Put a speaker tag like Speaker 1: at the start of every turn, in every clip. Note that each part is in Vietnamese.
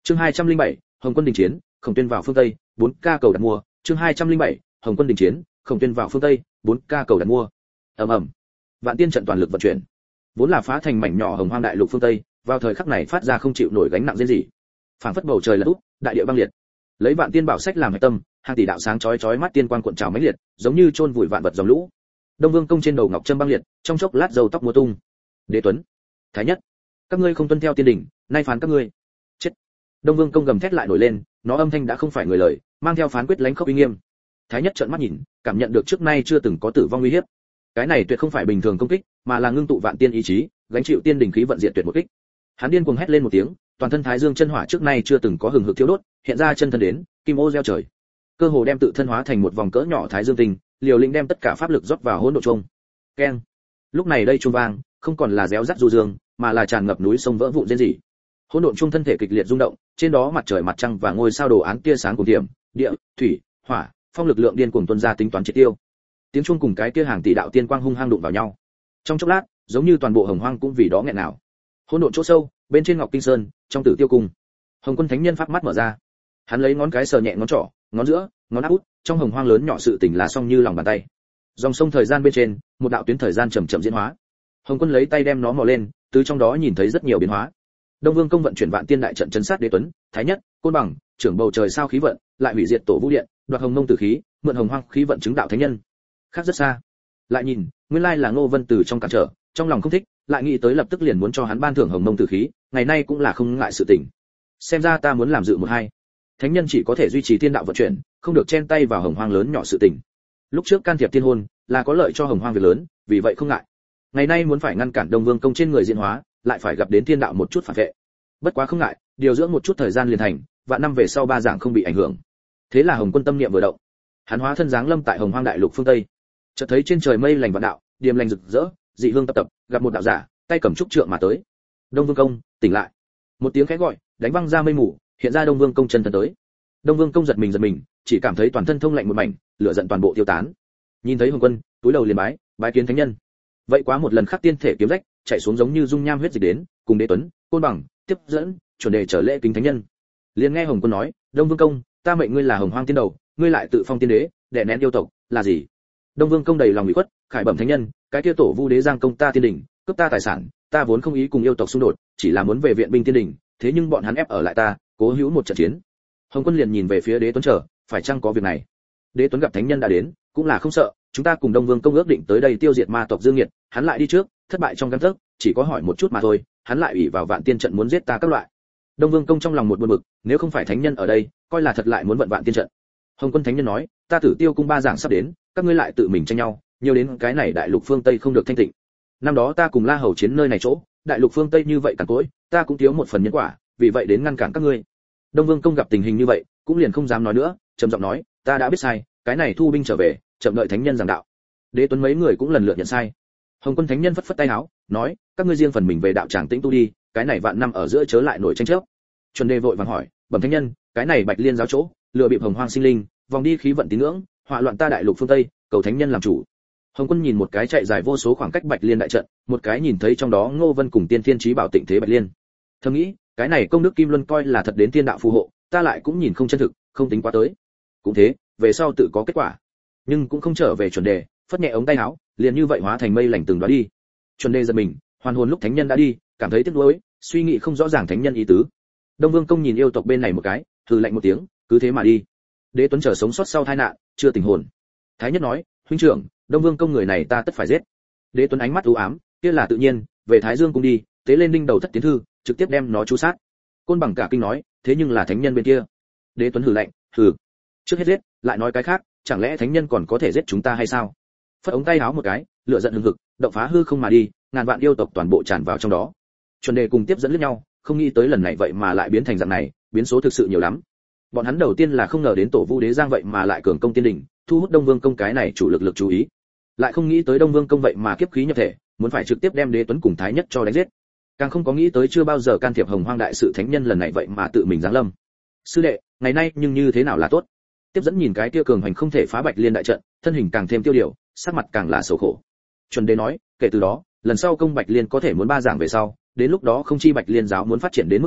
Speaker 1: Chương 207, Hồng Quân đình chiến, Khổng Tuyên vào phương Tây, 4K cầu đặt mua. Chương 207, Hồng Quân đình chiến, Khổng Tuyên vào phương Tây, 4K cầu đặt mua. Ầm ầm. Vạn tiên trận toàn lực vận chuyển. Vốn là phá thành mảnh nhỏ Hồng Hoang đại lục phương Tây, vào thời khắc này phát ra không chịu nổi gánh nặng riêng gì. Phảng phất bầu trời lật úp, đại địa băng liệt. Lấy Vạn Tiên Bảo Sách làm hệ tâm, hàng tỷ đạo sáng chói chói mắt tiên quang cuộn trào mãnh liệt, giống như chôn vùi vạn vật dòng lũ. Đông Vương công trên đầu ngọc trâm băng liệt, trong chốc lát râu tóc múa tung. Đế Tuấn, Thái Nhất, các ngươi không tuân theo tiên đỉnh, nay phán các ngươi. Chết. Đông Vương công gầm thét lại nổi lên, nó âm thanh đã không phải người lời, mang theo phán quyết lãnh khốc uy nghiêm. Thái Nhất trợn mắt nhìn, cảm nhận được trước nay chưa từng có tử vong uy hiếp. Cái này tuyệt không phải bình thường công kích, mà là ngưng tụ vạn tiên ý chí, gánh chịu tiên đỉnh khí vận diệt tuyệt một kích. Hắn điên cuồng hét lên một tiếng, toàn thân Thái Dương chân hỏa trước nay chưa từng có hừng hực thiêu đốt, hiện ra chân thân đến, kim ô gieo trời. Cơ hồ đem tự thân hóa thành một vòng cỡ nhỏ Thái Dương tinh, liều lĩnh đem tất cả pháp lực rót vào hỗn độn trung. Keng. Lúc này đây chuông vang, không còn là réo rắt du dương, mà là tràn ngập núi sông vỡ vụn rên rỉ. Hỗn độn trung thân thể kịch liệt rung động, trên đó mặt trời mặt trăng và ngôi sao đồ án tia sáng cùng điểm, địa, thủy, hỏa, phong lực lượng điên cuồng tuôn ra tính toán triệt tiêu. Tiếng chuông cùng cái kia hàng tỷ đạo tiên quang hung hăng đụng vào nhau. Trong chốc lát, giống như toàn bộ Hồng Hoang cũng vì đó nghẹn nào. Hỗn độn chỗ sâu, bên trên Ngọc Kinh Sơn, trong Tử Tiêu cung. Hồng Quân Thánh Nhân pháp mắt mở ra. Hắn lấy ngón cái sờ nhẹ ngón trỏ, ngón giữa, ngón áp út, trong Hồng Hoang lớn nhỏ sự tình là xong như lòng bàn tay. Dòng sông thời gian bên trên, một đạo tuyến thời gian chậm chậm diễn hóa. Hồng Quân lấy tay đem nó mò lên, từ trong đó nhìn thấy rất nhiều biến hóa. Đông Vương công vận chuyển vạn tiên đại trận chấn sát Đế Tuấn, Thái Nhất, Côn Bằng, trưởng bầu trời sao khí vận, lại hủy diệt Tổ Vũ Điện, đoạt Hồng Mông tử khí, mượn Hồng Hoang khí vận chứng đạo thánh nhân. Khác rất xa. Lại nhìn, nguyên lai là Ngô Vân từ trong cản trở, trong lòng không thích, lại nghĩ tới lập tức liền muốn cho hắn ban thưởng Hồng Mông tử khí, ngày nay cũng là không ngại sự tình. Xem ra ta muốn làm dự một hai. Thánh nhân chỉ có thể duy trì thiên đạo vận chuyển, không được chen tay vào Hồng Hoang lớn nhỏ sự tình. Lúc trước can thiệp thiên hôn, là có lợi cho Hồng Hoang việc lớn, vì vậy không ngại. Ngày nay muốn phải ngăn cản Đông Vương công trên người diễn hóa, lại phải gặp đến thiên đạo một chút phản vệ. Bất quá không ngại, điều dưỡng một chút thời gian liền thành, vạn năm về sau ba dạng không bị ảnh hưởng. Thế là Hồng Quân tâm niệm vừa động, hắn hóa thân dáng lâm tại Hồng Hoang đại lục phương Tây. Chợt thấy trên trời mây lành vạn đạo, điềm lành rực rỡ, dị hương tập tập, gặp một đạo giả, tay cầm trúc trượng mà tới. Đông Vương công, tỉnh lại. Một tiếng khẽ gọi, đánh văng ra mây mù, hiện ra Đông Vương công chân thân tới. Đông Vương công giật mình, chỉ cảm thấy toàn thân thông lạnh một mảnh, lửa giận toàn bộ tiêu tán. Nhìn thấy Hồng Quân, túi đầu liền bái kiến thánh nhân. Vậy quá một lần khắc tiên thể kiếm rách, chạy xuống giống như dung nham huyết dịch đến, cùng Đế Tuấn, Côn Bằng, tiếp dẫn, chuẩn đề trở lễ kính thánh nhân. Liền nghe Hồng Quân nói, Đông Vương công, ta mệnh ngươi là Hồng Hoang tiên đầu, ngươi lại tự phong tiên đế, đè nén yêu tộc, là gì? Đông Vương công đầy lòng ủy khuất, khải bẩm thánh nhân, cái kia Tổ Vu đế giang công ta tiên đỉnh, cướp ta tài sản, ta vốn không ý cùng yêu tộc xung đột, chỉ là muốn về viện binh tiên đỉnh, thế nhưng bọn hắn ép ở lại ta, cố hữu một trận chiến. Hồng Quân liền nhìn về phía Đế Tuấn chờ, phải chăng có việc này? Đế Tuấn gặp thánh nhân đã đến, cũng là không sợ, chúng ta cùng Đông Vương công ước định tới đây tiêu diệt ma tộc Dương Nghiệt, hắn lại đi trước, thất bại trong gang tấc, chỉ có hỏi một chút mà thôi, hắn lại ủy vào vạn tiên trận muốn giết ta các loại. Đông Vương công trong lòng một buồn bực, nếu không phải thánh nhân ở đây, coi là thật lại muốn vận vạn tiên trận. Hồng Quân thánh nhân nói, ta Tử Tiêu cung ba giảng sắp đến, các ngươi lại tự mình tranh nhau, nhiều đến cái này đại lục phương Tây không được thanh tịnh. Năm đó ta cùng La Hầu chiến nơi này chỗ, đại lục phương Tây như vậy cằn cỗi, ta cũng thiếu một phần nhân quả, vì vậy đến ngăn cản các ngươi. Đông Vương công gặp tình hình như vậy, cũng liền không dám nói nữa, trầm giọng nói, ta đã biết sai, cái này thu binh trở về, chậm đợi thánh nhân giảng đạo. Đế Tuấn mấy người cũng lần lượt nhận sai. Hồng Quân thánh nhân phất phất tay áo, nói, các ngươi riêng phần mình về đạo tràng tĩnh tu đi, cái này vạn năm ở giữa chớ lại nổi tranh chấp. Chuẩn Đề vội vàng hỏi, bẩm thánh nhân, cái này Bạch Liên giáo chỗ, lừa bịp Hồng Hoang sinh linh, vòng đi khí vận tín ngưỡng, họa loạn ta đại lục phương Tây, cầu thánh nhân làm chủ. Hồng Quân nhìn một cái chạy dài vô số khoảng cách Bạch Liên đại trận, một cái nhìn thấy trong đó Ngô Vân cùng Tiên Thiên Chí Bảo Tịnh Thế Bạch Liên. Thầm nghĩ, cái này công đức Kim Luân coi là thật đến thiên đạo phù hộ, ta lại cũng nhìn không chân thực, không tính quá tới. Cũng thế, về sau tự có kết quả. Nhưng cũng không trở về Chuẩn Đề, phất nhẹ ống tay áo, liền như vậy hóa thành mây lành từng đó đi. Chuẩn Đề giật mình, hoàn hồn lúc thánh nhân đã đi, cảm thấy tiếc nuối, suy nghĩ không rõ ràng thánh nhân ý tứ. Đông Vương công nhìn yêu tộc bên này một cái, hừ lạnh một tiếng, cứ thế mà đi. Đế Tuấn chờ sống sót sau tai nạn, chưa tỉnh hồn. Thái Nhất nói, huynh trưởng, Đông Vương công người này ta tất phải giết. Đế Tuấn ánh mắt u ám, kia là tự nhiên, về Thái Dương cung đi, tế lên đinh đầu thất tiến thư, trực tiếp đem nó chu sát. Côn Bằng cả kinh nói, thế nhưng là thánh nhân bên kia. Đế Tuấn hừ lạnh, hừ, trước hết giết, lại nói cái khác, chẳng lẽ thánh nhân còn có thể giết chúng ta hay sao? Phất ống tay áo một cái, lửa giận hừng hực, động phá hư không mà đi, ngàn vạn yêu tộc toàn bộ tràn vào trong đó. Chuẩn Đề cùng tiếp dẫn lẫn nhau, không nghĩ tới lần này vậy mà lại biến thành dạng này, biến số thực sự nhiều lắm. Bọn hắn đầu tiên là không ngờ đến Tổ Vu Đế Giang vậy mà lại cường công tiên đỉnh, thu hút Đông Vương công cái này chủ lực chú ý. Lại không nghĩ tới Đông Vương công vậy mà kiếp khí nhập thể, muốn phải trực tiếp đem Đế Tuấn cùng Thái Nhất cho đánh giết. Càng không có nghĩ tới chưa bao giờ can thiệp Hồng Hoang đại sự thánh nhân lần này vậy mà tự mình giáng lâm. Sư đệ, ngày nay nhưng như thế nào là tốt? Tiếp dẫn nhìn cái kia cường hành không thể phá Bạch Liên đại trận, thân hình càng thêm tiêu điều, sắc mặt càng là xấu khổ. Chuẩn Đề nói, kể từ đó, lần sau công Bạch Liên có thể muốn ba giảng về sau, đến lúc đó không chi Bạch Liên giáo muốn phát triển đến mức nào,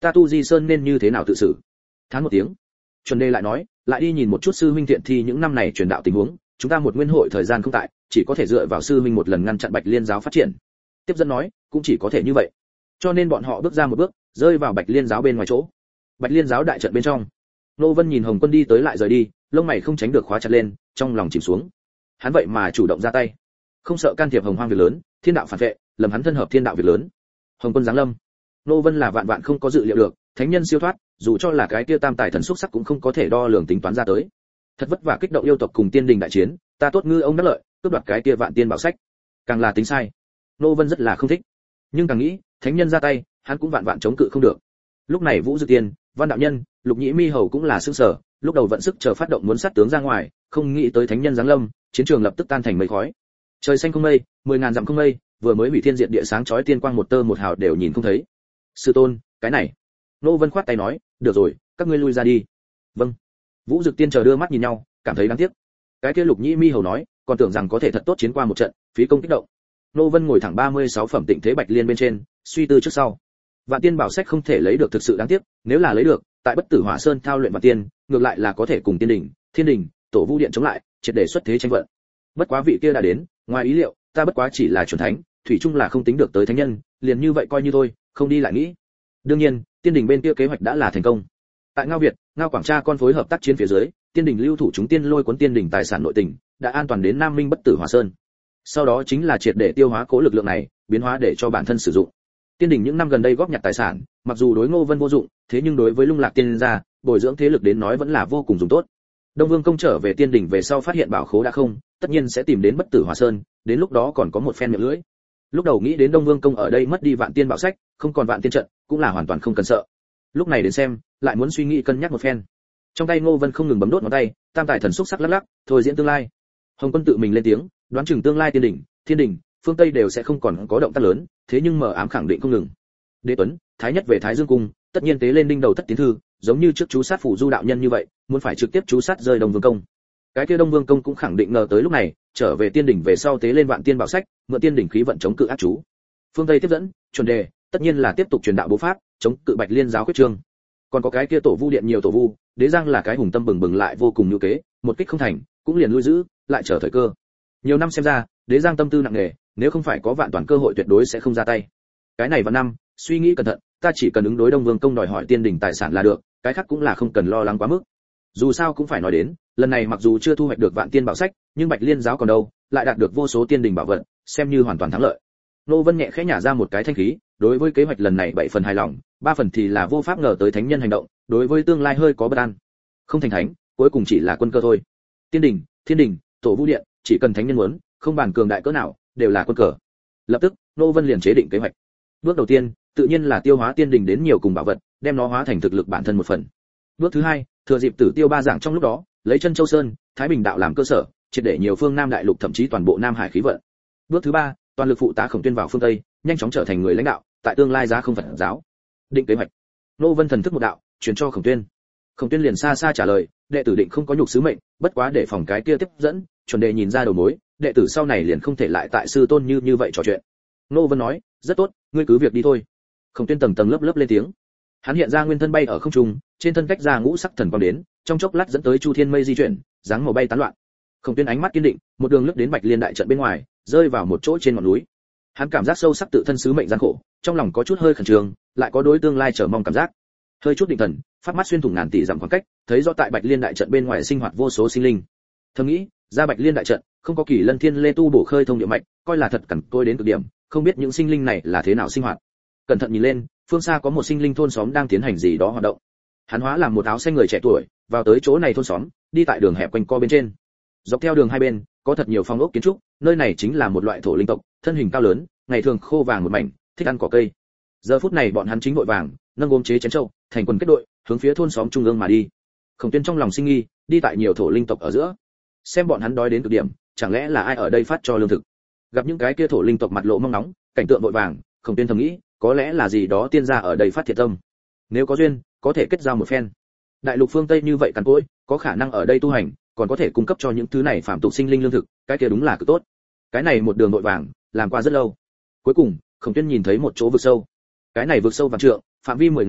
Speaker 1: ta tu di sơn nên như thế nào tự xử? Thán một tiếng, chuẩn đề lại nói, lại đi nhìn một chút sư huynh thiện thi những năm này truyền đạo tình huống, chúng ta một nguyên hội thời gian không tại, chỉ có thể dựa vào sư huynh một lần ngăn chặn Bạch Liên giáo phát triển. Tiếp dẫn nói, cũng chỉ có thể như vậy. Cho nên bọn họ bước ra một bước, rơi vào Bạch Liên giáo bên ngoài chỗ. Bạch Liên giáo đại trận bên trong, Nô Vân nhìn Hồng Quân đi tới lại rời đi, lông mày không tránh được khóa chặt lên, trong lòng chìm xuống. Hắn vậy mà chủ động ra tay, không sợ can thiệp hồng hoang việc lớn, thiên đạo phản vệ, lầm hắn thân hợp thiên đạo việc lớn. Hồng Quân giáng lâm, Nô Vân là vạn vạn không có dự liệu được, thánh nhân siêu thoát, dù cho là cái kia tam tài thần xúc sắc cũng không có thể đo lường tính toán ra tới. Thật vất vả kích động yêu tộc cùng tiên đình đại chiến, ta tốt ngư ông đắc lợi, cướp đoạt cái kia vạn tiên bảo sách, càng là tính sai. Nô Vân rất là không thích, nhưng càng nghĩ, thánh nhân ra tay, hắn cũng vạn vạn chống cự không được. Lúc này Vũ Dực Tiên, Văn đạo nhân, Lục Nhĩ Mi hầu cũng là sững sờ, lúc đầu vận sức chờ phát động muốn sát tướng ra ngoài, không nghĩ tới thánh nhân giáng lâm, chiến trường lập tức tan thành mây khói. Trời xanh không mây, 10.000 dặm không mây, vừa mới hủy thiên diệt địa sáng chói tiên quang một tơ một hào đều nhìn không thấy. Sư tôn, cái này. Nô Vân khoát tay nói, được rồi, các ngươi lui ra đi. Vâng. Vũ Dực Tiên chờ đưa mắt nhìn nhau, cảm thấy đáng tiếc. Cái kia Lục Nhĩ Mi hầu nói, còn tưởng rằng có thể thật tốt chiến qua một trận, phí công kích động. Nô Vân ngồi thẳng 36 phẩm tịnh thế Bạch Liên bên trên, suy tư trước sau. Vạn tiên bảo sách không thể lấy được thực sự đáng tiếc, nếu là lấy được, tại Bất Tử Hỏa Sơn thao luyện vạn tiên, ngược lại là có thể cùng tiên đỉnh, thiên đỉnh, tổ vu điện chống lại, triệt để xuất thế tranh vận. Bất quá vị kia đã đến, ngoài ý liệu, ta bất quá chỉ là chuẩn thánh, thủy chung là không tính được tới thánh nhân, liền như vậy coi như thôi, không đi lại nghĩ. Đương nhiên, tiên đỉnh bên kia kế hoạch đã là thành công. Tại Ngao Việt, Ngao Quảng Tra con phối hợp tác chiến phía dưới, tiên đỉnh lưu thủ chúng tiên lôi cuốn tiên đỉnh tài sản nội tình, đã an toàn đến Nam Minh Bất Tử Hỏa Sơn. Sau đó chính là triệt để tiêu hóa cố lực lượng này, biến hóa để cho bản thân sử dụng. Tiên đỉnh những năm gần đây góp nhặt tài sản, mặc dù đối Ngô Vân vô dụng, thế nhưng đối với Lung Lạc tiên gia, bồi dưỡng thế lực đến nói vẫn là vô cùng dùng tốt. Đông Vương công trở về tiên đỉnh về sau phát hiện bảo khố đã không, tất nhiên sẽ tìm đến Bất Tử Hỏa Sơn, đến lúc đó còn có một phen miệng lưỡi. Lúc đầu nghĩ đến Đông Vương công ở đây mất đi vạn tiên bảo sách, không còn vạn tiên trận, cũng là hoàn toàn không cần sợ. Lúc này đến xem, lại muốn suy nghĩ cân nhắc một phen. Trong tay Ngô Vân không ngừng bấm đốt ngón tay, tam tài thần xúc sắc lắc lắc, thôi diễn tương lai. Hồng Quân tự mình lên tiếng, đoán chừng tương lai tiên đỉnh, thiên đỉnh, phương Tây đều sẽ không còn có động tác lớn, thế nhưng mờ ám khẳng định không ngừng. Đế Tuấn, Thái Nhất về Thái Dương cung, tất nhiên tế lên đinh đầu thất tiến thư, giống như trước chú sát phủ du đạo nhân như vậy, muốn phải trực tiếp chú sát rơi Đông Vương công. Cái kia Đông Vương công cũng khẳng định ngờ tới lúc này, trở về tiên đỉnh về sau tế lên vạn tiên bảo sách, mượn tiên đỉnh khí vận chống cự ác chú. Phương Tây tiếp dẫn, chuẩn đề, tất nhiên là tiếp tục truyền đạo bố pháp, chống cự Bạch Liên giáo quyết trương. Còn có cái kia tổ vu điện nhiều tổ vu, Đế Giang là cái hùng tâm bừng bừng lại vô cùng nhu kế, một kích không thành, cũng liền lui giữ, lại chờ thời cơ. Nhiều năm xem ra, Đế Giang tâm tư nặng nề, nếu không phải có vạn toàn cơ hội tuyệt đối sẽ không ra tay. Cái này vào năm, suy nghĩ cẩn thận, ta chỉ cần ứng đối Đông Vương công đòi hỏi tiên đỉnh tài sản là được, cái khác cũng là không cần lo lắng quá mức. Dù sao cũng phải nói đến, lần này mặc dù chưa thu hoạch được vạn tiên bảo sách, nhưng Bạch Liên giáo còn đâu, lại đạt được vô số tiên đỉnh bảo vật, xem như hoàn toàn thắng lợi. Nô Vân nhẹ khẽ nhả ra một cái thanh khí, đối với kế hoạch lần này 7 phần hài lòng, 3 phần thì là vô pháp ngờ tới thánh nhân hành động, đối với tương lai hơi có bất an. Không thành thánh, cuối cùng chỉ là quân cơ thôi. Tiên đỉnh, thiên đỉnh, tổ vu điện, chỉ cần thánh nhân muốn, không bàn cường đại cỡ nào, đều là quân cờ. Lập tức, Nô Vân liền chế định kế hoạch. Bước đầu tiên, tự nhiên là tiêu hóa tiên đỉnh đến nhiều cùng bảo vật, đem nó hóa thành thực lực bản thân một phần. Bước thứ hai, thừa dịp Tử Tiêu ba dạng trong lúc đó, lấy Chân Châu Sơn, Thái Bình đạo làm cơ sở, triệt để nhiều phương Nam đại lục thậm chí toàn bộ Nam Hải khí vận. Bước thứ ba, toàn lực phụ tá Khổng Tuyên vào phương Tây, nhanh chóng trở thành người lãnh đạo, tại tương lai giá không Phật giáo. Định kế hoạch. Nô Vân thần thức một đạo, truyền cho Khổng Tuyên. Khổng Tuyên liền xa xa trả lời, đệ tử định không có nhục sứ mệnh, bất quá để phòng cái kia tiếp dẫn, chuẩn đề nhìn ra đầu mối, đệ tử sau này liền không thể lại tại sư tôn như vậy trò chuyện. Nô Vân nói, rất tốt, ngươi cứ việc đi thôi. Khổng Tuyên tầng tầng lớp lớp lên tiếng. Hắn hiện ra nguyên thân bay ở không trung, trên thân cách ra ngũ sắc thần quang đến, trong chốc lát dẫn tới chu thiên mây di chuyển, dáng màu bay tán loạn. Khổng Tuyên ánh mắt kiên định, một đường lướt đến Bạch Liên đại trận bên ngoài, rơi vào một chỗ trên ngọn núi. Hắn cảm giác sâu sắc tự thân sứ mệnh gian khổ, trong lòng có chút hơi khẩn trương, lại có đối tương lai chờ mong cảm giác. Hơi chút định thần, phát mắt xuyên thủng ngàn tỷ dặm khoảng cách, thấy rõ tại Bạch Liên đại trận bên ngoài sinh hoạt vô số sinh linh. Thầm nghĩ, ra Bạch Liên đại trận, không có Kỳ Lân Thiên Lê tu bổ khơi thông địa mạch, coi là thật cẩn tôi đến cực điểm, không biết những sinh linh này là thế nào sinh hoạt. Cẩn thận nhìn lên, phương xa có một sinh linh thôn xóm đang tiến hành gì đó hoạt động. Hắn hóa làm một áo xanh người trẻ tuổi, vào tới chỗ này thôn xóm, đi tại đường hẹp quanh co bên trên. Dọc theo đường hai bên, có thật nhiều phong ốc kiến trúc, nơi này chính là một loại thổ linh tộc, thân hình cao lớn, ngày thường khô vàng một mảnh, thích ăn cỏ cây. Giờ phút này bọn hắn chính vội vàng, nâng ôm chế chén trâu, thành quần kết đội, hướng phía thôn xóm trung ương mà đi. Khổng Tuyên trong lòng sinh nghi, đi tại nhiều thổ linh tộc ở giữa, xem bọn hắn đói đến cực điểm, chẳng lẽ là ai ở đây phát cho lương thực. Gặp những cái kia thổ linh tộc mặt lộ mong nóng, cảnh tượng vội vàng, Khổng Tuyên thầm nghĩ, có lẽ là gì đó tiên gia ở đây phát thiệt tâm. Nếu có duyên, có thể kết giao một phen. Đại lục phương Tây như vậy cằn cỗi, có khả năng ở đây tu hành, còn có thể cung cấp cho những thứ này phạm tục sinh linh lương thực, cái kia đúng là cực tốt. Cái này một đường vội vàng, làm qua rất lâu. Cuối cùng, Khổng Tuyên nhìn thấy một chỗ vực sâu. Cái này vực sâu vạn trượng, phạm vi 10.000 dặm,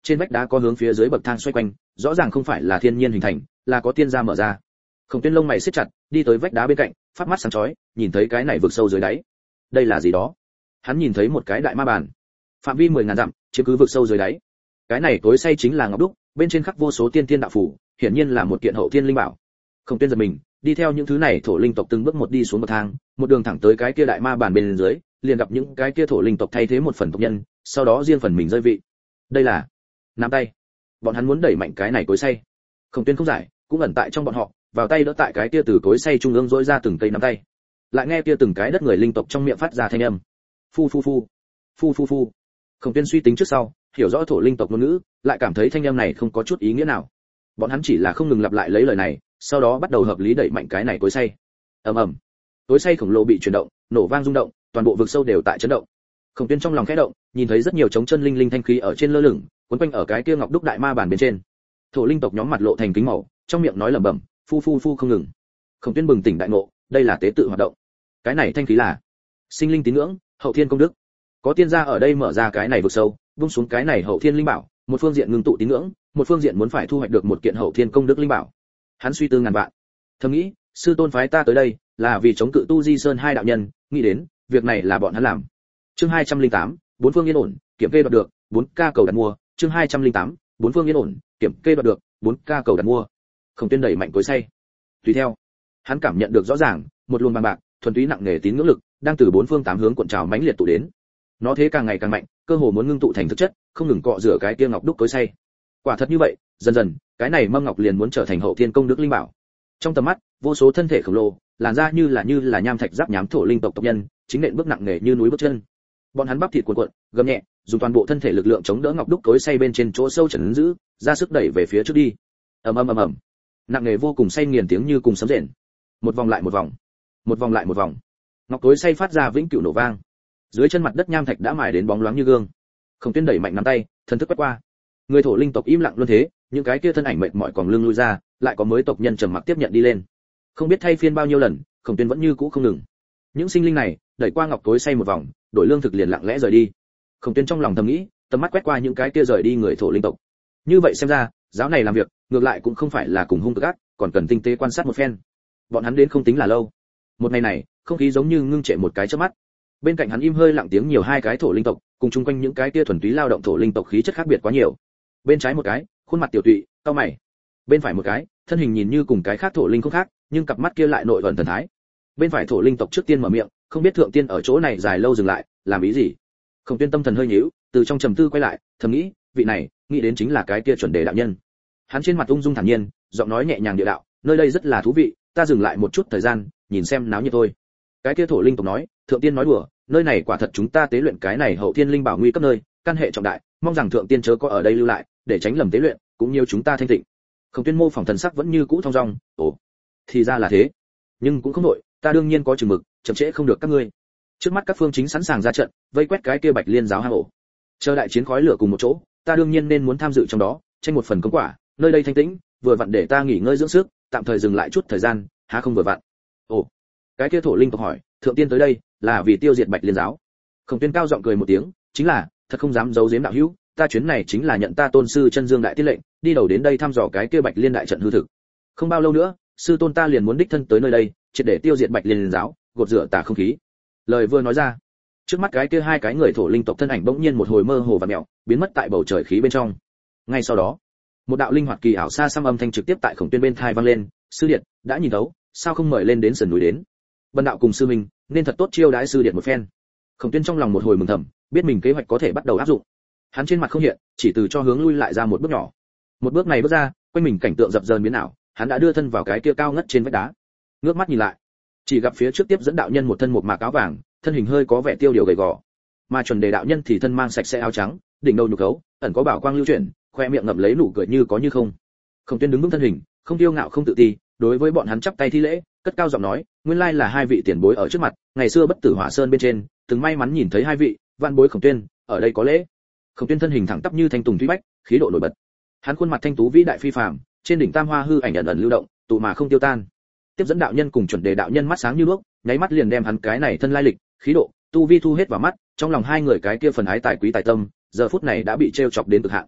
Speaker 1: Trên vách đá có hướng phía dưới bậc thang xoay quanh, rõ ràng không phải là thiên nhiên hình thành, là có tiên gia mở ra. Khổng Tuyên lông mày siết chặt, đi tới vách đá bên cạnh, phát mắt sáng chói, nhìn thấy cái này vực sâu dưới đáy. Đây là gì đó? Hắn nhìn thấy một cái đại ma bàn, phạm vi 10.000 dặm, chiếm cứ vực sâu dưới đáy. Cái này tối say chính là ngọc đúc, bên trên khắc vô số tiên tiên đạo phù, hiển nhiên là một kiện hậu thiên linh bảo. Khổng Tuyên giật mình, đi theo những thứ này thổ linh tộc từng bước một đi xuống bậc thang, một đường thẳng tới cái kia đại ma bàn bên dưới, liền gặp những cái kia thổ linh tộc thay thế một phần tộc nhân, sau đó riêng phần mình rơi vị. Đây là nắm tay. Bọn hắn muốn đẩy mạnh cái này cối xay. Khổng Tuyên không giải, cũng ẩn tại trong bọn họ, vào tay đỡ tại cái kia từ cối xay trung ương rỗi ra từng cây nắm tay. Lại nghe kia từng cái đất người linh tộc trong miệng phát ra thanh âm. Phu phu phu, phu phu phu. Khổng Tuyên suy tính trước sau, hiểu rõ thổ linh tộc ngôn ngữ, lại cảm thấy thanh âm này không có chút ý nghĩa nào. Bọn hắn chỉ là không ngừng lặp lại lấy lời này, sau đó bắt đầu hợp lý đẩy mạnh cái này cối xay. Ầm ầm. Cối xay khổng lồ bị chuyển động, nổ vang rung động, toàn bộ vực sâu đều tại chấn động. Khổng Tuyên trong lòng khẽ động, nhìn thấy rất nhiều trống chân linh linh thanh khí ở trên lơ lửng, quấn quanh ở cái kia ngọc đúc đại ma bàn bên trên. Thổ linh tộc nhóm mặt lộ thành kính màu, trong miệng nói lẩm bẩm, phu phu phu không ngừng. Khổng Tuyên bừng tỉnh đại ngộ, đây là tế tự hoạt động. Cái này thanh khí là sinh linh tín ngưỡng, hậu thiên công đức. Có tiên gia ở đây mở ra cái này vực sâu, buông xuống cái này hậu thiên linh bảo, một phương diện ngưng tụ tín ngưỡng, một phương diện muốn phải thu hoạch được một kiện hậu thiên công đức linh bảo. Hắn suy tư ngàn vạn, thầm nghĩ, sư tôn phái ta tới đây là vì chống cự Tu Di Sơn hai đạo nhân, nghĩ đến, việc này là bọn hắn làm. Chương 208, bốn phương yên ổn, kiểm kê đoạt được, 4K cầu đặt mua, chương 208, bốn phương yên ổn, kiểm kê đoạt được, 4K cầu đặt mua. Khổng Tuyên đẩy mạnh cối xay. Tùy theo, hắn cảm nhận được rõ ràng, một luồng bằng bạc, thuần túy nặng nề tín ngưỡng lực, đang từ bốn phương tám hướng cuộn trào mãnh liệt tụ đến. Nó thế càng ngày càng mạnh, cơ hồ muốn ngưng tụ thành thực chất, không ngừng cọ rửa cái kia ngọc đúc cối xay. Quả thật như vậy, dần dần, cái này mâm ngọc liền muốn trở thành hậu thiên công đức linh bảo. Trong tầm mắt, vô số thân thể khổng lồ, làn da như là nham thạch giáp nhám thổ linh tộc tộc nhân, chính nện bước nặng nề như núi bước chân. Bọn hắn bắp thịt cuộn cuộn, gầm nhẹ, dùng toàn bộ thân thể lực lượng chống đỡ ngọc đúc cối xay bên trên chỗ sâu chấn giữ, ra sức đẩy về phía trước đi. Ầm ầm ầm ầm. Nặng nề vô cùng xay nghiền tiếng như cùng sấm rền. Một vòng lại một vòng, một vòng lại một vòng. Ngọc cối xay phát ra vĩnh cửu nổ vang. Dưới chân mặt đất nham thạch đã mài đến bóng loáng như gương. Khổng Tuyên đẩy mạnh nắm tay, thần thức quét qua. Người thổ linh tộc im lặng luôn thế, những cái kia thân ảnh mệt mỏi còn lưng lui ra, lại có mới tộc nhân trầm mặc tiếp nhận đi lên. Không biết thay phiên bao nhiêu lần, Khổng Tuyên vẫn như cũ không ngừng. Những sinh linh này, đẩy qua ngọc cối xay một vòng, đổi lương thực liền lặng lẽ rời đi. Khổng Tuyên trong lòng thầm nghĩ, tầm mắt quét qua những cái kia rời đi người thổ linh tộc. Như vậy xem ra, giáo này làm việc, ngược lại cũng không phải là cùng hung cực ác, còn cần tinh tế quan sát một phen. Bọn hắn đến không tính là lâu. Một ngày này, không khí giống như ngưng trệ một cái chớp mắt. Bên cạnh hắn im hơi lặng tiếng nhiều hai cái thổ linh tộc, cùng chung quanh những cái kia thuần túy lao động thổ linh tộc khí chất khác biệt quá nhiều. Bên trái một cái, khuôn mặt tiểu tụy, cau mày. Bên phải một cái, thân hình nhìn như cùng cái khác thổ linh không khác, nhưng cặp mắt kia lại nội ẩn thần thái. Bên phải thổ linh tộc trước tiên mở miệng, không biết thượng tiên ở chỗ này dài lâu dừng lại, làm ý gì? Khổng Tuyên tâm thần hơi nhíu, từ trong trầm tư quay lại, thầm nghĩ, vị này, nghĩ đến chính là cái kia chuẩn đề đạo nhân. Hắn trên mặt ung dung thản nhiên, giọng nói nhẹ nhàng địa đạo, nơi đây rất là thú vị, ta dừng lại một chút thời gian, nhìn xem náo nhiệt thôi. Cái kia thổ linh tộc nói, thượng tiên nói đùa, nơi này quả thật chúng ta tế luyện cái này hậu thiên linh bảo nguy cấp nơi, căn hệ trọng đại, mong rằng thượng tiên chớ có ở đây lưu lại, để tránh lầm tế luyện, cũng như chúng ta thanh tịnh. Khổng Tuyên mô phỏng thần sắc vẫn như cũ thong dong, ồ, thì ra là thế, nhưng cũng không nội, ta đương nhiên có chừng mực, chậm trễ không được các ngươi. Trước mắt các phương chính sẵn sàng ra trận, vây quét cái kia Bạch Liên giáo hang ổ. Chờ đại chiến khói lửa cùng một chỗ, ta đương nhiên nên muốn tham dự trong đó, tranh một phần công quả, nơi đây thanh tĩnh, vừa vặn để ta nghỉ ngơi dưỡng sức, tạm thời dừng lại chút thời gian, há không vừa vặn. Ồ, cái kia thổ linh tộc hỏi, thượng tiên tới đây là vì tiêu diệt Bạch Liên giáo. Khổng Tuyên cao giọng cười một tiếng, chính là, thật không dám giấu giếm đạo hữu, ta chuyến này chính là nhận ta tôn sư Chân Dương đại tiết lệnh, đi đầu đến đây thăm dò cái kia Bạch Liên đại trận hư thực. Không bao lâu nữa, sư tôn ta liền muốn đích thân tới nơi đây, triệt để tiêu diệt Bạch Liên giáo, gột rửa tà không khí. Lời vừa nói ra, trước mắt cái kia hai cái người thổ linh tộc thân ảnh bỗng nhiên một hồi mơ hồ và mèo, biến mất tại bầu trời khí bên trong. Ngay sau đó, một đạo linh hoạt kỳ ảo xa xăm âm thanh trực tiếp tại Khổng Tuyên bên tai vang lên, sư điện đã nhìn thấu, sao không mời lên đến sườn núi đến? Bần đạo cùng sư minh nên thật tốt chiêu đãi sư điện một phen. Khổng Tuyên trong lòng một hồi mừng thầm, biết mình kế hoạch có thể bắt đầu áp dụng. Hắn trên mặt không hiện, chỉ từ cho hướng lui lại ra một bước nhỏ. Một bước này bước ra, quanh mình cảnh tượng dập dờn biến ảo, hắn đã đưa thân vào cái kia cao ngất trên vách đá. Ngước mắt nhìn lại, chỉ gặp phía trước tiếp dẫn đạo nhân một thân một mạc áo vàng, thân hình hơi có vẻ tiêu điều gầy gò. Mà chuẩn đề đạo nhân thì thân mang sạch sẽ áo trắng, đỉnh đầu nhục gấu, ẩn có bảo quang lưu chuyển, khoe miệng ngậm lấy nụ cười như có như không. Khổng Tuyên đứng vững thân hình, không tiêu ngạo không tự ti, đối với bọn hắn chắp tay thi lễ, cất cao giọng nói, nguyên lai là hai vị tiền bối ở trước mặt, ngày xưa Bất Tử Hỏa Sơn bên trên, từng may mắn nhìn thấy hai vị, vạn bối Khổng Tuyên, ở đây có lễ. Khổng Tuyên thân hình thẳng tắp như thanh tùng thủy bách, khí độ nổi bật. Hắn khuôn mặt thanh tú vĩ đại phi phàm, trên đỉnh tam hoa hư ảnh ẩn ẩn lưu động, tụ mà không tiêu tan. Tiếp dẫn đạo nhân cùng chuẩn đề đạo nhân mắt sáng như đuốc, nháy mắt liền đem hắn cái này thân lai lịch, khí độ, tu vi thu hết vào mắt, trong lòng hai người cái kia phần ái tài quý tài tâm, giờ phút này đã bị trêu chọc đến cực hạn.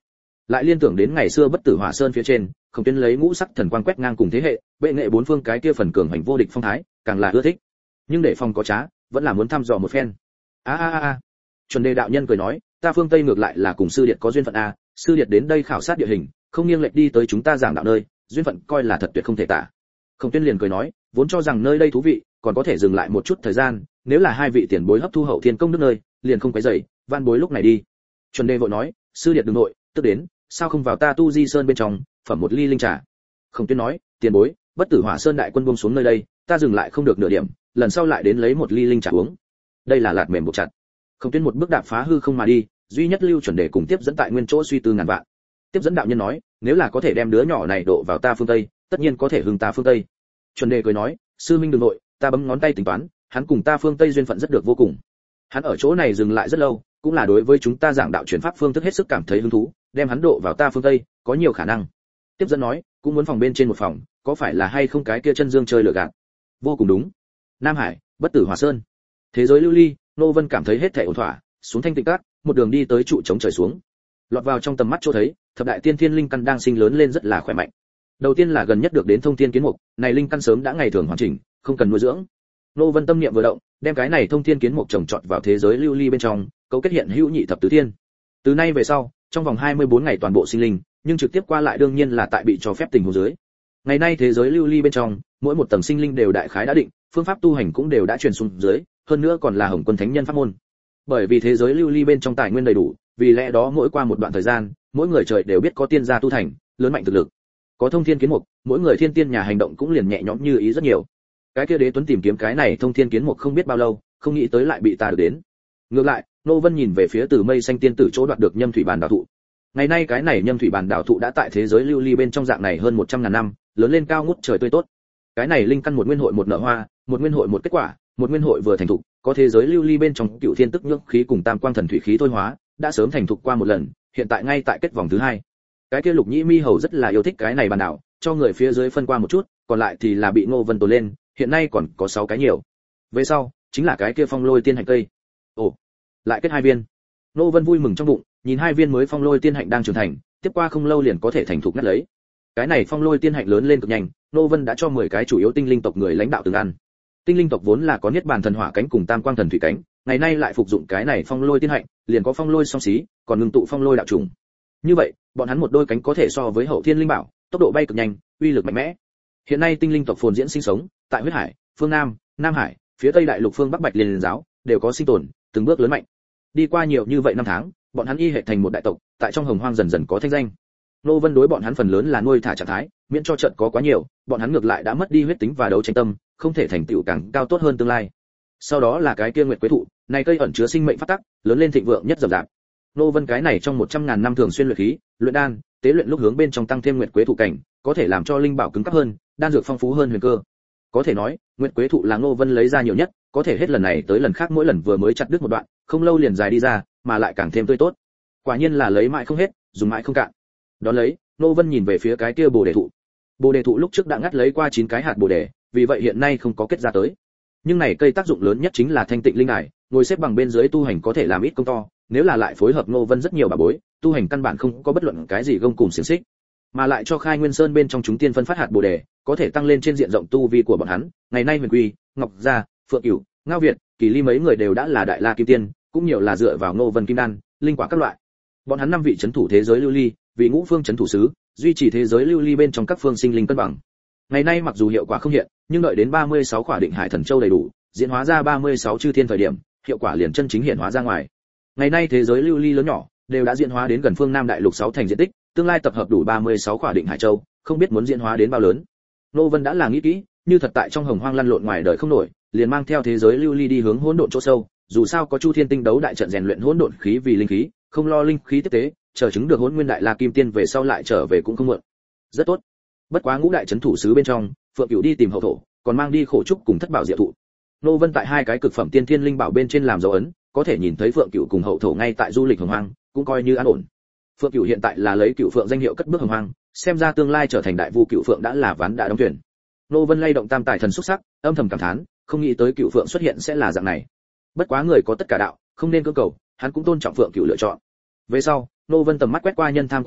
Speaker 1: Lại liên tưởng đến ngày xưa Bất Tử Hỏa Sơn phía trên, Khổng Tuyên lấy ngũ sắc thần quang quét ngang cùng thế hệ, bệ nghệ bốn phương cái kia phần cường hành vô địch phong thái, càng là ưa thích. Nhưng để phòng có trá, vẫn là muốn thăm dò một phen. Chuẩn Đề đạo nhân cười nói, ta phương Tây ngược lại là cùng sư điệt có duyên phận a, sư điệt đến đây khảo sát địa hình, không nghiêng lệch đi tới chúng ta giảng đạo nơi, duyên phận coi là thật tuyệt không thể tả. Khổng Tuyên liền cười nói, vốn cho rằng nơi đây thú vị, còn có thể dừng lại một chút thời gian, nếu là hai vị tiền bối hấp thu hậu thiên công đức nơi, liền không quấy rầy, van bối lúc này đi. Chuẩn Đề vội nói, sư điệt đừng nội, tức đến, sao không vào ta Tu Di Sơn bên trong, phẩm một ly linh trà. Khổng Tuyên nói, tiền bối, Bất Tử Hỏa Sơn đại quân buông xuống nơi đây, ta dừng lại không được nửa điểm, lần sau lại đến lấy một ly linh trà uống. Đây là lạt mềm buộc chặt. Khổng Tuyên một bước đạp phá hư không mà đi, duy nhất lưu Chuẩn Đề cùng tiếp dẫn tại nguyên chỗ suy tư ngàn vạn. Tiếp dẫn đạo nhân nói, nếu là có thể đem đứa nhỏ này độ vào ta phương Tây, tất nhiên có thể hưng ta phương Tây. Chuẩn Đề cười nói, sư minh đừng nội, ta bấm ngón tay tính toán, hắn cùng ta phương Tây duyên phận rất được vô cùng. Hắn ở chỗ này dừng lại rất lâu, cũng là đối với chúng ta giảng đạo truyền pháp phương thức hết sức cảm thấy hứng thú, đem hắn độ vào ta phương Tây, có nhiều khả năng. Tiếp dẫn nói, cũng muốn phòng bên trên một phòng, có phải là hay không cái kia chân dương chơi lừa gạt? Vô cùng đúng. Nam Hải, Bất Tử Hỏa Sơn. Thế giới lưu ly, Nô Vân cảm thấy hết thảy ổn thỏa, xuống thanh tịnh cát, một đường đi tới trụ chống trời xuống. Lọt vào trong tầm mắt chỗ thấy, thập đại tiên thiên linh căn đang sinh lớn lên rất là khỏe mạnh. Đầu tiên là gần nhất được đến thông thiên kiến mục, này linh căn sớm đã ngày thường hoàn chỉnh, không cần nuôi dưỡng. Nô Vân tâm niệm vừa động, đem cái này thông thiên kiến mục trồng trọt vào thế giới lưu ly bên trong, cấu kết hiện hữu nhị thập tứ thiên. Từ nay về sau, trong vòng 24 ngày toàn bộ sinh linh, nhưng trực tiếp qua lại đương nhiên là tại bị cho phép tình huống dưới. Ngày nay thế giới lưu ly bên trong, mỗi một tầng sinh linh đều đại khái đã định, phương pháp tu hành cũng đều đã truyền xuống dưới, hơn nữa còn là Hồng Quân Thánh Nhân pháp môn. Bởi vì thế giới lưu ly bên trong tài nguyên đầy đủ, vì lẽ đó mỗi qua một đoạn thời gian, mỗi người trời đều biết có tiên gia tu thành, lớn mạnh thực lực. Có thông thiên kiến mục, mỗi người thiên tiên nhà hành động cũng liền nhẹ nhõm như ý rất nhiều. Cái kia Đế Tuấn tìm kiếm cái này thông thiên kiến mục không biết bao lâu, không nghĩ tới lại bị ta được đến. Ngược lại, Nô Vân nhìn về phía Từ Mây Xanh tiên tử chỗ đoạt được Nhâm Thủy Bàn đạo thụ. Ngày nay cái này Nhâm Thủy Bàn đạo thụ đã tại thế giới lưu ly bên trong dạng này hơn 100.000 năm, lớn lên cao ngút trời tươi tốt. Cái này linh căn một nguyên hội một nở hoa, một nguyên hội một kết quả, một nguyên hội vừa thành thục, có thế giới lưu ly bên trong cựu thiên tức nhưỡng khí cùng tam quang thần thủy khí thôi hóa, đã sớm thành thục qua một lần, hiện tại ngay tại kết vòng thứ hai. Cái kia Lục Nhĩ Mi hầu rất là yêu thích cái này bàn đảo, cho người phía dưới phân qua một chút, còn lại thì là bị Ngô Vân tồn lên, hiện nay còn có 6 cái nhiều. Về sau, chính là cái kia Phong Lôi Tiên Hạnh cây. Ồ, lại kết 2 viên. Ngô Vân vui mừng trong bụng, nhìn 2 viên mới Phong Lôi Tiên Hạnh đang trưởng thành, tiếp qua không lâu liền có thể thành thục ngắt lấy. Cái này Phong Lôi Tiên Hạnh lớn lên cực nhanh, Ngô Vân đã cho 10 cái chủ yếu tinh linh tộc người lãnh đạo từng ăn. Tinh linh tộc vốn là có niết bàn thần hỏa cánh cùng tam quang thần thủy cánh, ngày nay lại phục dụng cái này Phong Lôi Tiên Hạnh, liền có Phong Lôi song xí, còn ngưng tụ Phong Lôi đạo trùng. Như vậy, bọn hắn một đôi cánh có thể so với hậu thiên linh bảo, tốc độ bay cực nhanh, uy lực mạnh mẽ. Hiện nay tinh linh tộc phồn diễn sinh sống, tại Huyết Hải, phương Nam, Nam Hải, phía Tây Đại Lục phương Bắc Bạch Liên giáo, đều có sinh tồn, từng bước lớn mạnh. Đi qua nhiều như vậy năm tháng, bọn hắn y hệ thành một đại tộc, tại trong Hồng Hoang dần dần có thanh danh. Nô Vân đối bọn hắn phần lớn là nuôi thả trạng thái, miễn cho trận có quá nhiều, bọn hắn ngược lại đã mất đi huyết tính và đấu tranh tâm, không thể thành tựu càng cao tốt hơn tương lai. Sau đó là cái kia Nguyệt Quế thụ, này cây ẩn chứa sinh mệnh phát tắc, lớn lên thịnh vượng nhất rậm rạp. Nô Vân cái này trong 100.000 năm thường xuyên luyện khí, luyện đan, tế luyện lúc hướng bên trong tăng thêm Nguyệt Quế thụ cảnh, có thể làm cho linh bảo cứng cáp hơn, đan dược phong phú hơn huyền cơ. Có thể nói, Nguyệt Quế thụ là Nô Vân lấy ra nhiều nhất, có thể hết lần này tới lần khác mỗi lần vừa mới chặt đứt một đoạn, không lâu liền dài đi ra, mà lại càng thêm tươi tốt. Quả nhiên là lấy mãi không hết, dùng mãi không cạn. Đó lấy, Nô Vân nhìn về phía cái kia Bồ đề thụ. Bồ đề thụ lúc trước đã ngắt lấy qua 9 cái hạt bồ đề, vì vậy hiện nay không có kết ra tới. Nhưng này cây tác dụng lớn nhất chính là thanh tịnh linh đài, ngồi xếp bằng bên dưới tu hành có thể làm ít công to, nếu là lại phối hợp Nô Vân rất nhiều bà bối, tu hành căn bản không có bất luận cái gì gông cùm xiển xích, mà lại cho Khai Nguyên Sơn bên trong chúng tiên phân phát hạt bồ đề, có thể tăng lên trên diện rộng tu vi của bọn hắn. Ngày nay Huyền Quy, Ngọc Gia, Phượng Cửu, Ngao Việt, Kỳ Ly mấy người đều đã là đại la kim tiên, cũng nhiều là dựa vào Nô Vân kim đan, linh quả các loại. Bọn hắn 5 vị trấn thủ thế giới lưu ly, vì ngũ phương trấn thủ sứ, duy trì thế giới lưu ly bên trong các phương sinh linh cân bằng. Ngày nay mặc dù hiệu quả không hiện, nhưng đợi đến 36 khỏa định hải thần châu đầy đủ, diễn hóa ra 36 chư thiên thời điểm, hiệu quả liền chân chính hiện hóa ra ngoài. Ngày nay thế giới lưu ly lớn nhỏ đều đã diễn hóa đến gần phương Nam đại lục 6 thành diện tích, tương lai tập hợp đủ 36 khỏa định hải châu, không biết muốn diễn hóa đến bao lớn. Nô Vân đã là nghĩ kỹ, như thật tại trong Hồng Hoang lăn lộn ngoài đời không nổi, liền mang theo thế giới lưu ly đi hướng hỗn độn chỗ sâu, dù sao có Chu Thiên Tinh đấu đại trận rèn luyện hỗn độn khí vì linh khí, không lo linh khí tiếp tế, chờ chứng được Hỗn Nguyên Đại La Kim Tiên về sau lại trở về cũng không muộn. Rất tốt. Bất quá ngũ đại trấn thủ sứ bên trong, Phượng Cửu đi tìm hậu thổ, còn mang đi khổ trúc cùng thất bảo diệu thụ. Nô Vân tại 2 cái cực phẩm tiên thiên linh bảo bên trên làm dấu ấn, có thể nhìn thấy Phượng Cửu cùng hậu thổ ngay tại du lịch Hồng Hoang, cũng coi như an ổn. Phượng Cửu hiện tại là lấy Cửu Phượng danh hiệu cất bước Hồng Hoang, xem ra tương lai trở thành đại vu Cửu Phượng đã là ván đã đóng thuyền. Nô Vân lay động tam tài thần xúc sắc, âm thầm cảm thán, không nghĩ tới Cửu Phượng xuất hiện sẽ là dạng này. Bất quá người có tất cả đạo, không nên cưỡng cầu, hắn cũng tôn trọng Phượng Cửu lựa chọn. Về sau, Nô Vân tầm mắt quét qua nhân tham quả thụ,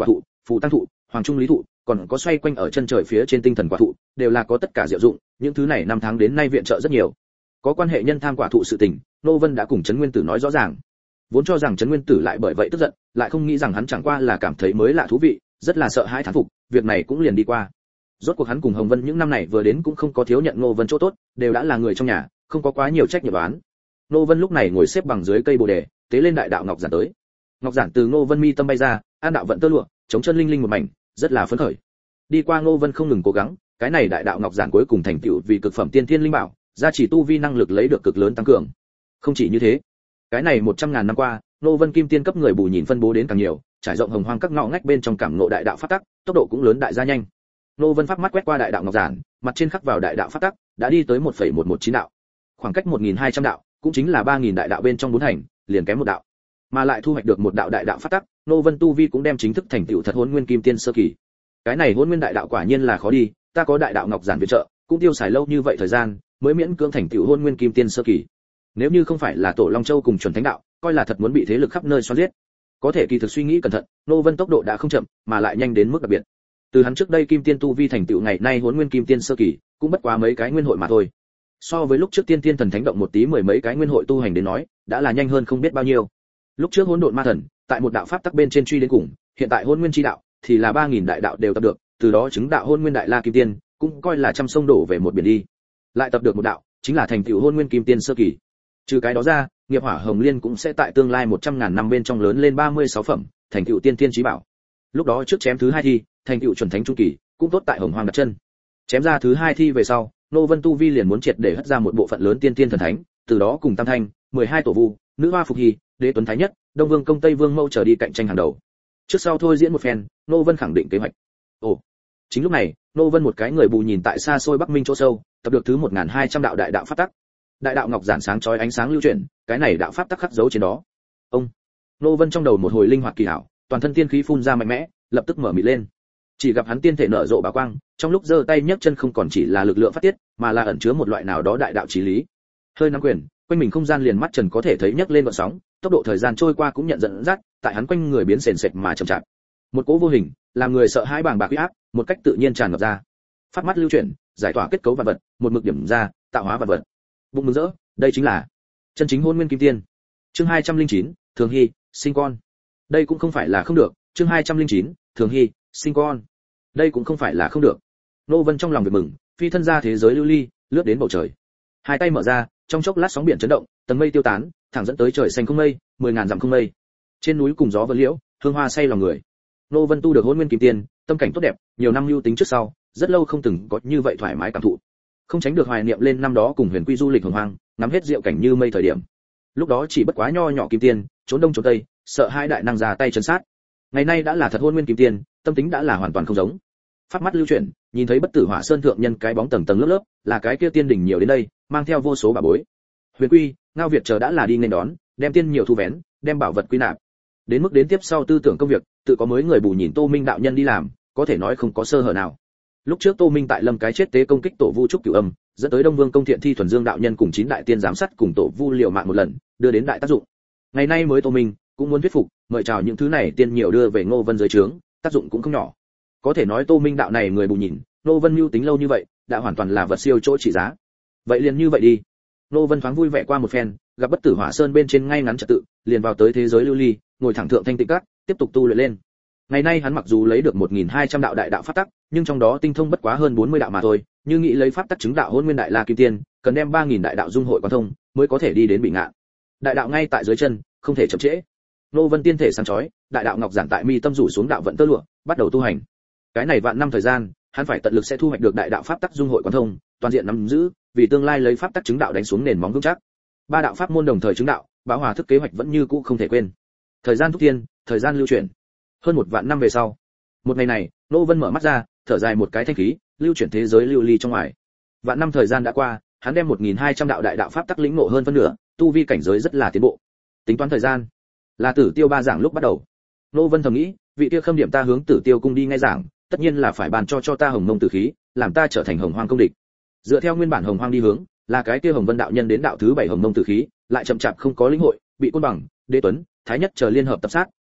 Speaker 1: phù tăng thụ, hoàng trung lý thụ, còn có xoay quanh ở chân trời phía trên tinh thần quả thụ, đều là có tất cả diệu dụng, những thứ này năm tháng đến nay viện trợ rất nhiều. Có quan hệ nhân tham quả thụ sự tình, Nô Vân đã cùng Trấn Nguyên Tử nói rõ ràng. Vốn cho rằng Trấn Nguyên Tử lại bởi vậy tức giận, lại không nghĩ rằng hắn chẳng qua là cảm thấy mới lạ thú vị, rất là sợ hãi thán phục, việc này cũng liền đi qua. Rốt cuộc hắn cùng Hồng Vân những năm này vừa đến cũng không có thiếu nhận Nô Vân chỗ tốt, đều đã là người trong nhà, không có quá nhiều trách nhiệm đoán. Nô Vân lúc này ngồi xếp bằng dưới cây bồ đề, tế lên đại đạo ngọc giản tới. Ngọc giản từ Nô Vân mi tâm bay ra, an đạo vận tơ lụa, chống chân linh linh một mảnh, rất là phấn khởi. Đi qua Nô Vân không ngừng cố gắng, cái này đại đạo ngọc giản cuối cùng thành tựu vì cực phẩm tiên thiên linh bảo, gia trì tu vi năng lực lấy được cực lớn tăng cường. Không chỉ như thế, cái này 100.000 năm qua, Nô Vân kim tiên cấp người bù nhìn phân bố đến càng nhiều, trải rộng hồng hoang các ngõ ngách bên trong cảm ngộ đại đạo pháp tắc, tốc độ cũng lớn đại gia nhanh. Nô Vân pháp mắt quét qua đại đạo ngọc giản, mặt trên khắc vào đại đạo pháp tắc, đã đi tới 1,119 đạo. Khoảng cách 1.200 đạo, cũng chính là 3.000 đại đạo bên trong 4 hành, liền kém một đạo. Mà lại thu hoạch được một đạo đại đạo pháp tắc, Nô Vân tu vi cũng đem chính thức thành tựu thật Hỗn Nguyên Kim Tiên sơ kỳ. Cái này Hỗn Nguyên đại đạo quả nhiên là khó đi, ta có đại đạo ngọc giản viện trợ, cũng tiêu xài lâu như vậy thời gian, mới miễn cưỡng thành tựu Hỗn Nguyên Kim Tiên sơ kỳ. Nếu như không phải là Tổ Long Châu cùng chuẩn thánh đạo, coi là thật muốn bị thế lực khắp nơi xoắn giết. Có thể kỳ thực suy nghĩ cẩn thận, Nô Vân tốc độ đã không chậm, mà lại nhanh đến mức đặc biệt. Từ hắn trước đây Kim Tiên tu vi thành tựu ngày nay Hỗn Nguyên Kim Tiên sơ kỳ, cũng bất quá mấy cái nguyên hội mà thôi. So với lúc trước Tiên Tiên thần thánh động một tí mười mấy cái nguyên hội tu hành đến nói, đã là nhanh hơn không biết bao nhiêu. Lúc trước Hỗn Độn Ma Thần, tại một đạo pháp tắc bên trên truy đến cùng, hiện tại Hỗn Nguyên chi đạo thì là 3.000 đại đạo đều tập được, từ đó chứng đạo Hỗn Nguyên Đại La Kim Tiên, cũng coi là trăm sông đổ về một biển đi. Lại tập được một đạo, chính là thành tựu Hỗn Nguyên Kim Tiên sơ kỳ. Trừ cái đó ra, nghiệp hỏa hồng liên cũng sẽ tại tương lai 100.000 năm bên trong lớn lên 36 phẩm, thành tựu tiên tiên chí bảo. Lúc đó trước chém thứ 2 thi, thành tựu chuẩn thánh trung kỳ, cũng tốt tại hồng hoang đặt chân. Chém ra thứ 2 thi về sau, Nô Vân tu vi liền muốn triệt để hất ra một bộ phận lớn tiên tiên thần thánh, từ đó cùng Tam Thanh, 12 tổ vu, Nữ Hoa Phục Hy, Đế Tuấn Thái Nhất, Đông Vương Công Tây Vương Mâu trở đi cạnh tranh hàng đầu. Trước sau thôi diễn một phen, Nô Vân khẳng định kế hoạch. Ồ, chính lúc này, Nô Vân một cái người bù nhìn tại xa xôi Bắc Minh chỗ sâu, tập được thứ 1.200 đạo đại đạo pháp tắc. Đại đạo ngọc giản sáng chói ánh sáng lưu chuyển, cái này đạo pháp tắc khắc dấu trên đó. Ông, Nô Vân trong đầu một hồi linh hoạt kỳ hảo, toàn thân tiên khí phun ra mạnh mẽ, lập tức mở mịt lên. Chỉ gặp hắn tiên thể nở rộ bá quang, trong lúc giơ tay nhấc chân không còn chỉ là lực lượng phát tiết, mà là ẩn chứa một loại nào đó đại đạo chí lý. Hơi nắm quyền, quanh mình không gian liền mắt trần có thể thấy nhấc lên gợn sóng, tốc độ thời gian trôi qua cũng nhận dẫn dắt, tại hắn quanh người biến sền sệt mà chậm chạp. Một cỗ vô hình, làm người sợ hãi bàng bạc uy áp, một cách tự nhiên tràn ngập ra. Phát mắt lưu chuyển, giải tỏa kết cấu vạn vật, một mực điểm ra, tạo hóa vạn vật. Bụng mừng rỡ, đây chính là chân chính Hỗn Nguyên Kim Tiên. Chương 209, Thường Hy, sinh con. Đây cũng không phải là không được, chương 209, Thường Hy, sinh con. Đây cũng không phải là không được. Nô Vân trong lòng việc mừng, phi thân ra thế giới lưu ly, lướt đến bầu trời. Hai tay mở ra, trong chốc lát sóng biển chấn động, tầng mây tiêu tán, thẳng dẫn tới trời xanh không mây, 10.000 dặm không mây. Trên núi cùng gió vân liễu, hương hoa say lòng người. Nô Vân tu được Hỗn Nguyên Kim Tiên, tâm cảnh tốt đẹp, nhiều năm lưu tính trước sau, rất lâu không từng có như vậy thoải mái cảm thụ. Không tránh được hoài niệm lên năm đó cùng Huyền Quy du lịch hồng hoang, ngắm hết diệu cảnh như mây thời điểm. Lúc đó chỉ bất quá nho nhỏ kim tiên, trốn đông trốn tây, sợ hai đại năng ra tay trấn sát. Ngày nay đã là thật Hỗn Nguyên Kim Tiên, tâm tính đã là hoàn toàn không giống. Pháp mắt lưu chuyển, nhìn thấy Bất Tử Hỏa Sơn thượng nhân cái bóng tầng tầng lớp lớp, là cái kia tiên đỉnh nhiều đến đây, mang theo vô số bảo bối. Huyền Quy, Ngao Việt chờ đã là đi nên đón, đem tiên nhiều thu vén, đem bảo vật quy nạp. Đến mức đến tiếp sau tư tưởng công việc, tự có mới người bù nhìn Tô Minh đạo nhân đi làm, có thể nói không có sơ hở nào. Lúc trước Tô Minh tại Lâm cái chết tế công kích tổ vu trúc cửu âm, dẫn tới Đông Vương Công Thiện Thi thuần dương đạo nhân cùng 9 đại tiên giám sát cùng tổ vu liều mạng một lần, đưa đến đại tác dụng. Ngày nay mới Tô Minh cũng muốn thuyết phục, mời chào những thứ này tiên nhiều đưa về Ngô Vân dưới trướng, tác dụng cũng không nhỏ. Có thể nói Tô Minh đạo này người bù nhìn, Ngô Vân mưu tính lâu như vậy, đã hoàn toàn là vật siêu chỗ trị giá. Vậy liền như vậy đi. Ngô Vân thoáng vui vẻ qua một phen, gặp Bất Tử Hỏa Sơn bên trên ngay ngắn trật tự, liền vào tới thế giới lưu ly, ngồi thẳng thượng thanh tịnh các, tiếp tục tu luyện lên. Ngày nay hắn mặc dù lấy được 1.200 đạo đại đạo pháp tắc, nhưng trong đó tinh thông bất quá hơn 40 đạo mà thôi, như nghĩ lấy pháp tắc chứng đạo Hỗn Nguyên Đại La Kim Tiên, cần đem 3.000 đại đạo dung hội quán thông, mới có thể đi đến bị ngạn. Đại đạo ngay tại dưới chân, không thể chậm trễ. Nô Vân tiên thể sáng chói, đại đạo ngọc giản tại mi tâm rủ xuống đạo vận tơ lụa, bắt đầu tu hành. Cái này vạn năm thời gian, hắn phải tận lực sẽ thu hoạch được đại đạo pháp tắc dung hội quán thông, toàn diện nắm giữ, vì tương lai lấy pháp tắc chứng đạo đánh xuống nền móng vững chắc. Ba đạo pháp môn đồng thời chứng đạo, Bá Hòa thức kế hoạch vẫn như cũ không thể quên. Thời gian thúc tiên, thời gian lưu chuyển. Hơn một vạn năm về sau, một ngày này, Nô Vân mở mắt ra, thở dài một cái thanh khí, lưu chuyển thế giới lưu ly trong ngoài. Vạn năm thời gian đã qua, hắn đem 1.200 đạo đại đạo pháp tắc lĩnh ngộ hơn phân nửa, tu vi cảnh giới rất là tiến bộ. Tính toán thời gian, là Tử Tiêu ba giảng lúc bắt đầu. Nô Vân thầm nghĩ, vị kia khâm điểm ta hướng Tử Tiêu cung đi nghe giảng, tất nhiên là phải bàn cho ta Hồng Mông Tử khí, làm ta trở thành Hồng Hoang công địch. Dựa theo nguyên bản Hồng Hoang đi hướng, là cái kia Hồng Vân đạo nhân đến đạo thứ 7 Hồng Mông Tử khí, lại chậm chạp không có lĩnh hội, bị Côn Bằng, Đế Tuấn, Thái Nhất chờ liên hợp tập sát,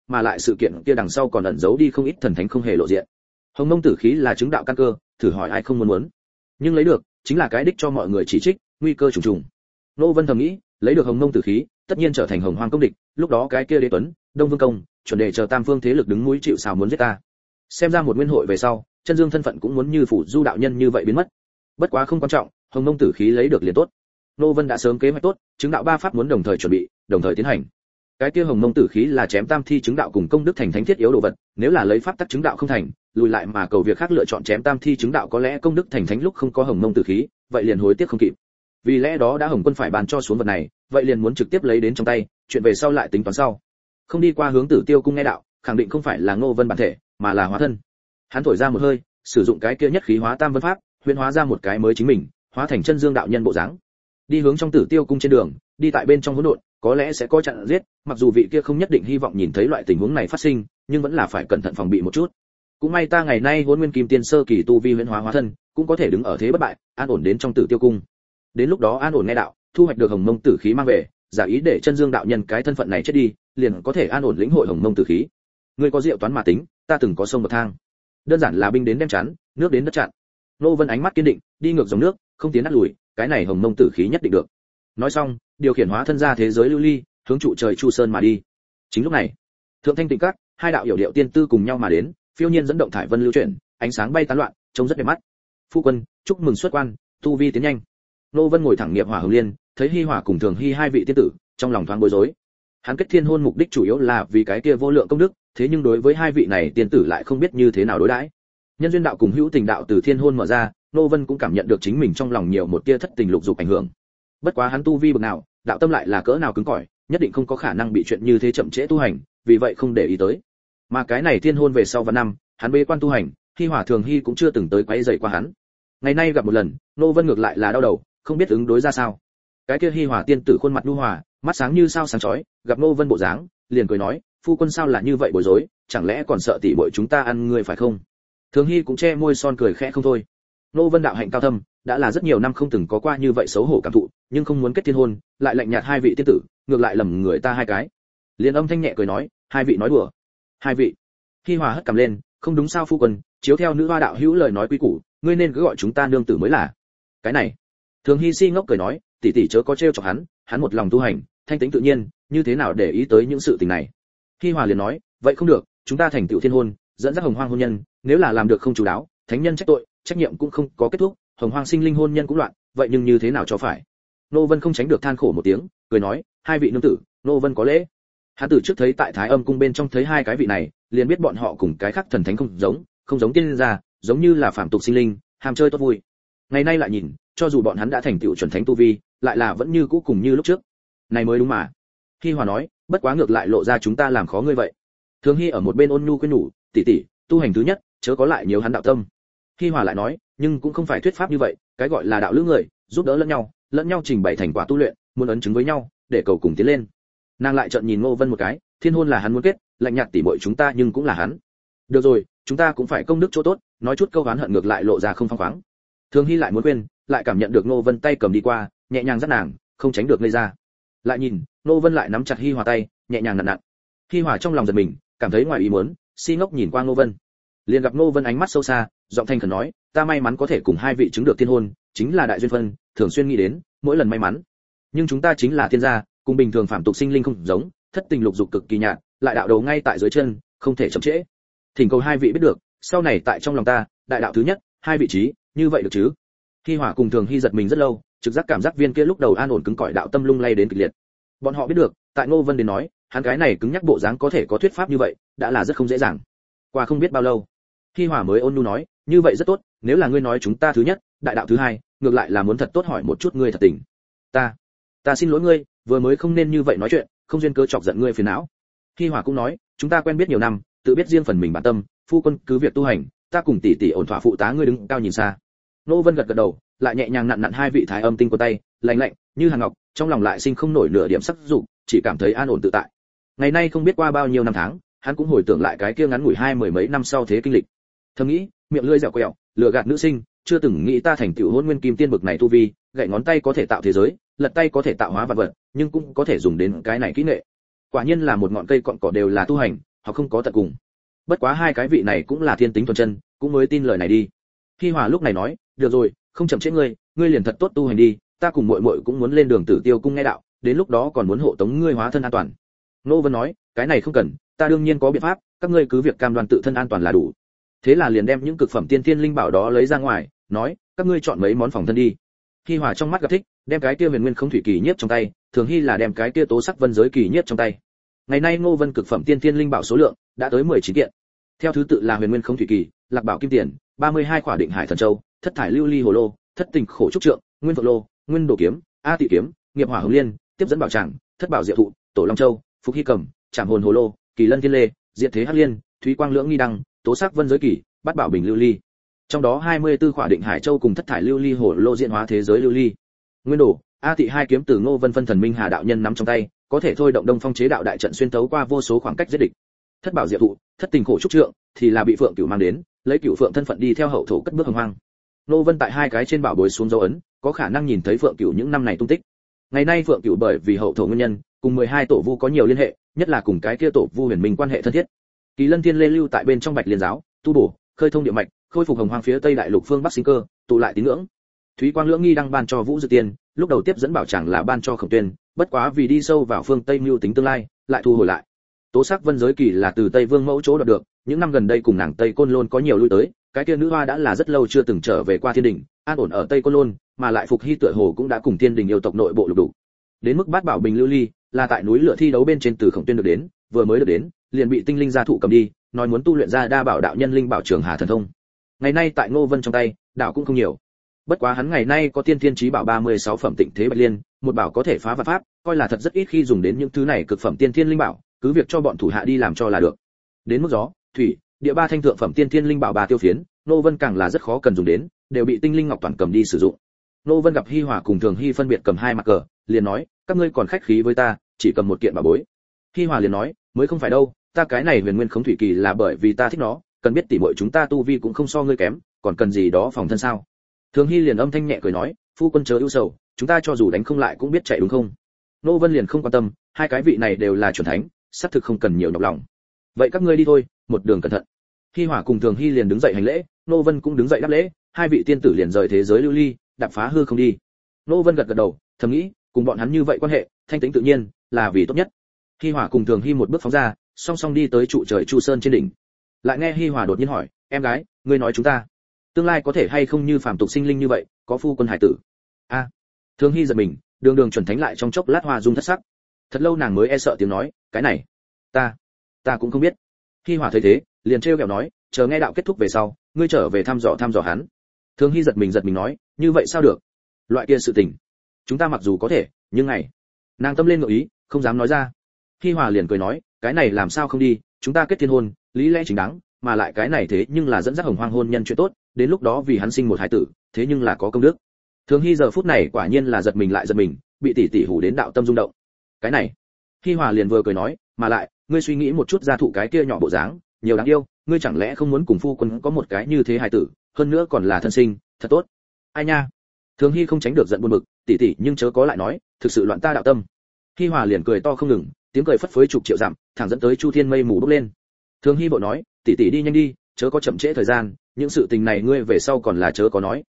Speaker 1: mà lại sự kiện kia đằng sau còn ẩn giấu đi không ít thần thánh không hề lộ diện. Hồng Mông tử khí là chứng đạo căn cơ, thử hỏi ai không muốn, nhưng lấy được chính là cái đích cho mọi người chỉ trích, nguy cơ trùng trùng. Nô Vân thầm nghĩ, lấy được Hồng Mông tử khí, tất nhiên trở thành Hồng Hoang công địch, lúc đó cái kia Đế Tuấn, Đông Vương Công, chuẩn đề chờ tam phương thế lực đứng mũi chịu sào muốn giết ta. Xem ra một nguyên hội về sau, chân dương thân phận cũng muốn như phủ du đạo nhân như vậy biến mất. Bất quá không quan trọng, Hồng Mông tử khí lấy được liền tốt. Nô Vân đã sớm kế hoạch tốt, chứng đạo ba pháp muốn đồng thời chuẩn bị, đồng thời tiến hành. Cái kia Hồng Mông tử khí là chém tam thi chứng đạo cùng công đức thành thánh thiết yếu đồ vật, nếu là lấy pháp tắc chứng đạo không thành, lùi lại mà cầu việc khác lựa chọn chém tam thi chứng đạo có lẽ công đức thành thánh lúc không có Hồng Mông tử khí, vậy liền hối tiếc không kịp. Vì lẽ đó đã Hồng Quân phải bàn cho xuống vật này, vậy liền muốn trực tiếp lấy đến trong tay, chuyện về sau lại tính toán sau. Không đi qua hướng Tử Tiêu cung nghe đạo, khẳng định không phải là Ngô Vân bản thể, mà là hóa thân. Hắn thổi ra một hơi, sử dụng cái kia nhất khí hóa tam vân pháp, huyễn hóa ra một cái mới chính mình, hóa thành chân dương đạo nhân bộ dáng. Đi hướng trong Tử Tiêu cung trên đường, đi tại bên trong hỗn độn, có lẽ sẽ có chặn giết, mặc dù vị kia không nhất định hy vọng nhìn thấy loại tình huống này phát sinh, nhưng vẫn là phải cẩn thận phòng bị một chút. Cũng may ta ngày nay Hỗn Nguyên Kim Tiên sơ kỳ tu vi huyễn hóa hóa thân, cũng có thể đứng ở thế bất bại, an ổn đến trong Tử Tiêu cung. Đến lúc đó an ổn nghe đạo, thu hoạch được Hồng Mông tử khí mang về, giả ý để chân dương đạo nhân cái thân phận này chết đi, liền có thể an ổn lĩnh hội Hồng Mông tử khí. Ngươi có diệu toán mà tính, ta từng có sông bậc thang. Đơn giản là binh đến đem chắn, nước đến đất chặn. Nô Vân ánh mắt kiên định, đi ngược dòng nước, không tiến nát lùi, cái này Hồng Mông tử khí nhất định được. Nói xong, điều khiển hóa thân ra thế giới lưu ly, hướng trụ trời Chu Sơn mà đi. Chính lúc này, Thượng Thanh Tịnh Các, hai đạo hiểu điệu tiên tư cùng nhau mà đến, phiêu nhiên dẫn động thải vân lưu chuyển, ánh sáng bay tán loạn, trông rất đẹp mắt. Phu quân, chúc mừng xuất quan, tu vi tiến nhanh. Nô Vân ngồi thẳng nghiệp hỏa hồng liên, thấy Hi Hỏa cùng Thường Hi hai vị tiên tử, trong lòng thoáng bối rối. Hắn kết thiên hôn mục đích chủ yếu là vì cái kia vô lượng công đức, thế nhưng đối với hai vị này tiên tử lại không biết như thế nào đối đãi. Nhân duyên đạo cùng hữu tình đạo từ thiên hôn mở ra, Nô Vân cũng cảm nhận được chính mình trong lòng nhiều một tia thất tình lục dục ảnh hưởng. Bất quá hắn tu vi bậc nào, đạo tâm lại là cỡ nào cứng cỏi, nhất định không có khả năng bị chuyện như thế chậm trễ tu hành, vì vậy không để ý tới. Mà cái này thiên hôn về sau vạn năm, hắn bế quan tu hành, Hi Hỏa Thường Hi cũng chưa từng tới quấy rầy qua hắn. Ngày nay gặp một lần, Nô Vân ngược lại là đau đầu, không biết ứng đối ra sao. Cái kia Hi Hỏa tiên tử khuôn mặt nhu hòa, mắt sáng như sao sáng chói, gặp Nô Vân bộ dáng, liền cười nói, phu quân sao là như vậy bối rối, chẳng lẽ còn sợ tỷ muội chúng ta ăn ngươi phải không? Thường Hi cũng che môi son cười khẽ không thôi. Nô Vân đạo hạnh cao thâm, đã là rất nhiều năm không từng có qua như vậy xấu hổ cảm thụ, nhưng không muốn kết thiên hôn, lại lạnh nhạt hai vị tiên tử, ngược lại lầm người ta hai cái. Liên âm thanh nhẹ cười nói, hai vị nói đùa. Hai vị. Hi Hòa hất cằm lên, không đúng sao phu quân, chiếu theo nữ hoa đạo hữu lời nói quý củ, ngươi nên cứ gọi chúng ta nương tử mới là. Cái này. Thường Hi si ngốc cười nói, tỷ tỷ chớ có trêu chọc hắn một lòng tu hành, thanh tĩnh tự nhiên, như thế nào để ý tới những sự tình này. Hi Hòa liền nói, vậy không được, chúng ta thành tựu thiên hôn, dẫn dắt hồng hoang hôn nhân, nếu là làm được không chú đáo, thánh nhân trách tội, trách nhiệm cũng không có kết thúc, hồng hoang sinh linh hôn nhân cũng loạn, vậy nhưng như thế nào cho phải. Nô Vân không tránh được than khổ một tiếng, cười nói, hai vị nương tử, Nô Vân có lễ. Hắn từ trước thấy tại Thái Âm cung bên trong thấy hai cái vị này, liền biết bọn họ cùng cái khác thần thánh không giống tiên gia, giống như là phàm tục sinh linh, ham chơi tốt vui. Ngày nay lại nhìn, cho dù bọn hắn đã thành tựu chuẩn thánh tu vi, lại là vẫn như cũ cùng như lúc trước. Này mới đúng mà. Hi Hòa nói, bất quá ngược lại lộ ra chúng ta làm khó ngươi vậy. Thường Hi ở một bên ôn nhu khuyên nhủ, tỷ tỷ, tu hành thứ nhất, chớ có lại nhiều hắn đạo tâm. Hi Hòa lại nói, nhưng cũng không phải thuyết pháp như vậy, cái gọi là đạo lữ người, giúp đỡ lẫn nhau trình bày thành quả tu luyện, muốn ấn chứng với nhau, để cầu cùng tiến lên. Nàng lại trợn nhìn Ngô Vân một cái, thiên hôn là hắn muốn kết, lạnh nhạt tỷ muội chúng ta nhưng cũng là hắn. Được rồi, chúng ta cũng phải công đức chỗ tốt, nói chút câu oán hận ngược lại lộ ra không phăng khoáng. Thường Hi lại muốn quên, lại cảm nhận được Ngô Vân tay cầm đi qua, nhẹ nhàng dắt nàng, không tránh được ngây ra. Lại nhìn, Ngô Vân lại nắm chặt Hi Hòa tay, nhẹ nhàng nặn nặn. Hi Hòa trong lòng giật mình, cảm thấy ngoài ý muốn, si ngốc nhìn qua Ngô Vân. Liền gặp Ngô Vân ánh mắt sâu xa, giọng thanh khẩn nói, ta may mắn có thể cùng hai vị chứng được thiên hôn, chính là đại duyên phân, thường xuyên nghĩ đến, mỗi lần may mắn. Nhưng chúng ta chính là thiên gia, cùng bình thường phạm tục sinh linh không giống, thất tình lục dục cực kỳ nhạt, lại đạo đầu ngay tại dưới chân, không thể chậm trễ. Thỉnh cầu hai vị biết được, sau này tại trong lòng ta, đại đạo thứ nhất, hai vị trí, như vậy được chứ? Hi Hòa cùng Thường Hi giật mình rất lâu, trực giác cảm giác viên kia lúc đầu an ổn cứng cỏi đạo tâm lung lay đến kịch liệt. Bọn họ biết được, tại Ngô Vân đến nói, hắn cái này cứng nhắc bộ dáng có thể có thuyết pháp như vậy, đã là rất không dễ dàng. Qua không biết bao lâu, Hi Hòa mới ôn nhu nói, như vậy rất tốt, nếu là ngươi nói chúng ta thứ nhất, đại đạo thứ hai, ngược lại là muốn thật tốt hỏi một chút ngươi thật tình. Ta xin lỗi ngươi, vừa mới không nên như vậy nói chuyện, không duyên cớ chọc giận ngươi phiền não. Hi Hòa cũng nói, chúng ta quen biết nhiều năm, tự biết riêng phần mình bản tâm, phu quân cứ việc tu hành, ta cùng tỷ tỷ ổn thỏa phụ tá ngươi đứng cao nhìn xa. Nô Vân gật gật đầu, lại nhẹ nhàng nặn nặn hai vị Thái Âm tinh của tay, lạnh lạnh như hàn ngọc, trong lòng lại sinh không nổi nửa điểm sắc dục, chỉ cảm thấy an ổn tự tại. Ngày nay không biết qua bao nhiêu năm tháng, hắn cũng hồi tưởng lại cái kia ngắn ngủi mười mấy năm sau thế kinh lịch. Thầm nghĩ, miệng lưỡi dẻo quẹo, lừa gạt nữ sinh, chưa từng nghĩ ta thành tựu Hỗn Nguyên Kim Tiên bực này tu vi, gậy ngón tay có thể tạo thế giới, lật tay có thể tạo hóa vạn vật, nhưng cũng có thể dùng đến cái này kỹ nghệ. Quả nhiên là một ngọn cây cọn cỏ đều là tu hành, họ không có tận cùng. Bất quá hai cái vị này cũng là thiên tính thuần chân, cũng mới tin lời này đi. Hi Hòa lúc này nói, được rồi, không chậm trễ ngươi liền thật tốt tu hành đi, ta cùng muội muội cũng muốn lên đường Tử Tiêu cung nghe đạo, đến lúc đó còn muốn hộ tống ngươi hóa thân an toàn. Nô Vân nói, cái này không cần, ta đương nhiên có biện pháp, các ngươi cứ việc cam đoan tự thân an toàn là đủ. Thế là liền đem những cực phẩm tiên thiên linh bảo đó lấy ra ngoài, nói, các ngươi chọn mấy món phòng thân đi. Hi Hòa trong mắt gặp thích, đem cái kia huyền nguyên không thủy kỳ nhiếp trong tay, Thường Hy là đem cái kia tố sắc vân giới kỳ nhiếp trong tay. Ngày nay Ngô Vân cực phẩm tiên thiên linh bảo số lượng đã tới 19 kiện. Theo thứ tự là huyền nguyên không thủy kỳ, lạc bảo kim tiền, 32 quả định hải thần châu, thất thải lưu ly hồ lô, thất tình khổ trúc trượng, nguyên phượng lô, nguyên đồ kiếm, a tị kiếm, nghiệp hỏa hồng liên, tiếp dẫn bảo tràng, thất bảo diệu thụ, tổ long châu, phục hy cầm, trảm hồn hồ lô, kỳ lân thiên lê, diệt thế hắc liên, thúy quang lưỡng nghi đăng, tố sắc vân giới kỳ, bát bảo bình lưu ly. Trong đó 24 quả định hải châu cùng thất thải lưu ly hồ lô diễn hóa thế giới lưu ly. Nguyên đồ, a tị hai kiếm từ Ngô Vân phân thần minh hà đạo nhân nắm trong tay, có thể thôi động đông phong chế đạo đại trận xuyên tấu qua vô số khoảng cách giết địch. Thất bảo diệu thụ, thất tình khổ trúc trượng thì là bị phượng cửu mang đến, lấy cửu phượng thân phận đi theo hậu thổ cất bước hồng hoang. Ngô Vân tại hai cái trên bảo bối xuống dấu ấn, có khả năng nhìn thấy phượng cửu những năm này tung tích. Ngày nay phượng cửu bởi vì hậu thổ nguyên nhân, cùng 12 tổ vu có nhiều liên hệ, nhất là cùng cái kia tổ vu huyền minh quan hệ thân thiết. Kỳ lân thiên lê lưu tại bên trong bạch liên giáo, tu bổ, khơi thông địa mạch, khôi phục hồng hoang phía tây đại lục phương bắc sinh cơ, tụ lại tín ngưỡng. Thúy quang lưỡng nghi đăng ban cho Vũ Dực Tiên, lúc đầu tiếp dẫn bảo chẳng là ban cho Khổng Tuyên, bất quá vì đi sâu vào phương tây mưu tính tương lai, lại thu hồi lại. Tố sắc vân giới kỳ là từ Tây Vương mẫu chỗ đoạt được, những năm gần đây cùng nàng Tây Côn Lôn có nhiều lui tới, cái kia nữ hoa đã là rất lâu chưa từng trở về qua thiên đình, an ổn ở Tây Côn Lôn, mà lại Phục Hy tựa hồ cũng đã cùng thiên đình yêu tộc nội bộ lục đủ. Đến mức bát bảo bình lưu ly, là tại núi lửa thi đấu bên trên từ Khổng Tuyên được đến, vừa mới được đến, liền bị tinh linh gia thụ cầm đi, nói muốn tu luyện ra đa bảo đạo nhân linh bảo trường hà thần thông. Ngày nay tại Ngô Vân trong tay, đạo cũng không nhiều. Bất quá hắn ngày nay có tiên thiên chí bảo 36 phẩm tịnh thế bạch liên, một bảo có thể phá vạn pháp, coi là thật rất ít khi dùng đến những thứ này cực phẩm tiên thiên linh bảo, cứ việc cho bọn thủ hạ đi làm cho là được. Đến mức gió, thủy, địa ba thanh thượng phẩm tiên thiên linh bảo bà tiêu phiến, Ngô Vân càng là rất khó cần dùng đến, đều bị tinh linh ngọc toàn cầm đi sử dụng. Ngô Vân gặp Hi Hòa cùng Thường Hy phân biệt cầm hai mặt cờ, liền nói, các ngươi còn khách khí với ta, chỉ cầm một kiện bảo bối. Hi Hòa liền nói, mới không phải đâu, ta cái này huyền nguyên khống thủy kỳ là bởi vì ta thích nó, cần biết tỉ muội chúng ta tu vi cũng không so ngươi kém, còn cần gì đó phòng thân sao? Thường Hy liền âm thanh nhẹ cười nói, phu quân chớ ưu sầu, chúng ta cho dù đánh không lại cũng biết chạy đúng không? Nô Vân liền không quan tâm, hai cái vị này đều là chuẩn thánh, xác thực không cần nhiều nhọc lòng. Vậy các ngươi đi thôi, một đường cẩn thận. Hi Hỏa cùng Thường Hy liền đứng dậy hành lễ, Nô Vân cũng đứng dậy đáp lễ, hai vị tiên tử liền rời thế giới lưu ly, đạp phá hư không đi. Nô Vân gật gật đầu, thầm nghĩ, cùng bọn hắn như vậy quan hệ, thanh tĩnh tự nhiên là vì tốt nhất. Hi Hỏa cùng Thường Hy một bước phóng ra, song song đi tới trụ trời Chu Sơn trên đỉnh. Lại nghe Hi Hỏa đột nhiên hỏi, em gái, ngươi nói chúng ta tương lai có thể hay không như phàm tục sinh linh như vậy, có phu quân hải tử? A. Thường Hy giật mình, đường đường chuẩn thánh lại trong chốc lát hoa dung thất sắc. Thật lâu nàng mới e sợ tiếng nói, cái này, ta cũng không biết. Hi Hỏa thấy thế, liền trêu ghẹo nói, chờ nghe đạo kết thúc về sau, ngươi trở về thăm dò hắn. Thường Hy giật mình nói, như vậy sao được? Loại kia sự tình, chúng ta mặc dù có thể, nhưng ngày, nàng tâm lên ngự ý, không dám nói ra. Hi Hỏa liền cười nói, cái này làm sao không đi, chúng ta kết thiên hôn, lý lẽ chính đáng, mà lại cái này thế nhưng là dẫn dắt hồng hoang hôn nhân chuyện tốt, đến lúc đó vì hắn sinh một hải tử, thế nhưng là có công đức. Thường Hy giờ phút này quả nhiên là giật mình lại giật mình, bị tỷ tỷ hù đến đạo tâm rung động. Cái này, Hi Hòa liền vừa cười nói, mà lại, ngươi suy nghĩ một chút gia thụ cái kia nhỏ bộ dáng, nhiều đáng yêu, ngươi chẳng lẽ không muốn cùng phu quân có một cái như thế hải tử, hơn nữa còn là thân sinh, thật tốt. Ai nha. Thường Hy không tránh được giận buồn bực, tỷ tỷ nhưng chớ có lại nói, thực sự loạn ta đạo tâm. Hi Hòa liền cười to không ngừng, tiếng cười phất phới chục triệu dặm, thẳng dẫn tới Chu Thiên mây mù bốc lên. Thường Hy vội nói, tỷ tỷ đi nhanh đi, chớ có chậm trễ thời gian, những sự tình này ngươi về sau còn là chớ có nói,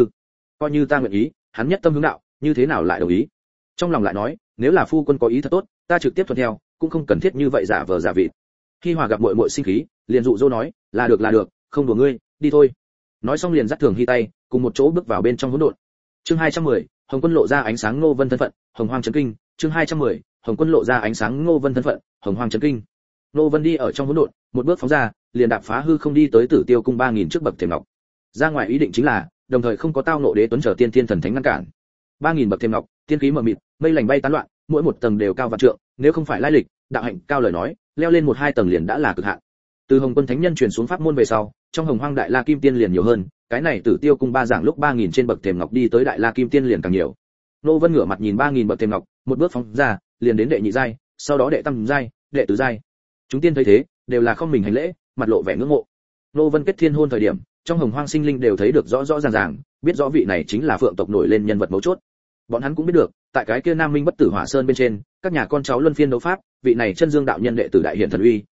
Speaker 1: coi như ta nguyện ý, hắn nhất tâm hướng đạo, như thế nào lại đồng ý? Trong lòng lại nói, nếu là phu quân có ý thật tốt, ta trực tiếp thuận theo, cũng không cần thiết như vậy giả vờ giả vịt. Khi Hòa gặp muội muội sinh khí, liền dụ dỗ nói, là được, không đùa ngươi, đi thôi. Nói xong liền dắt Thường Hy tay, cùng một chỗ bước vào bên trong hỗn độn. Chương 210, Hồng Quân lộ ra ánh sáng Ngô Vân thân phận, Hồng Hoang chấn kinh. Chương 210, Hồng Quân lộ ra ánh sáng Ngô Vân thân phận, Hồng Hoang chấn kinh. Ngô Vân đi ở trong hỗn độn, một bước phóng ra, liền đạp phá hư không đi tới Tử Tiêu cung 3000 trước bậc thềm ngọc. Ra ngoài ý định chính là, đồng thời không có tao nộ đế tuấn trở tiên thiên thần thánh ngăn cản. 3000 bậc thềm ngọc, tiên khí mờ mịt, mây lành bay tán loạn, mỗi một tầng đều cao vạn trượng, nếu không phải lai lịch, đạo hạnh cao lời nói, leo lên 1-2 tầng liền đã là cực hạn. Từ Hồng Quân thánh nhân truyền xuống pháp môn về sau, trong Hồng Hoang Đại La Kim Tiên liền nhiều hơn, cái này Tử Tiêu cung ba giảng lúc 3000 trên bậc thềm ngọc đi tới Đại La Kim Tiên liền càng nhiều. Nô Vân ngửa mặt nhìn 3000 bậc thềm ngọc, một bước phóng ra, liền đến đệ nhị giai, sau đó đệ tam giai, đệ tứ giai. Chúng tiên thấy thế, đều là không mình hành lễ, mặt lộ vẻ ngưỡng mộ. Nô Vân kết thiên hôn thời điểm, trong Hồng Hoang sinh linh đều thấy được rõ rõ ràng ràng, biết rõ vị này chính là Phượng tộc nổi lên nhân vật mấu chốt. Bọn hắn cũng biết được, tại cái kia Nam Minh Bất Tử Hỏa Sơn bên trên, các nhà con cháu luân phiên đấu pháp, vị này Chân Dương đạo nhân đệ tử đại hiển thần uy,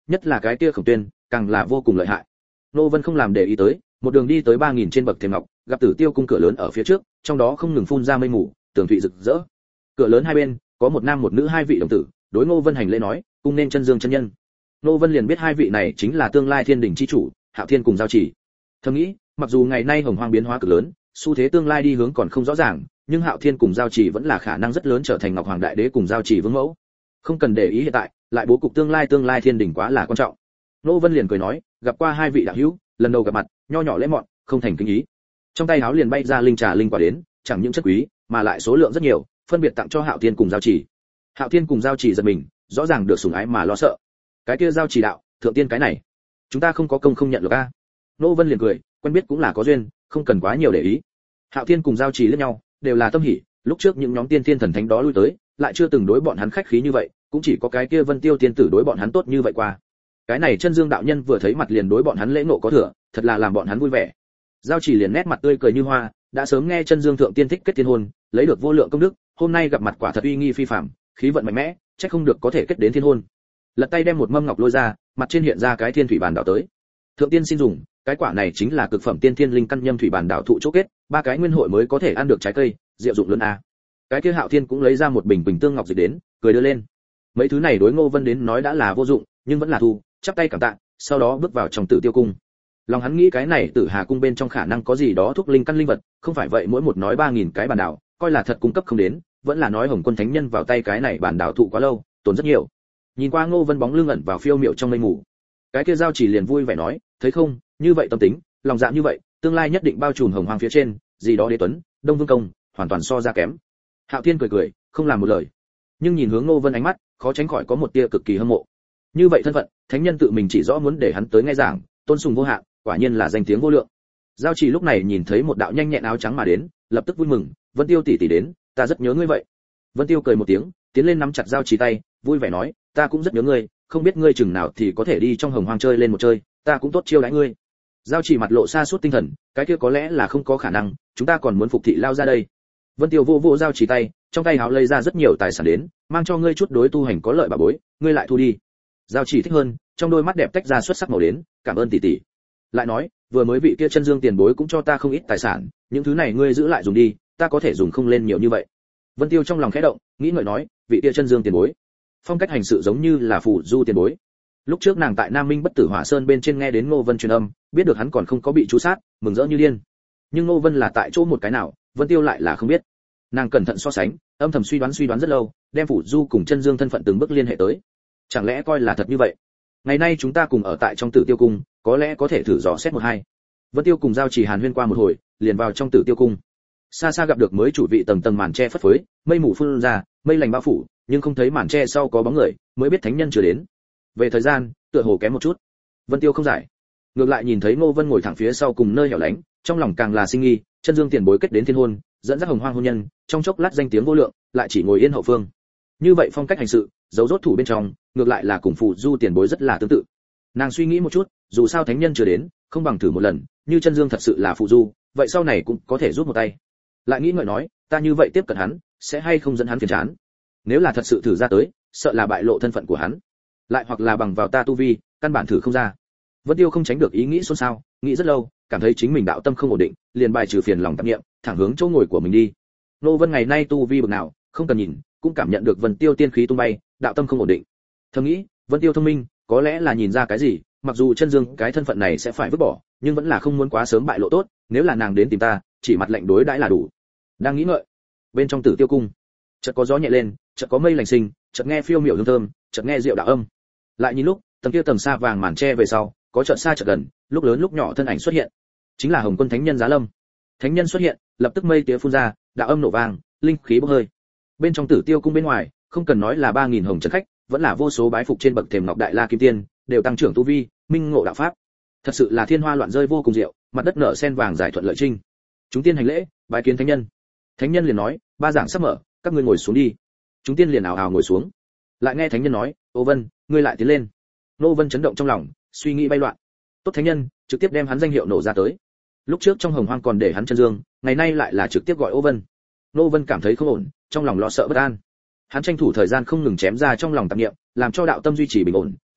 Speaker 1: nhất là cái kia Khổng Tuyên, càng là vô cùng lợi hại. Ngô Vân không làm để ý tới, một đường đi tới 3000 trên bậc thềm ngọc, gặp Tử Tiêu cung cửa lớn ở phía trước, trong đó không ngừng phun ra mây mù, tường thụy rực rỡ. Cửa lớn hai bên, có một nam một nữ hai vị đồng tử, đối Ngô Vân hành lễ nói, cung nên chân dương chân nhân. Ngô Vân liền biết hai vị này chính là tương lai Thiên Đình chi chủ, Hạo Thiên cùng Giao Chỉ. Thầm nghĩ, mặc dù ngày nay Hồng Hoang biến hóa cực lớn, xu thế tương lai đi hướng còn không rõ ràng, nhưng Hạo Thiên cùng Giao Chỉ vẫn là khả năng rất lớn trở thành Ngọc Hoàng Đại Đế cùng Giao Chỉ vương mẫu. Không cần để ý hiện tại, lại bố cục tương lai Thiên Đình quá là quan trọng. Ngô Vân liền cười nói, gặp qua hai vị đạo hữu, lần đầu gặp mặt, nho nhỏ lễ mọn, không thành kính ý. Trong tay háo liền bay ra linh trà linh quả đến, chẳng những chất quý, mà lại số lượng rất nhiều, phân biệt tặng cho Hạo Thiên cùng Giao Chỉ. Hạo Thiên cùng Giao Chỉ giật mình, rõ ràng được sủng ái mà lo sợ. Cái kia Giao Chỉ đạo, thượng tiên cái này, chúng ta không có công không nhận được a. Ngô Vân liền cười, quen biết cũng là có duyên, không cần quá nhiều để ý. Hạo Thiên cùng Giao Chỉ liếc nhau, đều là tâm hỉ, lúc trước những nhóm tiên thiên thần thánh đó lui tới, lại chưa từng đối bọn hắn khách khí như vậy, cũng chỉ có cái kia Vân Tiêu tiên tử đối bọn hắn tốt như vậy qua. Cái này Chân Dương đạo nhân vừa thấy mặt liền đối bọn hắn lễ ngộ có thừa, thật là làm bọn hắn vui vẻ. Giao Chỉ liền nét mặt tươi cười như hoa, đã sớm nghe Chân Dương thượng tiên thích kết tiên hôn, lấy được vô lượng công đức, hôm nay gặp mặt quả thật uy nghi phi phàm, khí vận mạnh mẽ, chắc không được có thể kết đến thiên hôn. Lật tay đem một mâm ngọc lôi ra, mặt trên hiện ra cái thiên thủy bản đảo tới. Thượng tiên xin dùng, cái quả này chính là cực phẩm tiên thiên linh căn nhâm thủy bản đảo thụ chỗ kết, ba cái nguyên hội mới có thể ăn được trái cây, diệu dụng lớn a. Cái kia Hạo Thiên cũng lấy ra một bình bình tương ngọc dịch đến, cười đưa lên. Mấy thứ này đối Ngô Vân đến nói đã là vô dụng, nhưng vẫn là thu, chắp tay cảm tạ, sau đó bước vào trong Tử Tiêu cung. Lòng hắn nghĩ cái này Tử Hà cung bên trong khả năng có gì đó thuốc linh căn linh vật, không phải vậy mỗi một nói 3000 cái bản đảo, coi là thật cung cấp không đến, vẫn là nói Hồng Quân thánh nhân vào tay cái này bản đảo thụ quá lâu, tốn rất nhiều. Nhìn qua Ngô Vân bóng lưng ẩn vào phiêu miệu trong mây mù. Cái kia Giao Chỉ liền vui vẻ nói, thấy không, như vậy tâm tính, lòng dạ như vậy, tương lai nhất định bao trùm Hồng Hoang phía trên, gì đó Đế Tuấn, Đông Vương Công, hoàn toàn so ra kém. Hạo Thiên cười cười, không làm một lời. Nhưng nhìn hướng Ngô Vân ánh mắt, khó tránh khỏi có một tia cực kỳ hâm mộ. Như vậy thân phận, thánh nhân tự mình chỉ rõ muốn để hắn tới nghe giảng, tôn sùng vô hạn, quả nhiên là danh tiếng vô lượng. Giao Chỉ lúc này nhìn thấy một đạo nhanh nhẹn áo trắng mà đến, lập tức vui mừng, Vân Tiêu tỷ tỷ đến, ta rất nhớ ngươi vậy. Vân Tiêu cười một tiếng, tiến lên nắm chặt Giao Chỉ tay, vui vẻ nói, ta cũng rất nhớ ngươi, không biết ngươi chừng nào thì có thể đi trong Hồng Hoang chơi lên một chơi, ta cũng tốt chiêu đãi ngươi. Giao Chỉ mặt lộ xa suốt tinh thần, cái kia có lẽ là không có khả năng, chúng ta còn muốn phục thị lao ra đây. Vân Tiêu vô vô Giao Chỉ tay, trong tay háo lấy ra rất nhiều tài sản đến, mang cho ngươi chút đối tu hành có lợi bà bối, ngươi lại thu đi. Giao Chỉ thích hơn, trong đôi mắt đẹp tách ra xuất sắc màu đến, cảm ơn tỷ tỷ. Lại nói, vừa mới vị kia Chân Dương tiền bối cũng cho ta không ít tài sản, những thứ này ngươi giữ lại dùng đi, ta có thể dùng không lên nhiều như vậy. Vân Tiêu trong lòng khẽ động, nghĩ ngợi nói, vị kia Chân Dương tiền bối, phong cách hành sự giống như là phù du tiền bối. Lúc trước nàng tại Nam Minh Bất Tử Hỏa Sơn bên trên nghe đến Ngô Vân truyền âm, biết được hắn còn không có bị chú sát, mừng rỡ như điên. Nhưng Ngô Vân là tại chỗ một cái nào, Vân Tiêu lại là không biết. Nàng cẩn thận so sánh, âm thầm suy đoán rất lâu, đem phù du cùng Chân Dương thân phận từng bước liên hệ tới. Chẳng lẽ coi là thật như vậy? Ngày nay chúng ta cùng ở tại trong Tử Tiêu cung, có lẽ có thể thử dò xét một hai. Vân Tiêu cùng Giao Chỉ hàn huyên qua một hồi, liền vào trong Tử Tiêu cung. Xa xa gặp được mới chủ vị tầng tầng màn che phất phới, mây mù phun ra, mây lành bao phủ, nhưng không thấy màn che sau có bóng người, mới biết thánh nhân chưa đến. Về thời gian, tựa hồ kém một chút. Vân Tiêu không giải. Ngược lại nhìn thấy Ngô Vân ngồi thẳng phía sau cùng nơi hẻo lánh, trong lòng càng là sinh nghi, Chân Dương tiền bối kết đến thiên hôn, dẫn dắt Hồng Hoang hôn nhân, trong chốc lát danh tiếng vô lượng, lại chỉ ngồi yên hậu phương. Như vậy phong cách hành sự, dấu rốt thủ bên trong, ngược lại là cùng phù du tiền bối rất là tương tự. Nàng suy nghĩ một chút, dù sao thánh nhân chưa đến, không bằng thử một lần, như Chân Dương thật sự là phù du, vậy sau này cũng có thể giúp một tay. Lại nghĩ ngợi nói, ta như vậy tiếp cận hắn, sẽ hay không dẫn hắn phiền chán. Nếu là thật sự thử ra tới, sợ là bại lộ thân phận của hắn. Lại hoặc là bằng vào ta tu vi, căn bản thử không ra. Vân Tiêu không tránh được ý nghĩ xôn xao, nghĩ rất lâu, cảm thấy chính mình đạo tâm không ổn định, liền bài trừ phiền lòng tạp niệm, thẳng hướng chỗ ngồi của mình đi. Nô Vân ngày nay tu vi bậc nào, không cần nhìn, cũng cảm nhận được Vân Tiêu tiên khí tung bay, đạo tâm không ổn định. Thầm nghĩ, Vân Tiêu thông minh, có lẽ là nhìn ra cái gì, mặc dù Chân Dương cái thân phận này sẽ phải vứt bỏ, nhưng vẫn là không muốn quá sớm bại lộ tốt, nếu là nàng đến tìm ta, chỉ mặt lạnh đối đãi là đủ. Đang nghĩ ngợi, bên trong Tử Tiêu cung, chợt có gió nhẹ lên, chợt có mây lành sinh, chợt nghe phiêu miểu hương thơm, chợt nghe rượu đạo âm. Lại nhìn lúc, tầng kia tầng xa vàng màn che về sau, có chợt xa chợt gần, lúc lớn lúc nhỏ thân ảnh xuất hiện. Chính là Hồng Quân Thánh Nhân Giá Lâm. Thánh nhân xuất hiện, lập tức mây tía phun ra, đạo âm nổ vang, linh khí bốc hơi. Bên trong Tử Tiêu cung bên ngoài, không cần nói là 3000 hồng trần khách, vẫn là vô số bái phục trên bậc thềm ngọc đại la kim tiên, đều tăng trưởng tu vi, minh ngộ đạo pháp. Thật sự là thiên hoa loạn rơi vô cùng diệu, mặt đất nở sen vàng giải thuận lợi trinh. Chúng tiên hành lễ, bái kiến thánh nhân. Thánh nhân liền nói, ba giảng sắp mở, các ngươi ngồi xuống đi. Chúng tiên liền ào ào ngồi xuống. Lại nghe thánh nhân nói, Ô Vân, ngươi lại tiến lên. Ô Vân chấn động trong lòng, suy nghĩ bay loạn. Tốt thánh nhân, trực tiếp đem hắn danh hiệu nổ ra tới. Lúc trước trong Hồng Hoang còn để hắn Chân Dương, ngày nay lại là trực tiếp gọi Ô Vân. Ô Vân cảm thấy không ổn, trong lòng lo sợ bất an. Hắn tranh thủ thời gian không ngừng chém ra trong lòng tạp niệm, làm cho đạo tâm duy trì bình ổn,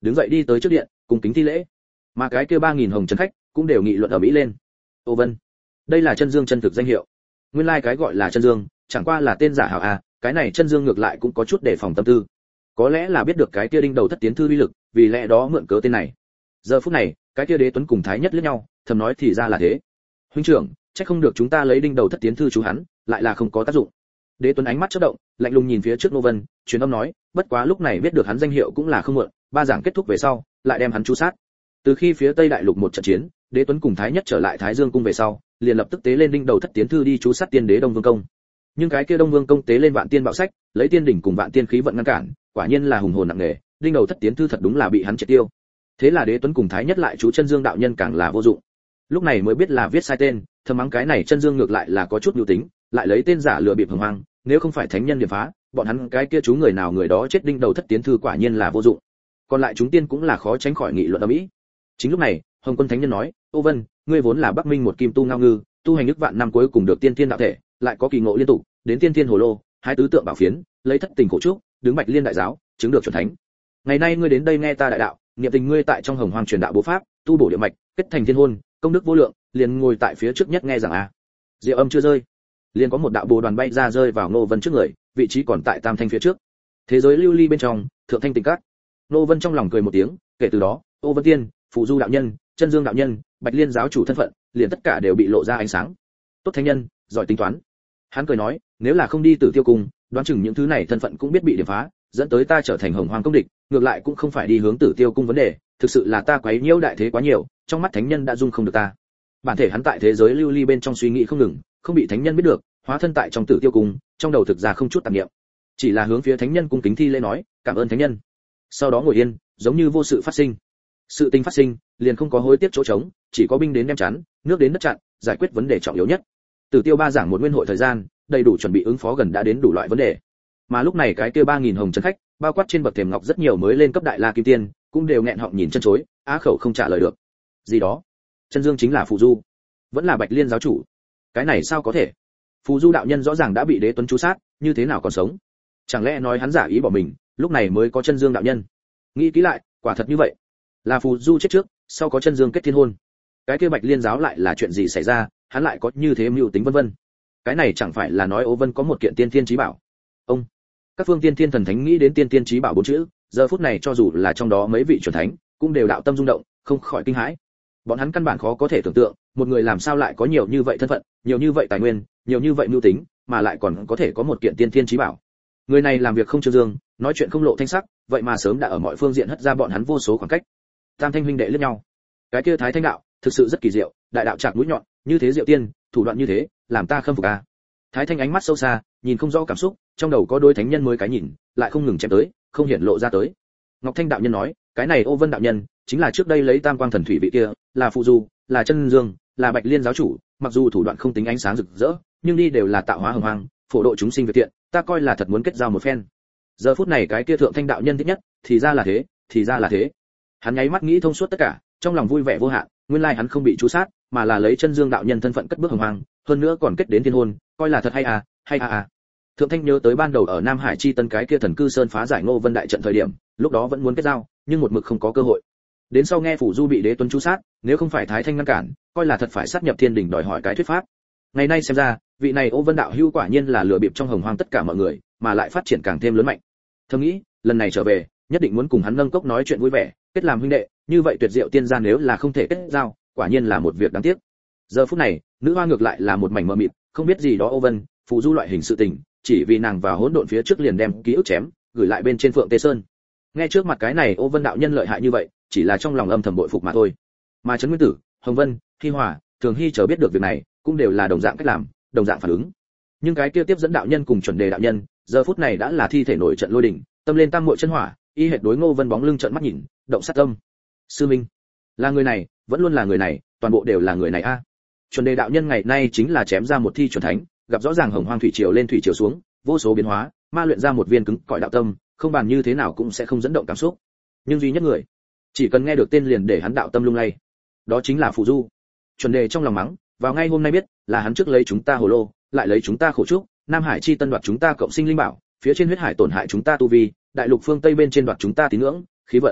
Speaker 1: đứng dậy đi tới trước điện cùng kính thi lễ. Mà cái kia 3000 hồng trần khách cũng đều nghị luận ở mỹ lên. Ô Vân, đây là Chân Dương chân thực danh hiệu. Nguyên lai cái gọi là Chân Dương chẳng qua là tên giả hảo à, cái này Chân Dương ngược lại cũng có chút đề phòng tâm tư. Có lẽ là biết được cái kia đinh đầu thất tiến thư uy lực, vì lẽ đó mượn cớ tên này. Giờ phút này, cái kia Đế Tuấn cùng Thái Nhất liếc nhau, thầm nói thì ra là thế. Huynh trưởng, chắc không được chúng ta lấy đinh đầu thất tiến thư chú hắn, lại là không có tác dụng. Đế Tuấn ánh mắt chớp động, lạnh lùng nhìn phía trước Ngô Vân, truyền âm nói, bất quá lúc này biết được hắn danh hiệu cũng là không muộn, ba giảng kết thúc về sau, lại đem hắn chú sát. Từ khi phía Tây Đại Lục một trận chiến, Đế Tuấn cùng Thái Nhất trở lại Thái Dương cung về sau, liền lập tức tế lên đinh đầu thất tiến thư đi chú sát tiên đế Đông Vương công. Nhưng cái kia Đông Vương công tế lên vạn tiên bạo sách, lấy tiên đỉnh cùng vạn tiên khí vận ngăn cản, quả nhiên là hùng hồn nặng nề, đinh đầu thất tiến thư thật đúng là bị hắn triệt tiêu. Thế là Đế Tuấn cùng Thái Nhất lại chú Chân Dương đạo nhân càng là vô dụng. Lúc này mới biết là viết sai tên, thầm mắng cái này Chân Dương ngược lại là có chút nhu tính, lại lấy tên giả lừa bịp hồng hoang, nếu không phải thánh nhân điểm phá, bọn hắn cái kia chú người nào người đó chết đinh đầu thất tiến thư quả nhiên là vô dụng. Còn lại chúng tiên cũng là khó tránh khỏi nghị luận ầm ĩ. Chính lúc này, Hồng Quân thánh nhân nói, Ô Vân, ngươi vốn là Bắc Minh một kim tu ngao ngư, tu hành nước vạn năm cuối cùng được tiên thiên đạo thể, lại có kỳ ngộ liên tục, đến tiên thiên hồ lô, hai tứ tượng bảo phiến, lấy thất tình khổ trúc, đứng Bạch Liên đại giáo, chứng được chuẩn thánh. Ngày nay ngươi đến đây nghe ta đại đạo, niệm tình ngươi tại trong Hồng Hoang truyền đạo bố pháp, tu bổ địa mạch, kết thành thiên hôn, công đức vô lượng, liền ngồi tại phía trước nhất nghe giảng a. Diệu âm chưa rơi, liền có một đạo bồ đoàn bay ra rơi vào Ngô Vân trước người, vị trí còn tại Tam Thanh phía trước. Thế giới lưu ly bên trong, thượng thanh tình cát. Ngô Vân trong lòng cười một tiếng, kể từ đó, Ô Vân Tiên, Phù Du đạo nhân, Chân Dương đạo nhân, Bạch Liên giáo chủ thân phận, liền tất cả đều bị lộ ra ánh sáng. Tốt thánh nhân, giỏi tính toán. Hắn cười nói, nếu là không đi Tử Tiêu cung, đoán chừng những thứ này thân phận cũng biết bị điểm phá, dẫn tới ta trở thành Hồng Hoang công địch, ngược lại cũng không phải đi hướng Tử Tiêu cung vấn đề, thực sự là ta quấy nhiễu đại thế quá nhiều, trong mắt thánh nhân đã dung không được ta. Bản thể hắn tại thế giới lưu ly bên trong suy nghĩ không ngừng, không bị thánh nhân biết được, hóa thân tại trong Tử Tiêu cung, trong đầu thực ra không chút tạp niệm, chỉ là hướng phía thánh nhân cung kính thi lễ nói, cảm ơn thánh nhân. Sau đó ngồi yên, giống như vô sự phát sinh. Sự tình phát sinh, liền không có hối tiếc chỗ trống, chỉ có binh đến đem chắn, nước đến đất chặn, giải quyết vấn đề trọng yếu nhất. Tử Tiêu ba giảng một nguyên hội thời gian, đầy đủ chuẩn bị ứng phó gần đã đến đủ loại vấn đề. Mà lúc này cái kia 3000 hồng trấn khách, bao quát trên bậc thềm ngọc rất nhiều mới lên cấp đại la kim tiên, cũng đều nghẹn họng nhìn chân chối, á khẩu không trả lời được. Gì đó? Chân Dương chính là Phù Du, vẫn là Bạch Liên giáo chủ. Cái này sao có thể? Phù Du đạo nhân rõ ràng đã bị Đế Tuấn chú sát, như thế nào còn sống? Chẳng lẽ nói hắn giả ý bỏ mình, lúc này mới có Chân Dương đạo nhân? Nghĩ kỹ lại, quả thật như vậy. Là Phù Du chết trước, sau có Chân Dương kết thiên hôn. Cái kia Bạch Liên giáo lại là chuyện gì xảy ra, hắn lại có như thế mưu tính vân vân. Cái này chẳng phải là nói Ô Vân có một kiện tiên thiên chí bảo? Ông, các phương tiên thiên thần thánh nghĩ đến tiên thiên chí bảo bốn chữ, giờ phút này cho dù là trong đó mấy vị chuẩn thánh, cũng đều đạo tâm rung động, không khỏi kinh hãi. Bọn hắn căn bản khó có thể tưởng tượng, một người làm sao lại có nhiều như vậy thân phận, nhiều như vậy tài nguyên, nhiều như vậy mưu tính, mà lại còn có thể có một kiện tiên thiên chí bảo. Người này làm việc không trương dương, nói chuyện không lộ thanh sắc, vậy mà sớm đã ở mọi phương diện hất ra bọn hắn vô số khoảng cách. Tam Thanh huynh đệ liếc nhau. Cái kia Thái Thanh đạo, thực sự rất kỳ diệu, đại đạo chạc mũi nhọn, như thế diệu tiên, thủ đoạn như thế, làm ta khâm phục a. Thái Thanh ánh mắt sâu xa, nhìn không rõ cảm xúc, trong đầu có đôi thánh nhân mới cái nhìn, lại không ngừng chém tới, không hiển lộ ra tới. Ngọc Thanh đạo nhân nói, cái này Ô Vân đạo nhân, chính là trước đây lấy Tam Quang thần thủy vị kia, là Phù Du, là Chân Dương, là Bạch Liên giáo chủ, mặc dù thủ đoạn không tính ánh sáng rực rỡ, nhưng đi đều là tạo hóa hồng hoang, phổ độ chúng sinh việc thiện, ta coi là thật muốn kết giao một phen. Giờ phút này cái kia Thượng Thanh đạo nhân thích nhất, thì ra là thế, thì ra là thế. Hắn nháy mắt nghĩ thông suốt tất cả, trong lòng vui vẻ vô hạn, nguyên lai hắn không bị chú sát, mà là lấy Chân Dương đạo nhân thân phận cất bước hồng hoang, hơn nữa còn kết đến thiên hôn, coi là thật hay à, hay à à. Thượng Thanh nhớ tới ban đầu ở Nam Hải chi tân cái kia thần cư sơn phá giải Ngô Vân đại trận thời điểm, lúc đó vẫn muốn kết giao, nhưng một mực không có cơ hội. Đến sau nghe Phủ Du bị Đế Tuấn chú sát, nếu không phải Thái Thanh ngăn cản, coi là thật phải sát nhập thiên đỉnh đòi hỏi cái thuyết pháp. Ngày nay xem ra, vị này Ô Vân đạo hữu quả nhiên là lừa bịp trong hồng hoang tất cả mọi người, mà lại phát triển càng thêm lớn mạnh. Thầm nghĩ, lần này trở về, nhất định muốn cùng hắn nâng cốc nói chuyện vui vẻ, kết làm huynh đệ, như vậy tuyệt diệu tiên gia nếu là không thể kết giao, quả nhiên là một việc đáng tiếc. Giờ phút này, nữ hoa ngược lại là một mảnh mờ mịt, không biết gì đó Ô Vân, Phù Du loại hình sự tình, chỉ vì nàng vào hỗn độn phía trước liền đem ký ức chém, gửi lại bên trên Phượng Tê Sơn. Nghe trước mặt cái này Ô Vân đạo nhân lợi hại như vậy, chỉ là trong lòng âm thầm bội phục mà thôi. Mà Trấn Nguyên Tử, Hồng Vân, Hi Hòa, Thường Hy chờ biết được việc này, cũng đều là đồng dạng cách làm, đồng dạng phản ứng. Nhưng cái kia tiếp dẫn đạo nhân cùng chuẩn đề đạo nhân, giờ phút này đã là thi thể nổi trận lôi đình, tâm lên tam muội chân hỏa, y hệt đối Ngô Vân bóng lưng trợn mắt nhìn, động sát tâm. Sư Minh, là người này, vẫn luôn là người này, toàn bộ đều là người này a. Chuẩn đề đạo nhân ngày nay chính là chém ra một thi chuẩn thánh, gặp rõ ràng hồng hoang thủy triều lên thủy triều xuống, vô số biến hóa, ma luyện ra một viên cứng cỏi đạo tâm, không bàn như thế nào cũng sẽ không dẫn động cảm xúc. Nhưng duy nhất người, chỉ cần nghe được tên liền để hắn đạo tâm lung lay, đó chính là Phù Du. Chuẩn đề trong lòng mắng, vào ngay hôm nay biết, là hắn trước lấy chúng ta hồ lô, lại lấy chúng ta khổ trúc, Nam Hải chi tân đoạt chúng ta cộng sinh linh bảo, phía trên huyết hải tổn hại chúng ta tu vi, đại lục phương Tây bên trên đoạt chúng ta tín ngưỡng, khí vận.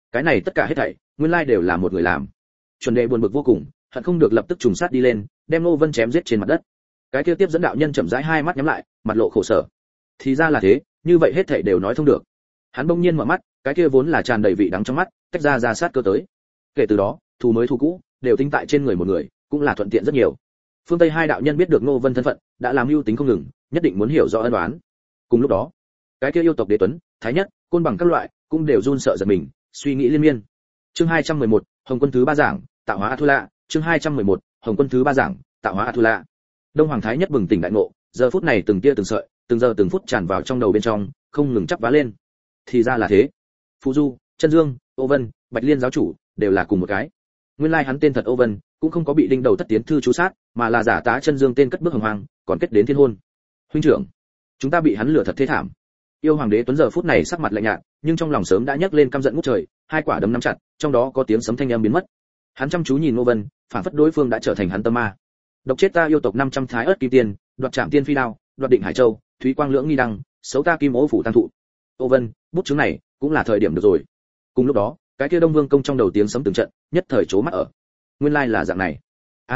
Speaker 1: Cái này tất cả hết thảy nguyên lai đều là một người làm. Chuẩn Đề buồn bực vô cùng, hận không được lập tức trùng sát đi lên, đem Ngô Vân chém giết trên mặt đất. Cái kia tiếp dẫn đạo nhân chậm rãi hai mắt nhắm lại, mặt lộ khổ sở. Thì ra là thế, như vậy hết thảy đều nói thông được. Hắn bỗng nhiên mở mắt, cái kia vốn là tràn đầy vị đắng trong mắt, tách ra sát cơ tới. Kể từ đó, thù mới thù cũ, đều tính tại trên người một người, cũng là thuận tiện rất nhiều. Phương Tây hai đạo nhân biết được Ngô Vân thân phận, đã làm mưu tính không ngừng, nhất định muốn hiểu rõ ân oán. Cùng lúc đó, cái kia yêu tộc Đế Tuấn, Thái Nhất, Côn Bằng các loại, cũng đều run sợ giật mình, suy nghĩ liên miên. Chương 211, Hồng Quân thứ 3 giảng, tạo hóa Atula, chương 211, Hồng Quân thứ 3 giảng, tạo hóa Atula. Đông Hoàng Thái Nhất bừng tỉnh đại ngộ, giờ phút này từng tia từng sợi, từng giờ từng phút tràn vào trong đầu bên trong, không ngừng chắp vá lên. Thì ra là thế. Phù Du, Chân Dương, Ô Vân, Bạch Liên giáo chủ, đều là cùng một cái. Nguyên lai hắn tên thật Ô Vân, cũng không có bị đinh đầu thất tiến thư chú sát, mà là giả tá Chân Dương tên cất bước hồng hoàng, còn kết đến thiên hôn. Huynh trưởng, chúng ta bị hắn lừa thật thế thảm. Yêu Hoàng Đế Tuấn giờ phút này sắc mặt lạnh nhạt, nhưng trong lòng sớm đã nhấc lên căm giận ngút trời, hai quả đấm nắm chặt, trong đó có tiếng sấm thanh âm biến mất. Hắn chăm chú nhìn Ngô Vân, phản phất đối phương đã trở thành hắn tâm ma. Độc chết ta yêu tộc 500 thái ớt kim tiền, đoạt trạm tiên phi đao, đoạt định hải châu, thúy quang lưỡng nghi đăng, xấu ta kim ố phủ tăng thụ. Ô Vân, bút chứng này cũng là thời điểm được rồi. Cùng lúc đó, cái kia Đông Vương công trong đầu tiếng sấm từng trận, nhất thời chố mắt ở. Nguyên lai là dạng này.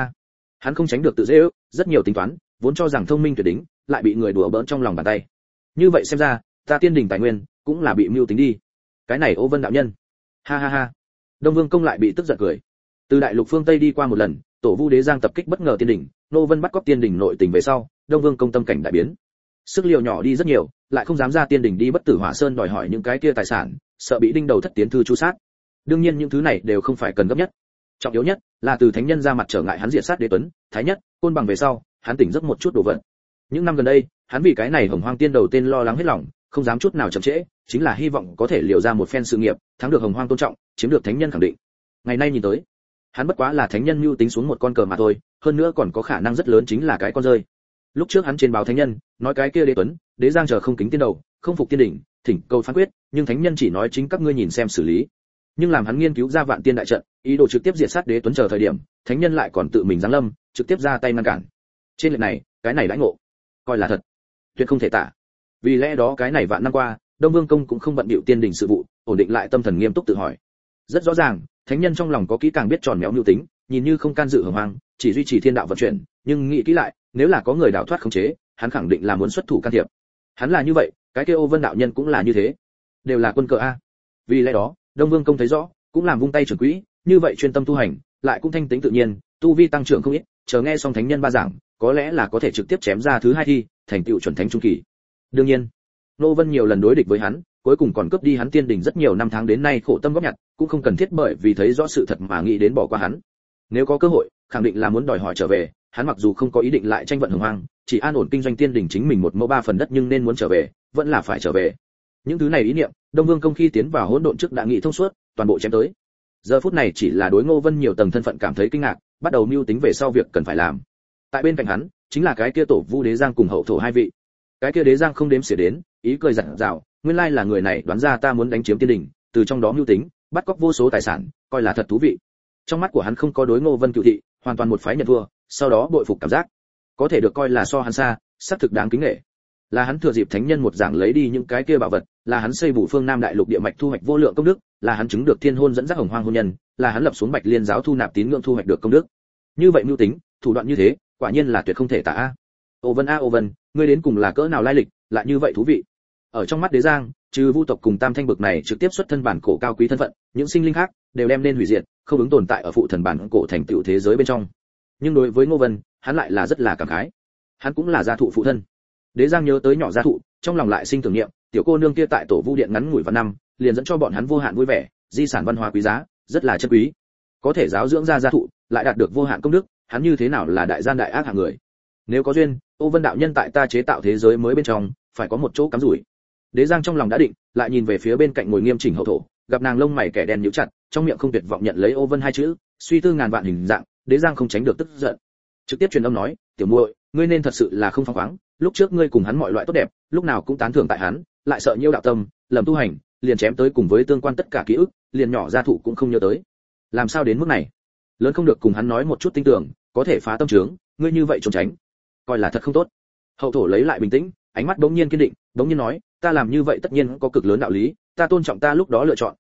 Speaker 1: Hắn không tránh được tự dễ ước, rất nhiều tính toán, vốn cho rằng thông minh tuyệt đỉnh, lại bị người đùa bỡn trong lòng bàn tay. Như vậy xem ra, ta tiên đỉnh tài nguyên cũng là bị mưu tính đi. Cái này Ô Vân đạo nhân. Ha ha ha. Đông Vương công lại bị tức giận cười. Từ đại lục phương Tây đi qua một lần, Tổ Vu Đế Giang tập kích bất ngờ tiên đỉnh, Nô Vân bắt cóc tiên đỉnh nội tình về sau, Đông Vương công tâm cảnh đại biến. Sức liều nhỏ đi rất nhiều, lại không dám ra tiên đỉnh đi Bất Tử Hỏa Sơn đòi hỏi những cái kia tài sản, sợ bị đinh đầu thất tiến thư chú sát. Đương nhiên những thứ này đều không phải cần gấp nhất. Trọng yếu nhất là từ thánh nhân ra mặt trở ngại hắn diệt sát Đế Tuấn, Thái Nhất, Côn Bằng về sau, hắn tỉnh giấc một chút đồ vật. Những năm gần đây, hắn vì cái này Hồng Hoang Tiên đầu tên lo lắng hết lòng, không dám chút nào chậm trễ, chính là hy vọng có thể liều ra một phen sự nghiệp, thắng được Hồng Hoang tôn trọng, chiếm được thánh nhân khẳng định. Ngày nay nhìn tới, hắn bất quá là thánh nhân mưu tính xuống một con cờ mà thôi, hơn nữa còn có khả năng rất lớn chính là cái con rơi. Lúc trước hắn trên báo thánh nhân, nói cái kia Đế Tuấn, Đế Giang chờ không kính tiên đầu, không phục tiên đỉnh, thỉnh cầu phán quyết, nhưng thánh nhân chỉ nói chính các ngươi nhìn xem xử lý. Nhưng làm hắn nghiên cứu ra Vạn Tiên đại trận, ý đồ trực tiếp diệt sát Đế Tuấn chờ thời điểm, thánh nhân lại còn tự mình giáng lâm, trực tiếp ra tay ngăn cản. Trên lệch này, cái này đãi ngộ, coi là thật, tuyệt không thể tả. Vì lẽ đó cái này vạn năm qua, Đông Vương công cũng không bận bịu tiên đỉnh sự vụ, ổn định lại tâm thần nghiêm túc tự hỏi. Rất rõ ràng, thánh nhân trong lòng có kỹ càng biết tròn méo mưu tính, nhìn như không can dự Hồng Hoang, chỉ duy trì thiên đạo vận chuyển, nhưng nghĩ kỹ lại, nếu là có người đào thoát khống chế, hắn khẳng định là muốn xuất thủ can thiệp. Hắn là như vậy, cái kia Ô Vân đạo nhân cũng là như thế, đều là quân cờ a. Vì lẽ đó, Đông Vương công thấy rõ, cũng làm vung tay trưởng quỹ, như vậy chuyên tâm tu hành, lại cũng thanh tĩnh tự nhiên, tu vi tăng trưởng không ít, chờ nghe xong thánh nhân ba giảng, có lẽ là có thể trực tiếp chém ra thứ hai thi, thành tựu chuẩn thánh trung kỳ. Đương nhiên, Nô Vân nhiều lần đối địch với hắn, cuối cùng còn cướp đi hắn tiên đỉnh rất nhiều năm tháng đến nay khổ tâm góp nhặt, cũng không cần thiết bởi vì thấy rõ sự thật mà nghĩ đến bỏ qua hắn. Nếu có cơ hội, khẳng định là muốn đòi hỏi trở về, hắn mặc dù không có ý định lại tranh vận Hồng Hoang, chỉ an ổn kinh doanh tiên đỉnh chính mình một mẫu ba phần đất, nhưng nên muốn trở về, vẫn là phải trở về. Những thứ này ý niệm, Đông Vương công khi tiến vào hỗn độn trước đã nghĩ thông suốt, toàn bộ chém tới. Giờ phút này chỉ là đối Ngô Vân nhiều tầng thân phận cảm thấy kinh ngạc, bắt đầu mưu tính về sau việc cần phải làm. Tại bên cạnh hắn, chính là cái kia Tổ Vu Đế Giang cùng Hậu Thổ hai vị. Cái kia Đế Giang không đếm xỉa đến, ý cười rạng rào, nguyên lai là người này đoán ra ta muốn đánh chiếm tiên đỉnh, từ trong đó mưu tính, bắt cóc vô số tài sản, coi là thật thú vị. Trong mắt của hắn không có đối Ngô Vân cựu thị, hoàn toàn một phái nhận thua, sau đó bội phục cảm giác, có thể được coi là so hắn xa, xác thực đáng kính nể. Là hắn thừa dịp thánh nhân một giảng lấy đi những cái kia bảo vật, là hắn xây Vũ Phương Nam đại lục địa mạch thu hoạch vô lượng công đức, là hắn chứng được thiên hôn dẫn dắt Hồng Hoang hôn nhân, là hắn lập xuống Bạch Liên giáo thu nạp tín ngưỡng thu hoạch được công đức. Như vậy mưu tính, thủ đoạn như thế, quả nhiên là tuyệt không thể tả a. Ô Vân, ngươi đến cùng là cỡ nào lai lịch, lại như vậy thú vị. Ở trong mắt Đế Giang, trừ Vu tộc cùng Tam Thanh bực này trực tiếp xuất thân bản cổ cao quý thân phận, những sinh linh khác đều đem nên hủy diệt, không ứng tồn tại ở phụ thần bản cổ thành tựu thế giới bên trong. Nhưng đối với Ngô Vân, hắn lại là rất là cảm khái. Hắn cũng là gia thụ phụ thân. Đế Giang nhớ tới nhỏ gia thụ, trong lòng lại sinh tưởng niệm, tiểu cô nương kia tại Tổ Vu điện ngắn ngủi vạn năm, liền dẫn cho bọn hắn vô hạn vui vẻ, di sản văn hóa quý giá, rất là chân quý. Có thể giáo dưỡng ra gia thụ, lại đạt được vô hạn công đức, hắn như thế nào là đại gian đại ác hạng người. Nếu có duyên, Ô Vân đạo nhân tại ta chế tạo thế giới mới bên trong, phải có một chỗ cắm rủi. Đế Giang trong lòng đã định, lại nhìn về phía bên cạnh ngồi nghiêm chỉnh Hậu Thổ, gặp nàng lông mày kẻ đen nhíu chặt, trong miệng không tuyệt vọng nhận lấy Ô Vân hai chữ, suy tư ngàn vạn hình dạng, Đế Giang không tránh được tức giận. Trực tiếp truyền âm nói, tiểu muội, ngươi nên thật sự là không phóng khoáng, lúc trước ngươi cùng hắn mọi loại tốt đẹp, lúc nào cũng tán thưởng tại hắn, lại sợ nhiêu đạo tâm, lầm tu hành, liền chém tới cùng với tương quan tất cả ký ức, liền nhỏ gia thụ cũng không nhớ tới. Làm sao đến mức này? Lớn không được cùng hắn nói một chút tin tưởng, có thể phá tâm trướng, ngươi như vậy trốn tránh, coi là thật không tốt. Hậu Thổ lấy lại bình tĩnh, ánh mắt bỗng nhiên kiên định, bỗng nhiên nói, ta làm như vậy tất nhiên có cực lớn đạo lý, ta tôn trọng ta lúc đó lựa chọn,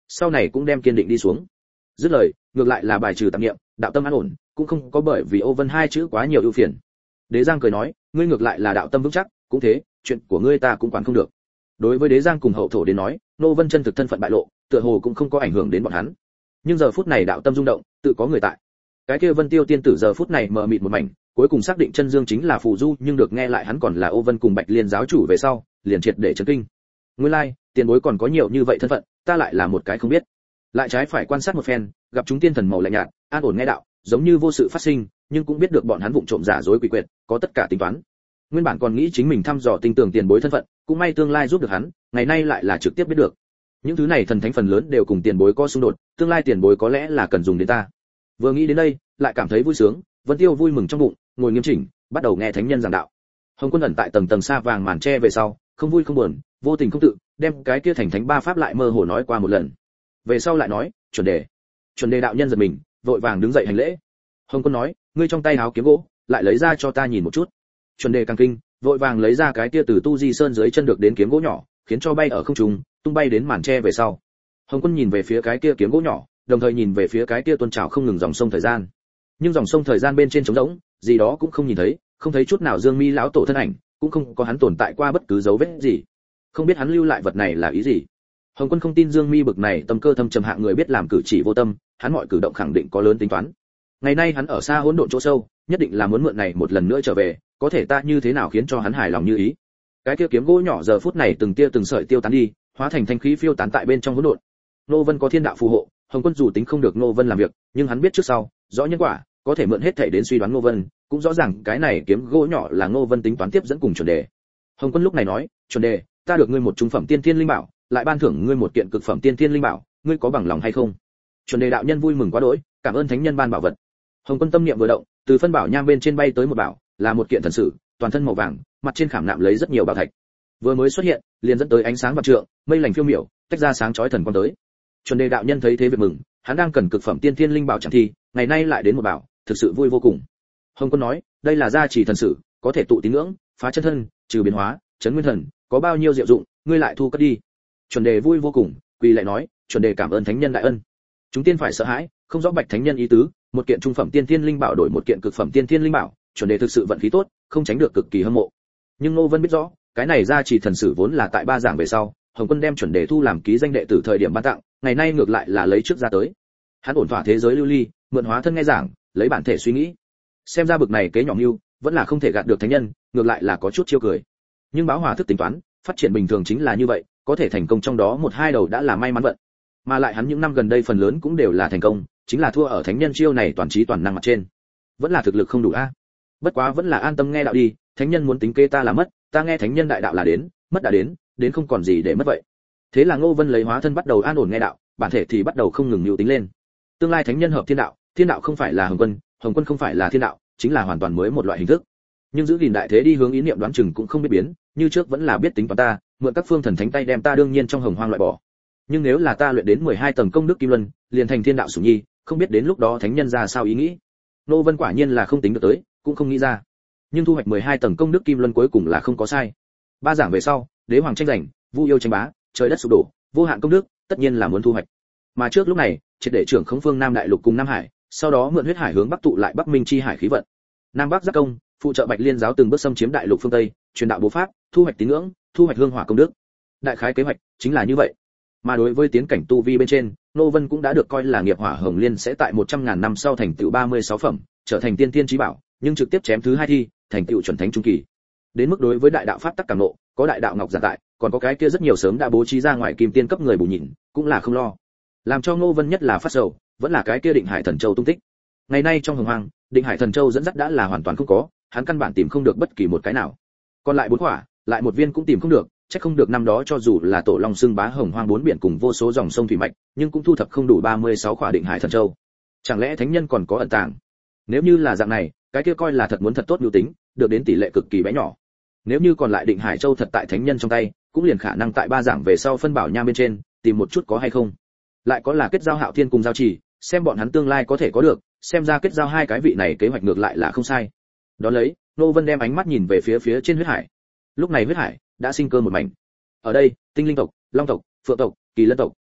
Speaker 1: sau này cũng đem kiên định đi xuống. Dứt lời, ngược lại là bài trừ tạp niệm, đạo tâm an ổn, cũng không có bởi vì Ô Vân hai chữ quá nhiều ưu phiền. Đế Giang cười nói, ngươi ngược lại là đạo tâm vững chắc, cũng thế, chuyện của ngươi ta cũng quản không được. Đối với Đế Giang cùng hậu thổ đến nói, Ngô Vân chân thực thân phận bại lộ, tựa hồ cũng không có ảnh hưởng đến bọn hắn. Nhưng giờ phút này đạo tâm rung động, tự có người tại. Cái kia Vân Tiêu tiên tử giờ phút này mờ mịt một mảnh, cuối cùng xác định chân dương chính là phù du, nhưng được nghe lại hắn còn là Ô Vân cùng Bạch Liên giáo chủ về sau, liền triệt để chấn kinh. Nguyên lai, tiền bối còn có nhiều như vậy thân phận, ta lại là một cái không biết. Lại trái phải quan sát một phen, gặp chúng tiên thần màu lạnh nhạt, an ổn nghe đạo, giống như vô sự phát sinh, nhưng cũng biết được bọn hắn vụng trộm giả dối quỷ quyệt, có tất cả tính toán. Nguyên bản còn nghĩ chính mình thăm dò tinh tường tiền bối thân phận, cũng may tương lai giúp được hắn, ngày nay lại là trực tiếp biết được. Những thứ này thần thánh phần lớn đều cùng tiền bối có xung đột, tương lai tiền bối có lẽ là cần dùng đến ta. Vừa nghĩ đến đây, lại cảm thấy vui sướng, Vân Tiêu vui mừng trong bụng, ngồi nghiêm chỉnh, bắt đầu nghe thánh nhân giảng đạo. Hồng Quân ẩn tại tầng tầng sa vàng màn che về sau, không vui không buồn, vô tình không tự, đem cái kia thành thánh ba pháp lại mơ hồ nói qua một lần. Về sau lại nói, chuẩn đề đạo nhân giật mình, vội vàng đứng dậy hành lễ. Hồng Quân nói, ngươi trong tay háo kiếm gỗ, lại lấy ra cho ta nhìn một chút. Chuẩn đề càng kinh, vội vàng lấy ra cái kia từ tu di sơn dưới chân được đến kiếm gỗ nhỏ, khiến cho bay ở không trung, tung bay đến màn che về sau. Hồng Quân nhìn về phía cái kia kiếm gỗ nhỏ, đồng thời nhìn về phía cái kia tuôn trào không ngừng dòng sông thời gian. Nhưng dòng sông thời gian bên trên trống rỗng, gì đó cũng không nhìn thấy, không thấy chút nào Dương Mi lão tổ thân ảnh, cũng không có hắn tồn tại qua bất cứ dấu vết gì. Không biết hắn lưu lại vật này là ý gì. Hồng Quân không tin Dương Mi bực này tâm cơ thâm trầm hạng người biết làm cử chỉ vô tâm, hắn mọi cử động khẳng định có lớn tính toán. Ngày nay hắn ở xa hỗn độn chỗ sâu, nhất định là muốn mượn này một lần nữa trở về, có thể ta như thế nào khiến cho hắn hài lòng như ý. Cái kia kiếm gỗ nhỏ giờ phút này từng tia từng sợi tiêu tán đi, hóa thành thanh khí phiêu tán tại bên trong hỗn độn. Nô Vân có thiên đạo phù hộ, Hồng Quân dù tính không được Nô Vân làm việc, nhưng hắn biết trước sau, rõ nhân quả, có thể mượn hết thảy đến suy đoán Nô Vân, cũng rõ ràng cái này kiếm gỗ nhỏ là Nô Vân tính toán tiếp dẫn cùng chuẩn đề. Hồng Quân lúc này nói, chuẩn đề, ta được ngươi một trung phẩm tiên thiên linh bảo, lại ban thưởng ngươi một kiện cực phẩm tiên thiên linh bảo, ngươi có bằng lòng hay không? Chuẩn đề đạo nhân vui mừng quá đỗi, cảm ơn thánh nhân ban bảo vật. Hồng Quân tâm niệm vừa động, từ phân bảo nham bên trên bay tới một bảo, là một kiện thần sử, toàn thân màu vàng, mặt trên khảm nạm lấy rất nhiều bảo thạch. Vừa mới xuất hiện, liền dẫn tới ánh sáng vạn trượng, mây lành phiêu miểu, tách ra sáng chói thần quang tới. Chuẩn đề đạo nhân thấy thế việc mừng, hắn đang cần cực phẩm tiên thiên linh bảo chẳng thi, ngày nay lại đến một bảo, thực sự vui vô cùng. Hồng Quân nói, đây là gia trì thần sử, có thể tụ tín ngưỡng, phá chân thân, trừ biến hóa, chấn nguyên thần, có bao nhiêu diệu dụng, ngươi lại thu cất đi. Chuẩn đề vui vô cùng, quỳ lại nói, chuẩn đề cảm ơn thánh nhân đại ân. Chúng tiên phải sợ hãi, không rõ bạch thánh nhân ý tứ, một kiện trung phẩm tiên thiên linh bảo đổi một kiện cực phẩm tiên thiên linh bảo, chuẩn đề thực sự vận khí tốt, không tránh được cực kỳ hâm mộ. Nhưng Ngô Vân biết rõ, cái này gia trì thần sử vốn là tại ba giảng về sau, Hồng Quân đem chuẩn đề thu làm ký danh đệ tử thời điểm ban tặng, ngày nay ngược lại là lấy trước ra tới. Hắn ổn thỏa thế giới lưu ly, mượn hóa thân nghe giảng, lấy bản thể suy nghĩ. Xem ra bực này kế nhỏ mưu, vẫn là không thể gạt được thánh nhân, ngược lại là có chút chiêu cười. Nhưng báo hòa thức tính toán, phát triển bình thường chính là như vậy, có thể thành công trong đó một hai đầu đã là may mắn vận. Mà lại hắn những năm gần đây phần lớn cũng đều là thành công, chính là thua ở thánh nhân chiêu này toàn trí toàn năng mặt trên. Vẫn là thực lực không đủ a. Bất quá vẫn là an tâm nghe đạo đi, thánh nhân muốn tính kế ta là mất, ta nghe thánh nhân đại đạo là đến, mất đã đến không còn gì để mất vậy. Thế là Ngô Vân lấy hóa thân bắt đầu an ổn nghe đạo, bản thể thì bắt đầu không ngừng nhu tính lên. Tương lai thánh nhân hợp thiên đạo không phải là Hồng Quân không phải là thiên đạo, chính là hoàn toàn mới một loại hình thức. Nhưng giữ gìn đại thế đi hướng ý niệm đoán chừng cũng không biết biến, như trước vẫn là biết tính toán ta, mượn các phương thần thánh tay đem ta đương nhiên trong hồng hoang loại bỏ. Nhưng nếu là ta luyện đến 12 tầng công đức kim luân, liền thành thiên đạo sủng nhi, không biết đến lúc đó thánh nhân ra sao ý nghĩ. Nô Vân quả nhiên là không tính được tới, cũng không nghĩ ra. Nhưng thu hoạch 12 tầng công đức kim luân cuối cùng là không có sai. Ba giảng về sau, đế hoàng tranh giành, vu yêu tranh bá, trời đất sụp đổ, vô hạn công đức, tất nhiên là muốn thu hoạch. Mà trước lúc này, triệt để trưởng khống phương Nam đại lục cùng Nam Hải, sau đó mượn huyết hải hướng bắc tụ lại Bắc Minh chi hải khí vận. Nam Bắc giác công, phụ trợ Bạch Liên giáo từng bước xâm chiếm đại lục phương Tây, truyền đạo bố pháp, thu hoạch tín ngưỡng, thu hoạch hương hỏa công đức. Đại khái kế hoạch chính là như vậy. Mà đối với tiến cảnh tu vi bên trên, Nô Vân cũng đã được coi là nghiệp hỏa hồng liên sẽ tại 100.000 năm sau thành tựu 36 phẩm, trở thành tiên tiên chí bảo, nhưng trực tiếp chém thứ hai thi, thành tựu chuẩn thánh trung kỳ. Đến mức đối với đại đạo pháp tắc cảm nộ, có đại đạo ngọc giả tại, còn có cái kia rất nhiều sớm đã bố trí ra ngoài kim tiên cấp người bù nhìn, cũng là không lo. Làm cho Nô Vân nhất là phát sầu, vẫn là cái kia Định Hải Thần Châu tung tích. Ngày nay trong hồng hoang, Định Hải Thần Châu dẫn dắt đã là hoàn toàn không có, hắn căn bản tìm không được bất kỳ một cái nào. Còn lại 4 quả, lại một viên cũng tìm không được, chắc không được năm đó cho dù là tổ long xưng bá hồng hoang 4 biển cùng vô số dòng sông thủy mạch, nhưng cũng thu thập không đủ 36 quả Định Hải Thần Châu. Chẳng lẽ thánh nhân còn có ẩn tàng? Nếu như là dạng này, cái kia coi là thật muốn thật tốt nhu tính, được đến tỷ lệ cực kỳ bé nhỏ. Nếu như còn lại Định Hải Châu thật tại thánh nhân trong tay, cũng liền khả năng tại ba giảng về sau phân bảo nham bên trên, tìm một chút có hay không. Lại có là kết giao Hạo Thiên cùng giao trì, xem bọn hắn tương lai có thể có được, xem ra kết giao hai cái vị này kế hoạch ngược lại là không sai. Đó lấy, Nô Vân đem ánh mắt nhìn về phía trên huyết hải. Lúc này huyết hải đã sinh cơ một mảnh. Ở đây, tinh linh tộc, long tộc, phượng tộc, kỳ lân tộc,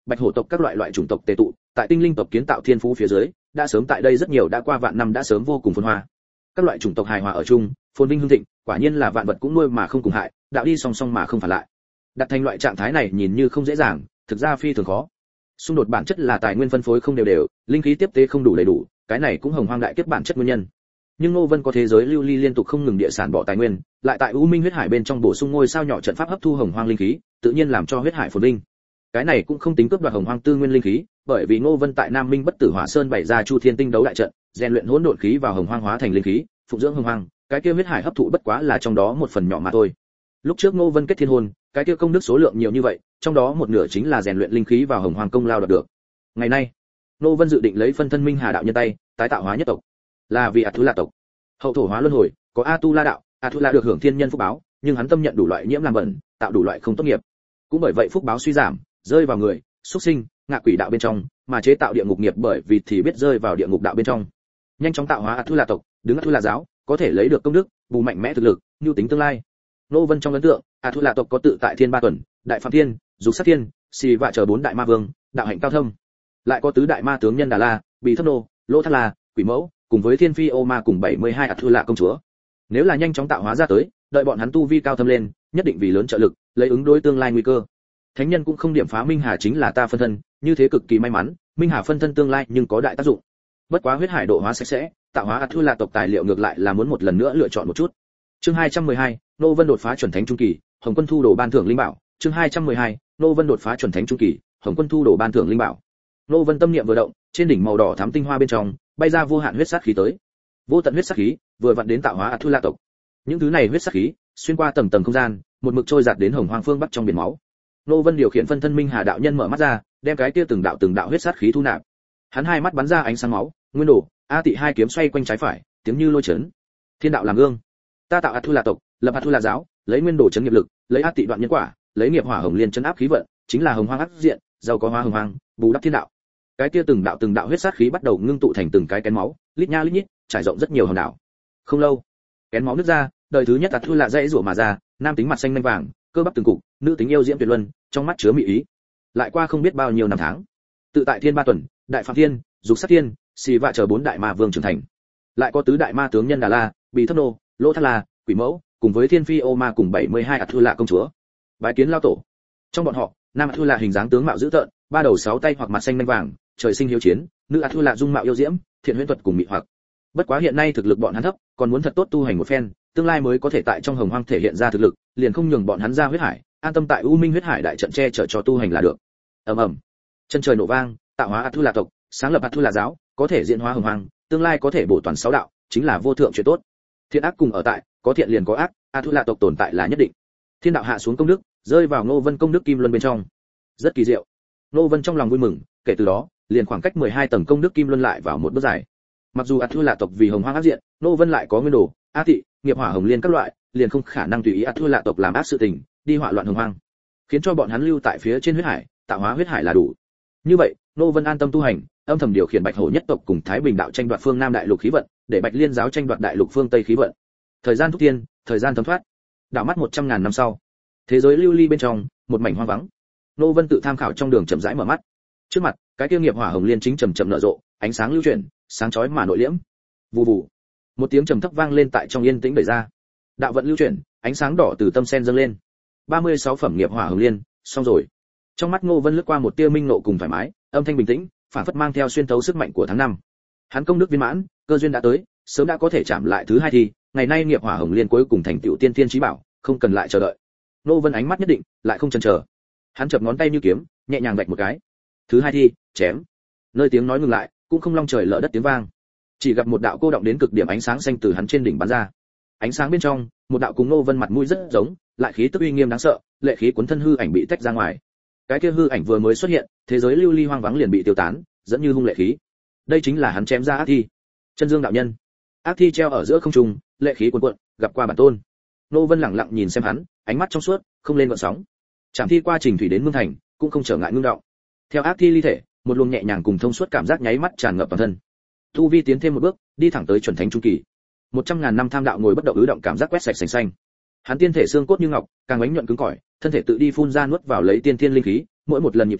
Speaker 1: bạch hổ tộc các loại chủng tộc tề tụ, tại tinh linh tộc kiến tạo thiên phú phía dưới, đã sớm tại đây rất nhiều đã qua vạn năm đã sớm vô cùng phồn hoa. Các loại chủng tộc hài hòa ở chung, phồn vinh hưng thịnh, quả nhiên là vạn vật cũng nuôi mà không cùng hại, đạo đi song song mà không phản lại. Đặt thành loại trạng thái này nhìn như không dễ dàng, thực ra phi thường khó. Xung đột bản chất là tài nguyên phân phối không đều đều, linh khí tiếp tế không đủ đầy đủ, cái này cũng hồng hoang đại kiếp bản chất nguyên nhân. Nhưng Ngô Vân có thế giới lưu ly liên tục không ngừng địa sản bỏ tài nguyên, lại tại U Minh huyết hải bên trong bổ sung ngôi sao nhỏ trận pháp hấp thu hồng hoang linh khí, tự nhiên làm cho huyết hải phồn vinh. Cái này cũng không tính cướp đoạt hồng hoang tư nguyên linh khí, bởi vì Ngô Vân tại Nam Minh Bất Tử Hỏa Sơn bày ra Chu Thiên Tinh đấu đại trận, rèn luyện hỗn độn khí vào hồng hoang hóa thành linh khí, phụng dưỡng hồng hoang, cái kia huyết hải hấp thụ bất quá là trong đó một phần nhỏ mà thôi. Lúc trước Ngô Vân kết thiên hôn, cái kia công đức số lượng nhiều như vậy, trong đó một nửa chính là rèn luyện linh khí vào hồng hoang công lao đạt được. Ngày nay, Ngô Vân dự định lấy phân thân Minh Hà đạo nhân tay, tái tạo hóa nhất tộc, là vì Atula tộc. Hậu thổ hóa luân hồi, có Atula đạo, Atula được hưởng thiên nhân phúc báo, nhưng hắn tâm nhận đủ loại nhiễm làm bẩn, tạo đủ loại không tốt nghiệp. Cũng bởi vậy phúc báo suy giảm, rơi vào người, xuất sinh, ngạ quỷ đạo bên trong, mà chế tạo địa ngục nghiệp bởi vì thì biết rơi vào địa ngục đạo bên trong. Nhanh chóng tạo hóa Atula tộc, đứng Atula giáo, có thể lấy được công đức, bù mạnh mẽ thực lực, nhu tính tương lai. Ngô Vân trong ấn tượng, Atula tộc có tự tại thiên ba tuần, đại phạm thiên, dục sát thiên, xì vạ chờ bốn đại ma vương, đạo hạnh cao thâm. Lại có tứ đại ma tướng nhân Đà La, Bì Thất Nô, Lô Thát La, Quỷ Mẫu, cùng với Thiên Phi Ô Ma cùng 72 Atula công chúa. Nếu là nhanh chóng tạo hóa ra tới, đợi bọn hắn tu vi cao thâm lên, nhất định vì lớn trợ lực, lấy ứng đối tương lai nguy cơ. Thánh nhân cũng không điểm phá Minh Hà chính là ta phân thân, như thế cực kỳ may mắn, Minh Hà phân thân tương lai nhưng có đại tác dụng. Bất quá huyết hải độ hóa sạch sẽ, tạo hóa Atula tộc tài liệu ngược lại là muốn một lần nữa lựa chọn một chút. Chương 212, Nô Vân đột phá chuẩn thánh trung kỳ, Hồng Quân thu đồ ban thưởng linh bảo. Chương 212, Nô Vân đột phá chuẩn thánh trung kỳ, Hồng Quân thu đồ ban thưởng linh bảo. Nô Vân tâm niệm vừa động, trên đỉnh màu đỏ thắm tinh hoa bên trong, bay ra vô hạn huyết sát khí tới. Vô tận huyết sát khí, vừa vặn đến tạo hóa Atula tộc. Những thứ này huyết sát khí, xuyên qua tầng tầng không gian, một mực trôi giạt đến Hồng Hoang phương Bắc trong biển máu. Nô Vân điều khiển phân thân Minh Hà đạo nhân mở mắt ra, đem cái kia từng đạo huyết sát khí thu nạp. Hắn hai mắt bắn ra ánh sáng máu, nguyên đồ, A Tị hai kiếm xoay quanh trái phải, tiếng như lôi chấn. Thiên đạo làm gương. Ta tạo Atula tộc, lập Atula giáo, lấy nguyên đồ chấn nghiệp lực, lấy A Tị đoạn nhân quả, lấy nghiệp hỏa hồng liên chấn áp khí vận, chính là Hồng Hoang ác diện, giàu có hóa Hồng Hoang, bù đắp thiên đạo. Cái kia từng đạo huyết sát khí bắt đầu ngưng tụ thành từng cái kén máu, lít nha lít nhít, trải rộng rất nhiều hòn đảo. Không lâu, kén máu nứt ra, đời thứ nhất Atula dãy rủa mà ra, nam tính mặt xanh nhanh vàng, cơ bắp từng cục, nữ tính yêu diễm tuyệt luân, trong mắt chứa mỹ ý. Lại qua không biết bao nhiêu năm tháng, tự tại thiên ba tuần, đại phạm thiên, dục sát thiên, xì vạ chờ bốn đại ma vương trưởng thành. Lại có tứ đại ma tướng nhân Đà La, Bì Thất Nô, Lô Thát La, Quỷ Mẫu, cùng với Thiên Phi Ô Ma cùng 72 Atula công chúa. Bái kiến lao tổ. Trong bọn họ, nam Atula hình dáng tướng mạo dữ tợn, ba đầu sáu tay hoặc mặt xanh nhanh vàng, trời sinh hiếu chiến, nữ Atula dung mạo yêu diễm, thiện huyễn thuật cùng mị hoặc. Bất quá hiện nay thực lực bọn hắn thấp, còn muốn thật tốt tu hành một phen, tương lai mới có thể tại trong hồng hoang thể hiện ra thực lực, liền không nhường bọn hắn ra huyết hải, an tâm tại U Minh huyết hải đại trận che chở cho tu hành là được. Ầm ầm, chân trời nổ vang, tạo hóa Atula tộc, sáng lập Atula giáo, có thể diễn hóa hồng hoang, tương lai có thể bổ toàn sáu đạo, chính là vô thượng chuyện tốt. Thiện ác cùng ở tại, có thiện liền có ác, Atula tộc tồn tại là nhất định. Thiên đạo hạ xuống công đức, rơi vào Ngô Vân công đức kim luân bên trong. Rất kỳ diệu. Ngô Vân trong lòng vui mừng, kể từ đó, liền khoảng cách 12 tầng công đức kim luân lại vào một bước dài. Mặc dù Atula tộc vì hồng hoang ác diện, Ngô Vân lại có nguyên đồ, A Tị, nghiệp hỏa hồng liên các loại, liền không khả năng tùy ý Atula tộc làm ác sự tình, đi họa loạn hồng hoang, khiến cho bọn hắn lưu tại phía trên huyết hải, tạo hóa huyết hải là đủ. Như vậy, Ngô Vân an tâm tu hành, âm thầm điều khiển Bạch Hổ nhất tộc cùng Thái Bình đạo tranh đoạt phương Nam đại lục khí vận, để Bạch Liên giáo tranh đoạt đại lục phương Tây khí vận. Thời gian thúc tiên, thời gian thấm thoát. Đảo mắt 100.000 năm sau, thế giới lưu ly bên trong, một mảnh hoang vắng. Ngô Vân tự tham khảo trong đường chậm rãi mở mắt. Trước mặt, cái kia nghiệp hỏa hồng liên chính chậm chậm nở rộ, ánh sáng lưu chuyển, sáng chói mà nội liễm. Vù vù. Một tiếng trầm thấp vang lên tại trong yên tĩnh đẩy ra. Đạo vận lưu chuyển, ánh sáng đỏ từ tâm sen dâng lên. 36 phẩm nghiệp hỏa hồng liên, xong rồi. Trong mắt Ngô Vân lướt qua một tia minh nộ cùng thoải mái, âm thanh bình tĩnh, phản phất mang theo xuyên tấu sức mạnh của tháng năm. Hắn công đức viên mãn, cơ duyên đã tới, sớm đã có thể chạm lại thứ hai thì, ngày nay nghiệp hỏa hồng liên cuối cùng thành tựu tiên thiên chí bảo, không cần lại chờ đợi. Ngô Vân ánh mắt nhất định, lại không chần chờ. Hắn chập ngón tay như kiếm, nhẹ nhàng vạch một cái. Thứ hai thi, chém. Nơi tiếng nói ngừng lại, cũng không long trời lở đất tiếng vang. Chỉ gặp một đạo cô động đến cực điểm ánh sáng xanh từ hắn trên đỉnh bắn ra. Ánh sáng bên trong, một đạo cùng Ngô Vân mặt mũi rất giống, lại khí tức uy nghiêm đáng sợ, lệ khí cuốn thân hư ảnh bị tách ra ngoài. Cái kia hư ảnh vừa mới xuất hiện, thế giới lưu ly hoang vắng liền bị tiêu tán, dẫn như hung lệ khí. Đây chính là hắn chém ra ác thi. Chân Dương đạo nhân. Ác thi treo ở giữa không trung, lệ khí cuồn cuộn, gặp qua bản tôn. Ngô Vân lặng lặng nhìn xem hắn, ánh mắt trong suốt, không lên gợn sóng. Trảm thi qua trình thủy đến mương thành, cũng không trở ngại ngưng động. Theo ác thi ly thể, một luồng nhẹ nhàng cùng thông suốt cảm giác nháy mắt tràn ngập toàn thân. Tu vi tiến thêm một bước, đi thẳng tới chuẩn thánh trung kỳ. 100.000 năm tham đạo ngồi bất động ứ động cảm giác quét sạch sành xanh. Hắn tiên thể xương cốt như ngọc, càng ánh nhuận cứng cỏi, thân thể tự đi phun ra nuốt vào lấy tiên thiên linh khí, mỗi một lần nhịp tim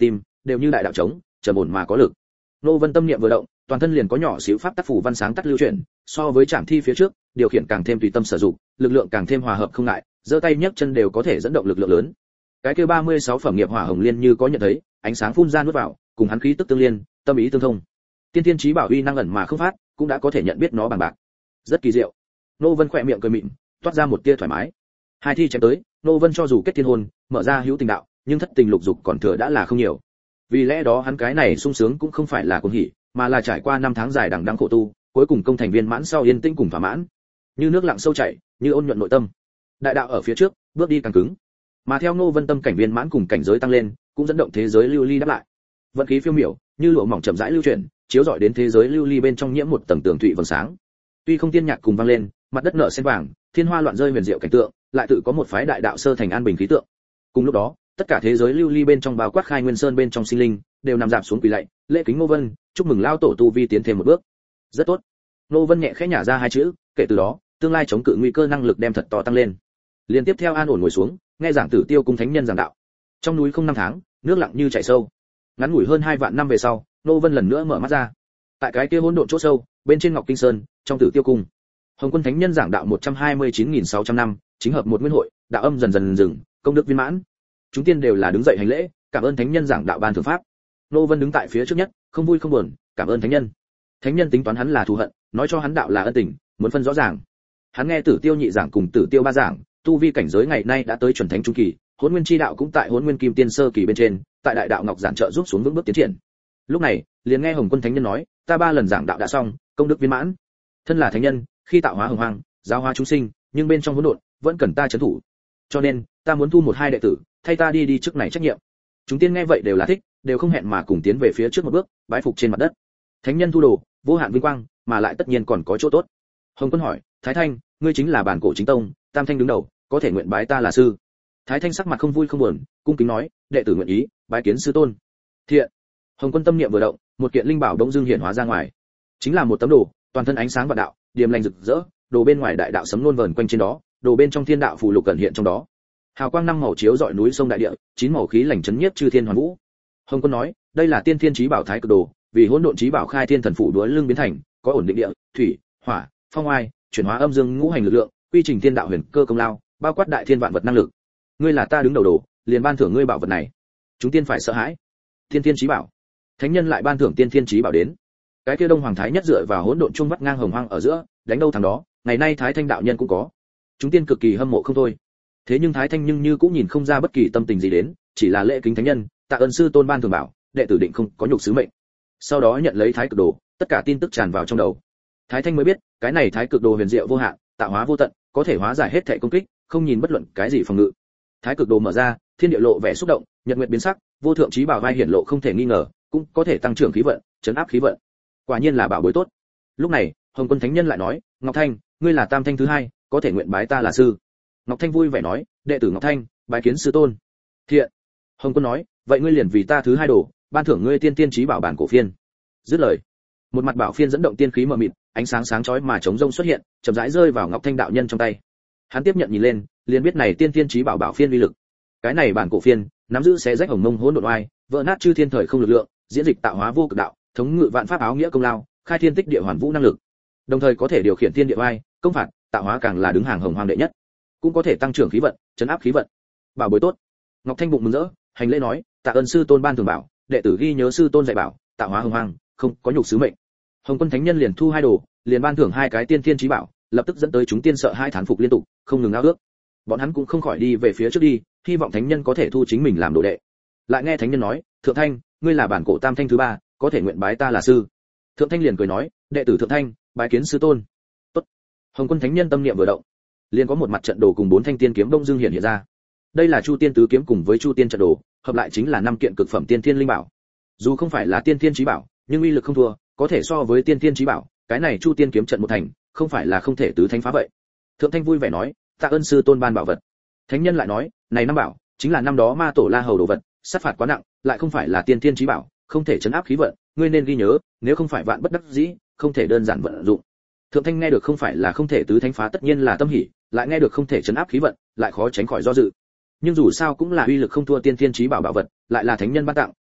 Speaker 1: đều như đại đạo trống, trầm ổn mà có lực. Nô Vân tâm niệm vừa động, toàn thân liền có nhỏ xíu pháp tác phủ văn sáng tắt lưu chuyển, so với trảm thi phía trước, điều khiển càng thêm tùy tâm sử dụng, lực lượng càng thêm hòa hợp không ngại, giơ tay nhấc chân đều có thể dẫn động lực lượng lớn. Cái kia 36 phẩm nghiệp hỏa hồng liên như có nhận thấy, ánh sáng phun ra nuốt vào, cùng hắn khí tức tương liên, tâm ý tương thông. Tiên tiên chí bảo uy năng ẩn mà không phát, cũng đã có thể nhận biết nó bằng bạc. Rất kỳ diệu. Nô Vân khẽ miệng cười mỉm, toát ra một tia thoải mái. Hai thi chém tới, Nô Vân cho dù kết thiên hôn, mở ra hữu tình đạo, nhưng thất tình lục dục còn thừa đã là không nhiều. Vì lẽ đó hắn cái này sung sướng cũng không phải là cuồng hỉ, mà là trải qua 5 tháng dài đằng đẵng khổ tu, cuối cùng công thành viên mãn sau yên tĩnh cùng thỏa mãn. Như nước lặng sâu chảy, như ôn nhuận nội tâm. Đại đạo ở phía trước, bước đi càng cứng. Mà theo Nô Vân tâm cảnh viên mãn cùng cảnh giới tăng lên, cũng dẫn động thế giới lưu ly đáp lại. Vận khí phiêu miểu, như lụa mỏng chậm rãi lưu chuyển, chiếu rọi đến thế giới lưu ly bên trong nhiễm một tầng tường thụy vầng sáng. Tuy không tiên nhạc cùng vang lên, mặt đất nở sen vàng, thiên hoa loạn rơi huyền diệu cảnh tượng, lại tự có một phái đại đạo sơ thành an bình khí tượng. Cùng lúc đó, tất cả thế giới lưu ly bên trong bao quát khai nguyên sơn bên trong sinh linh, đều nằm dạp xuống quỳ lạy, lễ kính Ngô Vân, chúc mừng lao tổ tu vi tiến thêm một bước. Rất tốt. Ngô Vân nhẹ khẽ nhả ra hai chữ, kể từ đó, tương lai chống cự nguy cơ năng lực đem thật to tăng lên. Liên tiếp theo an ổn ngồi xuống, nghe giảng Tử Tiêu cung thánh nhân giảng đạo. Trong núi không 5 tháng, nước lặng như chảy sâu. Ngắn ngủi hơn 2 vạn năm về sau, Ngô Vân lần nữa mở mắt ra. Tại cái kia hỗn độn chỗ sâu, bên trên Ngọc Kinh Sơn, trong Tử Tiêu cung. Hồng Quân thánh nhân giảng đạo 129.600 năm, chính hợp một nguyên hội, đạo âm dần dần dừng, công đức viên mãn. Chúng tiên đều là đứng dậy hành lễ, cảm ơn thánh nhân giảng đạo ban thượng pháp. Ngô Vân đứng tại phía trước nhất, không vui không buồn, cảm ơn thánh nhân. Thánh nhân tính toán hắn là thù hận, nói cho hắn đạo là ân tình, muốn phân rõ ràng. Hắn nghe Tử Tiêu nhị giảng cùng Tử Tiêu ba giảng, tu vi cảnh giới ngày nay đã tới chuẩn thánh trung kỳ, Hỗn Nguyên chi đạo cũng tại Hỗn Nguyên Kim Tiên sơ kỳ bên trên, tại Đại đạo Ngọc giản trợ giúp xuống vững bước tiến triển. Lúc này, liền nghe Hồng Quân thánh nhân nói, ta 3 lần giảng đạo đã xong, công đức viên mãn. Thân là thánh nhân, khi tạo hóa hồng hoang, giáo hóa chúng sinh, nhưng bên trong hỗn độn, vẫn cần ta trấn thủ. Cho nên, ta muốn thu 1-2 đệ tử, thay ta đi chức này trách nhiệm. Chúng tiên nghe vậy đều là thích, đều không hẹn mà cùng tiến về phía trước một bước, bái phục trên mặt đất. Thánh nhân thu đồ, vô hạn vinh quang, mà lại tất nhiên còn có chỗ tốt. Hồng Quân hỏi, Thái Thanh, ngươi chính là bản cổ chính tông, Tam Thanh đứng đầu, có thể nguyện bái ta là sư. Thái Thanh sắc mặt không vui không buồn, cung kính nói, đệ tử nguyện ý, bái kiến sư tôn. Thiện. Hồng Quân tâm niệm vừa động, một kiện linh bảo đông dương hiện hóa ra ngoài. Chính là một tấm đồ, toàn thân ánh sáng vạn đạo, điềm lành rực rỡ, đồ bên ngoài đại đạo sấm nôn vờn quanh trên đó, đồ bên trong thiên đạo phù lục cẩn hiện trong đó. Hào quang 5 màu chiếu rọi núi sông đại địa, 9 màu khí lành chấn nhiếp chư thiên hoàn vũ. Hồng Quân nói, đây là tiên thiên chí bảo thái cực đồ, vì hỗn độn chí bảo khai thiên thần phủ đúa lưng biến thành, có ổn định địa, thủy, hỏa, phong oai, chuyển hóa âm dương ngũ hành lực lượng, quy trình thiên đạo huyền cơ công lao, bao quát đại thiên vạn vật năng lực. Ngươi là ta đứng đầu đồ, liền ban thưởng ngươi bảo vật này. Chúng tiên phải sợ hãi. Tiên thiên chí bảo. Thánh nhân lại ban thưởng tiên thiên chí bảo đến. Cái kia Đông Hoàng Thái nhất dựa vào hỗn độn trung vắt ngang hồng hoang ở giữa, đánh đâu thằng đó, ngày nay Thái Thanh đạo nhân cũng có. Chúng tiên cực kỳ hâm mộ không thôi. Thế nhưng Thái Thanh nhưng như cũng nhìn không ra bất kỳ tâm tình gì đến, chỉ là lễ kính thánh nhân, tạ ơn sư tôn ban thưởng bảo, đệ tử định không có nhục sứ mệnh. Sau đó nhận lấy thái cực đồ, tất cả tin tức tràn vào trong đầu. Thái Thanh mới biết, cái này thái cực đồ huyền diệu vô hạn, tạo hóa vô tận, có thể hóa giải hết thảy công kích, không nhìn bất luận cái gì phòng ngự. Thái cực đồ mở ra, thiên địa lộ vẻ xúc động, nhật nguyệt biến sắc, vô thượng chí bảo vai hiển lộ không thể nghi ngờ, cũng có thể tăng trưởng khí vận, trấn áp khí vận. Quả nhiên là bảo bối tốt. Lúc này, Hồng Quân thánh nhân lại nói, Ngọc Thanh, ngươi là Tam Thanh thứ 2, có thể nguyện bái ta là sư. Ngọc Thanh vui vẻ nói, đệ tử Ngọc Thanh, bái kiến sư tôn. Thiện. Hồng Quân nói, vậy ngươi liền vì ta thứ 2 đồ, ban thưởng ngươi tiên tiên chí bảo bản cổ phiên. Dứt lời, một mặt bảo phiên dẫn động tiên khí mờ mịt, ánh sáng sáng chói mà chống rông xuất hiện, chậm rãi rơi vào Ngọc Thanh đạo nhân trong tay. Hắn tiếp nhận nhìn lên, liền biết này tiên tiên chí bảo bảo phiên uy lực. Cái này bản cổ phiên, nắm giữ xé rách hồng mông hỗn độn oai, vỡ nát chư thiên thời không lực lượng, diễn dịch tạo hóa vô cực đạo, thống ngự vạn pháp áo nghĩa công lao, khai thiên tích địa hoàn vũ năng lực. Đồng thời có thể điều khiển thiên địa oai, công phạt, tạo hóa càng là đứng hàng hồng hoang đệ nhất. Cũng có thể tăng trưởng khí vận, trấn áp khí vận. Bảo bối tốt. Ngọc Thanh bụng mừng rỡ, hành lễ nói, tạ ơn sư tôn ban thường bảo, đệ tử ghi nhớ sư tôn dạy bảo, tạo hóa hồng hoang, không có nhục sứ mệnh. Hồng Quân thánh nhân liền thu 2 đồ, liền ban thưởng 2 cái tiên thiên chí bảo, lập tức dẫn tới chúng tiên sợ 2 thán phục liên tục, không ngừng ao ước. Bọn hắn cũng không khỏi đi về phía trước đi, hy vọng thánh nhân có thể thu chính mình làm đồ đệ. Lại nghe thánh nhân nói, Thượng Thanh, ngươi là bản cổ Tam Thanh thứ 3, có thể nguyện bái ta là sư. Thượng Thanh liền cười nói, đệ tử Thượng Thanh, bái kiến sư tôn. Tốt. Hồng Quân thánh nhân tâm niệm vừa động, liền có một mặt trận đồ cùng 4 thanh tiên kiếm đông dương hiện ra. Đây là Chu Tiên tứ kiếm cùng với Chu Tiên trận đồ, hợp lại chính là 5 kiện cực phẩm tiên thiên linh bảo. Dù không phải là tiên thiên chí bảo, nhưng uy lực không thua, có thể so với tiên thiên chí bảo, cái này Chu Tiên kiếm trận một thành, không phải là không thể tứ thánh phá vậy. Thượng Thanh vui vẻ nói, tạ ơn sư tôn ban bảo vật. Thánh nhân lại nói, này 5 bảo, chính là năm đó ma tổ La Hầu đồ vật, sát phạt quá nặng, lại không phải là tiên thiên chí bảo, không thể trấn áp khí vận, ngươi nên ghi nhớ, nếu không phải vạn bất đắc dĩ, không thể đơn giản vận dụng. Thượng Thanh nghe được không phải là không thể tứ thánh phá tất nhiên là tâm hỉ, lại nghe được không thể trấn áp khí vận, lại khó tránh khỏi do dự. Nhưng dù sao cũng là uy lực không thua tiên thiên chí bảo bảo vật, lại là thánh nhân ban tặng,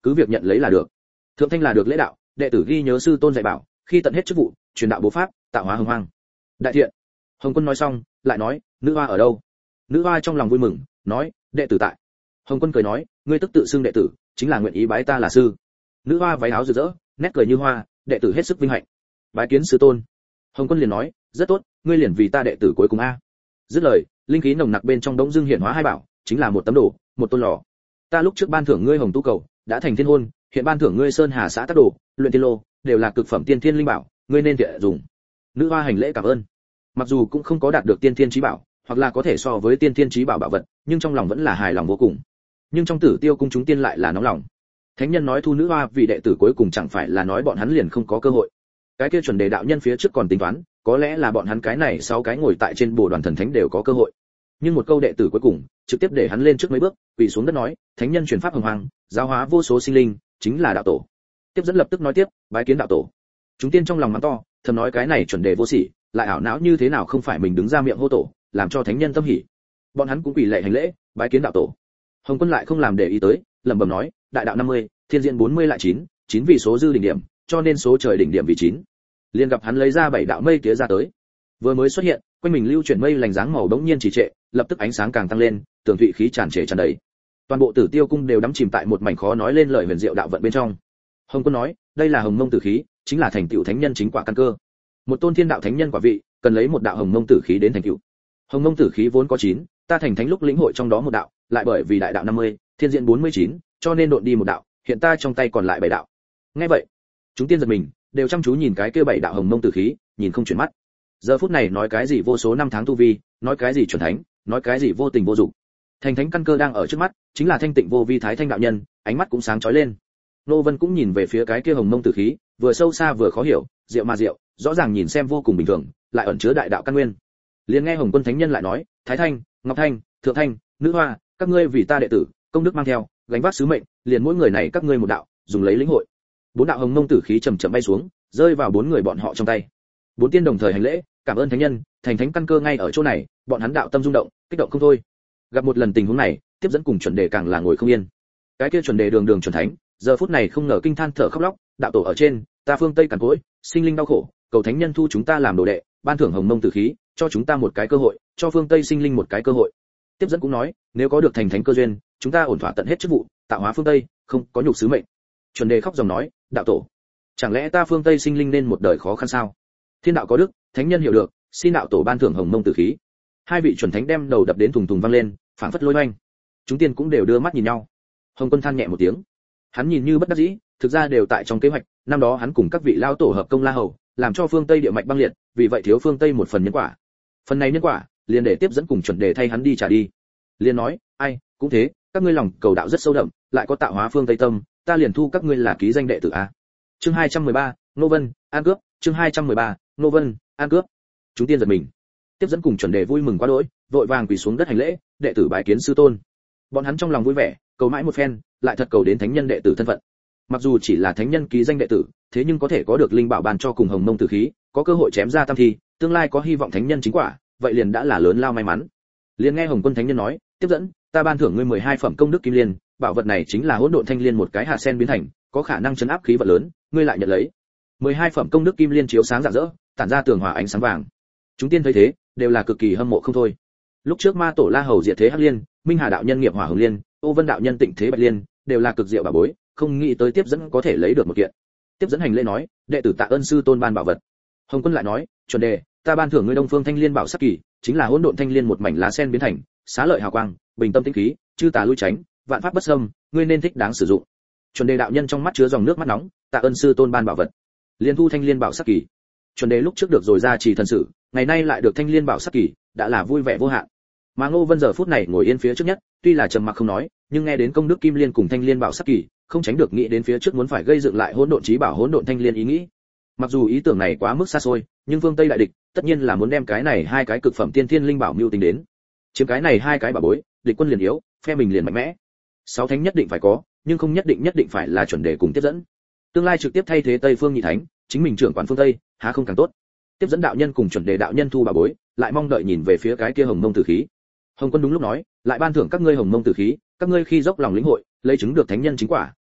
Speaker 1: cứ việc nhận lấy là được. Thượng thanh là được lễ đạo, đệ tử ghi nhớ sư tôn dạy bảo, khi tận hết chức vụ, truyền đạo bố pháp, tạo hóa hồng hoang. Đại thiện. Hồng Quân nói xong, lại nói, nữ hoa ở đâu? Nữ hoa trong lòng vui mừng, nói, đệ tử tại. Hồng Quân cười nói, ngươi tức tự xưng đệ tử, chính là nguyện ý bái ta là sư. Nữ hoa váy áo rực rỡ, nét cười như hoa, đệ tử hết sức vinh hạnh. Bái kiến sư tôn. Hồng Quân liền nói, rất tốt, ngươi liền vì ta đệ tử cuối cùng a. Dứt lời, linh khí nồng nặc bên trong đống dương hiện hóa hai bảo, chính là một tấm đồ, một tôn lò. Ta lúc trước ban thưởng ngươi hồng tu cầu, đã thành thiên hôn, hiện ban thưởng ngươi sơn hà xã tác đồ, luyện tiên lô, đều là cực phẩm tiên thiên linh bảo, ngươi nên tiện dùng. Nữ hoa hành lễ cảm ơn. Mặc dù cũng không có đạt được tiên thiên chí bảo, hoặc là có thể so với tiên thiên chí bảo bảo vật, nhưng trong lòng vẫn là hài lòng vô cùng. Nhưng trong Tử Tiêu cung chúng tiên lại là nóng lòng. Thánh nhân nói thu nữ hoa vì đệ tử cuối cùng chẳng phải là nói bọn hắn liền không có cơ hội. Cái kia chuẩn đề đạo nhân phía trước còn tính toán, có lẽ là bọn hắn cái này sau cái ngồi tại trên bồ đoàn thần thánh đều có cơ hội. Nhưng một câu đệ tử cuối cùng, trực tiếp để hắn lên trước mấy bước, quỳ xuống đất nói, thánh nhân truyền pháp hồng hoàng, giáo hóa vô số sinh linh, chính là đạo tổ. Tiếp dẫn lập tức nói tiếp, bái kiến đạo tổ. Chúng tiên trong lòng mắng to, thầm nói cái này chuẩn đề vô sỉ, lại ảo não như thế nào không phải mình đứng ra miệng hô tổ, làm cho thánh nhân tâm hỉ. Bọn hắn cũng quỳ lạy hành lễ, bái kiến đạo tổ. Hồng Quân lại không làm để ý tới, lẩm bẩm nói, đại đạo 50, thiên diện 40 lại 9, 9 vì số dư đỉnh điểm, cho nên số trời đỉnh điểm vì 9. Liền gặp hắn lấy ra 7 đạo mây tía ra tới. Vừa mới xuất hiện, quanh mình lưu chuyển mây lành dáng màu đống nhiên trì trệ, lập tức ánh sáng càng tăng lên, tường thụy khí tràn trề tràn đầy. Toàn bộ Tử Tiêu cung đều đắm chìm tại một mảnh khó nói lên lời huyền diệu đạo vận bên trong. Hồng Quân nói, đây là hồng mông tử khí, chính là thành tựu thánh nhân chính quả căn cơ. Một tôn thiên đạo thánh nhân quả vị, cần lấy một đạo hồng mông tử khí đến thành tựu. Hồng mông tử khí vốn có 9, ta thành thánh lúc lĩnh hội trong đó một đạo, lại bởi vì đại đạo 50, thiên diện 49, cho nên độn đi một đạo, hiện ta trong tay còn lại 7 đạo. Nghe vậy, chúng tiên giật mình, đều chăm chú nhìn cái kia 7 đạo hồng mông tử khí, nhìn không chuyển mắt. Giờ phút này nói cái gì vô số năm tháng tu vi, nói cái gì chuẩn thánh, nói cái gì vô tình vô dụng. Thành thánh căn cơ đang ở trước mắt, chính là thanh tịnh vô vi thái thanh đạo nhân, ánh mắt cũng sáng chói lên. Nô Vân cũng nhìn về phía cái kia hồng mông tử khí, vừa sâu xa vừa khó hiểu, diệu mà diệu, rõ ràng nhìn xem vô cùng bình thường, lại ẩn chứa đại đạo căn nguyên. Liền nghe Hồng Quân thánh nhân lại nói, Thái Thanh, Ngọc Thanh, Thượng Thanh, Nữ Hoa, các ngươi vì ta đệ tử, công đức mang theo, gánh vác sứ mệnh, liền mỗi người này các ngươi một đạo, dùng lấy lĩnh hội. 4 đạo hồng mông tử khí chậm chậm bay xuống, rơi vào 4 người bọn họ trong tay. 4 tiên đồng thời hành lễ, cảm ơn thánh nhân, thành thánh căn cơ ngay ở chỗ này, bọn hắn đạo tâm rung động, kích động không thôi. Gặp một lần tình huống này, tiếp dẫn cùng chuẩn đề càng là ngồi không yên. Cái kia chuẩn đề đường đường chuẩn thánh, giờ phút này không ngờ kinh than thở khóc lóc, đạo tổ ở trên, ta phương Tây cằn cỗi, sinh linh đau khổ, cầu thánh nhân thu chúng ta làm đồ đệ, ban thưởng hồng mông tử khí, cho chúng ta một cái cơ hội, cho phương Tây sinh linh một cái cơ hội. Tiếp dẫn cũng nói, nếu có được thành thánh cơ duyên, chúng ta ổn thỏa tận hết chức vụ, tạo hóa phương Tây, không có nhục sứ mệnh. Chuẩn đề khóc dòng nói, đạo tổ, chẳng lẽ ta phương Tây sinh linh nên một đời khó khăn sao? Thiên đạo có đức, thánh nhân hiểu được, xin đạo tổ ban thưởng hồng mông tử khí. Hai vị chuẩn thánh đem đầu đập đến thùng thùng vang lên, phảng phất lôi oanh. Chúng tiên cũng đều đưa mắt nhìn nhau. Hồng Quân than nhẹ một tiếng, hắn nhìn như bất đắc dĩ, thực ra đều tại trong kế hoạch. Năm đó hắn cùng các vị lao tổ hợp công La Hầu, làm cho phương Tây địa mạch băng liệt, vì vậy thiếu phương Tây một phần nhân quả. Phần này nhân quả, liền để tiếp dẫn cùng chuẩn đề thay hắn đi trả đi. Liền nói, ai, cũng thế, các ngươi lòng cầu đạo rất sâu đậm, lại có tạo hóa phương Tây tâm, ta liền thu các ngươi là ký danh đệ tử a. Chương 213, Nô Vân, An Cướp, chương 213, Nô Vân, An Cướp. Chúng tiên giật mình. Tiếp dẫn cùng chuẩn đề vui mừng quá đỗi, vội vàng quỳ xuống đất hành lễ, đệ tử bái kiến sư tôn. Bọn hắn trong lòng vui vẻ, cầu mãi một phen, lại thật cầu đến thánh nhân đệ tử thân phận. Mặc dù chỉ là thánh nhân ký danh đệ tử, thế nhưng có thể có được linh bảo bàn cho cùng hồng mông tử khí, có cơ hội chém ra tam thi, tương lai có hy vọng thánh nhân chính quả, vậy liền đã là lớn lao may mắn. Liền nghe Hồng Quân thánh nhân nói, tiếp dẫn, ta ban thưởng ngươi 12 phẩm công đức kim liên, bảo vật này chính là hỗn độn thanh liên một cái hạt sen biến thành, có khả năng chấn áp khí vận lớn, ngươi lại nhận lấy. 12 phẩm công đức kim liên chiếu sáng rạng rỡ, tản ra tường hòa ánh sáng vàng. Chúng tiên thấy thế, đều là cực kỳ hâm mộ không thôi. Lúc trước Ma Tổ La Hầu diệt thế Hắc Liên, Minh Hà đạo nhân nghiệp hỏa hồng liên, Ô Vân đạo nhân tịnh thế bạch liên, đều là cực diệu bảo bối, không nghĩ tới tiếp dẫn có thể lấy được một kiện. Tiếp dẫn hành lễ nói, đệ tử tạ ơn sư tôn ban bảo vật. Hồng Quân lại nói, chuẩn đề, ta ban thưởng ngươi Đông Phương Thanh Liên bảo sắc kỳ, chính là hỗn độn thanh liên một mảnh lá sen biến thành, xá lợi hào quang, bình tâm tĩnh khí, chư tà lui tránh, vạn pháp bất xâm, ngươi nên thích đáng sử dụng. Chuẩn đề đạo nhân trong mắt chứa dòng nước mắt nóng, tạ ơn sư tôn ban bảo vật. Liên thu Thanh Liên bảo sắc kỳ. Chuẩn đề lúc trước được rồi ra trì thần sử, ngày nay lại được Thanh Liên bảo sắc kỳ, đã là vui vẻ vô hạn. Mà Ngô Vân giờ phút này ngồi yên phía trước nhất, tuy là trầm mặc không nói, nhưng nghe đến công đức kim liên cùng Thanh Liên bảo sắc kỳ, không tránh được nghĩ đến phía trước muốn phải gây dựng lại hỗn độn chí bảo hỗn độn thanh liên ý nghĩ. Mặc dù ý tưởng này quá mức xa xôi, nhưng phương Tây đại địch, tất nhiên là muốn đem cái này hai cái cực phẩm tiên thiên linh bảo mưu tính đến. Chiếm cái này hai cái bảo bối, địch quân liền yếu, phe mình liền mạnh mẽ. 6 thánh nhất định phải có, nhưng không nhất định phải là chuẩn đề cùng tiếp dẫn. Tương lai trực tiếp thay thế Tây Phương nhị thánh, chính mình trưởng quản phương Tây, há không càng tốt. Tiếp dẫn đạo nhân cùng chuẩn đề đạo nhân thu bảo bối, lại mong đợi nhìn về phía cái kia hồng mông tử khí. Hồng Quân đúng lúc nói, lại ban thưởng các ngươi hồng mông tử khí, các ngươi khi dốc lòng lĩnh hội, lấy chứng được thánh nhân chính quả,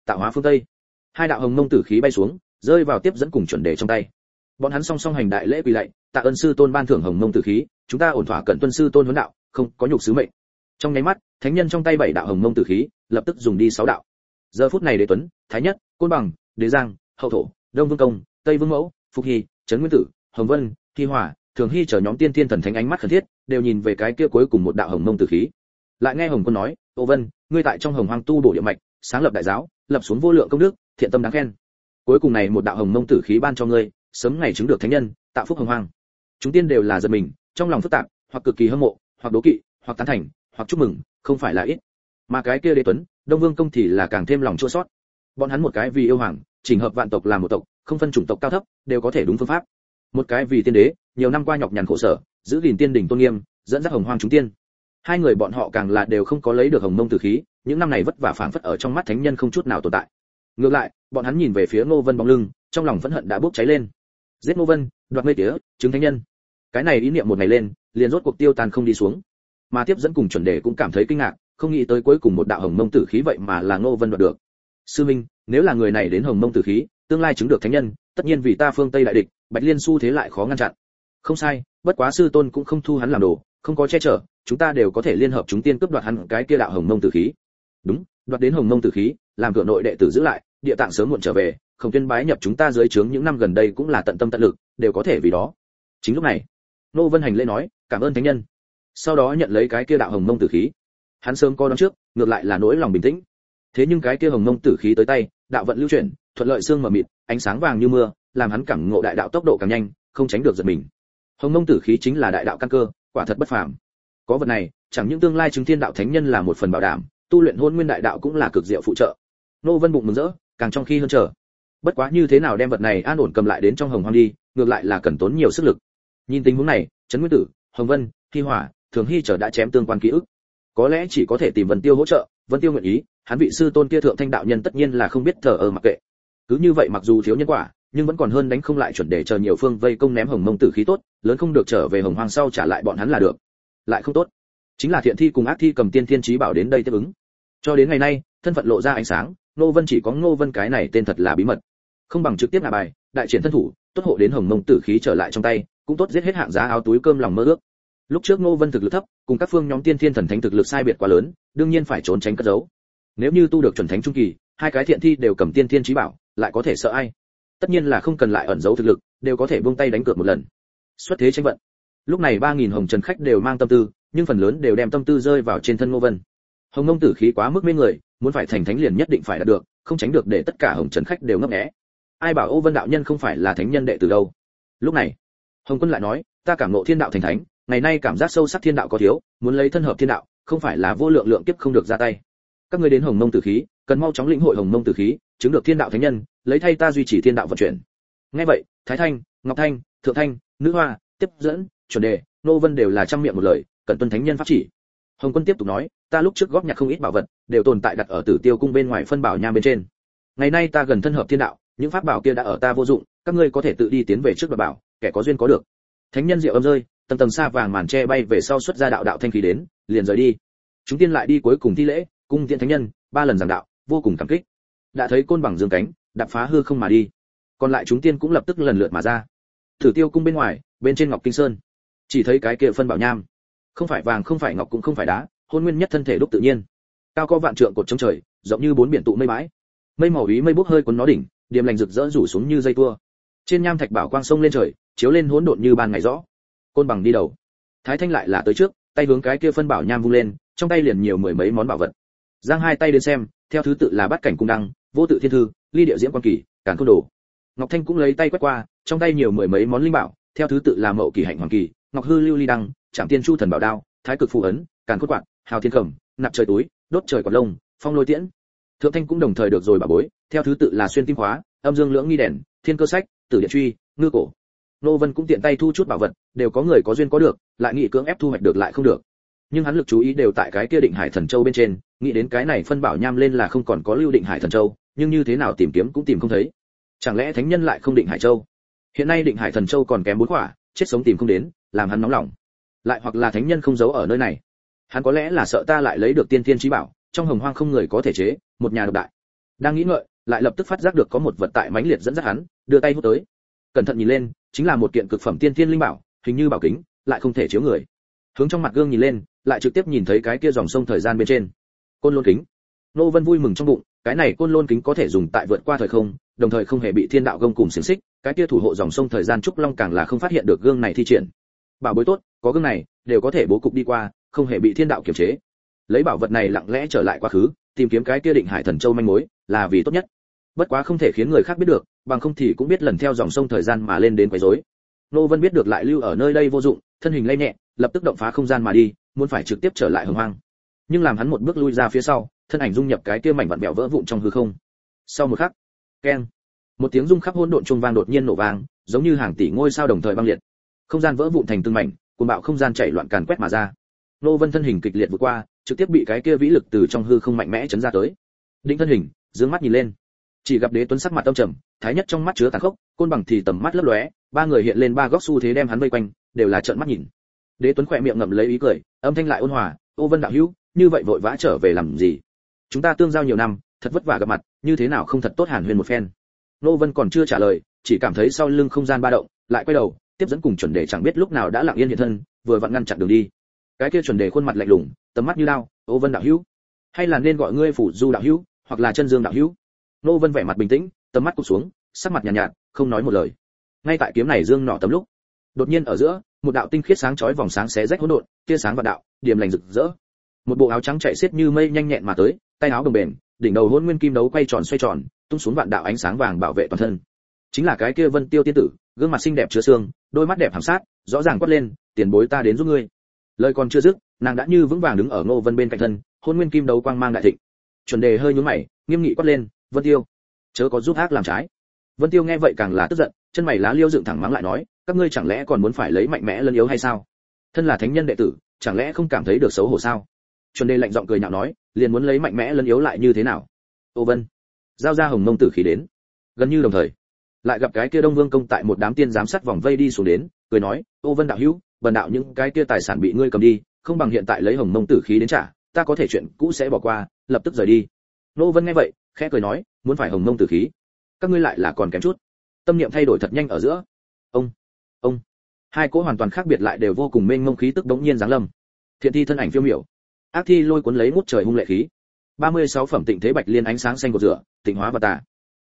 Speaker 1: tạo hóa phương tây. Hai đạo hồng mông tử khí bay xuống, rơi vào tiếp dẫn cùng chuẩn đề trong tay. Bọn hắn song song hành đại lễ quỳ lạy, tạ ơn sư tôn ban thưởng hồng mông tử khí, chúng ta ổn thỏa cẩn tuân sư tôn huấn đạo, không có nhục sứ mệnh. Trong nháy mắt, thánh nhân trong tay 7 đạo hồng mông tử khí, lập tức dùng đi 6 đạo. Giờ phút này Đế Tuấn, Thái Nhất, Côn Bằng, Đế Giang, Hậu Thổ, Đông Vương Công, Tây Vương Mẫu, Phục Hy, Trấn Nguyên Tử, Hồng Vân, Hy Hỏa, Thường Hy chờ nhóm tiên thiên thần thánh ánh mắt khẩn thiết, đều nhìn về cái kia cuối cùng một đạo hồng mông tử khí. Lại nghe Hồng Quân nói, "Ô Vân, ngươi tại trong Hồng Hoang tu bổ địa mạch, sáng lập đại giáo, lập xuống vô lượng công đức, thiện tâm đáng khen. Cuối cùng này một đạo hồng mông tử khí ban cho ngươi, sớm ngày chứng được thánh nhân, tạo phúc Hồng Hoang." Chúng tiên đều là giật mình, trong lòng phức tạp, hoặc cực kỳ hâm mộ, hoặc đố kỵ, hoặc tán thành, hoặc chúc mừng, không phải là ít. Mà cái kia Đế Tuấn, Đông Vương Công thì là càng thêm lòng chua xót. Bọn hắn một cái vì yêu hoàng, chỉnh hợp vạn tộc làm một tộc, không phân chủng tộc cao thấp, đều có thể đúng phương pháp. Một cái vì tiên đế, nhiều năm qua nhọc nhằn khổ sở, giữ gìn tiên đỉnh tôn nghiêm, dẫn dắt Hồng Hoang chúng tiên. Hai người bọn họ càng là đều không có lấy được hồng mông tử khí, những năm này vất vả phảng phất ở trong mắt thánh nhân không chút nào tồn tại. Ngược lại, bọn hắn nhìn về phía Ngô Vân bóng lưng, trong lòng phẫn hận đã bốc cháy lên. Giết Ngô Vân, đoạt mây tía, chứng thánh nhân. Cái này ý niệm một ngày lên, liền rốt cuộc tiêu tan không đi xuống. Mà tiếp dẫn cùng chuẩn đề cũng cảm thấy kinh ngạc, không nghĩ tới cuối cùng một đạo hồng mông tử khí vậy mà là Ngô Vân đoạt được. Sư minh, nếu là người này đến hồng mông tử khí, tương lai chứng được thánh nhân, tất nhiên vì ta phương Tây đại địch, Bạch Liên xu thế lại khó ngăn chặn. Không sai, bất quá sư tôn cũng không thu hắn làm đồ, không có che chở, chúng ta đều có thể liên hợp chúng tiên cướp đoạt hắn cái kia đạo hồng mông tử khí. Đúng, đoạt đến hồng mông tử khí, làm cửa nội đệ tử giữ lại, địa tạng sớm muộn trở về, không tuyên bái nhập chúng ta dưới trướng những năm gần đây cũng là tận tâm tận lực, đều có thể vì đó. Chính lúc này, Nô Vân hành lễ nói, cảm ơn thánh nhân. Sau đó nhận lấy cái kia đạo hồng mông tử khí. Hắn sớm có đón trước, ngược lại là nỗi lòng bình tĩnh. Thế nhưng cái kia hồng mông tử khí tới tay, đạo vận lưu chuyển, thuận lợi xương mờ mịt, ánh sáng vàng như mưa, làm hắn cảm ngộ đại đạo tốc độ càng nhanh, không tránh được giật mình. Hồng mông tử khí chính là đại đạo căn cơ, quả thật bất phàm. Có vật này, chẳng những tương lai chứng thiên đạo thánh nhân là một phần bảo đảm, tu luyện hôn nguyên đại đạo cũng là cực diệu phụ trợ. Nô Vân bụng mừng rỡ, càng trong khi hơn chờ. Bất quá như thế nào đem vật này an ổn cầm lại đến trong Hồng Hoang đi, ngược lại là cần tốn nhiều sức lực. Nhìn tình huống này, Trấn Nguyên Tử, Hồng Vân, Hy Hỏa, Thường Hy chờ đã chém tương quan ký ức. Có lẽ chỉ có thể tìm Vân Tiêu hỗ trợ, Vân Tiêu nguyện ý, hắn vị sư tôn kia thượng thanh đạo nhân tất nhiên là không biết thờ ơ mặc kệ. Cứ như vậy mặc dù thiếu nhân quả, nhưng vẫn còn hơn đánh không lại chuẩn để chờ nhiều phương vây công ném hồng mông tử khí tốt, lớn không được trở về Hồng Hoang sau trả lại bọn hắn là được. Lại không tốt, chính là thiện thi cùng ác thi cầm tiên thiên chí bảo đến đây tiếp ứng. Cho đến ngày nay, thân phận lộ ra ánh sáng, Ngô Vân chỉ có Ngô Vân cái này tên thật là bí mật. Không bằng trực tiếp ngả bài, đại triển thân thủ, tốt hộ đến hồng mông tử khí trở lại trong tay, cũng tốt giết hết hạng giá áo túi cơm lòng mơ ước. Lúc trước Ngô Vân thực lực thấp, cùng các phương nhóm tiên thiên thần thánh thực lực sai biệt quá lớn, đương nhiên phải trốn tránh cất giấu. Nếu như tu được chuẩn thánh trung kỳ, hai cái thiện thi đều cầm tiên thiên chí bảo, lại có thể sợ ai? Tất nhiên là không cần lại ẩn giấu thực lực, đều có thể buông tay đánh cược một lần. Xuất thế tranh vận. Lúc này 3000 hồng trần khách đều mang tâm tư, nhưng phần lớn đều đem tâm tư rơi vào trên thân Ngô Vân. Hồng mông tử khí quá mức mê người, muốn phải thành thánh liền nhất định phải đạt được, không tránh được để tất cả hồng trần khách đều ngấp nghé. Ai bảo Ô Vân đạo nhân không phải là thánh nhân đệ tử đâu? Lúc này, Hồng Quân lại nói, ta cảm ngộ thiên đạo thành thánh, ngày nay cảm giác sâu sắc thiên đạo có thiếu, muốn lấy thân hợp thiên đạo, không phải là vô lượng lượng kiếp không được ra tay. Các ngươi đến hồng mông tử khí, cần mau chóng lĩnh hội hồng mông tử khí, chứng được thiên đạo thánh nhân, lấy thay ta duy trì thiên đạo vận chuyển. Nghe vậy, Thái Thanh, Ngọc Thanh, Thượng Thanh, Nữ Hoa, Tiếp Dẫn, Chuẩn Đề, Nô Vân đều là trăm miệng một lời, cần tuân thánh nhân pháp chỉ. Hồng Quân tiếp tục nói, ta lúc trước góp nhặt không ít bảo vật, đều tồn tại đặt ở Tử Tiêu cung bên ngoài phân bảo nham bên trên. Ngày nay ta gần thân hợp thiên đạo, những pháp bảo kia đã ở ta vô dụng, các ngươi có thể tự đi tiến về trước đoạt bảo, kẻ có duyên có được. Thánh nhân diệu âm rơi, tầng tầng sa vàng màn che bay về sau xuất ra đạo đạo thanh khí đến, liền rời đi. Chúng tiên lại đi cuối cùng thi lễ, cung tiễn thánh nhân, 3 lần giảng đạo, vô cùng cảm kích. Đã thấy côn bằng dương cánh, đạp phá hư không mà đi. Còn lại chúng tiên cũng lập tức lần lượt mà ra. Tử Tiêu cung bên ngoài, bên trên Ngọc Kinh Sơn, chỉ thấy cái kia phân bảo nham, không phải vàng không phải ngọc cũng không phải đá, hôn nguyên nhất thân thể đúc tự nhiên, cao có vạn trượng cột chống trời, rộng như 4 biển tụ mây mãi. Mây màu ý mây bốc hơi cuốn nó đỉnh, điềm lành rực rỡ rủ xuống như dây tua. Trên nham thạch bảo quang sông lên trời, chiếu lên hỗn độn như ban ngày rõ. Côn bằng đi đầu, Thái Thanh lại là tới trước, tay hướng cái kia phân bảo nham vung lên, trong tay liền nhiều mười mấy món bảo vật. Giang hai tay đến xem, theo thứ tự là bát cảnh cung đăng, vô tự thiên thư, ly địa diễm quan kỳ, càn khôn đồ. Ngọc Thanh cũng lấy tay quét qua, trong tay nhiều mười mấy món linh bảo, theo thứ tự là mậu kỳ hạnh hoàng kỳ, ngọc hư lưu ly đăng, trảm tiên chu thần bảo đao, thái cực phù ấn, càn khôn quạt, hào thiên cẩm, nạp trời túi, đốt trời quạt lông, phong lôi tiễn. Thượng Thanh cũng đồng thời được rồi bảo bối, theo thứ tự là xuyên tim khóa, âm dương lưỡng nghi đèn, thiên cơ sách, tử điện truy, ngư cổ. Nô Vân cũng tiện tay thu chút bảo vật, đều có người có duyên có được, lại nghĩ cưỡng ép thu hoạch được lại không được. Nhưng hắn lực chú ý đều tại cái kia Định Hải Thần Châu bên trên, nghĩ đến cái này phân bảo nham lên là không còn có lưu Định Hải Thần Châu, nhưng như thế nào tìm kiếm cũng tìm không thấy. Chẳng lẽ thánh nhân lại không Định Hải Châu? Hiện nay Định Hải Thần Châu còn kém 4 quả, chết sống tìm không đến, làm hắn nóng lòng. Lại hoặc là thánh nhân không giấu ở nơi này. Hắn có lẽ là sợ ta lại lấy được tiên thiên chí bảo, trong Hồng Hoang không người có thể chế, một nhà độc đại. Đang nghĩ ngợi, lại lập tức phát giác được có một vật tại mãnh liệt dẫn dắt hắn, đưa tay hút tới. Cẩn thận nhìn lên, chính là một kiện cực phẩm tiên thiên linh bảo, hình như bảo kính, lại không thể chiếu người. Hướng trong mặt gương nhìn lên, lại trực tiếp nhìn thấy cái kia dòng sông thời gian bên trên. Côn Lôn kính. Nô Vân vui mừng trong bụng, cái này Côn Lôn kính có thể dùng tại vượt qua thời không, đồng thời không hề bị thiên đạo gông cùng xiềng xích, cái kia thủ hộ dòng sông thời gian trúc long càng là không phát hiện được gương này thi triển. Bảo bối tốt, có gương này, đều có thể bố cục đi qua, không hề bị thiên đạo kiềm chế. Lấy bảo vật này lặng lẽ trở lại quá khứ, tìm kiếm cái kia Định Hải Thần Châu manh mối, là vì tốt nhất. Bất quá không thể khiến người khác biết được, bằng không thì cũng biết lần theo dòng sông thời gian mà lên đến quấy rối. Nô Vân biết được lại lưu ở nơi đây vô dụng, thân hình lay nhẹ, lập tức động phá không gian mà đi, muốn phải trực tiếp trở lại Hồng Hoang. Nhưng làm hắn một bước lui ra phía sau, thân ảnh dung nhập cái kia mảnh vặn vẹo vỡ vụn trong hư không. Sau một khắc, keng, một tiếng rung khắp hỗn độn trung vang đột nhiên nổ vang, giống như hàng tỷ ngôi sao đồng thời băng liệt. Không gian vỡ vụn thành từng mảnh, cuồng bạo không gian chảy loạn càn quét mà ra. Nô Vân thân hình kịch liệt vượt qua, trực tiếp bị cái kia vĩ lực từ trong hư không mạnh mẽ chấn ra tới. Định thân hình, dương mắt nhìn lên, chỉ gặp Đế Tuấn sắc mặt âm trầm, Thái Nhất trong mắt chứa tàn khốc, Côn Bằng thì tầm mắt lấp lóe, ba người hiện lên ba góc xu thế đem hắn vây quanh, đều là trợn mắt nhìn. Đế Tuấn khỏe miệng ngậm lấy ý cười, âm thanh lại ôn hòa, "Ô Vân đạo hữu, như vậy vội vã trở về làm gì? Chúng ta tương giao nhiều năm, thật vất vả gặp mặt, như thế nào không thật tốt hàn huyên một phen?" Nô Vân còn chưa trả lời, chỉ cảm thấy sau lưng không gian ba động, lại quay đầu, tiếp dẫn cùng chuẩn đề chẳng biết lúc nào đã lặng yên hiện thân, vừa vặn ngăn chặn đường đi. Cái kia chuẩn đề khuôn mặt lạnh lùng, tầm mắt như lao, "Ô Vân đạo hữu, hay là nên gọi ngươi Phủ Du đạo hữu, hoặc là Chân Dương đạo hữu?" Nô Vân vẻ mặt bình tĩnh, tầm mắt cụp xuống, sắc mặt nhàn nhạt, không nói một lời. Ngay tại kiếm này dương nọ tầm lúc, đột nhiên ở giữa, một đạo tinh khiết sáng chói vòng sáng xé rách hỗn độn, tia sáng và đạo, điểm lành rực rỡ. Một bộ áo trắng chạy xiết như mây nhanh nhẹn mà tới, tay áo đồng bền, đỉnh đầu hỗn nguyên kim đấu quay tròn xoay tròn, tung xuống vạn đạo ánh sáng vàng bảo vệ toàn thân. Chính là cái kia Vân Tiêu tiên tử, gương mặt xinh đẹp chứa xương, đôi mắt đẹp hàm sát, rõ ràng quát lên, "Tiền bối ta đến giúp ngươi." Lời còn chưa dứt, nàng đã như vững vàng đứng ở Ngô Vân bên cạnh thân, hỗn nguyên kim đấu quang mang đại thịnh. Chuẩn đề hơi nhướng mày, nghiêm nghị quát lên, "Vân Tiêu, chớ có giúp ác làm trái." Vân Tiêu nghe vậy càng là tức giận, chân mày lá liêu dựng thẳng mắng lại nói, "Các ngươi chẳng lẽ còn muốn phải lấy mạnh mẽ lấn yếu hay sao? Thân là thánh nhân đệ tử, chẳng lẽ không cảm thấy được xấu hổ sao?" Chuẩn đề lạnh giọng cười nhạo nói, "Liền muốn lấy mạnh mẽ lấn yếu lại như thế nào?" Ô Vân, giao ra Hồng Mông tử khí đến. Gần như đồng thời, lại gặp cái kia Đông Vương công tại một đám tiên giám sát vòng vây đi xuống đến, cười nói, "Ô Vân đạo hữu, bần đạo những cái kia tài sản bị ngươi cầm đi, không bằng hiện tại lấy Hồng Mông tử khí đến trả, ta có thể chuyện cũ sẽ bỏ qua, lập tức rời đi." Nô Vân nghe vậy, khẽ cười nói, "Muốn phải Hồng Mông tử khí, các ngươi lại là còn kém chút." Tâm niệm thay đổi thật nhanh ở giữa. Ông, hai cỗ hoàn toàn khác biệt lại đều vô cùng mênh mông khí tức bỗng nhiên giáng lâm. Thiện thi thân ảnh phiêu miểu, ác thi lôi cuốn lấy ngút trời hung lệ khí. 36 phẩm tịnh thế bạch liên ánh sáng xanh cột rửa, tịnh hóa và tà.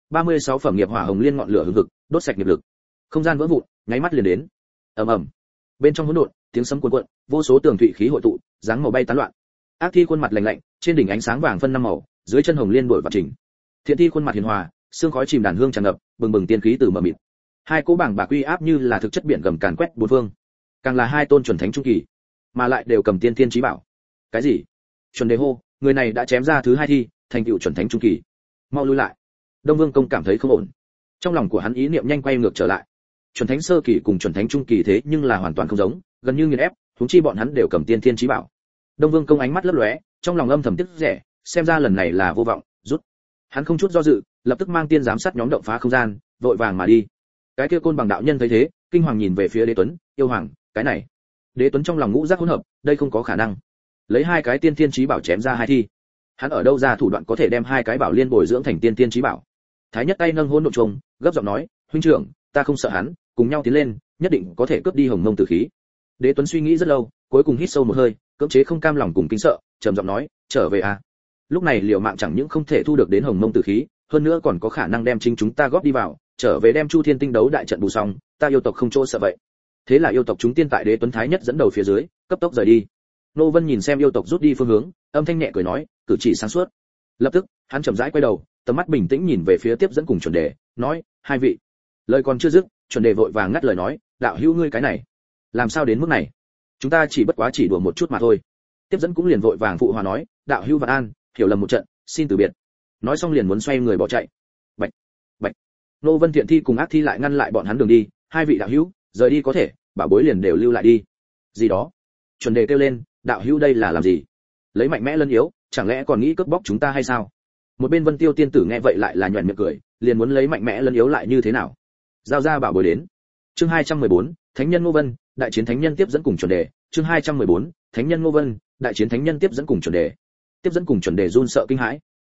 Speaker 1: 36 phẩm nghiệp hỏa hồng liên ngọn lửa hừng hực, đốt sạch nghiệp lực. Không gian vỡ vụn, nháy mắt liền đến. Ầm ầm. Bên trong hỗn độn, tiếng sấm cuồn cuộn, vô số tường thụy khí hội tụ, dáng màu bay tán loạn. Ác thi khuôn mặt lạnh lạnh, trên đỉnh ánh sáng vàng phân năm màu, dưới chân hồng liên đổi vạn chỉnh. Thiện thi khuôn mặt hiền hòa, sương khói chìm đàn hương tràn ngập, bừng bừng tiên khí từ mờ mịt. Hai cỗ bảng bạc uy áp như là thực chất biển gầm càn quét bốn phương. Càng là hai tôn chuẩn thánh trung kỳ, mà lại đều cầm tiên thiên chí bảo. Cái gì? Chuẩn đề hô, người này đã chém ra thứ hai thi, thành tựu chuẩn thánh trung kỳ. Mau lui lại. Đông Vương công cảm thấy không ổn. Trong lòng của hắn ý niệm nhanh quay ngược trở lại. Chuẩn thánh sơ kỳ cùng chuẩn thánh trung kỳ thế nhưng là hoàn toàn không giống, gần như nghiền ép, huống chi bọn hắn đều cầm tiên thiên chí bảo. Đông Vương công ánh mắt lấp lóe, trong lòng âm thầm tiếc rẻ, xem ra lần này là vô vọng, rút. Hắn không chút do dự, lập tức mang tiên giám sát nhóm động phá không gian, vội vàng mà đi. Cái kia Côn Bằng đạo nhân thấy thế, kinh hoàng nhìn về phía Đế Tuấn, "Yêu hoàng, cái này." Đế Tuấn trong lòng ngũ giác hỗn hợp, đây không có khả năng. Lấy hai cái tiên thiên chí bảo chém ra hai thi, hắn ở đâu ra thủ đoạn có thể đem hai cái bảo liên bồi dưỡng thành tiên thiên chí bảo? Thái Nhất tay nâng hỗn độn trùng, gấp giọng nói, "Huynh trưởng, ta không sợ hắn, cùng nhau tiến lên, nhất định có thể cướp đi Hồng Mông tử khí." Đế Tuấn suy nghĩ rất lâu, cuối cùng hít sâu một hơi, cưỡng chế không cam lòng cùng kính sợ, trầm giọng nói, "Trở về à?" Lúc này Liều Mạng chẳng những không thể thu được đến Hồng Mông tử khí, hơn nữa còn có khả năng đem chính chúng ta góp đi vào, trở về đem Chu Thiên Tinh đấu đại trận bù xong, ta yêu tộc không chỗ sợ vậy. Thế là yêu tộc chúng tiên tại Đế Tuấn Thái Nhất dẫn đầu phía dưới, cấp tốc rời đi. Nô Vân nhìn xem yêu tộc rút đi phương hướng, âm thanh nhẹ cười nói, cử chỉ sáng suốt. Lập tức, hắn chậm rãi quay đầu, tầm mắt bình tĩnh nhìn về phía tiếp dẫn cùng chuẩn đề, nói, "Hai vị." Lời còn chưa dứt, chuẩn đề vội vàng ngắt lời nói, "Đạo hữu ngươi cái này, làm sao đến mức này? Chúng ta chỉ bất quá chỉ đùa một chút mà thôi." Tiếp dẫn cũng liền vội vàng phụ hòa nói, "Đạo hữu vạn an, hiểu lầm một trận, xin từ biệt." Nói xong liền muốn xoay người bỏ chạy. Bạch, bạch. Nô Vân Thiện thi cùng ác thi lại ngăn lại bọn hắn đường đi, "Hai vị đạo hữu, rời đi có thể, bảo bối liền đều lưu lại đi." Gì đó? Chuẩn đề kêu lên, "Đạo hữu đây là làm gì? Lấy mạnh mẽ lấn yếu, chẳng lẽ còn nghĩ cướp bóc chúng ta hay sao?" Một bên Vân Tiêu tiên tử nghe vậy lại là nhuyễn miệng cười, liền muốn lấy mạnh mẽ lấn yếu lại như thế nào? Giao ra bảo bối đến. Chương 214, Thánh nhân Ngô Vân, đại chiến thánh nhân tiếp dẫn cùng chuẩn đề. Chương 214, Thánh nhân Ngô Vân, đại chiến thánh nhân tiếp dẫn cùng chuẩn đề. Tiếp dẫn cùng chuẩn đề run sợ kinh hãi.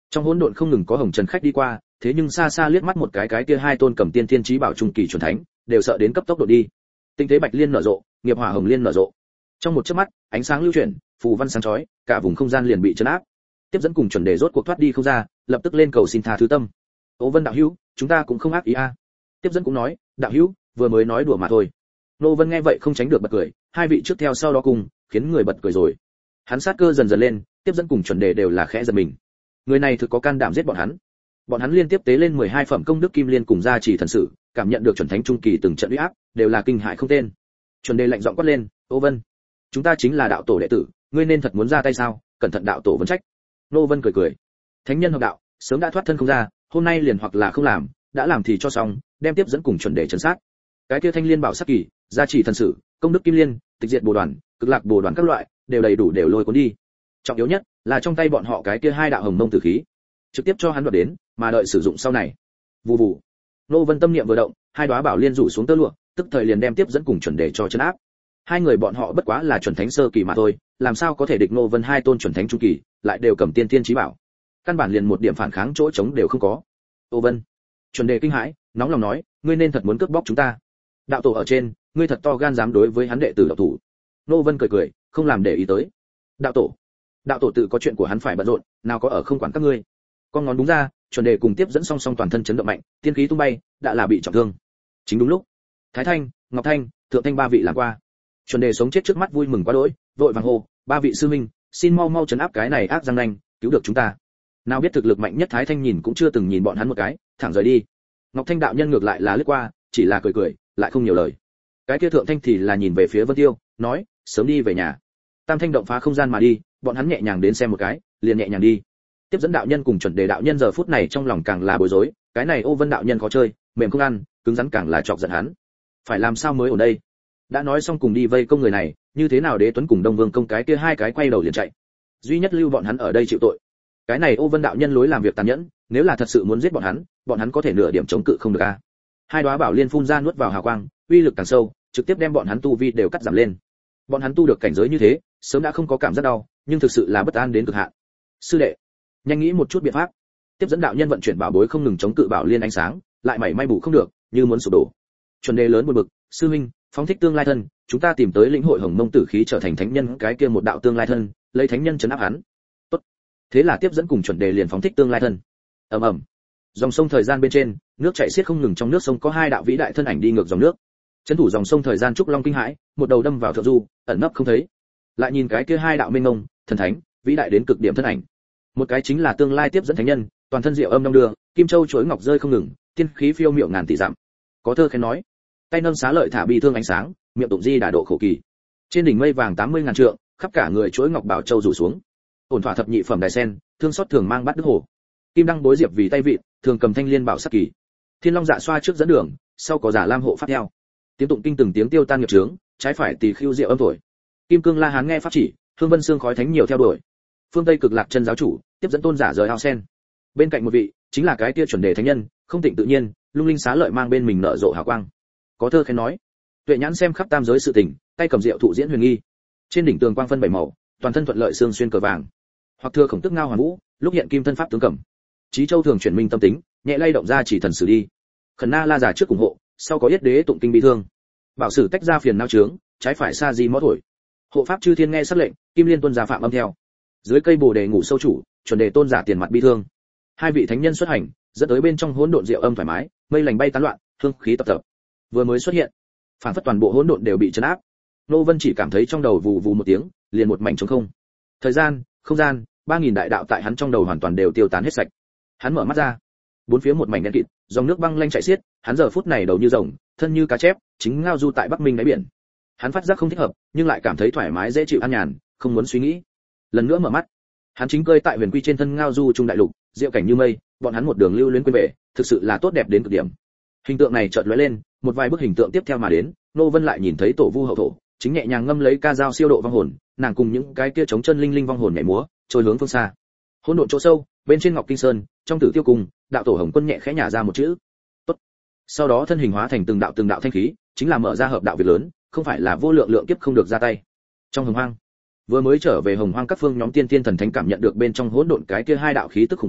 Speaker 1: Trong hỗn độn không ngừng có hồng trần khách đi qua, thế nhưng xa xa liếc mắt một cái kia hai tôn cầm tiên thiên chí bảo trung kỳ chuẩn thánh, đều sợ đến cấp tốc đột đi. Tinh tế bạch liên nở rộ, nghiệp hỏa hồng liên nở rộ. Trong một chớp mắt, ánh sáng lưu chuyển, phù văn sáng chói, cả vùng không gian liền bị chấn áp. Tiếp dẫn cùng chuẩn đề rốt cuộc thoát đi không ra, lập tức lên cầu xin tha thứ tâm. Ô Vân đạo hữu, chúng ta cũng không ác ý a. Tiếp dẫn cũng nói, đạo hữu, vừa mới nói đùa mà thôi. Nô Vân nghe vậy không tránh được bật cười, hai vị trước theo sau đó cùng, khiến người bật cười rồi. Hắn sát cơ dần dần lên, tiếp dẫn cùng chuẩn đề đều là khẽ giật mình. Người này thực có can đảm giết bọn hắn. Bọn hắn liên tiếp tế lên 12 phẩm công đức kim liên cùng gia trì thần sử, cảm nhận được chuẩn thánh trung kỳ từng trận uy áp, đều là kinh hãi không tên. Chuẩn đề lạnh giọng quát lên, "Ô Vân, chúng ta chính là đạo tổ đệ tử, ngươi nên thật muốn ra tay sao? Cẩn thận đạo tổ vấn trách." Nô Vân cười cười, thánh nhân hợp đạo, sớm đã thoát thân không ra, hôm nay liền hoặc là không làm, đã làm thì cho xong, đem tiếp dẫn cùng chuẩn đề trấn sát. Cái kia thanh liên bảo sắc kỳ, gia trì thần sử, công đức kim liên, tịch diệt bồ đoàn, cực lạc bồ đoàn các loại, đều đầy đủ đều lôi cuốn đi. Trọng yếu nhất là trong tay bọn họ cái kia hai đạo hồng mông tử khí, trực tiếp cho hắn đoạt đến, mà đợi sử dụng sau này. Vù vù. Nô Vân tâm niệm vừa động, hai đóa bảo liên rủ xuống tơ lụa, tức thời liền đem tiếp dẫn cùng chuẩn đề cho trấn áp. Hai người bọn họ bất quá là chuẩn thánh sơ kỳ mà thôi, làm sao có thể địch Nô Vân hai tôn chuẩn thánh trung kỳ, lại đều cầm tiên tiên chí bảo. Căn bản liền một điểm phản kháng chỗ chống đều không có. Ô Vân. Chuẩn đề kinh hãi, nóng lòng nói, ngươi nên thật muốn cướp bóc chúng ta. Đạo tổ ở trên, ngươi thật to gan dám đối với hắn đệ tử đạo thủ. Nô Vân cười cười, không làm để ý tới. Đạo tổ tự có chuyện của hắn phải bận rộn, nào có ở không quản các ngươi. Con ngón đúng ra, chuẩn đề cùng tiếp dẫn song song toàn thân chấn động mạnh, tiên khí tung bay, đã là bị trọng thương. Chính đúng lúc, Thái Thanh, Ngọc Thanh, Thượng Thanh ba vị làm qua. Chuẩn đề sống chết trước mắt vui mừng quá đỗi, vội vàng hô, ba vị sư huynh, xin mau mau trấn áp cái này ác răng nanh, cứu được chúng ta. Nào biết thực lực mạnh nhất Thái Thanh nhìn cũng chưa từng nhìn bọn hắn một cái, thẳng rời đi. Ngọc Thanh đạo nhân ngược lại là lướt qua, chỉ là cười cười, lại không nhiều lời. Cái kia Thượng Thanh thì là nhìn về phía Vân Tiêu, nói, sớm đi về nhà. Tam Thanh động phá không gian mà đi, bọn hắn nhẹ nhàng đến xem một cái, liền nhẹ nhàng đi. Tiếp dẫn đạo nhân cùng chuẩn đề đạo nhân giờ phút này trong lòng càng là bối rối, cái này Ô Vân đạo nhân khó chơi, mềm không ăn, cứng rắn càng là chọc giận hắn. Phải làm sao mới ở đây? Đã nói xong cùng đi vây công người này, như thế nào Đế Tuấn cùng Đông Vương công cái kia hai cái quay đầu liền chạy. Duy nhất lưu bọn hắn ở đây chịu tội. Cái này Ô Vân đạo nhân lối làm việc tàn nhẫn, nếu là thật sự muốn giết bọn hắn có thể nửa điểm chống cự không được a. Hai đóa bảo liên phun ra nuốt vào hào quang, uy lực càng sâu, trực tiếp đem bọn hắn tu vi đều cắt giảm lên. Bọn hắn tu được cảnh giới như thế, sớm đã không có cảm giác đau, nhưng thực sự là bất an đến cực hạn. Sư đệ, nhanh nghĩ một chút biện pháp. Tiếp dẫn đạo nhân vận chuyển bảo bối không ngừng chống cự bảo liên ánh sáng, lại mảy may bù không được, như muốn sụp đổ. Chuẩn đề lớn buồn bực, sư huynh, phóng thích tương lai thân, chúng ta tìm tới lĩnh hội hồng mông tử khí trở thành thánh nhân, cái kia một đạo tương lai thân, lấy thánh nhân trấn áp hắn. Tốt. Thế là tiếp dẫn cùng chuẩn đề liền phóng thích tương lai thân. Ầm ầm. Dòng sông thời gian bên trên, nước chảy xiết không ngừng, trong nước sông có hai đạo vĩ đại thân ảnh đi ngược dòng nước. Trấn thủ dòng sông thời gian trúc long kinh hãi, một đầu đâm vào thượng du, ẩn nấp không thấy. Lại nhìn cái kia hai đạo mênh mông, thần thánh, vĩ đại đến cực điểm thân ảnh. Một cái chính là tương lai tiếp dẫn thánh nhân, toàn thân diệu âm đông đưa, kim châu chuỗi ngọc rơi không ngừng, tiên khí phiêu miệu ngàn tỷ dặm. Có thơ khen nói, tay nâng xá lợi thả bi thương ánh sáng, miệng tụng di đà độ khổ kỳ. Trên đỉnh mây vàng 80.000 trượng, khắp cả người chuỗi ngọc bảo châu rủ xuống. Ổn thỏa thập nhị phẩm đài sen, thương xót thường mang bát đức hồ. Kim đăng bối diệp vì tay vịn, thường cầm thanh liên bảo sắc kỳ. Thiên long dạ xoa trước dẫn đường, sau có giả lam hộ pháp theo. Tiếng tụng kinh từng tiếng tiêu tan nghiệp chướng, trái phải tỳ khiêu diệu âm thổi. Kim cương la hán nghe pháp chỉ, hương vân xương khói thánh nhiều theo đuổi. Phương Tây cực lạc chân giáo chủ, tiếp dẫn tôn giả rời ao sen. Bên cạnh một vị, chính là cái kia chuẩn đề thánh nhân, không tịnh tự nhiên, lung linh xá lợi mang bên mình nở rộ hào quang. Có thơ khen nói, tuệ nhãn xem khắp tam giới sự tình, tay cầm diệu thụ diễn huyền nghi. Trên đỉnh tường quang phân bảy màu, toàn thân thuận lợi xương xuyên cờ vàng. Hoặc thưa khổng tức ngao hoàn vũ, lúc hiện kim thân pháp tướng cầm. Chí châu thường chuyển minh tâm tính, nhẹ lay động ra chỉ thần sử đi. Khẩn na la giả trước ủng hộ, sau có yết đế tụng kinh bi thương. Bảo sử tách ra phiền não trướng, trái phải xa di mõ thổi. Hộ pháp chư thiên nghe sắc lệnh, kim liên tuân giả phạm âm theo. Dưới cây bồ đề ngủ sâu chủ, chuẩn đề tôn giả tiền mặt bi thương. Hai vị thánh nhân xuất hành, dẫn tới bên trong hỗn độn diệu âm thoải mái, mây lành bay tán loạn, hương khí tập tập. Vừa mới xuất hiện, phản phất toàn bộ hỗn độn đều bị chấn áp. Nô Vân chỉ cảm thấy trong đầu vù vù một tiếng, liền một mảnh trống không. Thời gian, không gian, 3000 đại đạo tại hắn trong đầu hoàn toàn đều tiêu tán hết sạch. Hắn mở mắt ra, bốn phía một mảnh đen kịt, dòng nước băng lanh chảy xiết, hắn giờ phút này đầu như rồng, thân như cá chép, chính ngao du tại Bắc Minh đáy biển. Hắn phát giác không thích hợp, nhưng lại cảm thấy thoải mái dễ chịu an nhàn, không muốn suy nghĩ. Lần nữa mở mắt, hắn chính cơi tại huyền quy trên thân ngao du trung đại lục, diệu cảnh như mây, bọn hắn một đường lưu luyến quên về, thực sự là tốt đẹp đến cực điểm. Hình tượng này chợt lóe lên, một vài bức hình tượng tiếp theo mà đến, Nô Vân lại nhìn thấy tổ vu hậu thổ, chính nhẹ nhàng ngâm lấy ca dao siêu độ vong hồn, nàng cùng những cái kia chống chân linh linh vong hồn nhảy múa, trôi hướng phương xa. Hỗn độn chỗ sâu, bên trên Ngọc Kinh Sơn, trong Tử Tiêu Cung, đạo tổ Hồng Quân nhẹ khẽ nhả ra một chữ, tốt. Sau đó thân hình hóa thành từng đạo thanh khí, chính là mở ra hợp đạo việc lớn, không phải là vô lượng lượng kiếp không được ra tay. Trong Hồng Hoang, vừa mới trở về Hồng Hoang các phương nhóm tiên tiên thần thánh cảm nhận được bên trong hỗn độn cái kia hai đạo khí tức khủng bố,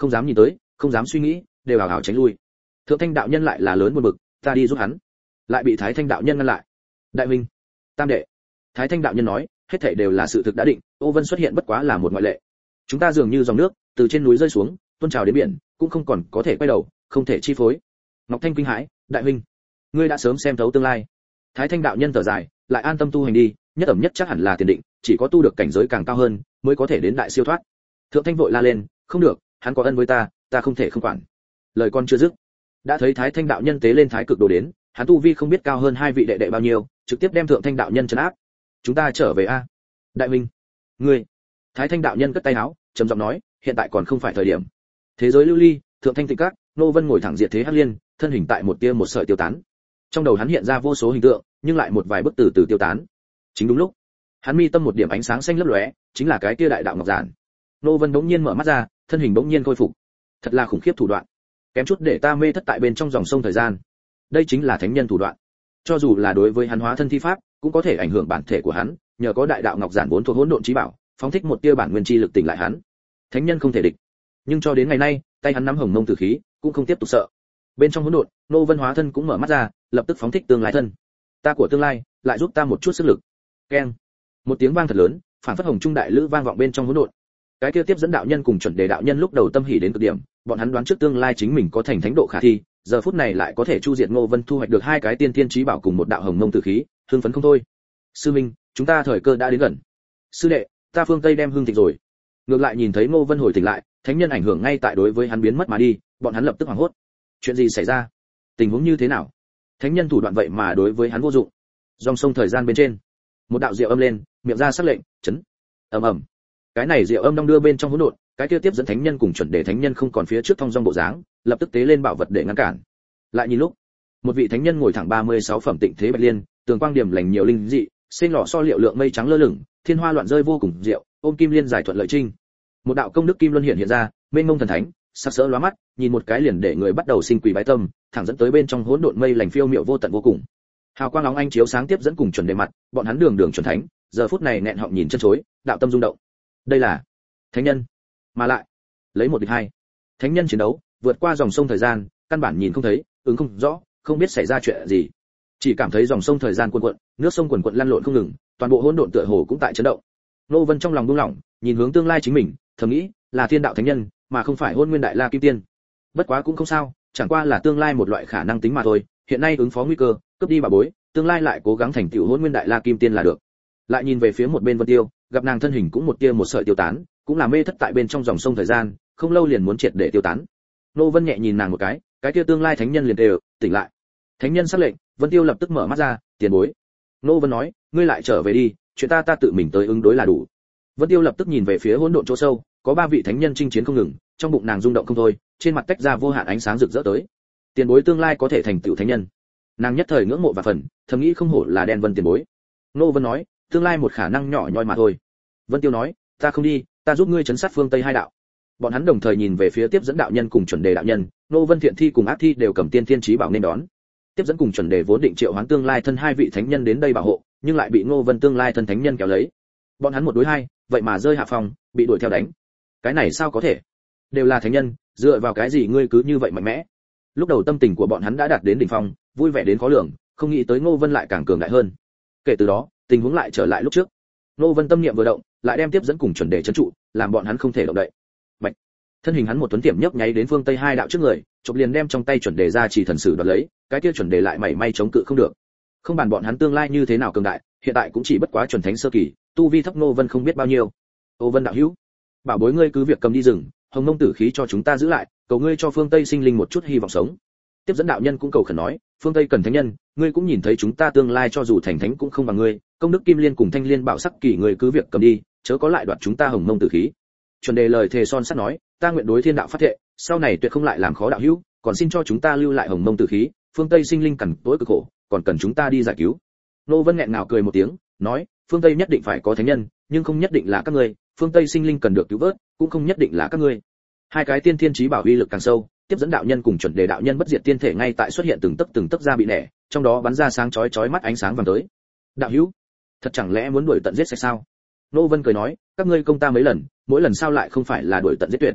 Speaker 1: không dám nhìn tới, không dám suy nghĩ, đều hào hào tránh lui. Thượng Thanh đạo nhân lại là lớn buồn bực, ta đi giúp hắn, lại bị Thái Thanh đạo nhân ngăn lại. Đại huynh, tam đệ. Thái Thanh đạo nhân nói, hết thảy đều là sự thực đã định, Ô Vân xuất hiện bất quá là một ngoại lệ. Chúng ta dường như dòng nước, từ trên núi rơi xuống, tuôn trào đến biển, cũng không còn có thể quay đầu, không thể chi phối. Ngọc Thanh kinh hãi, đại huynh, ngươi đã sớm xem thấu tương lai. Thái Thanh đạo nhân thở dài, lại an tâm tu hành đi, nhất ẩm nhất chắc hẳn là tiền định, chỉ có tu được cảnh giới càng cao hơn, mới có thể đến đại siêu thoát. Thượng Thanh vội la lên, không được, hắn có ân với ta, ta không thể không quản. Lời con chưa dứt, đã thấy Thái Thanh đạo nhân tế lên thái cực đồ đến, hắn tu vi không biết cao hơn hai vị đệ đệ bao nhiêu, trực tiếp đem Thượng Thanh đạo nhân trấn áp. Chúng ta trở về a. Đại huynh, ngươi. Thái Thanh đạo nhân cất tay áo, trầm giọng nói, hiện tại còn không phải thời điểm. Thế giới lưu ly, Thượng Thanh tịnh các, Nô Vân ngồi thẳng diệt thế hắc liên, thân hình tại một tia một sợi tiêu tán. Trong đầu hắn hiện ra vô số hình tượng, nhưng lại một vài bức từ từ tiêu tán. Chính đúng lúc, hắn mi tâm một điểm ánh sáng xanh lấp lóe, chính là cái kia đại đạo ngọc giản. Nô Vân bỗng nhiên mở mắt ra, thân hình bỗng nhiên khôi phục. Thật là khủng khiếp thủ đoạn, kém chút để ta mê thất tại bên trong dòng sông thời gian. Đây chính là thánh nhân thủ đoạn. Cho dù là đối với hắn hóa thân thi pháp, cũng có thể ảnh hưởng bản thể của hắn, nhờ có đại đạo ngọc giản vốn thuộc hỗn độn chí bảo, phóng thích một tia bản nguyên chi lực tỉnh lại hắn. Thánh nhân không thể địch. Nhưng cho đến ngày nay, tay hắn nắm hồng mông tử khí, cũng không tiếp tục sợ. Bên trong hỗn độn, Nô Vân hóa thân cũng mở mắt ra, lập tức phóng thích tương lai thân. Ta của tương lai, lại giúp ta một chút sức lực. Keng. Một tiếng vang thật lớn, phản phất hồng trung đại lữ vang vọng bên trong hỗn độn. Cái kia tiếp dẫn đạo nhân cùng chuẩn đề đạo nhân lúc đầu tâm hỉ đến cực điểm, bọn hắn đoán trước tương lai chính mình có thành thánh độ khả thi, giờ phút này lại có thể chu diệt Ngô Vân, thu hoạch được hai cái tiên thiên chí bảo cùng một đạo hồng mông tử khí, hưng phấn không thôi. Sư minh, chúng ta thời cơ đã đến gần. Sư đệ, ta phương Tây đem hưng thịnh rồi. Ngược lại nhìn thấy Ngô Vân hồi tỉnh lại, thánh nhân ảnh hưởng ngay tại đối với hắn biến mất mà đi, bọn hắn lập tức hoảng hốt. Chuyện gì xảy ra? Tình huống như thế nào? Thánh nhân thủ đoạn vậy mà đối với hắn vô dụng. Dòng sông thời gian bên trên, một đạo diệu âm lên, miệng ra sắc lệnh, chấn. Ầm ầm. Cái này diệu âm đong đưa bên trong hỗn độn, cái kia tiếp dẫn thánh nhân cùng chuẩn đề thánh nhân không còn phía trước thông dong bộ dáng, lập tức tế lên bảo vật để ngăn cản. Lại nhìn lúc, một vị thánh nhân ngồi thẳng 36 phẩm tịnh thế bạch liên, tường quang điểm lành nhiều linh dị, xên lọ so liệu lượng mây trắng lơ lửng, thiên hoa loạn rơi vô cùng diệu, ôm kim liên giải thuận lợi trinh. Một đạo công đức kim luân hiện ra, mênh mông thần thánh, sắc sỡ lóa mắt, nhìn một cái liền để người bắt đầu sinh quỳ bái tâm, thẳng dẫn tới bên trong hỗn độn mây lành phiêu miệu vô tận vô cùng. Hào quang óng ánh chiếu sáng tiếp dẫn cùng chuẩn đề mặt, bọn hắn đường đường chuẩn thánh, giờ phút này nghẹn họng nhìn chân chối, đạo tâm rung động. Đây là thánh nhân, mà lại lấy một địch hai. Thánh nhân chiến đấu, vượt qua dòng sông thời gian, căn bản nhìn không thấy, ứng không rõ, không biết xảy ra chuyện gì. Chỉ cảm thấy dòng sông thời gian cuồn cuộn, nước sông cuồn cuộn lăn lộn không ngừng, toàn bộ hỗn độn tựa hồ cũng tại chấn động. Nô Vân trong lòng buông lỏng, nhìn hướng tương lai chính mình, thầm nghĩ, là thiên đạo thánh nhân, mà không phải Hôn Nguyên Đại La Kim Tiên. Bất quá cũng không sao, chẳng qua là tương lai một loại khả năng tính mà thôi, hiện nay ứng phó nguy cơ, cướp đi bà bối, tương lai lại cố gắng thành tựu Hôn Nguyên Đại La Kim Tiên là được. Lại nhìn về phía một bên Vân Tiêu, gặp nàng thân hình cũng một tia một sợi tiêu tán, cũng là mê thất tại bên trong dòng sông thời gian, không lâu liền muốn triệt để tiêu tán. Nô Vân nhẹ nhìn nàng một cái kia tương lai thánh nhân liền đều tỉnh lại. Thánh nhân sắc lệnh, Vân Tiêu lập tức mở mắt ra, tiền bối. Nô Vân nói, ngươi lại trở về đi, chuyện ta tự mình tới ứng đối là đủ. Vân Tiêu lập tức nhìn về phía hỗn độn chỗ sâu, có ba vị thánh nhân chinh chiến không ngừng, trong bụng nàng rung động không thôi, trên mặt tách ra vô hạn ánh sáng rực rỡ tới. Tiền bối tương lai có thể thành tựu thánh nhân. Nàng nhất thời ngưỡng mộ và phần, thầm nghĩ không hổ là đen Vân tiền bối. Nô Vân nói, tương lai một khả năng nhỏ nhoi mà thôi. Vân Tiêu nói, ta không đi, ta giúp ngươi trấn sát phương Tây hai đạo. Bọn hắn đồng thời nhìn về phía tiếp dẫn đạo nhân cùng chuẩn đề đạo nhân, Nô Vân thiện thi cùng ác thi đều cầm tiên thiên chí bảo nên đón. Tiếp dẫn cùng chuẩn đề vốn định triệu hoán tương lai thân hai vị thánh nhân đến đây bảo hộ, nhưng lại bị Ngô Vân tương lai thân thánh nhân kéo lấy. Bọn hắn một đối hai, vậy mà rơi hạ phòng, bị đuổi theo đánh. Cái này sao có thể? Đều là thánh nhân, dựa vào cái gì ngươi cứ như vậy mạnh mẽ? Lúc đầu tâm tình của bọn hắn đã đạt đến đỉnh phong, vui vẻ đến khó lường, không nghĩ tới Ngô Vân lại càng cường đại hơn. Kể từ đó, tình huống lại trở lại lúc trước. Ngô Vân tâm niệm vừa động, lại đem tiếp dẫn cùng chuẩn đề trấn trụ, làm bọn hắn không thể động đậy. Bạch. Thân hình hắn một tuấn tiệm nhấp nháy đến phương Tây hai đạo trước người, chụp liền đem trong tay chuẩn đề ra chỉ thần sử đoạt lấy, cái kia chuẩn đề lại mảy may chống cự không được. Không bàn bọn hắn tương lai như thế nào cường đại, hiện tại cũng chỉ bất quá chuẩn thánh sơ kỳ, tu vi thấp Ngô Vân không biết bao nhiêu. Ô Vân đạo hữu, bảo bối ngươi cứ việc cầm đi rừng, hồng mông tử khí cho chúng ta giữ lại, cầu ngươi cho phương Tây sinh linh một chút hy vọng sống. Tiếp dẫn đạo nhân cũng cầu khẩn nói, phương Tây cần thánh nhân, ngươi cũng nhìn thấy chúng ta tương lai cho dù thành thánh cũng không bằng ngươi, công đức kim liên cùng thanh liên bảo sắc kỳ ngươi cứ việc cầm đi, chớ có lại đoạt chúng ta hồng mông tử khí. Chuẩn đề lời thề son sắt nói, ta nguyện đối thiên đạo phát thệ, sau này tuyệt không lại làm khó đạo hữu, còn xin cho chúng ta lưu lại hồng mông tử khí, phương Tây sinh linh cằn tối cực khổ, còn cần chúng ta đi giải cứu. Nô Vân nghẹn ngào cười một tiếng, nói, phương Tây nhất định phải có thánh nhân, nhưng không nhất định là các ngươi, phương Tây sinh linh cần được cứu vớt, cũng không nhất định là các ngươi. Hai cái tiên thiên chí bảo uy lực càng sâu, tiếp dẫn đạo nhân cùng chuẩn đề đạo nhân bất diệt tiên thể ngay tại xuất hiện từng tấc ra bị nẻ, trong đó bắn ra sáng chói mắt ánh sáng vàng tới. Đạo hữu, thật chẳng lẽ muốn đuổi tận giết sạch sao? Nô Vân cười nói, các ngươi công ta mấy lần, mỗi lần sao lại không phải là đuổi tận giết tuyệt.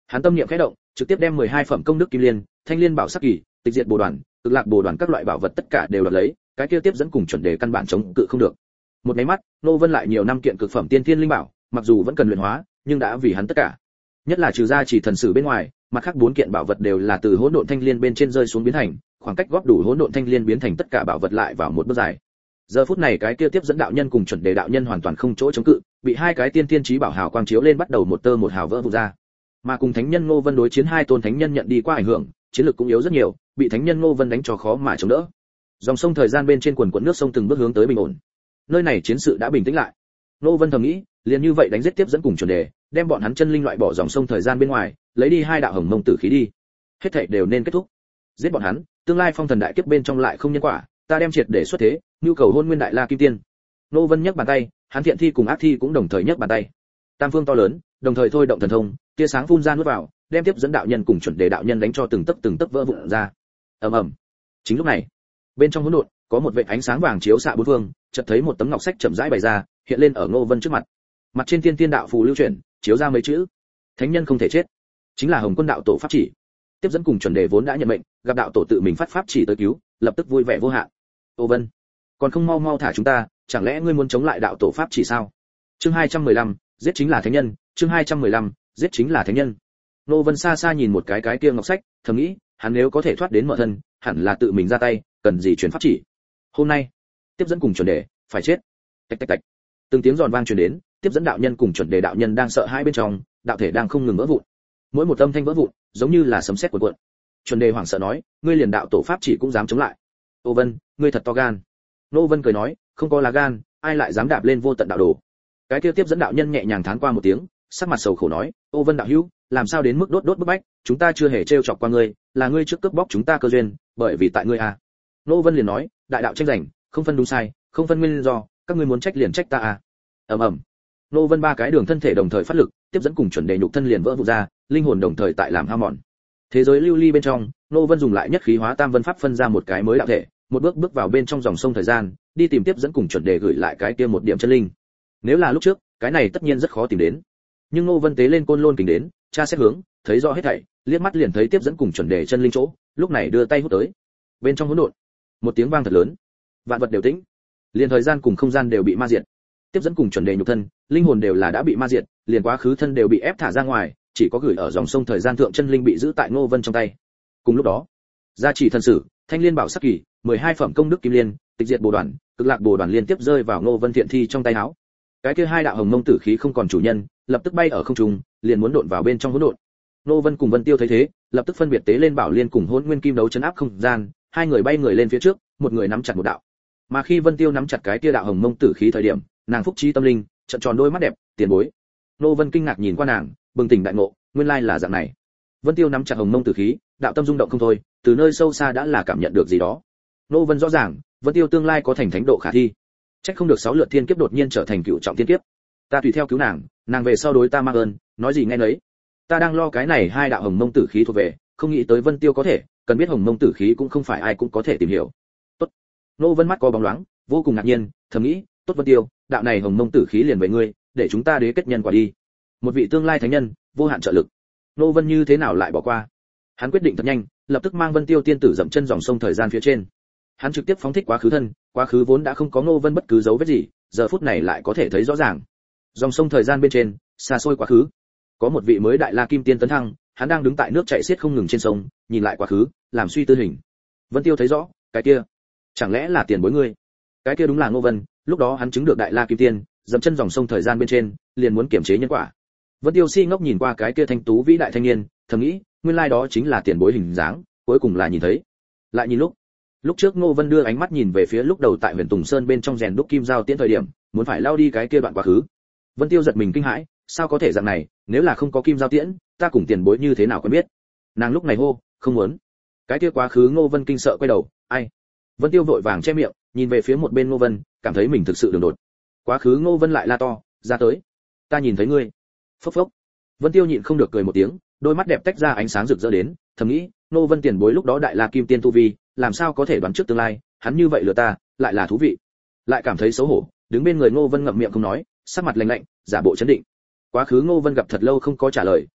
Speaker 1: Hắn tâm niệm khẽ động, trực tiếp đem 12 phẩm công đức kim liên, thanh liên bảo sắc kỳ, tịch diệt bồ đoàn, cực lạc bồ đoàn các loại bảo vật tất cả đều đoạt lấy, cái kia tiếp dẫn cùng chuẩn đề căn bản chống cự không được. Một cái mắt, Nô Vân lại nhiều năm kiện cực phẩm tiên thiên linh bảo, mặc dù vẫn cần luyện hóa, nhưng đã vì hắn tất cả. Nhất là trừ ra chỉ thần sử bên ngoài, mặt khác 4 kiện bảo vật đều là từ hỗn độn thanh liên bên trên rơi xuống biến thành, khoảng cách góp đủ hỗn độn thanh liên biến thành tất cả bảo vật lại vào một bước dài. Giờ phút này cái kia tiếp dẫn đạo nhân cùng chuẩn đề đạo nhân hoàn toàn không chỗ chống cự, bị hai cái tiên tiên chí bảo hào quang chiếu lên bắt đầu một tơ một hào vỡ vụn ra. Mà cùng thánh nhân Ngô Vân đối chiến hai tôn thánh nhân nhận đi qua ảnh hưởng, chiến lực cũng yếu rất nhiều, bị thánh nhân Ngô Vân đánh cho khó mà chống đỡ. Dòng sông thời gian bên trên quần quần nước sông từng bước hướng tới bình ổn. Nơi này chiến sự đã bình tĩnh lại. Ngô Vân thầm nghĩ, liền như vậy đánh giết tiếp dẫn cùng chuẩn đề, đem bọn hắn chân linh loại bỏ dòng sông thời gian bên ngoài, lấy đi hai đạo hồng mông tử khí đi. Hết thảy đều nên kết thúc. Giết bọn hắn, tương lai phong thần đại kiếp bên trong lại không nhân quả, ta đem triệt để xuất thế, nhu cầu hôn nguyên đại la kim tiên. Ngô Vân nhấc bàn tay, hắn thiện thi cùng ác thi cũng đồng thời nhấc bàn tay. Tam phương to lớn, đồng thời thôi động thần thông, tia sáng phun ra nuốt vào, đem tiếp dẫn đạo nhân cùng chuẩn đề đạo nhân đánh cho từng tấc vỡ vụn ra. Ầm ầm. Chính lúc này, bên trong hỗn độn có một vệt ánh sáng vàng chiếu xạ bốn phương, chợt thấy một tấm ngọc sách chậm rãi bày ra, hiện lên ở Ngô Vân trước mặt. Mặt trên tiên tiên đạo phù lưu chuyển, chiếu ra mấy chữ: thánh nhân không thể chết. Chính là Hồng Quân đạo tổ pháp chỉ. Tiếp dẫn cùng chuẩn đề vốn đã nhận mệnh, gặp đạo tổ tự mình phát pháp chỉ tới cứu, lập tức vui vẻ vô hạn. Ô Vân, còn không mau mau thả chúng ta, chẳng lẽ ngươi muốn chống lại đạo tổ pháp chỉ sao? Chương 215, giết chính là thánh nhân. Chương 215, giết chính là thánh nhân. Ngô Vân xa xa nhìn một cái kia ngọc sách, thầm nghĩ, hắn nếu có thể thoát đến mở thân, hẳn là tự mình ra tay, cần gì truyền pháp chỉ. Hôm nay, tiếp dẫn cùng chuẩn đề phải chết. Tạch tạch tạch. Từng tiếng giòn vang truyền đến, tiếp dẫn đạo nhân cùng chuẩn đề đạo nhân đang sợ hãi bên trong, đạo thể đang không ngừng vỡ vụn. Mỗi một âm thanh vỡ vụn, giống như là sấm sét cuộn cuộn. Chuẩn đề hoảng sợ nói, ngươi liền đạo tổ pháp chỉ cũng dám chống lại. Ô Vân, ngươi thật to gan. Ngô Vân cười nói, không có lá gan, ai lại dám đạp lên vô tận đạo đồ. Cái kia tiếp dẫn đạo nhân nhẹ nhàng thán qua một tiếng, sắc mặt sầu khổ nói, ô Vân đạo hữu, làm sao đến mức đốt bức bách, chúng ta chưa hề trêu chọc qua ngươi, là ngươi trước cướp bóc chúng ta cơ duyên, bởi vì tại ngươi à. Ngô Vân liền nói, đại đạo tranh giành, không phân đúng sai, không phân nguyên do, các ngươi muốn trách liền trách ta à. Ầm ầm. Ngô Vân ba cái đường thân thể đồng thời phát lực, tiếp dẫn cùng chuẩn đề nhục thân liền vỡ vụn ra, linh hồn đồng thời tại làm hao mòn. Thế giới lưu ly bên trong, Ngô Vân dùng lại nhất khí hóa tam vân pháp phân ra một cái mới đạo thể, một bước vào bên trong dòng sông thời gian, đi tìm tiếp dẫn cùng chuẩn đề gửi lại cái kia một điểm chân linh. Nếu là lúc trước, cái này tất nhiên rất khó tìm đến. Nhưng Ngô Vân tế lên côn lôn kình đến, tra xét hướng, thấy rõ hết thảy, liếc mắt liền thấy tiếp dẫn cùng chuẩn đề chân linh chỗ, lúc này đưa tay hút tới. Bên trong hỗn độn, một tiếng vang thật lớn, vạn vật đều tĩnh, liền thời gian cùng không gian đều bị ma diệt. Tiếp dẫn cùng chuẩn đề nhục thân, linh hồn đều là đã bị ma diệt, liền quá khứ thân đều bị ép thả ra ngoài, chỉ có gửi ở dòng sông thời gian thượng chân linh bị giữ tại Ngô Vân trong tay. Cùng lúc đó, gia chỉ thần sử, thanh liên bảo sắc kỳ, 12 phẩm công đức kim liên, tịch diệt bồ đoàn, cực lạc bồ đoàn liên tiếp rơi vào Ngô Vân thiện thi trong tay áo. Cái kia hai đạo hồng mông tử khí không còn chủ nhân, lập tức bay ở không trung, liền muốn độn vào bên trong hỗn độn. Ngô Vân cùng Vân Tiêu thấy thế, lập tức phân biệt tế lên bảo liên cùng hỗn nguyên kim đấu chấn áp không gian, hai người bay người lên phía trước, một người nắm chặt một đạo. Mà khi Vân Tiêu nắm chặt cái kia đạo hồng mông tử khí thời điểm, nàng phúc trí tâm linh, trợn tròn đôi mắt đẹp, tiền bối. Ngô Vân kinh ngạc nhìn qua nàng, bừng tỉnh đại ngộ, nguyên lai là dạng này. Vân Tiêu nắm chặt hồng mông tử khí, đạo tâm rung động không thôi, từ nơi sâu xa đã là cảm nhận được gì đó. Ngô Vân rõ ràng, Vân Tiêu tương lai có thành thánh độ khả thi. Chắc không được 6 lượt thiên kiếp đột nhiên trở thành cựu trọng thiên kiếp. Ta tùy theo cứu nàng, nàng về sau đối ta mang ơn, nói gì nghe nấy. Ta đang lo cái này hai đạo hồng mông tử khí thuộc về, không nghĩ tới Vân Tiêu có thể, cần biết hồng mông tử khí cũng không phải ai cũng có thể tìm hiểu. Tốt. Ngô Vân mắt có bóng loáng, vô cùng ngạc nhiên, thầm nghĩ, tốt Vân Tiêu, đạo này hồng mông tử khí liền với ngươi, để chúng ta đế kết nhân quả đi. Một vị tương lai thánh nhân, vô hạn trợ lực. Ngô Vân như thế nào lại bỏ qua? Hắn quyết định thật nhanh, lập tức mang Vân Tiêu tiên tử dậm chân dòng sông thời gian phía trên. Hắn trực tiếp phóng thích quá khứ thân, quá khứ vốn đã không có Ngô Vân bất cứ dấu vết gì, giờ phút này lại có thể thấy rõ ràng. Dòng sông thời gian bên trên, xa xôi quá khứ, có một vị mới đại la kim tiên tấn thăng, hắn đang đứng tại nước chảy xiết không ngừng trên sông, nhìn lại quá khứ, làm suy tư hình. Vân Tiêu thấy rõ, cái kia, chẳng lẽ là tiền bối ngươi? Cái kia đúng là Ngô Vân, lúc đó hắn chứng được đại la kim tiên, dậm chân dòng sông thời gian bên trên, liền muốn kiểm chế nhân quả. Vân Tiêu si ngốc nhìn qua cái kia thanh tú vĩ đại thanh niên, thầm nghĩ, nguyên lai đó chính là tiền bối hình dáng, cuối cùng là nhìn thấy. Lại nhìn lúc trước Ngô Vân đưa ánh mắt nhìn về phía lúc đầu tại Huyền Tùng Sơn bên trong rèn đúc kim giao tiễn thời điểm, muốn phải lao đi cái kia đoạn quá khứ. Vân Tiêu giật mình kinh hãi, sao có thể dạng này, nếu là không có kim giao tiễn, ta cùng tiền bối như thế nào quen biết. Nàng lúc này hô, không muốn. Cái kia quá khứ Ngô Vân kinh sợ quay đầu, ai? Vân Tiêu vội vàng che miệng, nhìn về phía một bên Ngô Vân, cảm thấy mình thực sự đường đột. Quá khứ Ngô Vân lại la to, ra tới. Ta nhìn thấy ngươi. Phốc phốc. Vân Tiêu nhịn không được cười một tiếng, đôi mắt đẹp tách ra ánh sáng rực rỡ đến, thầm nghĩ, Ngô Vân tiền bối lúc đó đại la kim tiên tu vi, làm sao có thể đoán trước tương lai, hắn như vậy lừa ta, lại là thú vị. Lại cảm thấy xấu hổ, đứng bên người Ngô Vân ngậm miệng không nói, sắc mặt lạnh lạnh, giả bộ chấn định. Quá khứ Ngô Vân gặp thật lâu không có trả lời,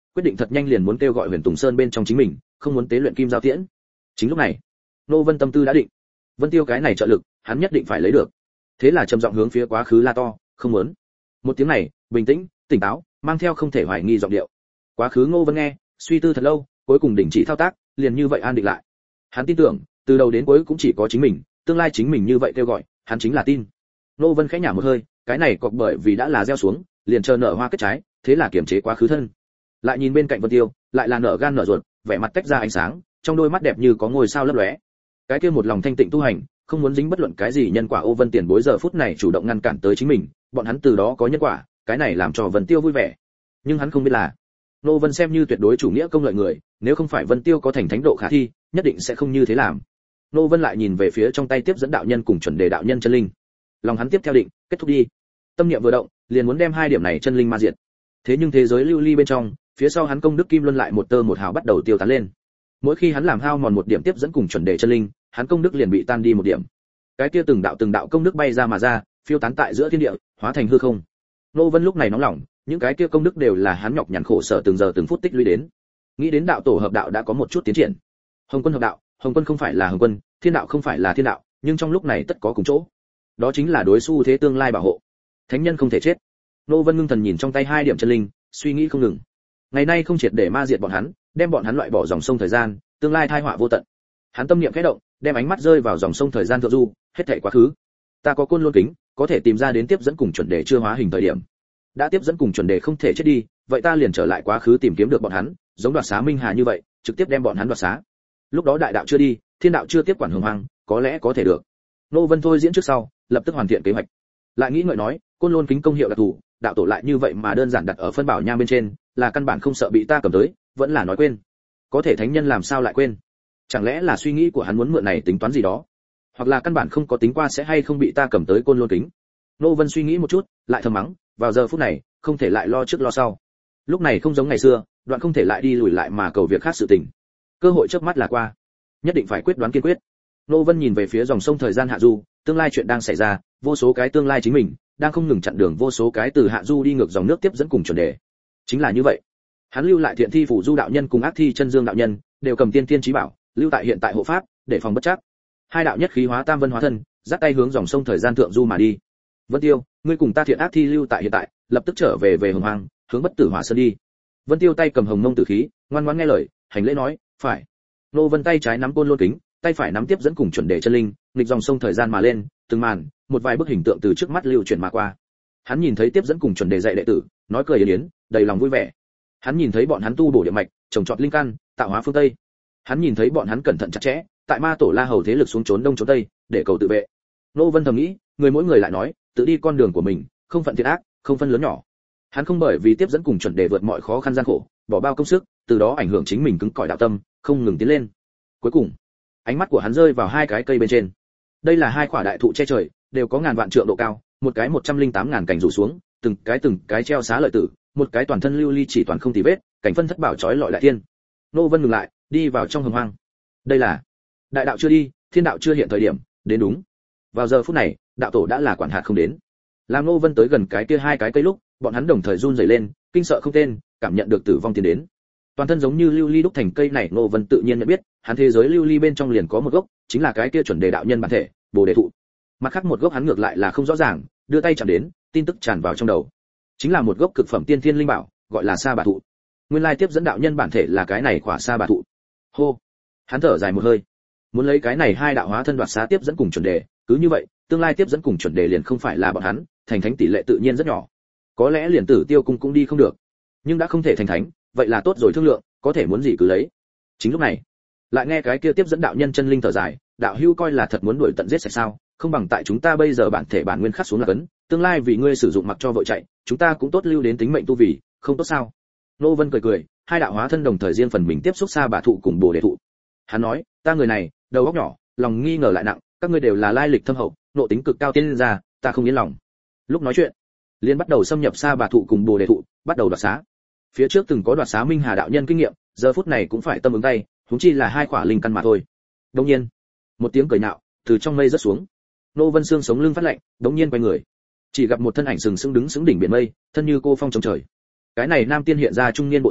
Speaker 1: quyết định thật nhanh liền muốn kêu gọi Huyền Tùng Sơn bên trong chính mình, không muốn tế luyện kim giao tiễn. Chính lúc này, Nô Vân tâm tư đã định, Vân Tiêu cái này trợ lực, hắn nhất định phải lấy được. Thế là trầm giọng hướng phía quá khứ la to, không muốn. Một tiếng này, bình tĩnh, tỉnh táo, mang theo không thể hoài nghi giọng điệu. Quá khứ Ngô Vân nghe, suy tư thật lâu, cuối cùng đình chỉ thao tác, liền như vậy an định lại. Hắn tin tưởng, từ đầu đến cuối cũng chỉ có chính mình, tương lai chính mình như vậy kêu gọi, hắn chính là tin. Ngô Vân khẽ nhả một hơi, cái này cọc bởi vì đã là gieo xuống, liền chờ nở hoa kết trái, thế là kiềm chế quá khứ thân. Lại nhìn bên cạnh Vân Tiêu, lại là nở gan nở ruột, vẻ mặt tách ra ánh sáng, trong đôi mắt đẹp như có ngôi sao lấp lóe. Cái kia một lòng thanh tịnh tu hành, không muốn dính bất luận cái gì nhân quả. Ô Vân tiền bối giờ phút này chủ động ngăn cản tới chính mình, bọn hắn từ đó có nhân quả, cái này làm cho Vân Tiêu vui vẻ. Nhưng hắn không biết là, Nô Vân xem như tuyệt đối chủ nghĩa công lợi người, nếu không phải Vân Tiêu có thành thánh độ khả thi, nhất định sẽ không như thế làm. Nô Vân lại nhìn về phía trong tay tiếp dẫn đạo nhân cùng chuẩn đề đạo nhân chân linh. Lòng hắn tiếp theo định, kết thúc đi. Tâm niệm vừa động, liền muốn đem hai điểm này chân linh ma diệt. Thế nhưng thế giới lưu ly bên trong, phía sau hắn công đức kim luân lại một tơ một hào bắt đầu tiêu tán lên. Mỗi khi hắn làm hao mòn một điểm tiếp dẫn cùng chuẩn đề chân linh, hắn công đức liền bị tan đi một điểm. Cái kia từng đạo công đức bay ra mà ra, phiêu tán tại giữa thiên địa, hóa thành hư không. Nô Vân lúc này nóng lòng, những cái kia công đức đều là hắn nhọc nhằn khổ sở từng giờ từng phút tích lũy đến. Nghĩ đến đạo tổ hợp đạo đã có một chút tiến triển. Hồng Quân hợp đạo, Hồng Quân không phải là Hồng Quân, Thiên đạo không phải là Thiên đạo, nhưng trong lúc này tất có cùng chỗ. Đó chính là đối xu thế tương lai bảo hộ. Thánh nhân không thể chết. Nô Vân ngưng thần nhìn trong tay hai điểm chân linh, suy nghĩ không ngừng. Ngày nay không triệt để ma diệt bọn hắn, đem bọn hắn loại bỏ dòng sông thời gian, tương lai tai họa vô tận. Hắn tâm niệm khẽ động, đem ánh mắt rơi vào dòng sông thời gian thượng du, hết thảy quá khứ. Ta có côn luân kính, có thể tìm ra đến tiếp dẫn cùng chuẩn đề chưa hóa hình thời điểm. Đã tiếp dẫn cùng chuẩn đề không thể chết đi, vậy ta liền trở lại quá khứ tìm kiếm được bọn hắn, giống đoạt xá Minh Hà như vậy, trực tiếp đem bọn hắn đoạt xá. Lúc đó đại đạo chưa đi, thiên đạo chưa tiếp quản hồng hoang, có lẽ có thể được. Nô Vân thôi diễn trước sau, lập tức hoàn thiện kế hoạch. Lại nghĩ ngợi nói, côn luân kính công hiệu đặc thù, đạo tổ lại như vậy mà đơn giản đặt ở phân bảo nham bên trên, là căn bản không sợ bị ta cầm tới, vẫn là nói quên. Có thể thánh nhân làm sao lại quên? Chẳng lẽ là suy nghĩ của hắn muốn mượn này tính toán gì đó, hoặc là căn bản không có tính qua sẽ hay không bị ta cầm tới côn luân kính. Nô Vân suy nghĩ một chút, lại thầm mắng, vào giờ phút này, không thể lại lo trước lo sau. Lúc này không giống ngày xưa, đoạn không thể lại đi lùi lại mà cầu việc khác sự tình. Cơ hội chớp mắt là qua, nhất định phải quyết đoán kiên quyết. Nô Vân nhìn về phía dòng sông thời gian hạ du, tương lai chuyện đang xảy ra, vô số cái tương lai chính mình đang không ngừng chặn đường vô số cái từ hạ du đi ngược dòng nước tiếp dẫn cùng chuẩn đề. Chính là như vậy, hắn lưu lại thiện thi phủ du đạo nhân cùng ác thi chân dương đạo nhân, đều cầm tiên tiên chí bảo, lưu tại hiện tại hộ pháp, để phòng bất trắc. Hai đạo nhất khí hóa tam vân hóa thân, dắt tay hướng dòng sông thời gian thượng du mà đi. Vân Tiêu, ngươi cùng ta thiện ác thi lưu tại hiện tại, lập tức trở về hồng hoang, hướng bất tử hỏa sơn đi. Vân Tiêu tay cầm hồng mông tử khí, ngoan ngoãn nghe lời, hành lễ nói, phải. Nô Vân tay trái nắm côn lôn kính, tay phải nắm tiếp dẫn cùng chuẩn đề chân linh, nghịch dòng sông thời gian mà lên, từng màn, một vài bức hình tượng từ trước mắt lưu chuyển mà qua. Hắn nhìn thấy tiếp dẫn cùng chuẩn đề dạy đệ tử, nói cười yến yến, đầy lòng vui vẻ. Hắn nhìn thấy bọn hắn tu bổ địa mạch, trồng trọt linh căn, tạo hóa phương tây. Hắn nhìn thấy bọn hắn cẩn thận chặt chẽ, tại ma tổ La Hầu thế lực xuống trốn đông trốn tây, để cầu tự vệ. Nô Vân thầm nghĩ, người mỗi người lại nói, tự đi con đường của mình, không phận thiện ác, không phân lớn nhỏ. Hắn không bởi vì tiếp dẫn cùng chuẩn đề vượt mọi khó khăn gian khổ, bỏ bao công sức, từ đó ảnh hưởng chính mình cứng cỏi đạo tâm, không ngừng tiến lên. Cuối cùng, ánh mắt của hắn rơi vào hai cái cây bên trên. Đây là hai quả đại thụ che trời, đều có ngàn vạn trượng độ cao, một cái 108.000 cành rủ xuống, từng cái treo xá lợi tử, một cái toàn thân lưu ly chỉ toàn không tì vết, cảnh phân thất bảo chói lọi đại tiên. Nô Vân ngừng lại, đi vào trong hồng hoang. Đây là đại đạo chưa đi, thiên đạo chưa hiện thời điểm, đến đúng. Vào giờ phút này, đạo tổ đã là quản hạt không đến. Làm Nô Vân tới gần cái kia hai cái cây lúc, bọn hắn đồng thời run rẩy lên, kinh sợ không tên, cảm nhận được tử vong tiến đến. Toàn thân giống như lưu ly đúc thành cây này, Nô Vân tự nhiên nhận biết, hắn thế giới lưu ly bên trong liền có một gốc, chính là cái kia chuẩn đề đạo nhân bản thể, Bồ đề thụ. Mặt khác một gốc hắn ngược lại là không rõ ràng, đưa tay chạm đến, tin tức tràn vào trong đầu. Chính là một gốc cực phẩm tiên thiên linh bảo, gọi là sa bà thụ. Nguyên lai tiếp dẫn đạo nhân bản thể là cái này quả sa bà thụ. Hô, hắn thở dài một hơi, muốn lấy cái này hai đạo hóa thân đoạt xá tiếp dẫn cùng chuẩn đề, cứ như vậy, tương lai tiếp dẫn cùng chuẩn đề liền không phải là bọn hắn, thành thánh tỷ lệ tự nhiên rất nhỏ. Có lẽ liền Tử Tiêu cung cũng đi không được, nhưng đã không thể thành thánh, vậy là tốt rồi, thương lượng, có thể muốn gì cứ lấy. Chính lúc này, lại nghe cái kia tiếp dẫn đạo nhân chân linh thở dài, đạo hữu coi là thật muốn đuổi tận giết sạch sao? Không bằng tại chúng ta bây giờ bản thể bản nguyên khắc xuống là cấn, tương lai vì ngươi sử dụng mặc cho vội chạy, chúng ta cũng tốt lưu đến tính mệnh tu vì, không tốt sao? Nô Vân cười cười, hai đạo hóa thân đồng thời riêng phần mình tiếp xúc xa bà thụ cùng Bồ đề thụ. Hắn nói, ta người này, đầu óc nhỏ, lòng nghi ngờ lại nặng, các ngươi đều là lai lịch thâm hậu, nộ tính cực cao tiên ra, ta không yên lòng. Lúc nói chuyện, liên bắt đầu xâm nhập xa bà thụ cùng Bồ đề thụ, bắt đầu đoạt xá. Phía trước từng có đoạt xá Minh Hà đạo nhân kinh nghiệm, giờ phút này cũng phải tâm ứng tay, huống chi là hai quả linh căn mà thôi. Đột nhiên, một tiếng cười nhạo từ trong mây rớt xuống. Nô Vân xương sống lưng phát lạnh, đột nhiên quay người, chỉ gặp một thân ảnh sừng sững đứng sững đỉnh biển mây, thân như cô phong trong trời. Cái này nam tiên hiện ra trung niên bộ dáng,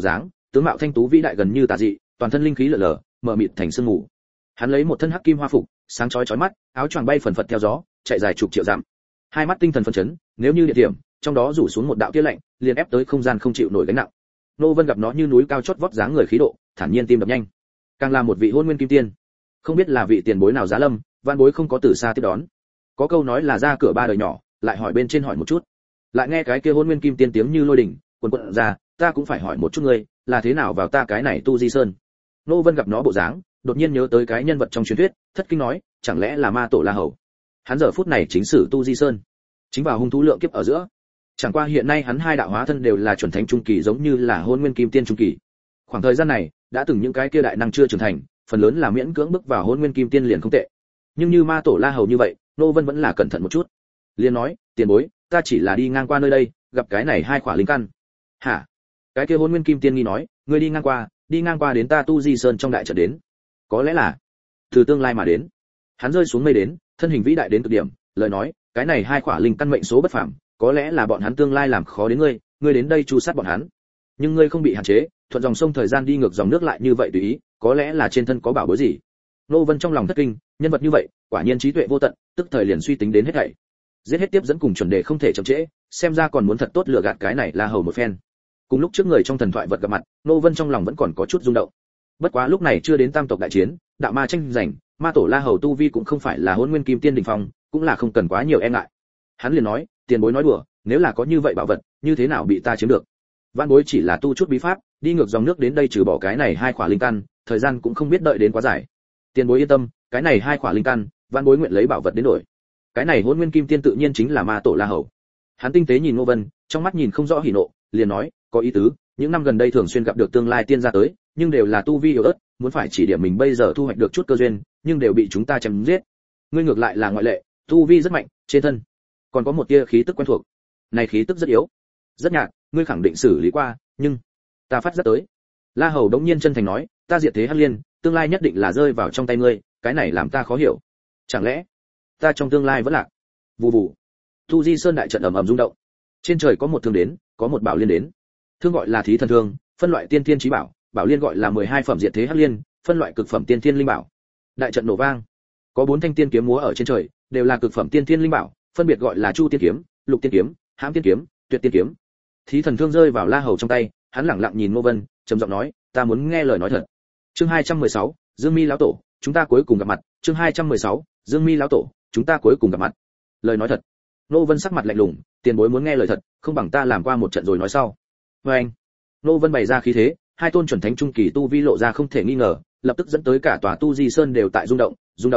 Speaker 1: tướng mạo thanh tú vĩ đại gần như tà dị, toàn thân linh khí lờ lờ, mờ mịt thành sương mù. Hắn lấy một thân hắc kim hoa phục, sáng chói chói mắt, áo choàng bay phần phật theo gió, chạy dài chục triệu dặm. Hai mắt tinh thần phấn chấn, nếu như địa điểm, trong đó rủ xuống một đạo tia lạnh, liền ép tới không gian không chịu nổi gánh nặng. Nô Vân gặp nó như núi cao chót vót dáng người khí độ, thản nhiên tim đập nhanh. Càng là một vị hôn nguyên kim tiên. Không biết là vị tiền bối nào giá lâm, van bối không có từ xa tiếp đón. Có câu nói là ra cửa ba đời nhỏ, lại hỏi bên trên hỏi một chút. Lại nghe cái kia hôn nguyên kim tiên tiếng như lôi đỉnh, quần quật ra, ta cũng phải hỏi một chút ngươi, là thế nào vào ta cái này Tu Di Sơn. Nô Vân gặp nó bộ dáng, đột nhiên nhớ tới cái nhân vật trong truyền thuyết, thất kinh nói, chẳng lẽ là ma tổ La Hầu. Hắn giờ phút này chính sử Tu Di Sơn, chính vào hung thú lượng kiếp ở giữa. Chẳng qua hiện nay hắn hai đạo hóa thân đều là chuẩn thánh trung kỳ, giống như là hôn nguyên kim tiên trung kỳ. Khoảng thời gian này, đã từng những cái kia đại năng chưa trưởng thành, phần lớn là miễn cưỡng bước vào hôn nguyên kim tiên liền không tệ. Nhưng như ma tổ La Hầu như vậy, Nô Vân vẫn là cẩn thận một chút. Liền nói, tiền bối, ta chỉ là đi ngang qua nơi đây, gặp cái này hai khỏa linh căn. Hả? Cái kia hôn nguyên kim tiên nghi nói, ngươi đi ngang qua đến ta Tu Di Sơn trong đại trận đến. Có lẽ là từ tương lai mà đến. Hắn rơi xuống mây đến, thân hình vĩ đại đến cực điểm, lời nói, cái này hai khỏa linh căn mệnh số bất phàm, có lẽ là bọn hắn tương lai làm khó đến ngươi đến đây chu sát bọn hắn. Nhưng ngươi không bị hạn chế, thuận dòng sông thời gian đi ngược dòng nước lại như vậy tùy ý, có lẽ là trên thân có bảo bối gì. Nô Vân trong lòng thất kinh, nhân vật như vậy, quả nhiên trí tuệ vô tận, tức thời liền suy tính đến hết thảy. Giết hết tiếp dẫn cùng chuẩn đề không thể chậm trễ, xem ra còn muốn thật tốt lừa gạt cái này La Hầu một phen. Cùng lúc trước người trong thần thoại vật gặp mặt, Nô Vân trong lòng vẫn còn có chút rung động. Bất quá lúc này chưa đến tam tộc đại chiến, đạo ma tranh giành, ma tổ La Hầu tu vi cũng không phải là hôn nguyên kim tiên đỉnh phong, cũng là không cần quá nhiều e ngại. Hắn liền nói, tiền bối nói đùa, nếu là có như vậy bảo vật, như thế nào bị ta chiếm được? Vạn bối chỉ là tu chút bí pháp, đi ngược dòng nước đến đây trừ bỏ cái này hai khỏa linh căn, thời gian cũng không biết đợi đến quá dài. Tiền bối yên tâm, cái này hai khỏa linh căn, vạn bối nguyện lấy bảo vật đến đổi. Cái này hôn nguyên kim tiên tự nhiên chính là ma tổ La Hầu. Hắn tinh tế nhìn Ngô Vân, trong mắt nhìn không rõ hỉ nộ, liền nói, có ý tứ, những năm gần đây thường xuyên gặp được tương lai tiên gia tới, nhưng đều là tu vi yếu ớt, muốn phải chỉ điểm mình bây giờ thu hoạch được chút cơ duyên, nhưng đều bị chúng ta chém giết. Ngươi ngược lại là ngoại lệ, tu vi rất mạnh, trên thân còn có một tia khí tức quen thuộc. Này khí tức rất yếu, rất nhạt, ngươi khẳng định xử lý qua, nhưng ta phát rất tới. La Hầu đống nhiên chân thành nói, ta diệt thế Hắc Liên, tương lai nhất định là rơi vào trong tay ngươi, cái này làm ta khó hiểu. Chẳng lẽ ta trong tương lai vẫn lạc? Vù vù. Tu Di Sơn đại trận ầm ầm rung động. Trên trời có một thương đến, có một bảo liên đến. Thương gọi là Thí Thần Thương, phân loại tiên thiên chí bảo, bảo liên gọi là 12 phẩm diệt thế Hắc Liên, phân loại cực phẩm tiên thiên linh bảo. Đại trận nổ vang, có 4 thanh tiên kiếm múa ở trên trời, đều là cực phẩm tiên thiên linh bảo, phân biệt gọi là Chu tiên kiếm, Lục tiên kiếm, Hãm tiên kiếm, Tuyệt tiên kiếm. Thí Thần Thương rơi vào La Hầu trong tay, hắn lẳng lặng nhìn Ngô Vân, trầm giọng nói, ta muốn nghe lời nói thật. Chương 216, Dương Mi lão tổ, chúng ta cuối cùng gặp mặt. Chương 216, Dương Mi lão tổ, chúng ta cuối cùng gặp mặt. Lời nói thật. Ngô Vân sắc mặt lạnh lùng, tiền bối muốn nghe lời thật, không bằng ta làm qua một trận rồi nói sau. Và anh. Ngô Vân bày ra khí thế, hai tôn chuẩn thánh trung kỳ tu vi lộ ra không thể nghi ngờ, lập tức dẫn tới cả tòa Tu Di Sơn đều tại rung động.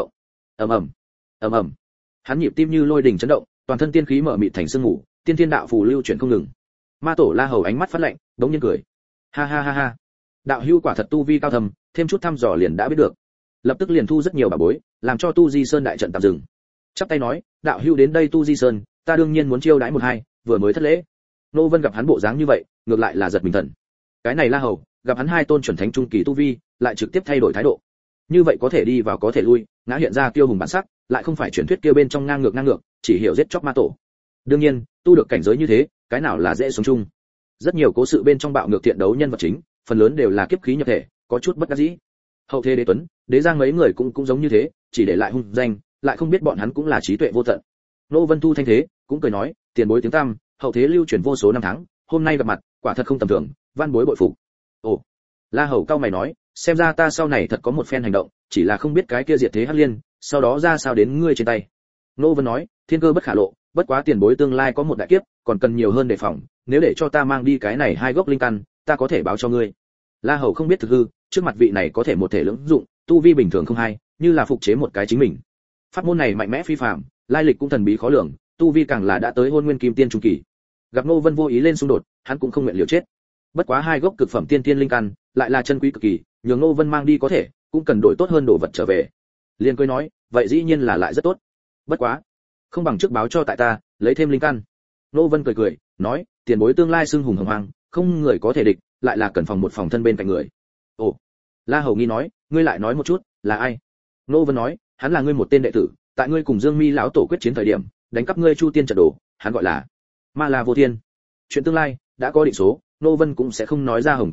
Speaker 1: Ầm ầm, ầm ầm. Hắn nhịp tim như lôi đình chấn động, toàn thân tiên khí mở mịt thành sương mù, tiên thiên đạo phù lưu chuyển không ngừng. Ma tổ La Hầu ánh mắt phát lạnh, đống nhiên cười. Ha ha ha ha. Đạo hữu quả thật tu vi cao thâm, thêm chút thăm dò liền đã biết được. Lập tức liền thu rất nhiều bảo bối, làm cho Tu Di Sơn đại trận tạm dừng. Chắp tay nói, đạo hữu đến đây Tu Di Sơn, ta đương nhiên muốn chiêu đãi một hai, vừa mới thất lễ. Nô Vân gặp hắn bộ dáng như vậy, ngược lại là giật mình thần. Cái này La Hầu, gặp hắn hai tôn chuẩn thánh trung kỳ tu vi, lại trực tiếp thay đổi thái độ. Như vậy có thể đi vào có thể lui, ngã hiện ra kiêu hùng bản sắc, lại không phải truyền thuyết kia bên trong ngang ngược, chỉ hiểu giết chóc ma tổ. Đương nhiên, tu được cảnh giới như thế, cái nào là dễ sống chung. Rất nhiều cố sự bên trong bạo ngược thiện đấu nhân vật chính, phần lớn đều là kiếp khí nhập thể, có chút bất đắc dĩ. Hậu thế Đế Tuấn, Đế Giang mấy người cũng giống như thế, chỉ để lại hung danh, lại không biết bọn hắn cũng là trí tuệ vô tận. Nô Vân thu thanh thế, cũng cười nói, tiền bối tiếng tăm, hậu thế lưu truyền vô số năm tháng, hôm nay gặp mặt, quả thật không tầm thường, van bối bội phục. Ồ, La Hầu cao mày nói, xem ra ta sau này thật có một phen hành động, chỉ là không biết cái kia diệt thế Hắc Liên, sau đó ra sao đến ngươi trên tay. Nô Vân nói, thiên cơ bất khả lộ, bất quá tiền bối tương lai có một đại kiếp, còn cần nhiều hơn đề phòng, nếu để cho ta mang đi cái này hai gốc linh căn, ta có thể báo cho ngươi. La Hầu không biết thực hư, trước mặt vị này có thể một thể lưỡng dụng, tu vi bình thường không hay, như là phục chế một cái chính mình. Pháp môn này mạnh mẽ phi phàm, lai lịch cũng thần bí khó lường, tu vi càng là đã tới hôn nguyên kim tiên trung kỳ. Gặp Ngô Vân vô ý lên xung đột, hắn cũng không nguyện liều chết. Bất quá hai gốc cực phẩm tiên tiên linh căn, lại là chân quý cực kỳ, nhường Ngô Vân mang đi có thể, cũng cần đổi tốt hơn đồ vật trở về. Liên cười nói, vậy dĩ nhiên là lại rất tốt. Bất quá, không bằng trước báo cho tại ta, lấy thêm linh căn. Ngô Vân cười, nói, tiền bối tương lai xưng hùng hồng hoang, không người có thể địch, lại là cần phòng một phòng thân bên cạnh người. Ồ, La Hầu nghi nói, ngươi lại nói một chút, là ai? Ngô Vân nói, hắn là ngươi một tên đệ tử, tại ngươi cùng Dương Mi lão tổ quyết chiến thời điểm, đánh cắp ngươi Chu Tiên trận đồ, hắn gọi là Ma La Vô Thiên. Chuyện tương lai đã có định số, Ngô Vân cũng sẽ không nói ra Hồng Quân tên,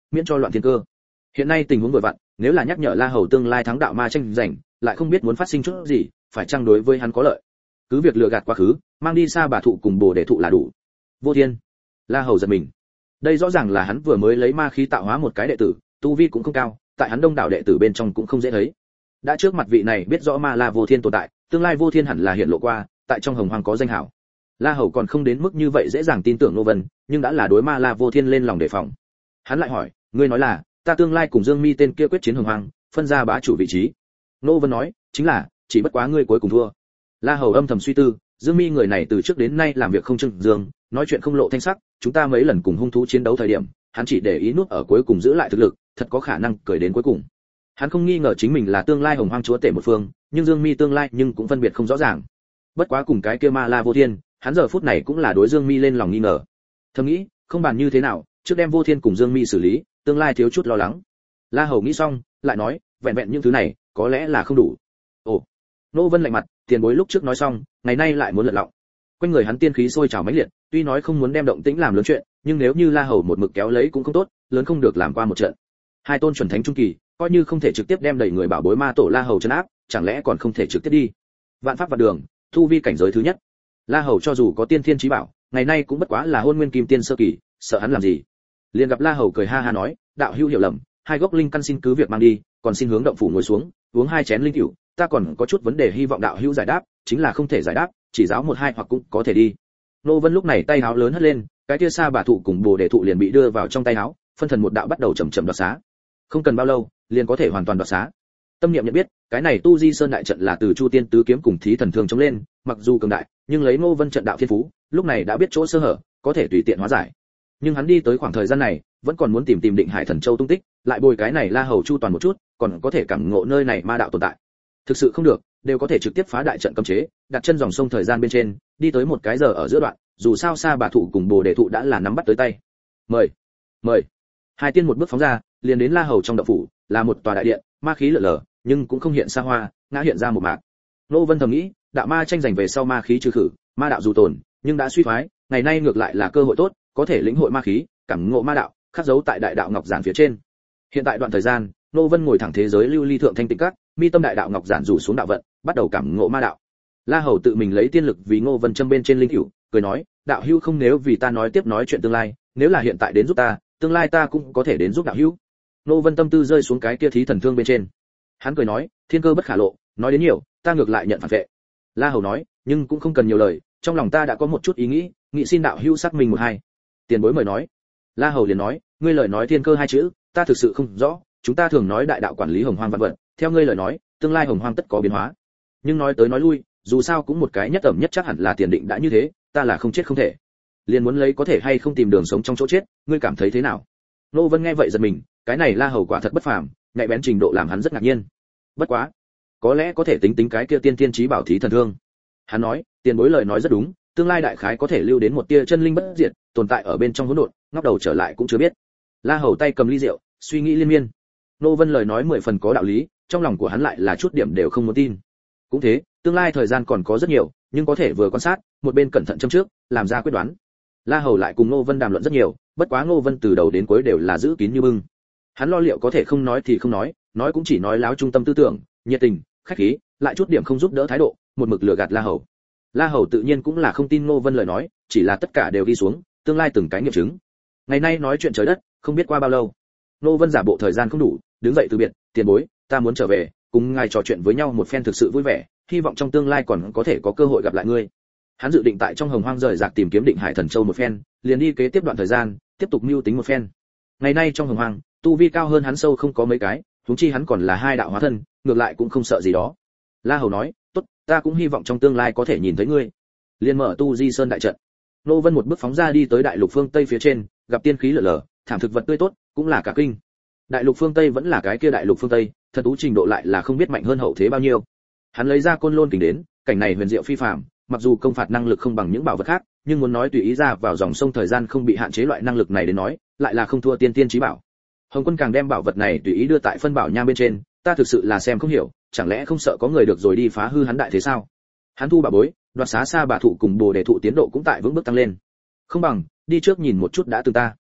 Speaker 1: miễn cho loạn thiên cơ. Hiện nay tình huống vừa vặn, nếu là nhắc nhở La Hầu tương lai thắng đạo ma tranh giành, lại không biết muốn phát sinh chút gì, phải chăng đối với hắn có lợi. Cứ việc lừa gạt quá khứ, mang đi Sa Bà thụ cùng Bồ Đề thụ là đủ. Vô Thiên, La Hầu giật mình. Đây rõ ràng là hắn vừa mới lấy ma khí tạo hóa một cái đệ tử, tu vi cũng không cao, tại hắn đông đảo đệ tử bên trong cũng không dễ thấy. Đã trước mặt vị này biết rõ Ma La Vô Thiên tồn tại, tương lai Vô Thiên hẳn là hiện lộ qua, tại trong Hồng Hoang có danh hảo. La Hầu còn không đến mức như vậy dễ dàng tin tưởng Nô Vân, nhưng đã là đối Ma La Vô Thiên lên lòng đề phòng. Hắn lại hỏi, ngươi nói là, ta tương lai cùng Dương Mi tên kia quyết chiến Hồng Hoang, phân ra bá chủ vị trí. Nô Vân nói, chính là, chỉ bất quá ngươi cuối cùng thua. La Hầu âm thầm suy tư, Dương Mi người này từ trước đến nay làm việc không trưng dương, nói chuyện không lộ thanh sắc, chúng ta mấy lần cùng hung thú chiến đấu thời điểm, hắn chỉ để ý nút ở cuối cùng giữ lại thực lực, thật có khả năng cười đến cuối cùng. Hắn không nghi ngờ chính mình là tương lai Hồng Hoang chúa tể một phương, nhưng Dương Mi tương lai nhưng cũng phân biệt không rõ ràng. Bất quá cùng cái kia Ma La Vô Thiên, hắn giờ phút này cũng là đối Dương Mi lên lòng nghi ngờ. Thầm nghĩ, không bàn như thế nào, trước đem Vô Thiên cùng Dương Mi xử lý, tương lai thiếu chút lo lắng. La Hầu nghĩ xong, lại nói, vẹn vẹn những thứ này, có lẽ là không đủ. Ồ. Nô Vân lạnh mặt, tiền bối lúc trước nói xong, ngày nay lại muốn lật lọng. Quanh người hắn tiên khí sôi trào mãnh liệt, tuy nói không muốn đem động tĩnh làm lớn chuyện, nhưng nếu như La Hầu một mực kéo lấy cũng không tốt, lớn không được làm qua một trận. Hai tôn chuẩn thánh trung kỳ, coi như không thể trực tiếp đem đẩy người bảo bối ma tổ La Hầu trấn áp, chẳng lẽ còn không thể trực tiếp đi? Vạn pháp vạn đường, thu vi cảnh giới thứ nhất. La Hầu cho dù có tiên thiên chí bảo, ngày nay cũng bất quá là hôn nguyên kim tiên sơ kỳ, sợ hắn làm gì? Liền gặp La Hầu cười ha ha nói, đạo hữu hiểu lầm, hai gốc linh căn xin cứ việc mang đi, còn xin hướng động phủ ngồi xuống, uống hai chén linh rượu, ta còn có chút vấn đề hy vọng đạo hữu giải đáp, chính là không thể giải đáp, chỉ giáo một hai hoặc cũng có thể đi. Nô Vân lúc này tay áo lớn hất lên, cái kia Sa Bà thụ cùng Bồ Đề thụ liền bị đưa vào trong tay áo, phân thần một đạo bắt đầu chậm chậm đoạt xá. Không cần bao lâu, liền có thể hoàn toàn đoạt xá. Tâm niệm nhận biết, cái này Tu Di Sơn đại trận là từ Chu Tiên tứ kiếm cùng Thí Thần Thương chống lên, mặc dù cường đại, nhưng lấy Nô Vân trận đạo thiên phú, lúc này đã biết chỗ sơ hở, có thể tùy tiện hóa giải. Nhưng hắn đi tới khoảng thời gian này, vẫn còn muốn tìm Định Hải Thần Châu tung tích, lại bồi cái này La Hầu chu toàn một chút, còn có thể cảm ngộ nơi này ma đạo tồn tại. Thực sự không được, đều có thể trực tiếp phá đại trận cấm chế, đặt chân dòng sông thời gian bên trên, đi tới một cái giờ ở giữa đoạn, dù sao Sa Bà thụ cùng Bồ Đề thụ đã là nắm bắt tới tay. Mời, mời. Hai tiên một bước phóng ra, liền đến La Hầu trong động phủ, là một tòa đại điện, ma khí lở lở, nhưng cũng không hiện xa hoa, ngã hiện ra một mạc. Nô Vân thầm nghĩ, đạo ma tranh giành về sau ma khí trừ khử, ma đạo dù tồn, nhưng đã suy thoái, ngày nay ngược lại là cơ hội tốt, có thể lĩnh hội ma khí, cảm ngộ ma đạo, khắc dấu tại đại đạo ngọc giản phía trên. Hiện tại đoạn thời gian, Nô Vân ngồi thẳng thế giới lưu ly thượng thanh tịnh các, mi tâm đại đạo ngọc giản rủ xuống đạo vận, bắt đầu cảm ngộ ma đạo. La Hầu tự mình lấy tiên lực vì Ngô Vân châm bên trên linh cửu, cười nói, đạo hữu không nếu vì ta nói tiếp nói chuyện tương lai, nếu là hiện tại đến giúp ta, tương lai ta cũng có thể đến giúp đạo hữu. Ngô Vân tâm tư rơi xuống cái kia Thí Thần Thương bên trên. Hắn cười nói, thiên cơ bất khả lộ, nói đến nhiều, ta ngược lại nhận phản vệ. La Hầu nói, nhưng cũng không cần nhiều lời, trong lòng ta đã có một chút ý nghĩ, nghĩ xin đạo hữu xác minh một hai. Tiền bối mời nói. La Hầu liền nói, ngươi lời nói thiên cơ hai chữ, ta thực sự không rõ, chúng ta thường nói đại đạo quản lý hồng hoang vạn vật, theo ngươi lời nói, tương lai hồng hoang tất có biến hóa. Nhưng nói tới nói lui, dù sao cũng một cái nhất ẩm nhất chắc hẳn là tiền định đã như thế, ta là không chết không thể. Liền muốn lấy có thể hay không tìm đường sống trong chỗ chết, ngươi cảm thấy thế nào? Nô Vân nghe vậy giật mình, cái này La Hầu quả thật bất phàm, nhạy bén trình độ làm hắn rất ngạc nhiên. Bất quá, có lẽ có thể tính tính cái kia tiên tiên chí bảo Thí Thần Thương. Hắn nói, tiền bối lời nói rất đúng, tương lai đại khái có thể lưu đến một tia chân linh bất diệt, tồn tại ở bên trong hỗn độn, ngóc đầu trở lại cũng chưa biết. La Hầu tay cầm ly rượu, suy nghĩ liên miên. Nô Vân lời nói 10 phần có đạo lý, trong lòng của hắn lại là chút điểm đều không muốn tin. Cũng thế, tương lai thời gian còn có rất nhiều, nhưng có thể vừa quan sát, một bên cẩn thận châm trước, làm ra quyết đoán. La Hầu lại cùng Nô Vân đàm luận rất nhiều, bất quá Nô Vân từ đầu đến cuối đều là giữ kín như bưng. Hắn lo liệu có thể không nói thì không nói cũng chỉ nói láo trung tâm tư tưởng, nhiệt tình, khách khí, lại chút điểm không giúp đỡ thái độ, một mực lừa gạt La Hầu. La Hầu tự nhiên cũng là không tin Nô Vân lời nói, chỉ là tất cả đều đi xuống, tương lai từng cái nghiệm chứng. Ngày nay nói chuyện trời đất, không biết qua bao lâu. Nô Vân giả bộ thời gian không đủ, đứng dậy từ biệt, tiền bối, ta muốn trở về, cùng ngài trò chuyện với nhau một phen thực sự vui vẻ, hy vọng trong tương lai còn có thể có cơ hội gặp lại ngươi. Hắn dự định tại trong hồng hoang rời rạc tìm kiếm Định Hải Thần Châu một phen, liền đi kế tiếp đoạn thời gian, tiếp tục mưu tính một phen. Ngày nay trong hồng hoang, tu vi cao hơn hắn sâu không có mấy cái, huống chi hắn còn là hai đạo hóa thân, ngược lại cũng không sợ gì đó. La Hầu nói, tốt, ta cũng hy vọng trong tương lai có thể nhìn thấy ngươi. Liền mở Tu Di Sơn đại trận. Nô Vân một bước phóng ra đi tới đại lục phương Tây phía trên, gặp tiên khí lở lở, thảm thực vật tươi tốt, cũng là cả kinh. Đại lục phương Tây vẫn là cái kia đại lục phương Tây, thật tú trình độ lại là không biết mạnh hơn hậu thế bao nhiêu. Hắn lấy ra Côn Lôn kình đến, cảnh này huyền diệu phi phàm, mặc dù công phạt năng lực không bằng những bảo vật khác, nhưng muốn nói tùy ý ra vào dòng sông thời gian không bị hạn chế loại năng lực này đến nói, lại là không thua tiên tiên chí bảo. Hồng Quân càng đem bảo vật này tùy ý đưa tại phân bảo nham bên trên, ta thực sự là xem không hiểu, chẳng lẽ không sợ có người được rồi đi phá hư hắn đại thế sao? Hắn thu bảo bối, đoạt xá Sa Bà thụ cùng Bồ Đề thụ tiến độ cũng tại vững bước tăng lên. Không bằng đi trước nhìn một chút đã từng ta.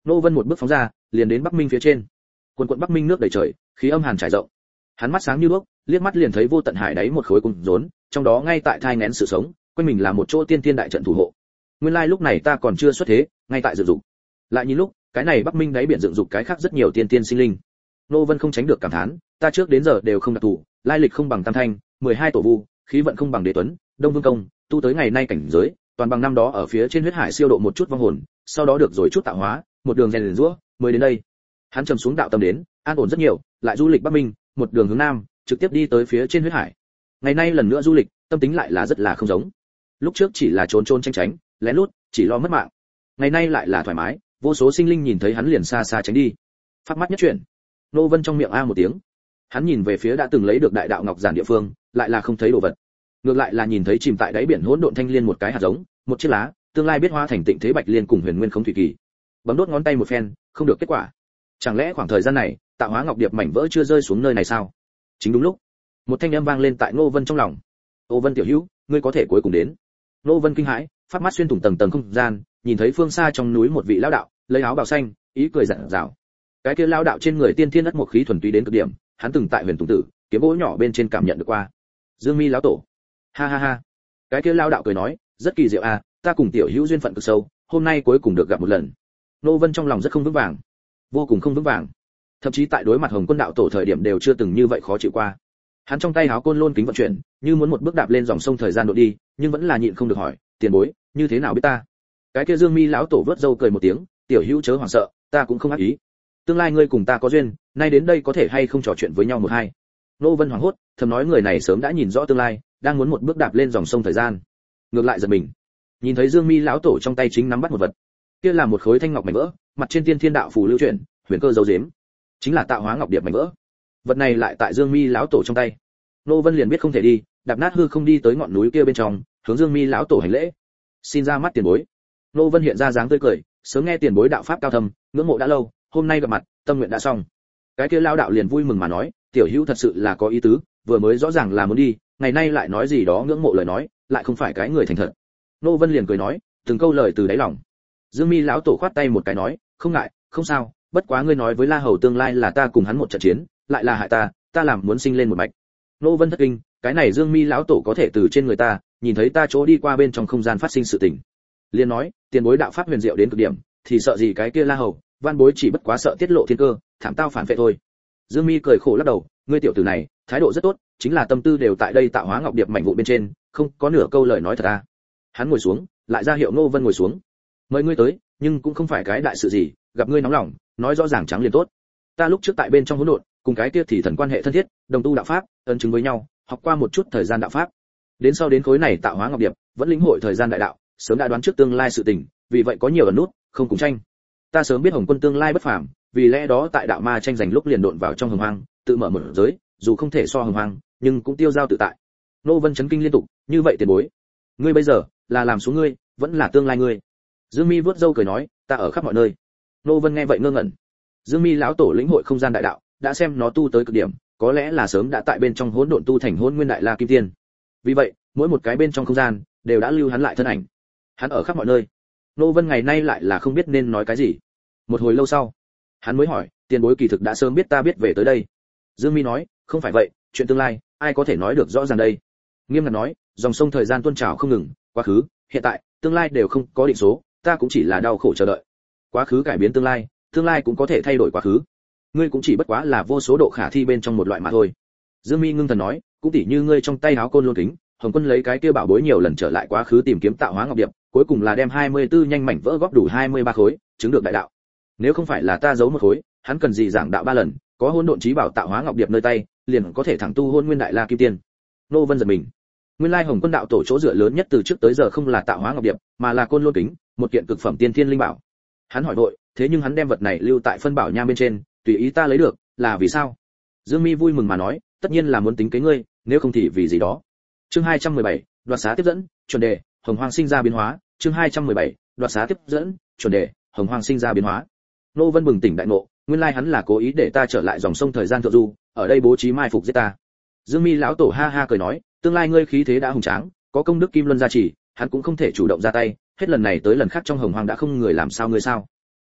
Speaker 1: Nô Vân một bước phóng ra, liền đến Bắc Minh phía trên. Quần quận Bắc Minh nước đầy trời, khí âm hàn trải rộng. Hắn mắt sáng như đuốc, liếc mắt liền thấy vô tận hải đáy một khối cung rốn, trong đó ngay tại thai nghén sự sống, quanh mình là một chỗ tiên tiên đại trận thủ hộ. Nguyên lai lúc này ta còn chưa xuất thế, ngay tại dựng dục. Lại nhìn lúc, cái này Bắc Minh đáy biển dựng dục cái khác rất nhiều tiên tiên sinh linh. Nô Vân không tránh được cảm thán, ta trước đến giờ đều không đặc thủ, lai lịch không bằng Tam Thanh, 12 tổ vu, khí vận không bằng Đế Tuấn, Đông Vương Công, tu tới ngày nay cảnh giới, toàn bằng năm đó ở phía trên huyết hải siêu độ một chút vong hồn, sau đó được rồi chút tạo hóa, một đường rèn rũa, mới đến đây. Hắn trầm xuống đạo tâm đến, an ổn rất nhiều, lại du lịch Bắc Minh, một đường hướng nam, trực tiếp đi tới phía trên huyết hải. Ngày nay lần nữa du lịch, tâm tính lại là rất là không giống. Lúc trước chỉ là trốn trốn tránh tránh, lén lút, chỉ lo mất mạng. Ngày nay lại là thoải mái, vô số sinh linh nhìn thấy hắn liền xa xa tránh đi. Phát mắt nhất chuyển. Nô Vân trong miệng a một tiếng. Hắn nhìn về phía đã từng lấy được đại đạo ngọc giản địa phương, lại là không thấy đồ vật. Ngược lại là nhìn thấy chìm tại đáy biển hỗn độn thanh liên một cái hạt giống, một chiếc lá, tương lai biết hóa thành tịnh thế bạch liên cùng huyền nguyên không thủy kỳ. Bấm đốt ngón tay một phen, không được kết quả. Chẳng lẽ khoảng thời gian này, tạo hóa ngọc điệp mảnh vỡ chưa rơi xuống nơi này sao? Chính đúng lúc, một thanh âm vang lên tại Ngô Vân trong lòng. "Ô Vân tiểu hữu, ngươi có thể cuối cùng đến." Ngô Vân kinh hãi, phát mắt xuyên thủng tầng tầng không gian, nhìn thấy phương xa trong núi một vị lão đạo, lấy áo bào xanh, ý cười rạng rào. Cái kia lão đạo trên người tiên thiên đất một khí thuần túy đến cực điểm, hắn từng tại Huyền Tùng Tử, kiếm gỗ nhỏ bên trên cảm nhận được qua. Dương Mi lão tổ. Ha ha ha. Cái kia lão đạo cười nói, rất kỳ diệu à, ta cùng tiểu hữu duyên phận cực sâu, hôm nay cuối cùng được gặp một lần. Ngô Vân trong lòng rất không vững vàng, vô cùng không vững vàng. Thậm chí tại đối mặt Hồng Quân đạo tổ thời điểm đều chưa từng như vậy khó chịu qua. Hắn trong tay háo côn lôn kính vận chuyển, như muốn một bước đạp lên dòng sông thời gian độ đi, nhưng vẫn là nhịn không được hỏi, tiền bối, như thế nào biết ta? Cái kia Dương Mi lão tổ vớt râu cười một tiếng, tiểu hữu chớ hoảng sợ, ta cũng không ác ý. Tương lai ngươi cùng ta có duyên, nay đến đây có thể hay không trò chuyện với nhau một hai. Nô Vân hoảng hốt, thầm nói người này sớm đã nhìn rõ tương lai, đang muốn một bước đạp lên dòng sông thời gian. Ngược lại giật mình, nhìn thấy Dương Mi lão tổ trong tay chính nắm bắt một vật, kia là một khối thanh ngọc mảnh vỡ, mặt trên tiên thiên đạo phù lưu chuyển, huyền cơ dấu giếm, chính là tạo hóa ngọc điệp mảnh vỡ. Vật này lại tại Dương Mi lão tổ trong tay. Nô Vân liền biết không thể đi, đạp nát hư không đi tới ngọn núi kia bên trong, hướng Dương Mi lão tổ hành lễ. Xin ra mắt tiền bối. Nô Vân hiện ra dáng tươi cười, sớm nghe tiền bối đạo pháp cao thâm, ngưỡng mộ đã lâu, hôm nay gặp mặt, tâm nguyện đã xong. Cái kia lão đạo liền vui mừng mà nói, tiểu hữu thật sự là có ý tứ, vừa mới rõ ràng là muốn đi, ngày nay lại nói gì đó ngưỡng mộ lời nói, lại không phải cái người thành thật. Nô Vân liền cười nói, từng câu lời từ đáy lòng. Dương Mi lão tổ khoát tay một cái nói, không ngại, không sao, bất quá ngươi nói với La Hầu tương lai là ta cùng hắn một trận chiến, lại là hại ta làm muốn sinh lên một mạch. Nô Vân thất kinh, cái này Dương Mi lão tổ có thể từ trên người ta, nhìn thấy ta chỗ đi qua bên trong không gian phát sinh sự tình. Liền nói, tiền bối đạo pháp huyền diệu đến cực điểm, thì sợ gì cái kia La Hầu, van bối chỉ bất quá sợ tiết lộ thiên cơ, thảm tao phản vệ thôi. Dương Mi cười khổ lắc đầu, ngươi tiểu tử này, thái độ rất tốt, chính là tâm tư đều tại đây tạo hóa ngọc điệp mảnh vụ bên trên, không có nửa câu lời nói thật à. Hắn ngồi xuống, lại ra hiệu Ngô Vân ngồi xuống. Mời ngươi tới, nhưng cũng không phải cái đại sự gì, gặp ngươi nóng lòng, nói rõ ràng trắng liền tốt. Ta lúc trước tại bên trong hỗn độn, cùng cái kia thì thần quan hệ thân thiết, đồng tu đạo pháp, ân chứng với nhau, học qua một chút thời gian đạo pháp. Đến sau đến khối này tạo hóa ngọc điệp, vẫn lĩnh hội thời gian đại đạo, sớm đã đoán trước tương lai sự tình, vì vậy có nhiều ẩn nút, không cùng tranh. Ta sớm biết Hồng Quân tương lai bất phàm, vì lẽ đó tại đạo ma tranh giành lúc liền độn vào trong hồng hoang, tự mở một giới, dù không thể so hồng hoang, nhưng cũng tiêu giao tự tại. Nô Vân chấn kinh liên tục, như vậy tiền bối, ngươi bây giờ là làm xuống ngươi, vẫn là tương lai ngươi. Dương Mi vuốt râu cười nói, ta ở khắp mọi nơi. Nô Vân nghe vậy ngơ ngẩn. Dương Mi lão tổ lĩnh hội không gian đại đạo, đã xem nó tu tới cực điểm, có lẽ là sớm đã tại bên trong hỗn độn tu thành hỗn nguyên đại la kim tiên. Vì vậy, mỗi một cái bên trong không gian đều đã lưu hắn lại thân ảnh. Hắn ở khắp mọi nơi. Nô Vân ngày nay lại là không biết nên nói cái gì. Một hồi lâu sau, hắn mới hỏi, tiền bối kỳ thực đã sớm biết ta biết về tới đây. Dương Mi nói, không phải vậy, chuyện tương lai, ai có thể nói được rõ ràng đây. Nghiêm ngặt nói, dòng sông thời gian tuôn trào không ngừng, quá khứ, hiện tại, tương lai đều không có định số, ta cũng chỉ là đau khổ chờ đợi. Quá khứ cải biến tương lai cũng có thể thay đổi quá khứ. Ngươi cũng chỉ bất quá là vô số độ khả thi bên trong một loại mà thôi. Dương Mi ngưng thần nói, cũng tỉ như ngươi trong tay áo côn lôn kính, Hồng Quân lấy cái kia bảo bối nhiều lần trở lại quá khứ tìm kiếm tạo hóa ngọc điệp, cuối cùng là đem 24 nhanh mảnh vỡ góp đủ 23 khối, chứng được đại đạo. Nếu không phải là ta giấu một khối, hắn cần gì giảng đạo 3 lần, có hỗn độn chí bảo tạo hóa ngọc điệp nơi tay, liền có thể thẳng tu hôn nguyên đại la kim tiên. Nô Vân giật mình. Nguyên lai Hồng Quân đạo tổ chỗ dựa lớn nhất từ trước tới giờ không là tạo hóa ngọc điệp, mà là côn lôn kính, một kiện cực phẩm tiên thiên linh bảo. Hắn hỏi vội, thế nhưng hắn đem vật này lưu tại phân bảo nha bên trên, tùy ý ta lấy được, là vì sao? Dương Mi vui mừng mà nói, tất nhiên là muốn tính kế ngươi, nếu không thì vì gì đó. Chương 217, đoạt xá tiếp dẫn, chuẩn đề, Hồng Hoang sinh ra biến hóa, chương 217, đoạt xá tiếp dẫn, chuẩn đề, Hồng Hoang sinh ra biến hóa. Nô Vân bừng tỉnh đại ngộ, nguyên lai hắn là cố ý để ta trở lại dòng sông thời gian thượng du, ở đây bố trí mai phục giết ta. Dương Mi lão tổ ha ha cười nói, tương lai ngươi khí thế đã hùng tráng, có công đức kim luân gia trì, hắn cũng không thể chủ động ra tay, hết lần này tới lần khác trong Hồng Hoang đã không người làm sao ngươi sao?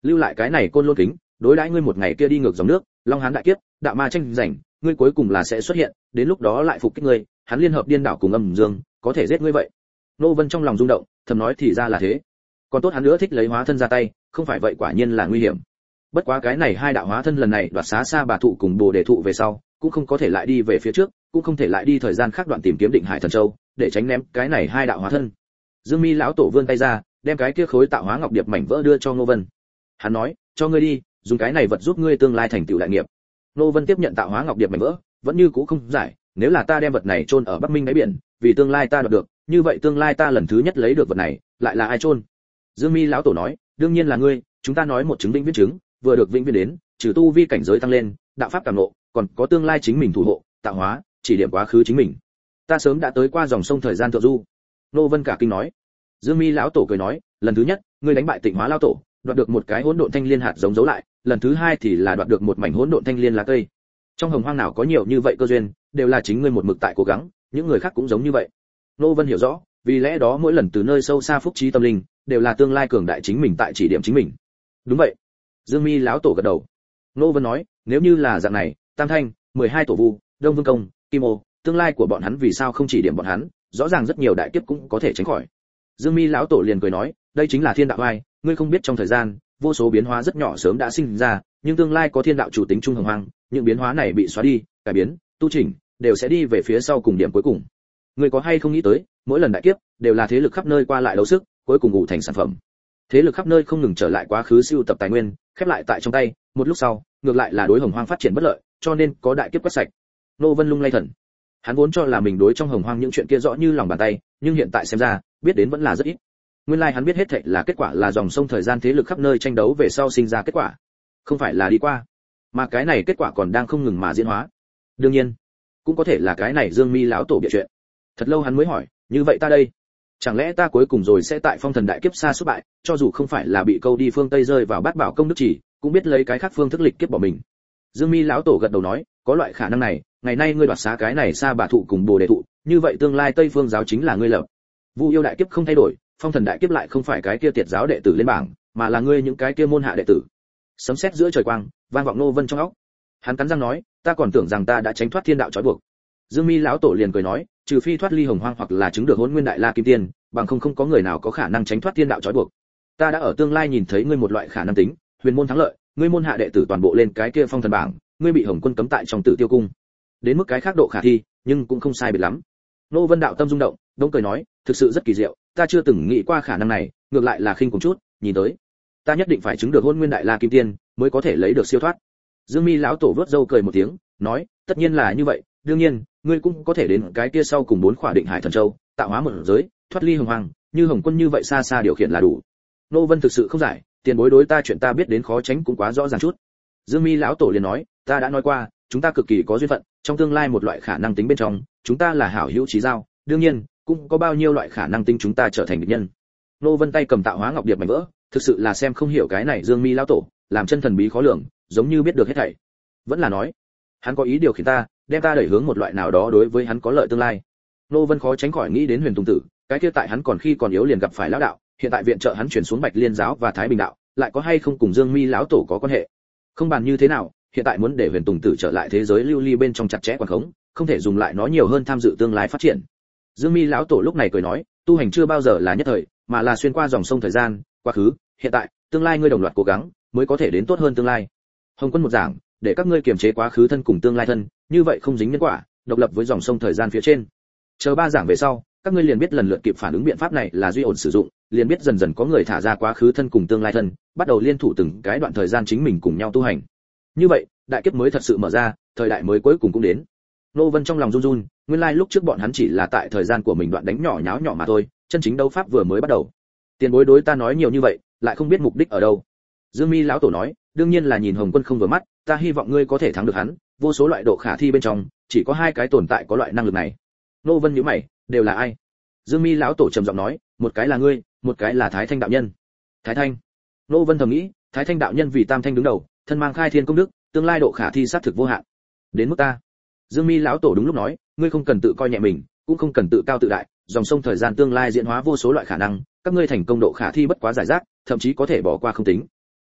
Speaker 1: lưu lại cái này côn lôn kính, đối đãi ngươi một ngày kia đi ngược dòng nước, long hán đại kiếp, đạo ma tranh giành, ngươi cuối cùng là sẽ xuất hiện, đến lúc đó lại phục kích ngươi, hắn liên hợp điên đảo cùng âm dương, có thể giết ngươi vậy. Nô Vân trong lòng rung động, thầm nói thì ra là thế. Còn tốt hắn nữa thích lấy hóa thân ra tay, không phải vậy quả nhiên là nguy hiểm. Bất quá cái này hai đạo hóa thân lần này đoạt xá Sa Bà thụ cùng Bồ Đề thụ về sau, cũng không có thể lại đi về phía trước, cũng không thể lại đi thời gian khác đoạn tìm kiếm Định Hải Thần Châu, để tránh ném cái này hai đạo hóa thân. Dương Mi lão tổ vươn tay ra, đem cái kia khối tạo hóa ngọc điệp mảnh vỡ đưa cho Ngô Vân. Hắn nói, cho ngươi đi, dùng cái này vật giúp ngươi tương lai thành tựu đại nghiệp. Ngô Vân tiếp nhận tạo hóa ngọc điệp mảnh vỡ, vẫn như cũ không giải, nếu là ta đem vật này chôn ở Bắc Minh đáy biển, vì tương lai ta đoạt được, như vậy tương lai ta lần thứ nhất lấy được vật này, lại là ai chôn? Dương Mi lão tổ nói, đương nhiên là ngươi, chúng ta nói một chứng vĩnh viễn chứng, vừa được vĩnh viễn đến, trừ tu vi cảnh giới tăng lên, đạo pháp cảm ngộ, còn có tương lai chính mình thủ hộ, tạo hóa, chỉ điểm quá khứ chính mình. Ta sớm đã tới qua dòng sông thời gian thượng du. Nô Vân cả kinh nói. Dương Mi lão tổ cười nói, lần thứ nhất, ngươi đánh bại Tịnh Hóa lão tổ, đoạt được một cái hỗn độn thanh liên hạt giống giấu lại, lần thứ hai thì là đoạt được một mảnh hỗn độn thanh liên lá cây. Trong hồng hoang nào có nhiều như vậy cơ duyên, đều là chính ngươi một mực tại cố gắng, những người khác cũng giống như vậy. Nô Vân hiểu rõ, vì lẽ đó mỗi lần từ nơi sâu xa phúc trí tâm linh, đều là tương lai cường đại chính mình tại chỉ điểm chính mình. Đúng vậy. Dương Mi lão tổ gật đầu. Nô Vân nói, nếu như là dạng này, Tam Thanh, 12 tổ vu, Đông Vương Công, Kim Ô, tương lai của bọn hắn vì sao không chỉ điểm bọn hắn, rõ ràng rất nhiều đại kiếp cũng có thể tránh khỏi. Dương Mi lão tổ liền cười nói, đây chính là thiên đạo ai, ngươi không biết trong thời gian, vô số biến hóa rất nhỏ sớm đã sinh ra, nhưng tương lai có thiên đạo chủ tính trung hồng hoang, những biến hóa này bị xóa đi, cải biến, tu chỉnh, đều sẽ đi về phía sau cùng điểm cuối cùng. Ngươi có hay không nghĩ tới, mỗi lần đại kiếp đều là thế lực khắp nơi qua lại đấu sức, cuối cùng ngủ thành sản phẩm. Thế lực khắp nơi không ngừng trở lại quá khứ siêu tập tài nguyên, khép lại tại trong tay, một lúc sau, ngược lại là đối hồng hoang phát triển bất lợi, cho nên có đại kiếp quét sạch. Nô Vân lung lay thần. Hắn vốn cho là mình đối trong hồng hoang những chuyện kia rõ như lòng bàn tay, nhưng hiện tại xem ra, biết đến vẫn là rất ít. Nguyên lai hắn biết hết thảy là kết quả là dòng sông thời gian thế lực khắp nơi tranh đấu về sau sinh ra kết quả, không phải là đi qua, mà cái này kết quả còn đang không ngừng mà diễn hóa. Đương nhiên, cũng có thể là cái này Dương Mi lão tổ bịa chuyện. Thật lâu hắn mới hỏi, như vậy ta đây, chẳng lẽ ta cuối cùng rồi sẽ tại phong thần đại kiếp xa xuất bại, cho dù không phải là bị câu đi phương tây rơi vào bát bảo công đức chỉ, cũng biết lấy cái khác phương thức lịch kiếp bỏ mình. Dương Mi lão tổ gật đầu nói, có loại khả năng này, ngày nay ngươi đoạt xá cái này Sa Bà thụ cùng Bồ Đề thụ, như vậy tương lai Tây Phương giáo chính là ngươi lập. Vu yêu đại kiếp không thay đổi, phong thần đại kiếp lại không phải cái kia tiệt giáo đệ tử lên bảng, mà là ngươi những cái kia môn hạ đệ tử. Sấm sét giữa trời quang, vang vọng Nô Vân trong óc. Hắn cắn răng nói, ta còn tưởng rằng ta đã tránh thoát thiên đạo trói buộc. Dương Mi lão tổ liền cười nói, trừ phi thoát ly hồng hoang hoặc là chứng được Hỗn Nguyên Đại La Kim Tiên, bằng không có người nào có khả năng tránh thoát thiên đạo trói buộc. Ta đã ở tương lai nhìn thấy ngươi một loại khả năng tính, huyền môn thắng lợi, ngươi môn hạ đệ tử toàn bộ lên cái kia phong thần bảng, ngươi bị Hồng Quân cấm tại trong Tử Tiêu cung. Đến mức cái khác độ khả thi, nhưng cũng không sai biệt lắm. Nô Vân đạo tâm rung động, đông cười nói, thực sự rất kỳ diệu, ta chưa từng nghĩ qua khả năng này, ngược lại là khinh cùng chút, nhìn tới, ta nhất định phải chứng được Hỗn Nguyên Đại La Kim Tiên, mới có thể lấy được siêu thoát. Dương Mi lão tổ vớt râu cười một tiếng, nói, tất nhiên là như vậy, đương nhiên, ngươi cũng có thể đến cái kia sau cùng 4 khỏa Định Hải Thần Châu, tạo hóa một giới, thoát ly hồng hoang, như Hồng Quân như vậy xa xa điều khiển là đủ. Nô Vân thực sự không giải, tiền bối đối ta chuyện ta biết đến khó tránh cũng quá rõ ràng chút. Dương Mi lão tổ liền nói, ta đã nói qua, chúng ta cực kỳ có duyên phận, trong tương lai một loại khả năng tính bên trong, chúng ta là hảo hữu chí giao, đương nhiên, cũng có bao nhiêu loại khả năng tính chúng ta trở thành địch nhân. Nô Vân tay cầm tạo hóa ngọc điệp mảnh vỡ, thực sự là xem không hiểu cái này Dương Mi lão tổ, làm chân thần bí khó lường, giống như biết được hết thảy. Vẫn là nói, hắn có ý điều khiển ta, đem ta đẩy hướng một loại nào đó đối với hắn có lợi tương lai. Nô Vân khó tránh khỏi nghĩ đến Huyền Tùng Tử, cái kia tại hắn còn khi còn yếu liền gặp phải lão đạo, hiện tại viện trợ hắn chuyển xuống Bạch Liên giáo và Thái Bình đạo, lại có hay không cùng Dương Mi lão tổ có quan hệ? Không bàn như thế nào, hiện tại muốn để Huyền Tùng Tử trở lại thế giới lưu ly bên trong chặt chẽ quản khống, không thể dùng lại nó nhiều hơn tham dự tương lai phát triển. Dương Mi lão tổ lúc này cười nói, tu hành chưa bao giờ là nhất thời, mà là xuyên qua dòng sông thời gian, quá khứ, hiện tại, tương lai ngươi đồng loạt cố gắng, mới có thể đến tốt hơn tương lai. Hồng Quân một giảng, để các ngươi kiềm chế quá khứ thân cùng tương lai thân, như vậy không dính nhân quả, độc lập với dòng sông thời gian phía trên. Chờ 3 giảng về sau, các ngươi liền biết lần lượt kịp phản ứng biện pháp này là duy ổn sử dụng, liền biết dần dần có người thả ra quá khứ thân cùng tương lai thân, bắt đầu liên thủ từng cái đoạn thời gian chính mình cùng nhau tu hành. Như vậy, đại kiếp mới thật sự mở ra, thời đại mới cuối cùng cũng đến. Nô Vân trong lòng run run, nguyên lai lúc trước bọn hắn chỉ là tại thời gian của mình đoạn đánh nhỏ nháo nhỏ mà thôi, chân chính đấu pháp vừa mới bắt đầu. Tiền bối đối ta nói nhiều như vậy, lại không biết mục đích ở đâu. Dương Mi lão tổ nói, đương nhiên là nhìn Hồng Quân không vừa mắt, ta hy vọng ngươi có thể thắng được hắn, vô số loại độ khả thi bên trong, chỉ có 2 cái tồn tại có loại năng lực này. Nô Vân nhíu mày, đều là ai? Dương Mi lão tổ trầm giọng nói, một cái là ngươi, một cái là Thái Thanh đạo nhân. Thái Thanh? Nô Vân thầm nghĩ, Thái Thanh đạo nhân vì Tam Thanh đứng đầu, thân mang khai thiên công đức, tương lai độ khả thi sát thực vô hạn. Đến mức ta. Dương Mi lão tổ đúng lúc nói, ngươi không cần tự coi nhẹ mình, cũng không cần tự cao tự đại, dòng sông thời gian tương lai diễn hóa vô số loại khả năng, các ngươi thành công độ khả thi bất quá giải rác, thậm chí có thể bỏ qua không tính.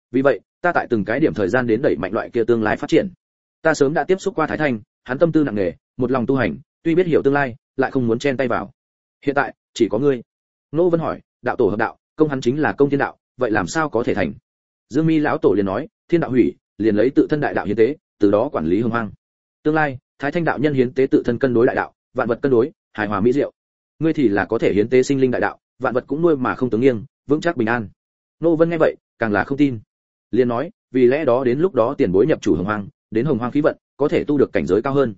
Speaker 1: Vì vậy, ta tại từng cái điểm thời gian đến đẩy mạnh loại kia tương lai phát triển. Ta sớm đã tiếp xúc qua Thái Thanh, hắn tâm tư nặng nề, một lòng tu hành, tuy biết hiểu tương lai, lại không muốn chen tay vào. Hiện tại, chỉ có ngươi. Nô Vân hỏi, đạo tổ hợp đạo, công hắn chính là công thiên đạo, vậy làm sao có thể thành? Dương Mi lão tổ liền nói, thiên đạo hủy, liền lấy tự thân đại đạo hiến tế, từ đó quản lý hồng hoang. Tương lai, Thái Thanh đạo nhân hiến tế tự thân cân đối đại đạo, vạn vật cân đối, hài hòa mỹ diệu. Ngươi thì là có thể hiến tế sinh linh đại đạo, vạn vật cũng nuôi mà không tướng nghiêng, vững chắc bình an. Nô Vân nghe vậy, càng là không tin. Liền nói, vì lẽ đó đến lúc đó tiền bối nhập chủ hồng hoang, đến hồng hoang khí vận, có thể tu được cảnh giới cao hơn.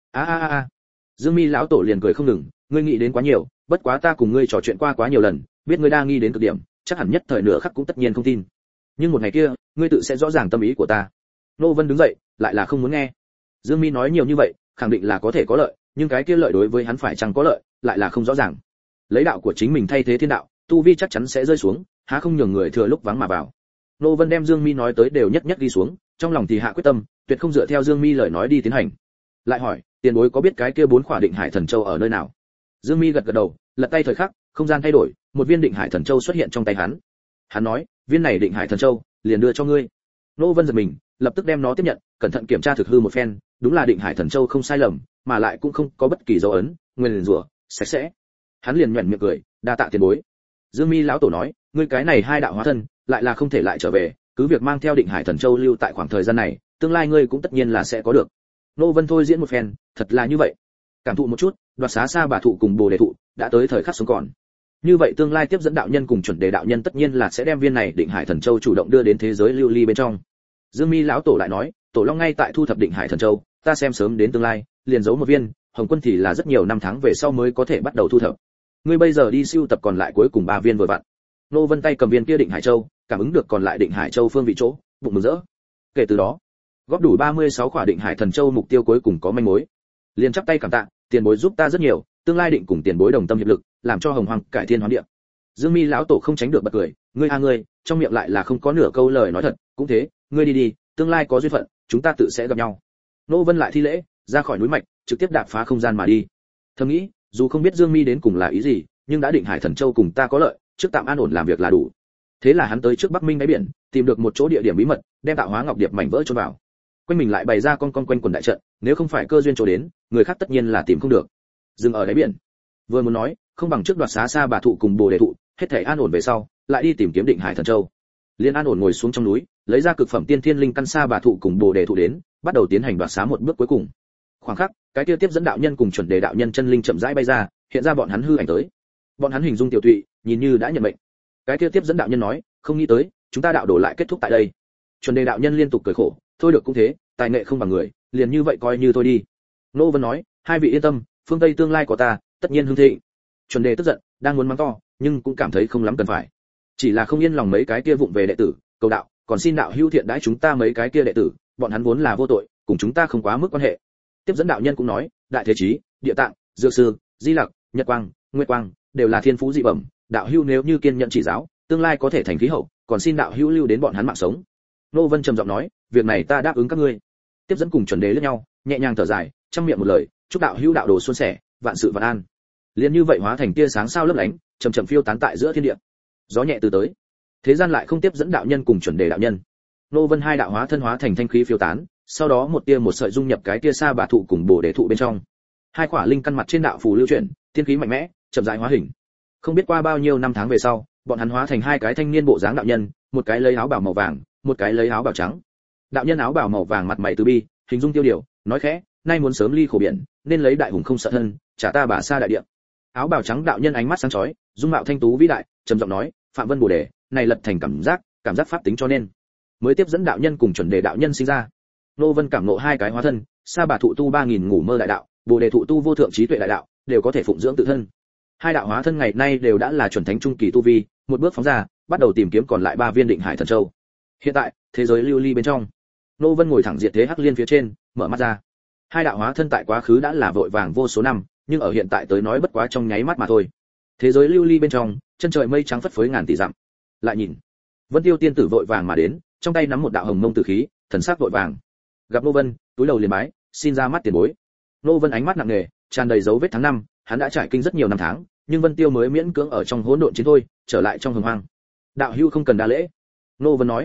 Speaker 1: A. Dương Mi lão tổ liền cười không ngừng, ngươi nghĩ đến quá nhiều, bất quá ta cùng ngươi trò chuyện qua quá nhiều lần, biết ngươi đang nghi đến cực điểm, chắc hẳn nhất thời nửa khắc cũng tất nhiên không tin. Nhưng một ngày kia, ngươi tự sẽ rõ ràng tâm ý của ta. Nô Vân đứng dậy, lại là không muốn nghe. Dương Mi nói nhiều như vậy, khẳng định là có thể có lợi, nhưng cái kia lợi đối với hắn phải chăng có lợi, lại là không rõ ràng. Lấy đạo của chính mình thay thế thiên đạo, tu vi chắc chắn sẽ rơi xuống, há không nhường người thừa lúc vắng mà vào. Nô Vân đem Dương Mi nói tới đều nhất nhất ghi xuống, trong lòng thì hạ quyết tâm, tuyệt không dựa theo Dương Mi lời nói đi tiến hành. Lại hỏi, tiền bối có biết cái kia 4 khỏa định hải thần châu ở nơi nào? Dương Mi gật gật đầu, lật tay thời khắc, không gian thay đổi, một viên định hải thần châu xuất hiện trong tay hắn. Hắn nói, viên này định hải thần châu, liền đưa cho ngươi. Nô Vân giật mình, lập tức đem nó tiếp nhận, cẩn thận kiểm tra thực hư một phen, đúng là định hải thần châu không sai lầm, mà lại cũng không có bất kỳ dấu ấn, nguyên rủa, sạch sẽ. Hắn liền nhuyễn miệng cười, đa tạ tiền bối. Dương Mi lão tổ nói, ngươi cái này hai đạo hóa thân, lại là không thể lại trở về, cứ việc mang theo định hải thần châu lưu tại khoảng thời gian này, tương lai ngươi cũng tất nhiên là sẽ có được. Nô Vân thôi diễn một phen, thật là như vậy. Cảm thụ một chút, đoạt xá xa bà thụ cùng bồ đề thụ, đã tới thời khắc sống còn. Như vậy tương lai tiếp dẫn đạo nhân cùng chuẩn đề đạo nhân tất nhiên là sẽ đem viên này định hải thần châu chủ động đưa đến thế giới lưu ly bên trong. Dương Mi lão tổ lại nói, tổ long ngay tại thu thập định hải thần châu, ta xem sớm đến tương lai, liền giấu một viên, Hồng Quân thì là rất nhiều năm tháng về sau mới có thể bắt đầu thu thập. Ngươi bây giờ đi sưu tập còn lại cuối cùng 3 viên vừa vặn. Nô Vân tay cầm viên kia định hải châu, cảm ứng được còn lại định hải châu phương vị chỗ, bụng mừng rỡ. Kể từ đó, góp đủ 36 quả định hải thần châu, mục tiêu cuối cùng có manh mối. Liền chắp tay cảm tạ, tiền bối giúp ta rất nhiều, tương lai định cùng tiền bối đồng tâm hiệp lực, làm cho hồng hoàng cải thiên hoán địa. Dương Mi lão tổ không tránh được bật cười, ngươi, trong miệng lại là không có nửa câu lời nói thật, cũng thế, ngươi đi, tương lai có duyên phận, chúng ta tự sẽ gặp nhau. Nô Vân lại thi lễ, ra khỏi núi mạch, trực tiếp đạp phá không gian mà đi. Thầm nghĩ, dù không biết Dương Mi đến cùng là ý gì, nhưng đã định hải thần châu cùng ta có lợi, trước tạm an ổn làm việc là đủ. Thế là hắn tới trước Bắc Minh đáy biển, tìm được một chỗ địa điểm bí mật, đem tạo hóa ngọc điệp mảnh vỡ chôn vào. Quanh mình lại bày ra con quanh quần đại trận, nếu không phải cơ duyên chỗ đến, người khác tất nhiên là tìm không được. Dừng ở đáy biển, vừa muốn nói, không bằng trước đoạt xá xa bà thụ cùng bồ đề thụ, hết thảy an ổn về sau, lại đi tìm kiếm định hải thần châu. Liên an ổn ngồi xuống trong núi, lấy ra cực phẩm tiên thiên linh căn xa bà thụ cùng bồ đề thụ đến, bắt đầu tiến hành đoạt xá một bước cuối cùng. Khoảng khắc, cái kia tiếp dẫn đạo nhân cùng chuẩn đề đạo nhân chân linh chậm rãi bay ra, hiện ra bọn hắn hư ảnh tới. Bọn hắn hình dung tiểu tụy, nhìn như đã nhận mệnh. Cái kia tiếp dẫn đạo nhân nói, không nghĩ tới, chúng ta đạo đổ lại kết thúc tại đây. Chuẩn đề đạo nhân liên tục cười khổ, thôi được cũng thế, tài nghệ không bằng người, liền như vậy coi như thôi đi. Nô Vân nói, hai vị yên tâm, phương Tây tương lai của ta, tất nhiên hưng thịnh. Chuẩn đề tức giận, đang muốn mắng to, nhưng cũng cảm thấy không lắm cần phải. Chỉ là không yên lòng mấy cái kia vụng về đệ tử, cầu đạo, còn xin đạo hữu thiện đãi chúng ta mấy cái kia đệ tử, bọn hắn vốn là vô tội, cùng chúng ta không quá mức quan hệ. Tiếp dẫn đạo nhân cũng nói, đại thế chí, địa tạng, dược sư, di lặc, nhật quang, nguyệt quang, đều là thiên phú dị bẩm, đạo hữu nếu như kiên nhẫn chỉ giáo, tương lai có thể thành khí hậu, còn xin đạo hữu lưu đến bọn hắn mạng sống. Nô Vân trầm giọng nói, việc này ta đáp ứng các ngươi. Tiếp dẫn cùng chuẩn đế lẫn nhau, nhẹ nhàng thở dài, trong miệng một lời, chúc đạo hữu đạo đồ suôn sẻ, vạn sự vạn an. Liên như vậy hóa thành tia sáng sao lấp lánh, chậm chậm phiêu tán tại giữa thiên địa. Gió nhẹ từ tới, thế gian lại không tiếp dẫn đạo nhân cùng chuẩn đề đạo nhân. Nô Vân hai đạo hóa thân hóa thành thanh khí phiêu tán, sau đó một tia một sợi dung nhập cái tia sa bà thụ cùng bồ đề thụ bên trong. Hai quả linh căn mặt trên đạo phù lưu chuyển, tiên khí mạnh mẽ, chậm rãi hóa hình. Không biết qua bao nhiêu năm tháng về sau, bọn hắn hóa thành hai cái thanh niên bộ dáng đạo nhân, một cái lấy áo bào màu vàng, một cái lấy áo bào trắng. Đạo nhân áo bào màu vàng mặt mày từ bi, hình dung tiêu điều, nói khẽ, nay muốn sớm ly khổ biển, nên lấy đại hùng không sợ thân, trả ta bà sa đại địa. Áo bào trắng đạo nhân ánh mắt sáng chói, dung mạo thanh tú vĩ đại, trầm giọng nói, phạm vân bồ đề, này lật thành cảm giác pháp tính cho nên mới tiếp dẫn đạo nhân cùng chuẩn đề đạo nhân sinh ra. Nô Vân cảm ngộ hai cái hóa thân, sa bà thụ tu 3000 ngủ mơ đại đạo, bồ đề thụ tu vô thượng trí tuệ đại đạo, đều có thể phụng dưỡng tự thân. Hai đạo hóa thân ngày nay đều đã là chuẩn thánh trung kỳ tu vi, một bước phóng ra, bắt đầu tìm kiếm còn lại 3 viên định hải thần châu. Hiện tại, thế giới lưu ly bên trong, Nô Vân ngồi thẳng diệt thế hắc liên phía trên, mở mắt ra. Hai đạo hóa thân tại quá khứ đã là vội vàng vô số năm, nhưng ở hiện tại tới nói bất quá trong nháy mắt mà thôi. Thế giới lưu ly bên trong, chân trời mây trắng phất phới ngàn tỷ dặm. Lại nhìn, Vân Tiêu tiên tử vội vàng mà đến, trong tay nắm một đạo hồng mông tử khí, thần sắc vội vàng. Gặp Nô Vân, túi đầu liền bái, xin ra mắt tiền bối. Nô Vân ánh mắt nặng nề, tràn đầy dấu vết tháng năm, hắn đã trải kinh rất nhiều năm tháng, nhưng Vân Tiêu mới miễn cưỡng ở trong hỗn độn chiến thôi, trở lại trong hồng hoang. Đạo hữu không cần đa lễ. Nô Vân nói,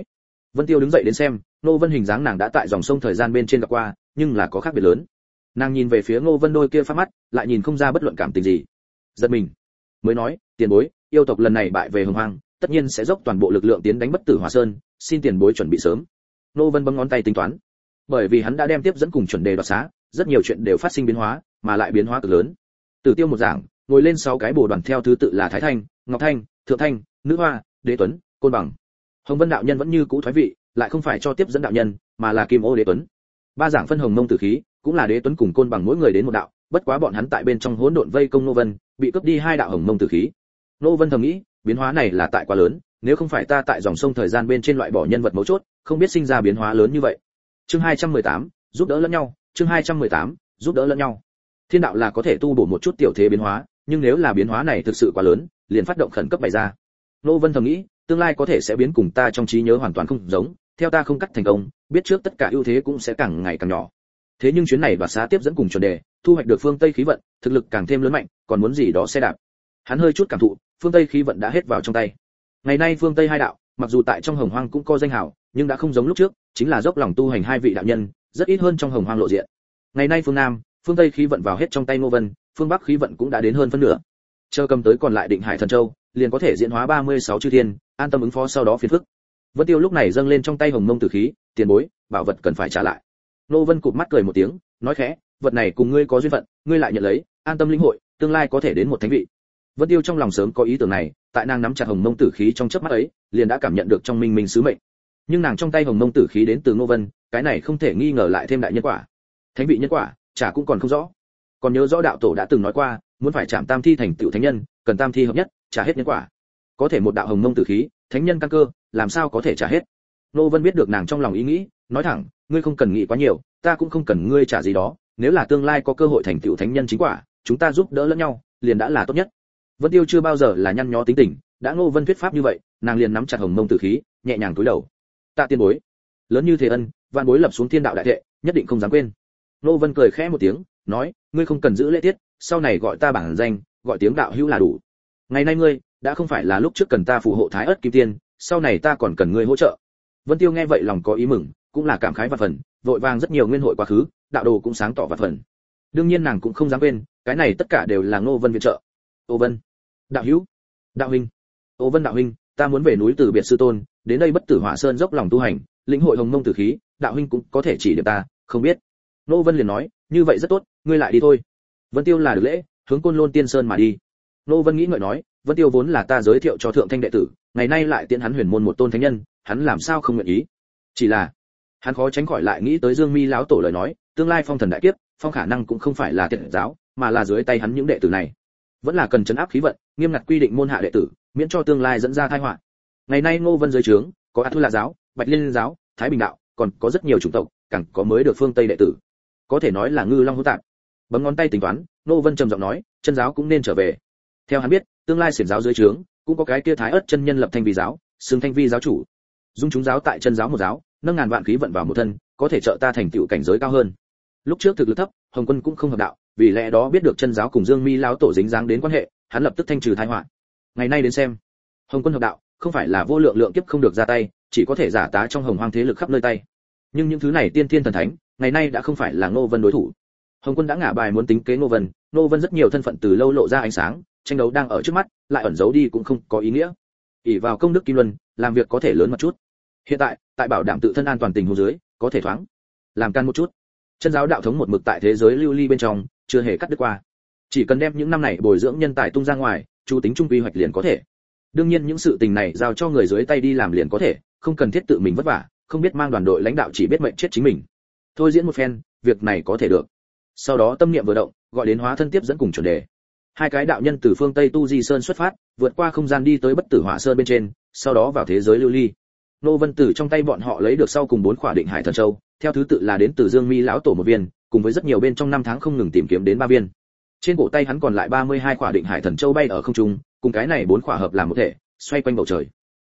Speaker 1: Vân Tiêu đứng dậy đến xem, Ngô Vân hình dáng nàng đã tại dòng sông thời gian bên trên gặp qua, nhưng là có khác biệt lớn. Nàng nhìn về phía Ngô Vân đôi kia phát mắt, lại nhìn không ra bất luận cảm tình gì. Giật mình, mới nói, tiền bối, yêu tộc lần này bại về Hồng Hoang, tất nhiên sẽ dốc toàn bộ lực lượng tiến đánh Bất Tử Hỏa Sơn, xin tiền bối chuẩn bị sớm. Ngô Vân bấm ngón tay tính toán, bởi vì hắn đã đem tiếp dẫn cùng chuẩn đề đoạt xá, rất nhiều chuyện đều phát sinh biến hóa, mà lại biến hóa cực lớn. Tử Tiêu một giảng, ngồi lên 6 cái bồ đoàn theo thứ tự là Thái Thanh, Ngọc Thanh, Thượng Thanh, Nữ Hoa, Đế Tuấn, Côn Bằng. Hồng Vân đạo nhân vẫn như cũ thoái vị, lại không phải cho tiếp dẫn đạo nhân, mà là Kim Ô Đế Tuấn. Ba giảng phân Hồng Mông Tử khí, cũng là Đế Tuấn cùng Côn Bằng mỗi người đến một đạo, bất quá bọn hắn tại bên trong hỗn độn vây công Ngô Vân, bị cướp đi 2 đạo Hồng Mông Tử khí. Ngô Vân thầm nghĩ, biến hóa này là tại quá lớn, nếu không phải ta tại dòng sông thời gian bên trên loại bỏ nhân vật mấu chốt, không biết sinh ra biến hóa lớn như vậy. Chương 218, giúp đỡ lẫn nhau, chương 218, giúp đỡ lẫn nhau. Thiên đạo là có thể tu bổ một chút tiểu thế biến hóa, nhưng nếu là biến hóa này thực sự quá lớn, liền phát động khẩn cấp bày ra. Ngô Vân thầm nghĩ, tương lai có thể sẽ biến cùng ta trong trí nhớ hoàn toàn không giống, theo ta không cắt thành công, biết trước tất cả ưu thế cũng sẽ càng ngày càng nhỏ. Thế nhưng chuyến này đoạt xá tiếp dẫn cùng chuẩn đề, thu hoạch được phương Tây khí vận, thực lực càng thêm lớn mạnh, còn muốn gì đó sẽ đạp. Hắn hơi chút cảm thụ, phương Tây khí vận đã hết vào trong tay. Ngày nay phương Tây hai đạo, mặc dù tại trong Hồng Hoang cũng có danh hào, nhưng đã không giống lúc trước, chính là dốc lòng tu hành hai vị đạo nhân, rất ít hơn trong Hồng Hoang lộ diện. Ngày nay phương Nam, phương Tây khí vận vào hết trong tay Ngô Vân, phương Bắc khí vận cũng đã đến hơn phân nửa. Chờ cầm tới còn lại Định Hải Thần Châu, liền có thể diễn hóa 36 chư thiên, an tâm ứng phó sau đó phiền phức. Vân Tiêu lúc này dâng lên trong tay Hồng Mông Tử khí, tiền bối, bảo vật cần phải trả lại. Ngô Vân cụp mắt cười một tiếng, nói khẽ, vật này cùng ngươi có duyên phận, ngươi lại nhận lấy, an tâm linh hội, tương lai có thể đến một thánh vị. Vân Tiêu trong lòng sớm có ý tưởng này, tại nàng nắm chặt Hồng Mông Tử khí trong chớp mắt ấy, liền đã cảm nhận được trong minh sứ mệnh. Nhưng nàng trong tay Hồng Mông Tử khí đến từ Ngô Vân, cái này không thể nghi ngờ lại thêm đại nhân quả. Thánh vị nhân quả, chả cũng còn không rõ. Còn nhớ rõ đạo tổ đã từng nói qua, muốn phải chạm tam thi thành tựu thánh nhân, cần tam thi hợp nhất, trả hết nhân quả. Có thể một đạo Hồng Mông Tử khí, thánh nhân căn cơ, làm sao có thể trả hết. Ngô Vân biết được nàng trong lòng ý nghĩ, nói thẳng, ngươi không cần nghĩ quá nhiều, ta cũng không cần ngươi trả gì đó, nếu là tương lai có cơ hội thành tựu thánh nhân chính quả, chúng ta giúp đỡ lẫn nhau, liền đã là tốt nhất. Vân Tiêu chưa bao giờ là nhăn nhó tính tình, đã Ngô Vân thuyết pháp như vậy, nàng liền nắm chặt Hồng Mông Tử khí, nhẹ nhàng cúi đầu. Tạ tiên bối, lớn như thế ân, vạn bối lập xuống thiên đạo đại thệ, nhất định không dám quên. Ngô Vân cười khẽ một tiếng, nói, ngươi không cần giữ lễ tiết, sau này gọi ta bản danh, gọi tiếng đạo hữu là đủ. Ngày nay ngươi đã không phải là lúc trước cần ta phù hộ Thái Ức Kim Tiên, sau này ta còn cần ngươi hỗ trợ. Vân Tiêu nghe vậy lòng có ý mừng, cũng là cảm khái vạn phần, vội vàng rất nhiều nguyên hội quá khứ, đạo đồ cũng sáng tỏ vạn phần. Đương nhiên nàng cũng không dám quên, cái này tất cả đều là Ngô Vân viện trợ. Ô Vân, đạo hữu, đạo huynh, Ô Vân đạo huynh, ta muốn về núi Từ biệt sư tôn, đến đây Bất Tử Hỏa Sơn dốc lòng tu hành, lĩnh hội Hồng Mông Tử khí, đạo huynh cũng có thể chỉ điểm ta, không biết. Ngô Vân liền nói, như vậy rất tốt, ngươi lại đi thôi. Vân Tiêu là được lễ, hướng Côn Lôn Tiên Sơn mà đi. Ngô Vân nghĩ ngợi nói, Vân Tiêu vốn là ta giới thiệu cho Thượng Thanh đệ tử, ngày nay lại tiễn hắn huyền môn một tôn thánh nhân, hắn làm sao không nguyện ý? Chỉ là, hắn khó tránh khỏi lại nghĩ tới Dương Mi lão tổ lời nói, tương lai phong thần đại kiếp, phong khả năng cũng không phải là tiệt giáo, mà là dưới tay hắn những đệ tử này. Vẫn là cần trấn áp khí vận, nghiêm ngặt quy định môn hạ đệ tử, miễn cho tương lai dẫn ra tai họa. Ngày nay Ngô Vân dưới trướng, có A Thu La giáo, Bạch Liên giáo, Thái Bình đạo, còn có rất nhiều chủng tộc, càng có mới được phương Tây đệ tử. Có thể nói là ngư long hỗn tạp. Bấm ngón tay tính toán, Ngô Vân trầm giọng nói, chân giáo cũng nên trở về. Theo hắn biết, tương lai xiển giáo dưới trướng, cũng có cái kia Thái Ức chân nhân lập Thanh Vi giáo, xưng Thanh Vi giáo chủ. Dung chúng giáo tại chân giáo một giáo, nâng ngàn vạn khí vận vào một thân, có thể trợ ta thành tựu cảnh giới cao hơn. Lúc trước thực lực thấp, Hồng Quân cũng không hợp đạo, vì lẽ đó biết được chân giáo cùng Dương Mi lão tổ dính dáng đến quan hệ, hắn lập tức thanh trừ tai họa. Ngày nay đến xem, Hồng Quân hợp đạo, không phải là vô lượng lượng kiếp không được ra tay, chỉ có thể giả tá trong Hồng Hoang thế lực khắp nơi tay. Nhưng những thứ này tiên thiên thần thánh, ngày nay đã không phải là Ngô Vân đối thủ. Hồng Quân đã ngả bài muốn tính kế Ngô Vân, Ngô Vân rất nhiều thân phận từ lâu lộ ra ánh sáng, tranh đấu đang ở trước mắt, lại ẩn giấu đi cũng không có ý nghĩa. ỷ vào công đức kim luân, làm việc có thể lớn một chút. Hiện tại bảo đảm tự thân an toàn tình huống dưới, có thể thoáng làm can một chút. Chân giáo đạo thống một mực tại thế giới lưu ly bên trong, chưa hề cắt đứt qua. Chỉ cần đem những năm này bồi dưỡng nhân tài tung ra ngoài, chu tính trung quy hoạch liền có thể. Đương nhiên những sự tình này giao cho người dưới tay đi làm liền có thể, không cần thiết tự mình vất vả, không biết mang đoàn đội lãnh đạo chỉ biết mệnh chết chính mình. Thôi diễn một phen, việc này có thể được. Sau đó tâm niệm vừa động, gọi đến hóa thân tiếp dẫn cùng chuẩn đề. Hai cái đạo nhân từ phương Tây Tu Di Sơn xuất phát, vượt qua không gian đi tới Bất Tử Hỏa Sơn bên trên, sau đó vào thế giới lưu ly. Nô Vân Tử trong tay bọn họ lấy được sau cùng 4 khỏa Định Hải Thần Châu, theo thứ tự là đến từ Dương Mi lão tổ một viên, cùng với rất nhiều bên trong 5 tháng không ngừng tìm kiếm đến 3 viên. Trên cổ tay hắn còn lại 32 khỏa Định Hải Thần Châu bay ở không trung, cùng cái này 4 khỏa hợp làm một thể, xoay quanh bầu trời.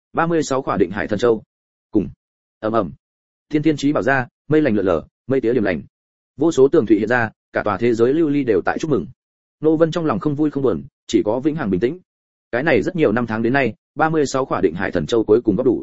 Speaker 1: 36 khỏa Định Hải Thần Châu. Cùng ầm ầm, thiên thiên chí bảo ra, mây lành lượn lờ, mây tía điểm lành. Vô số tường thụy hiện ra, cả tòa thế giới lưu ly đều tại chúc mừng. Nô Vân trong lòng không vui không buồn, chỉ có vĩnh hằng bình tĩnh. Cái này rất nhiều năm tháng đến nay, 36 khỏa Định Hải Thần Châu cuối cùng góp đủ.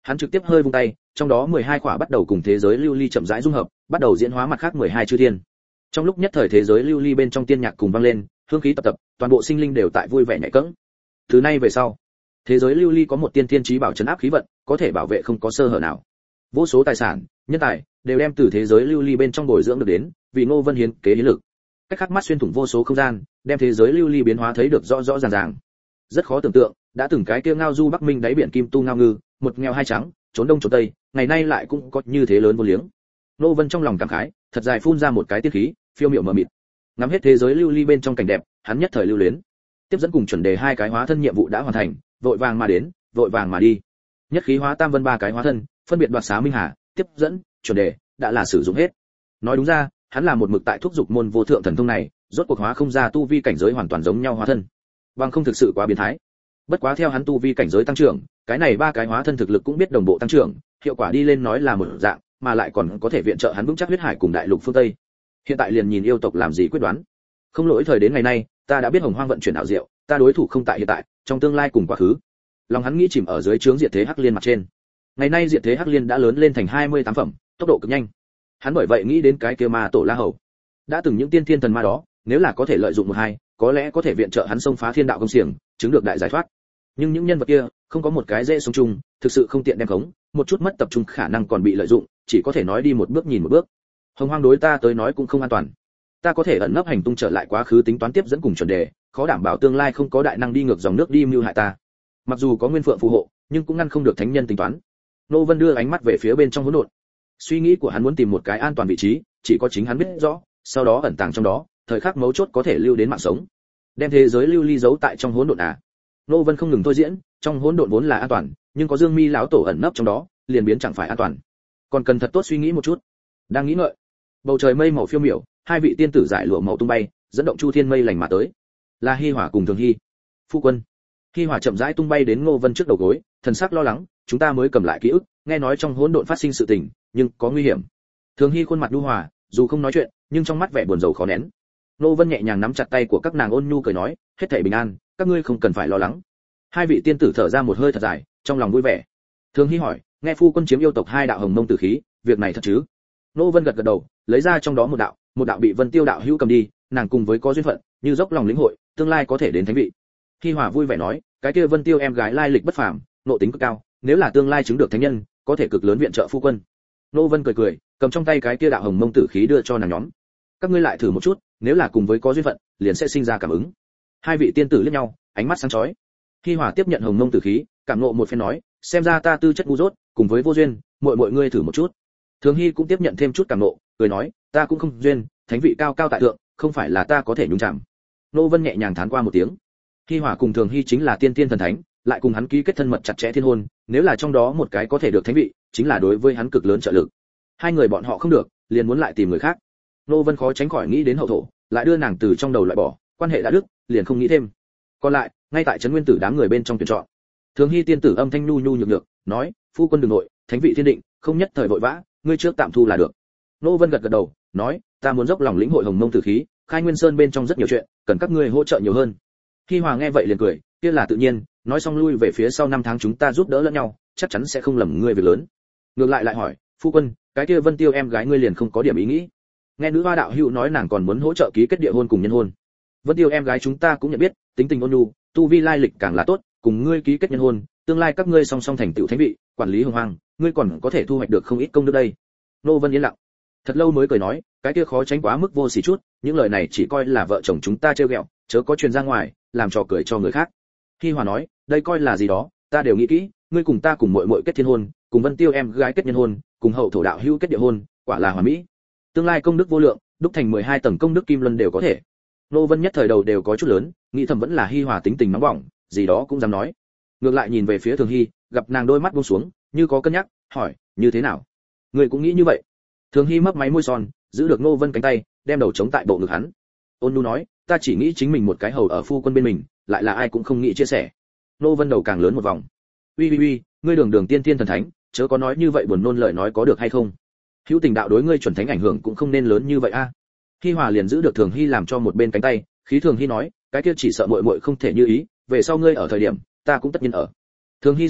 Speaker 1: Hắn trực tiếp hơi vung tay, trong đó 12 khỏa bắt đầu cùng thế giới lưu ly chậm rãi dung hợp, bắt đầu diễn hóa mặt khác 12 chư thiên. Trong lúc nhất thời thế giới lưu ly bên trong tiên nhạc cùng vang lên, hương khí tập tập, toàn bộ sinh linh đều tại vui vẻ nhảy cẫng. Từ nay về sau, thế giới lưu ly có một tiên thiên chí bảo trấn áp khí vận, có thể bảo vệ không có sơ hở nào. Vô số tài sản, nhân tài đều đem từ thế giới lưu ly bên trong bồi dưỡng được đến, vì Ngô Vân hiến kế hiến lực. Cách khắc mắt xuyên thủng vô số không gian, đem thế giới lưu ly biến hóa thấy được rõ rõ ràng ràng. Rất khó tưởng tượng, đã từng cái kia ngao du Bắc Minh đáy biển kim tu ngao ngư, một nghèo hai trắng, trốn đông trốn tây, ngày nay lại cũng có như thế lớn vô liếng. Ngô Vân trong lòng cảm khái, thật dài phun ra một cái tiên khí, phiêu miệu mờ mịt. Ngắm hết thế giới lưu ly bên trong cảnh đẹp, hắn nhất thời lưu luyến. Tiếp dẫn cùng chuẩn đề hai cái hóa thân nhiệm vụ đã hoàn thành, vội vàng mà đến, vội vàng mà đi. Nhất khí hóa tam vân ba cái hóa thân, phân biệt đoạt xá minh hà, tiếp dẫn, chuẩn đề, đã là sử dụng hết. Nói đúng ra, hắn là một mực tại thúc dục môn vô thượng thần thông này, rốt cuộc hóa không ra tu vi cảnh giới hoàn toàn giống nhau hóa thân. Bằng không thực sự quá biến thái. Bất quá theo hắn tu vi cảnh giới tăng trưởng, cái này ba cái hóa thân thực lực cũng biết đồng bộ tăng trưởng, hiệu quả đi lên nói là một dạng, mà lại còn có thể viện trợ hắn vững chắc huyết hải cùng đại lục phương Tây. Hiện tại liền nhìn yêu tộc làm gì quyết đoán. Không lỗi thời đến ngày nay, ta đã biết hồng hoang vận chuyển ảo diệu, ta đối thủ không tại hiện tại, trong tương lai cùng quá khứ. Lòng hắn nghĩ chìm ở dưới trướng diệt thế hắc liên mặt trên. Ngày nay diệt thế hắc liên đã lớn lên thành 28 phẩm, tốc độ cực nhanh. Hắn bởi vậy nghĩ đến cái kia ma tổ La Hầu. Đã từng những tiên thiên thần ma đó, nếu là có thể lợi dụng một hai, có lẽ có thể viện trợ hắn xông phá thiên đạo công xiềng, chứng được đại giải thoát. Nhưng những nhân vật kia, không có một cái dễ sống chung, thực sự không tiện đem khống, một chút mất tập trung khả năng còn bị lợi dụng, chỉ có thể nói đi một bước nhìn một bước. Hồng hoang đối ta tới nói cũng không an toàn. Ta có thể ẩn nấp hành tung trở lại quá khứ tính toán tiếp dẫn cùng chuẩn đề, khó đảm bảo tương lai không có đại năng đi ngược dòng nước đi mưu hại ta. Mặc dù có nguyên phượng phù hộ, nhưng cũng ngăn không được thánh nhân tính toán. Nô Vân đưa ánh mắt về phía bên trong hỗn độn. Suy nghĩ của hắn muốn tìm một cái an toàn vị trí, chỉ có chính hắn biết rõ, sau đó ẩn tàng trong đó, thời khắc mấu chốt có thể lưu đến mạng sống. Đem thế giới lưu ly giấu tại trong hỗn độn à? Nô Vân không ngừng thôi diễn, trong hỗn độn vốn là an toàn, nhưng có Dương Mi lão tổ ẩn nấp trong đó, liền biến chẳng phải an toàn. Còn cần thật tốt suy nghĩ một chút. Đang nghĩ ngợi, bầu trời mây màu phiêu miểu, hai vị tiên tử giải lụa màu tung bay, dẫn động chu thiên mây lành mà tới. Là Hi Hỏa cùng Thường Hy. Phu quân. Hi Hỏa chậm rãi tung bay đến Ngô Vân trước đầu gối, thần sắc lo lắng, chúng ta mới cầm lại ký ức, nghe nói trong hỗn độn phát sinh sự tình, nhưng có nguy hiểm. Thường Hy khuôn mặt nhu hòa, dù không nói chuyện, nhưng trong mắt vẻ buồn rầu khó nén. Ngô Vân nhẹ nhàng nắm chặt tay của các nàng ôn nhu cười nói, hết thảy bình an, các ngươi không cần phải lo lắng. Hai vị tiên tử thở ra một hơi thật dài, trong lòng vui vẻ. Thường Hy hỏi, nghe phu quân chiếm yêu tộc hai đạo hồng mông tử khí, việc này thật chứ? Ngô Vân gật gật đầu, lấy ra trong đó một đạo bị Vân Tiêu đạo hữu cầm đi, nàng cùng với có duyên phận, như dốc lòng lĩnh hội, tương lai có thể đến thánh vị. Hi Hòa vui vẻ nói, cái kia Vân Tiêu em gái lai lịch bất phàm, nội tính cực cao, nếu là tương lai chứng được thánh nhân, có thể cực lớn viện trợ phu quân. Ngô Vân cười cười, cầm trong tay cái kia đạo hồng mông tử khí đưa cho nàng nhóm. Các ngươi lại thử một chút, nếu là cùng với có duyên phận, liền sẽ sinh ra cảm ứng. Hai vị tiên tử liếc nhau, ánh mắt sáng chói. Hi Hòa tiếp nhận hồng mông tử khí, cảm ngộ một phen nói, xem ra ta tư chất ngu dốt, cùng với vô duyên, mọi ngươi thử một chút. Thường Hy cũng tiếp nhận thêm chút cảm ngộ, cười nói, ta cũng không duyên, thánh vị cao cao tại thượng, không phải là ta có thể nhúng chạm. Nô Vân nhẹ nhàng thán qua một tiếng. Hi Hòa cùng Thường Hy chính là tiên tiên thần thánh, lại cùng hắn ký kết thân mật chặt chẽ thiên hôn, nếu là trong đó một cái có thể được thánh vị, chính là đối với hắn cực lớn trợ lực. Hai người bọn họ không được, liền muốn lại tìm người khác. Nô Vân khó tránh khỏi nghĩ đến hậu thổ, lại đưa nàng từ trong đầu loại bỏ, quan hệ đã đứt, liền không nghĩ thêm. Còn lại, ngay tại trấn nguyên tử đám người bên trong tuyển chọn. Thường Hy tiên tử âm thanh nhu nhu nhược nhược, nói, phu quân đừng nội, thánh vị thiên định, không nhất thời vội vã, ngươi trước tạm thu là được. Nô Vân gật gật đầu, nói, ta muốn dốc lòng lĩnh hội hồng mông tử khí, khai nguyên sơn bên trong rất nhiều chuyện, cần các ngươi hỗ trợ nhiều hơn. Hi Hòa nghe vậy liền cười, kia là tự nhiên, nói xong lui về phía sau 5 tháng chúng ta giúp đỡ lẫn nhau, chắc chắn sẽ không lầm ngươi việc lớn. Ngược lại hỏi, phu quân, cái kia Vân Tiêu em gái ngươi liền không có điểm ý nghĩ? Nghe nữ hoa đạo hữu nói nàng còn muốn hỗ trợ ký kết địa hôn cùng nhân hôn. Vân Tiêu em gái chúng ta cũng nhận biết, tính tình ôn nhu, tu vi lai lịch càng là tốt, cùng ngươi ký kết nhân hôn, tương lai các ngươi song song thành tựu thánh vị, quản lý hồng hoang, ngươi còn có thể thu hoạch được không ít công đức đây. Nô Vân yên lặng, thật lâu mới cười nói, cái kia khó tránh quá mức vô sỉ chút, những lời này chỉ coi là vợ chồng chúng ta trêu ghẹo, chớ có truyền ra ngoài, làm trò cười cho người khác. Hi Hòa nói, đây coi là gì đó, ta đều nghĩ kỹ, ngươi cùng ta cùng muội kết thiên hôn, cùng Vân Tiêu em gái kết nhân hôn, cùng hậu thổ đạo hữu kết địa hôn, quả là hoàn mỹ. Tương lai công đức vô lượng, đúc thành 12 tầng công đức kim luân đều có thể. Nô Vân nhất thời đầu đều có chút lớn, nghĩ thầm vẫn là Hi Hòa tính tình nóng bỏng, gì đó cũng dám nói. Ngược lại nhìn về phía Thường Hy, gặp nàng đôi mắt buông xuống, như có cân nhắc, hỏi, như thế nào? Ngươi cũng nghĩ như vậy? Thường Hy mấp máy môi son, giữ được Nô Vân cánh tay, đem đầu chống tại bộ ngực hắn. Ôn nhu nói, ta chỉ nghĩ chính mình một cái hầu ở phu quân bên mình, lại là ai cũng không nghĩ chia sẻ. Nô Vân đầu càng lớn một vòng. Uy, ngươi đường tiên tiên thần thánh, chớ có nói như vậy buồn nôn lời nói có được hay không? Hữu tình đạo đối ngươi chuẩn thánh ảnh hưởng cũng không nên lớn như vậy a. Hi Hòa liền giữ được Thường Hy làm cho một bên cánh tay, khí Thường Hy nói, cái kia chỉ sợ muội không thể như ý, về sau ngươi ở thời điểm, ta cũng tất nhiên ở. Thường Hy xấu hổ,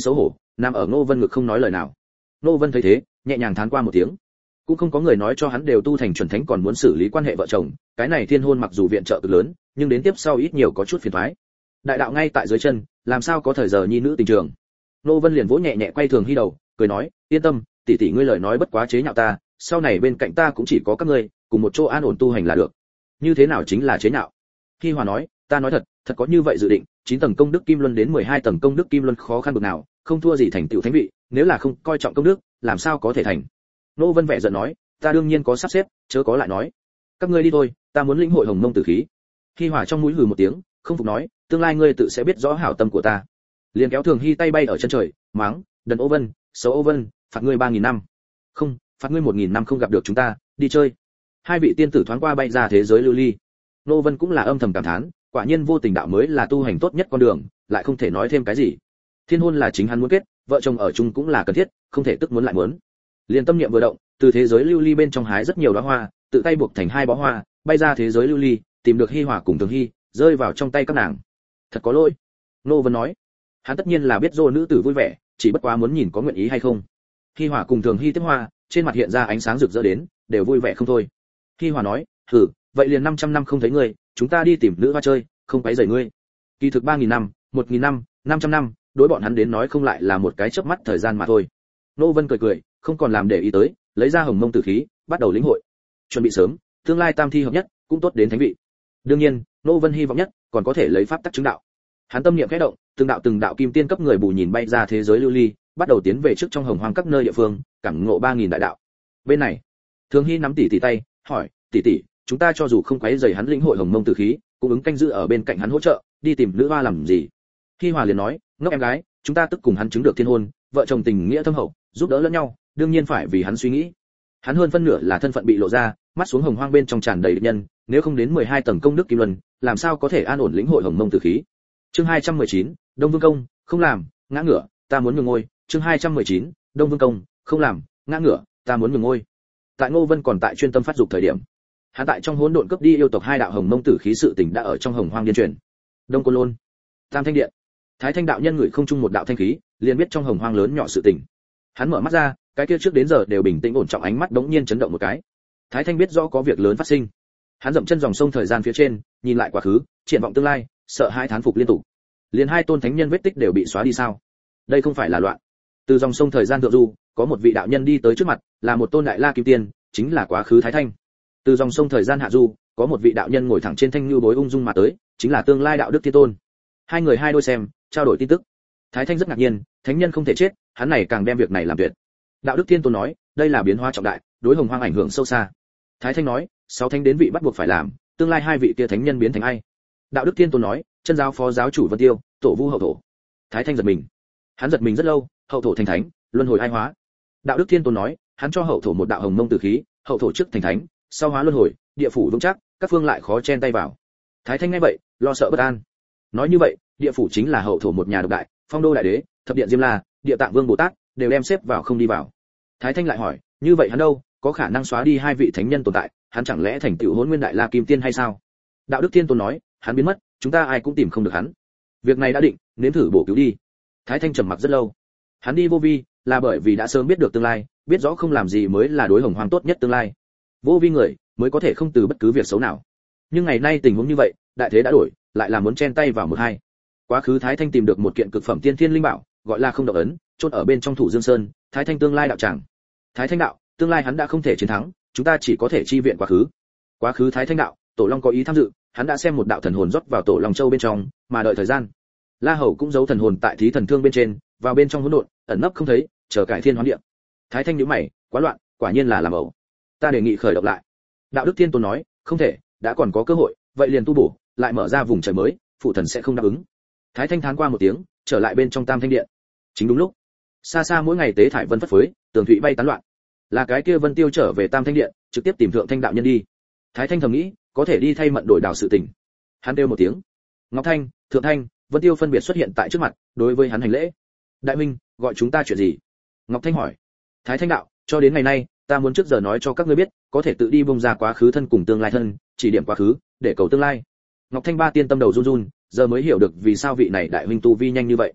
Speaker 1: nằm ở Ngô Vân ngực không nói lời nào. Ngô Vân thấy thế, nhẹ nhàng thán qua một tiếng. Cũng không có người nói cho hắn đều tu thành chuẩn thánh còn muốn xử lý quan hệ vợ chồng, cái này thiên hôn mặc dù viện trợ cực lớn, nhưng đến tiếp sau ít nhiều có chút phiền toái. Đại đạo ngay tại dưới chân, làm sao có thời giờ nhi nữ tình trường. Ngô Vân liền vỗ nhẹ nhẹ quay Thường Hy đầu, cười nói, yên tâm, tỷ tỷ ngươi lời nói bất quá chế nhạo ta, sau này bên cạnh ta cũng chỉ có các ngươi, cùng một chỗ an ổn tu hành là được. Như thế nào chính là chế nhạo? Hi Hòa nói, ta nói thật, thật có như vậy dự định, 9 tầng công đức kim luân đến 12 tầng công đức kim luân khó khăn bực nào, không thua gì thành tựu thánh vị, nếu là không coi trọng công đức, làm sao có thể thành. Ngô Vân vẻ giận nói, ta đương nhiên có sắp xếp, chớ có lại nói. Các ngươi đi thôi, ta muốn lĩnh hội hồng mông tử khí. Hi Hòa trong mũi hừ một tiếng, không phục nói, tương lai ngươi tự sẽ biết rõ hảo tâm của ta. Liền kéo Thường Hy tay bay ở chân trời, mắng, đần Ô Vân, xấu Ô Vân, phạt ngươi 3000 năm. Không, phạt ngươi 1000 năm không gặp được chúng ta, đi chơi. Hai vị tiên tử thoáng qua bay ra thế giới lưu ly. Ngô Vân cũng là âm thầm cảm thán, quả nhiên vô tình đạo mới là tu hành tốt nhất con đường, lại không thể nói thêm cái gì. Thiên hôn là chính hắn muốn kết, vợ chồng ở chung cũng là cần thiết, không thể tức muốn lại muốn. Liền tâm niệm vừa động, từ thế giới lưu ly bên trong hái rất nhiều đóa hoa, tự tay buộc thành 2 bó hoa, bay ra thế giới lưu ly, tìm được Hi Hòa cùng Thường Hy, rơi vào trong tay các nàng. Thật có lỗi. Ngô Vân nói, hắn tất nhiên là biết dô nữ tử vui vẻ, chỉ bất quá muốn nhìn có nguyện ý hay không. Hi Hòa cùng Thường Hy tiếp hoa, trên mặt hiện ra ánh sáng rực rỡ đến, đều vui vẻ không thôi. Hi Hòa nói, thử, vậy liền 500 năm không thấy ngươi, chúng ta đi tìm nữ hoa chơi, không quấy rầy ngươi. Kỳ thực 3000 năm, 1000 năm, 500 năm, đối bọn hắn đến nói không lại là một cái chớp mắt thời gian mà thôi. Ngô Vân cười cười, không còn làm để ý tới, lấy ra hồng mông tử khí, bắt đầu lĩnh hội. Chuẩn bị sớm, tương lai tam thi hợp nhất, cũng tốt đến thánh vị. Đương nhiên, Ngô Vân hy vọng nhất, còn có thể lấy pháp tắc chứng đạo. Hắn tâm niệm khẽ động, từng đạo kim tiên cấp người bù nhìn bay ra thế giới lưu ly, bắt đầu tiến về trước trong hồng hoang các nơi địa phương, cảm ngộ 3000 đại đạo. Bên này, Thường Hy nắm tỷ tỷ tay, hỏi, tỷ tỷ, chúng ta cho dù không quấy rầy hắn lĩnh hội hồng mông tử khí, cũng ứng canh giữ ở bên cạnh hắn hỗ trợ, đi tìm nữ hoa làm gì? Hi Hòa liền nói, ngốc em gái, chúng ta tức cùng hắn chứng được thiên hôn, vợ chồng tình nghĩa thâm hậu, giúp đỡ lẫn nhau, đương nhiên phải vì hắn suy nghĩ. Hắn hơn phân nửa là thân phận bị lộ ra, mắt xuống hồng hoang bên trong tràn đầy địch nhân, nếu không đến 12 tầng công đức kim luân, làm sao có thể an ổn lĩnh hội hồng mông tử khí. Chương 219, Đông Vương công, không làm, ngã ngửa, ta muốn nhường ngôi. Chương 219, Đông Vương công, không làm, ngã ngửa, ta muốn nhường ngôi. Tại Ngô Vân còn tại chuyên tâm phát dục thời điểm, hắn tại trong hỗn độn cướp đi yêu tộc 2 đạo hồng mông tử khí sự tình đã ở trong hồng hoang điên truyền. Đông Côn Lôn, Tam Thanh Điện, Thái Thanh đạo nhân ngửi không chung một đạo thanh khí, liền biết trong hồng hoang lớn nhỏ sự tình. Hắn mở mắt ra, cái kia trước đến giờ đều bình tĩnh ổn trọng ánh mắt đống nhiên chấn động một cái. Thái Thanh biết rõ có việc lớn phát sinh. Hắn dậm chân dòng sông thời gian phía trên, nhìn lại quá khứ, triển vọng tương lai, sợ hai thán phục liên tục. Liền 2 tôn thánh nhân vết tích đều bị xóa đi sao? Đây không phải là loạn. Từ dòng sông thời gian thượng du, có một vị đạo nhân đi tới trước mặt, là một tôn đại la kim tiên, chính là quá khứ Thái Thanh. Từ dòng sông thời gian hạ du, có một vị đạo nhân ngồi thẳng trên thanh lưu bối ung dung mà tới, chính là tương lai đạo đức thiên tôn. Hai người hai đôi xem, trao đổi tin tức. Thái Thanh rất ngạc nhiên, thánh nhân không thể chết, hắn này càng đem việc này làm tuyệt. Đạo đức thiên tôn nói, đây là biến hóa trọng đại, đối hồng hoang ảnh hưởng sâu xa. Thái Thanh nói, 6 thánh đến vị bắt buộc phải làm, tương lai 2 vị kia thánh nhân biến thành ai? Đạo đức thiên tôn nói, chân giáo phó giáo chủ Vân Tiêu, tổ vu hậu thổ. Thái Thanh giật mình. Hắn giật mình rất lâu, hậu thổ thành thánh, luân hồi ai hóa. Đạo đức thiên tôn nói, hắn cho hậu thổ một đạo hồng mông tử khí, hậu thổ trước thành thánh, sau hóa luân hồi, địa phủ vững chắc, các phương lại khó chen tay vào. Thái Thanh nghe vậy, lo sợ bất an. Nói như vậy, địa phủ chính là hậu thổ một nhà độc đại, phong đô đại đế, thập điện diêm la, địa tạng vương bồ tát đều đem xếp vào không đi vào. Thái Thanh lại hỏi, như vậy hắn đâu, có khả năng xóa đi 2 vị thánh nhân tồn tại, hắn chẳng lẽ thành tựu Hỗn Nguyên Đại La Kim Tiên hay sao? Đạo đức thiên tôn nói, hắn biến mất, chúng ta ai cũng tìm không được hắn. Việc này đã định, nếm thử bổ cứu đi. Thái Thanh trầm mặc rất lâu. Hắn đi vô vi, là bởi vì đã sớm biết được tương lai, biết rõ không làm gì mới là đối hồng hoang tốt nhất tương lai. Vô vi người mới có thể không từ bất cứ việc xấu nào. Nhưng ngày nay tình huống như vậy, đại thế đã đổi, lại là muốn chen tay vào một hai. Quá khứ Thái Thanh tìm được một kiện cực phẩm tiên thiên linh bảo, gọi là không động ấn, chôn ở bên trong Thủ Dương Sơn, Thái Thanh tương lai đạo tràng. Thái Thanh đạo, tương lai hắn đã không thể chiến thắng, chúng ta chỉ có thể chi viện quá khứ. Quá khứ Thái Thanh đạo, Tổ Long có ý tham dự, hắn đã xem một đạo thần hồn rót vào Tổ Long Châu bên trong, mà đợi thời gian. La Hầu cũng giấu thần hồn tại Thí Thần Thương bên trên, vào bên trong hỗn độn, ẩn nấp không thấy, chờ cải thiên hoán địa. Thái Thanh nhíu mày, quá loạn, quả nhiên là làm ẩu. Ta đề nghị khởi động lại. Đạo đức thiên tôn nói, không thể, đã còn có cơ hội, vậy liền tu bổ, lại mở ra vùng trời mới, phụ thần sẽ không đáp ứng. Thái Thanh thán qua một tiếng, trở lại bên trong Tam Thanh Điện. Chính đúng lúc, xa xa mỗi ngày tế thải vân phất phới, tường thụy bay tán loạn. Là cái kia Vân Tiêu trở về Tam Thanh Điện, trực tiếp tìm Thượng Thanh đạo nhân đi. Thái Thanh thầm nghĩ, có thể đi thay mận đổi đảo sự tình. Hắn kêu một tiếng. Ngọc Thanh, Thượng Thanh, Vân Tiêu phân biệt xuất hiện tại trước mặt, đối với hắn hành lễ. Đại minh, gọi chúng ta chuyện gì? Ngọc Thanh hỏi. Thái Thanh đạo, cho đến ngày nay, ta muốn trước giờ nói cho các ngươi biết, có thể tự đi bông ra quá khứ thân cùng tương lai thân, chỉ điểm quá khứ, để cầu tương lai. Ngọc Thanh ba tiên tâm đầu run run, giờ mới hiểu được vì sao vị này đại huynh tu vi nhanh như vậy.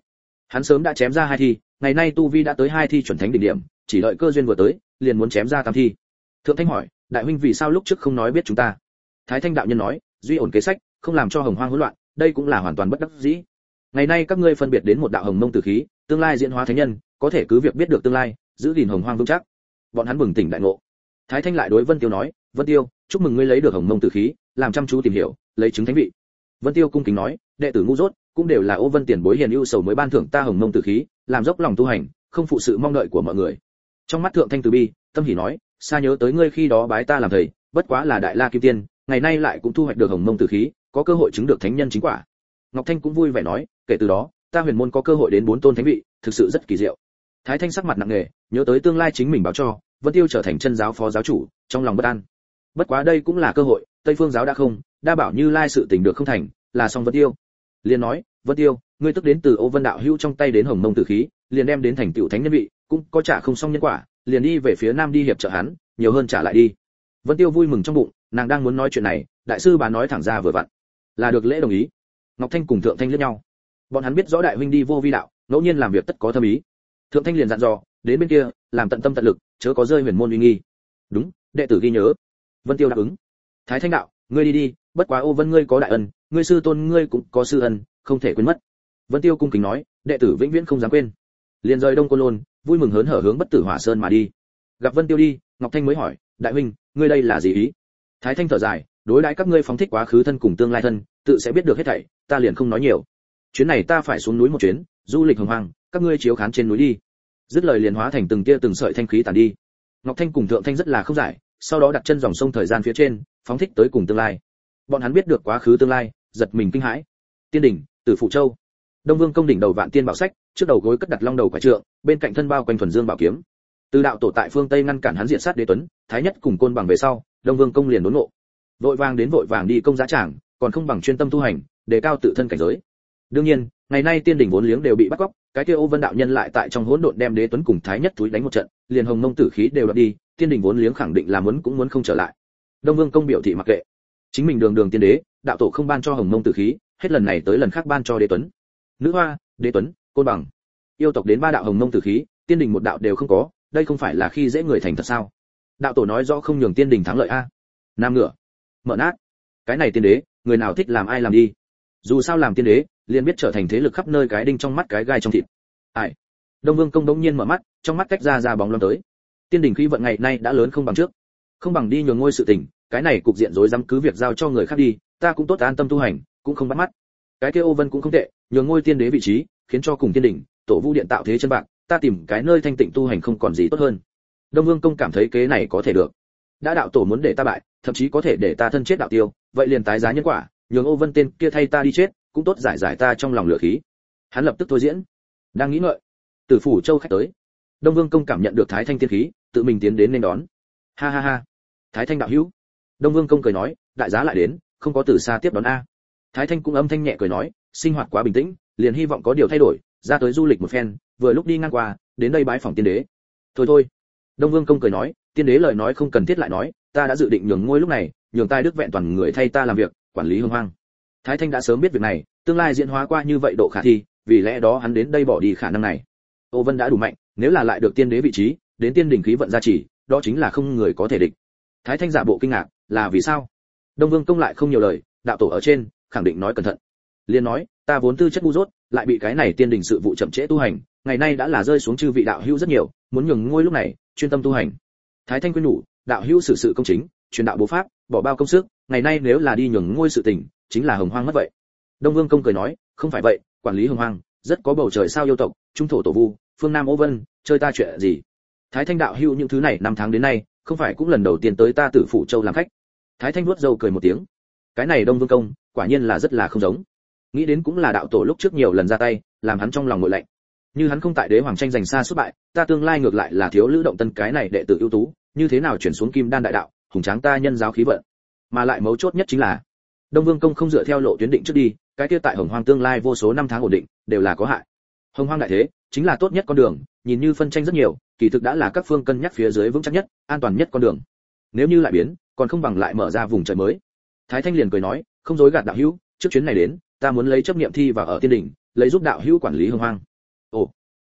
Speaker 1: Hắn sớm đã chém ra 2 thi, ngày nay tu vi đã tới 2 thi chuẩn thánh đỉnh điểm, chỉ đợi cơ duyên vừa tới, liền muốn chém ra 8 thi. Thượng Thanh hỏi, đại huynh vì sao lúc trước không nói biết chúng ta? Thái Thanh đạo nhân nói, duy ổn kế sách, không làm cho hồng hoang hỗn loạn, đây cũng là hoàn toàn bất đắc dĩ. Ngày nay các ngươi phân biệt đến một đạo hồng mông tử khí, tương lai diễn hóa thánh nhân, có thể cứ việc biết được tương lai, giữ gìn hồng hoang vững chắc. Bọn hắn bừng tỉnh đại ngộ. Thái Thanh lại đối Vân Tiêu nói, Vân Tiêu, chúc mừng ngươi lấy được hồng mông tử khí, làm chăm chú tìm hiểu, lấy chứng thánh vị. Vân Tiêu cung kính nói, đệ tử ngu dốt, cũng đều là Ô Vân tiền bối hiền ưu sầu mới ban thưởng ta hồng mông tử khí, làm dốc lòng tu hành, không phụ sự mong đợi của mọi người. Trong mắt Thượng Thanh từ bi, tâm hỉ nói, xa nhớ tới ngươi khi đó bái ta làm thầy, bất quá là đại la kim tiên, ngày nay lại cũng thu hoạch được hồng mông tử khí, có cơ hội chứng được thánh nhân chính quả. Ngọc Thanh cũng vui vẻ nói, kể từ đó, ta huyền môn có cơ hội đến 4 tôn thánh vị, thực sự rất kỳ diệu. Thái Thanh sắc mặt nặng nề, nhớ tới tương lai chính mình báo cho, Vân Tiêu trở thành chân giáo phó giáo chủ, trong lòng bất an. Bất quá đây cũng là cơ hội, Tây Phương giáo đã không, đa bảo Như Lai sự tình được không thành, là xong Vân Tiêu. Liền nói, Vân Tiêu, ngươi tức đến từ Ô Vân đạo hữu trong tay đến hồng mông tử khí, liền đem đến thành tựu thánh nhân vị, cũng có trả không xong nhân quả, liền đi về phía nam đi hiệp trợ hắn, nhiều hơn trả lại đi. Vân Tiêu vui mừng trong bụng, nàng đang muốn nói chuyện này, đại sư bà nói thẳng ra vừa vặn, là được lễ đồng ý. Ngọc Thanh cùng Thượng Thanh liếc nhau, bọn hắn biết rõ đại huynh đi vô vi đạo, ngẫu nhiên làm việc tất có thâm ý. Thượng Thanh liền dặn dò, đến bên kia, làm tận tâm tận lực, chớ có rơi huyền môn uy nghi. Đúng, đệ tử ghi nhớ. Vân Tiêu đáp ứng. Thái Thanh đạo, ngươi đi đi, bất quá Ô Vân ngươi có đại ân, ngươi sư tôn ngươi cũng có sư ân, không thể quên mất. Vân Tiêu cung kính nói, đệ tử vĩnh viễn không dám quên. Liền rời Đông Côn Lôn, vui mừng hớn hở hướng Bất Tử Hỏa Sơn mà đi. Gặp Vân Tiêu đi, Ngọc Thanh mới hỏi, đại huynh, ngươi đây là gì ý? Thái Thanh thở dài, đối đãi các ngươi phóng thích quá khứ thân cùng tương lai thân, tự sẽ biết được hết thảy, ta liền không nói nhiều. Chuyến này ta phải xuống núi một chuyến, du lịch hồng hoang, các ngươi chiếu khán trên núi đi. Dứt lời liền hóa thành từng tia từng sợi thanh khí tản đi. Ngọc Thanh cùng Thượng Thanh rất là không giải, sau đó đặt chân dòng sông thời gian phía trên, phóng thích tới cùng tương lai. Bọn hắn biết được quá khứ tương lai, giật mình kinh hãi. Tiên đỉnh, Tử Phụ Châu. Đông Vương công đỉnh đầu vạn tiên bảo sách, trước đầu gối cất đặt long đầu quả trượng, bên cạnh thân bao quanh thuần dương bảo kiếm. Từ đạo tổ tại phương Tây ngăn cản hắn diện sát Đế Tuấn, Thái Nhất cùng Côn Bằng về sau, Đông Vương công liền đốn ngộ. Vội vàng đi công giá tràng, còn không bằng chuyên tâm tu hành, đề cao tự thân cảnh giới. Đương nhiên, ngày nay tiên đỉnh vốn liếng đều bị bắt cóc, cái kia Ô Vân đạo nhân lại tại trong hỗn độn đem Đế Tuấn cùng Thái Nhất túi đánh một trận, liền hồng mông tử khí đều đoạt đi, tiên đỉnh vốn liếng khẳng định là muốn cũng muốn không trở lại. Đông Vương công biểu thị mặc kệ, chính mình đường đường tiên đế, đạo tổ không ban cho hồng mông tử khí, hết lần này tới lần khác ban cho Đế Tuấn. Nữ hoa, Đế Tuấn, Côn Bằng, yêu tộc đến 3 đạo hồng mông tử khí, tiên đỉnh một đạo đều không có, đây không phải là khi dễ người thành thật sao? Đạo tổ nói rõ không nhường tiên đỉnh thắng lợi a. Nam ngựa, mở nát. Cái này tiên đế, người nào thích làm ai làm đi. Dù sao làm tiên đế, liền biết trở thành thế lực khắp nơi cái đinh trong mắt cái gai trong thịt. Ai? Đông Vương công đống nhiên mở mắt, trong mắt cách ra bóng lâm tới. Tiên đỉnh khí vận ngày nay đã lớn không bằng trước, không bằng đi nhường ngôi sự tình, cái này cục diện rối rắm cứ việc giao cho người khác đi, ta cũng tốt an tâm tu hành, cũng không bắt mắt. Cái kia Ô Vân cũng không tệ, nhường ngôi tiên đế vị trí, khiến cho cùng tiên đỉnh, tổ vu điện tạo thế chân bạc, ta tìm cái nơi thanh tịnh tu hành không còn gì tốt hơn. Đông Vương công cảm thấy kế này có thể được. Đã đạo tổ muốn để ta bại, thậm chí có thể để ta thân chết đạo tiêu, vậy liền tái giá nhân quả, nhường Ô Vân tên kia thay ta đi chết, cũng tốt giải ta trong lòng lửa khí. Hắn lập tức thôi diễn, đang nghĩ ngợi, Tử Phủ Châu khách tới. Đông Vương công cảm nhận được Thái Thanh tiên khí, tự mình tiến đến nên đón. Ha ha ha, Thái Thanh đạo hữu. Đông Vương công cười nói, đại giá lại đến, không có từ xa tiếp đón a. Thái Thanh cũng âm thanh nhẹ cười nói, sinh hoạt quá bình tĩnh, liền hy vọng có điều thay đổi, ra tới du lịch một phen, vừa lúc đi ngang qua, đến đây bái phỏng tiên đế. Thôi, Đông Vương công cười nói, tiên đế lời nói không cần thiết lại nói, ta đã dự định nhường ngôi lúc này, nhường tai đức vẹn toàn người thay ta làm việc, quản lý hưng hoang. Thái Thanh đã sớm biết việc này, tương lai diễn hóa qua như vậy độ khả thi, vì lẽ đó hắn đến đây bỏ đi khả năng này. Ô Vân đã đủ mạnh, nếu là lại được tiên đế vị trí, đến tiên đỉnh khí vận gia trì, đó chính là không người có thể địch. Thái Thanh giả bộ kinh ngạc, là vì sao? Đông Vương công lại không nhiều lời, đạo tổ ở trên, khẳng định nói cẩn thận. Liên nói, ta vốn tư chất ngu dốt, lại bị cái này tiên đỉnh sự vụ chậm trễ tu hành, ngày nay đã là rơi xuống chư vị đạo hữu rất nhiều, muốn nhường ngôi lúc này, chuyên tâm tu hành. Thái Thanh khuyên nhủ, đạo hữu xử sự công chính, truyền đạo bố pháp, bỏ bao công sức, ngày nay nếu là đi nhường ngôi sự tình, chính là hồng hoang mất vậy. Đông Vương công cười nói, không phải vậy, quản lý hồng hoang, rất có bầu trời sao yêu tộc, trung thổ tổ vu, phương nam Ô Vân, chơi ta chuyện gì? Thái Thanh đạo hữu những thứ này 5 tháng đến nay, không phải cũng lần đầu tiên tới ta Tử Phủ Châu làm khách. Thái Thanh vuốt râu cười một tiếng. Cái này Đông Vương công, quả nhiên là rất là không giống. Nghĩ đến cũng là đạo tổ lúc trước nhiều lần ra tay, làm hắn trong lòng nguội lạnh. Như hắn không tại đế hoàng tranh giành xa suốt bại, ta tương lai ngược lại là thiếu Lữ Động Tân cái này đệ tử ưu tú, như thế nào chuyển xuống Kim Đan đại đạo, hùng tráng ta nhân giáo khí vận. Mà lại mấu chốt nhất chính là, Đông Vương công không dựa theo lộ tuyến định trước đi, cái kia tại Hồng Hoang tương lai vô số năm tháng ổn định, đều là có hại. Hồng Hoang đại thế, chính là tốt nhất con đường, nhìn như phân tranh rất nhiều, kỳ thực đã là các phương cân nhắc phía dưới vững chắc nhất, an toàn nhất con đường. Nếu như lại biến, còn không bằng lại mở ra vùng trời mới. Thái Thanh liền cười nói, không dối gạt đạo hữu, trước chuyến này đến, ta muốn lấy chấp niệm thi vào ở tiên đỉnh, lấy giúp đạo hữu quản lý Hồng Hoang.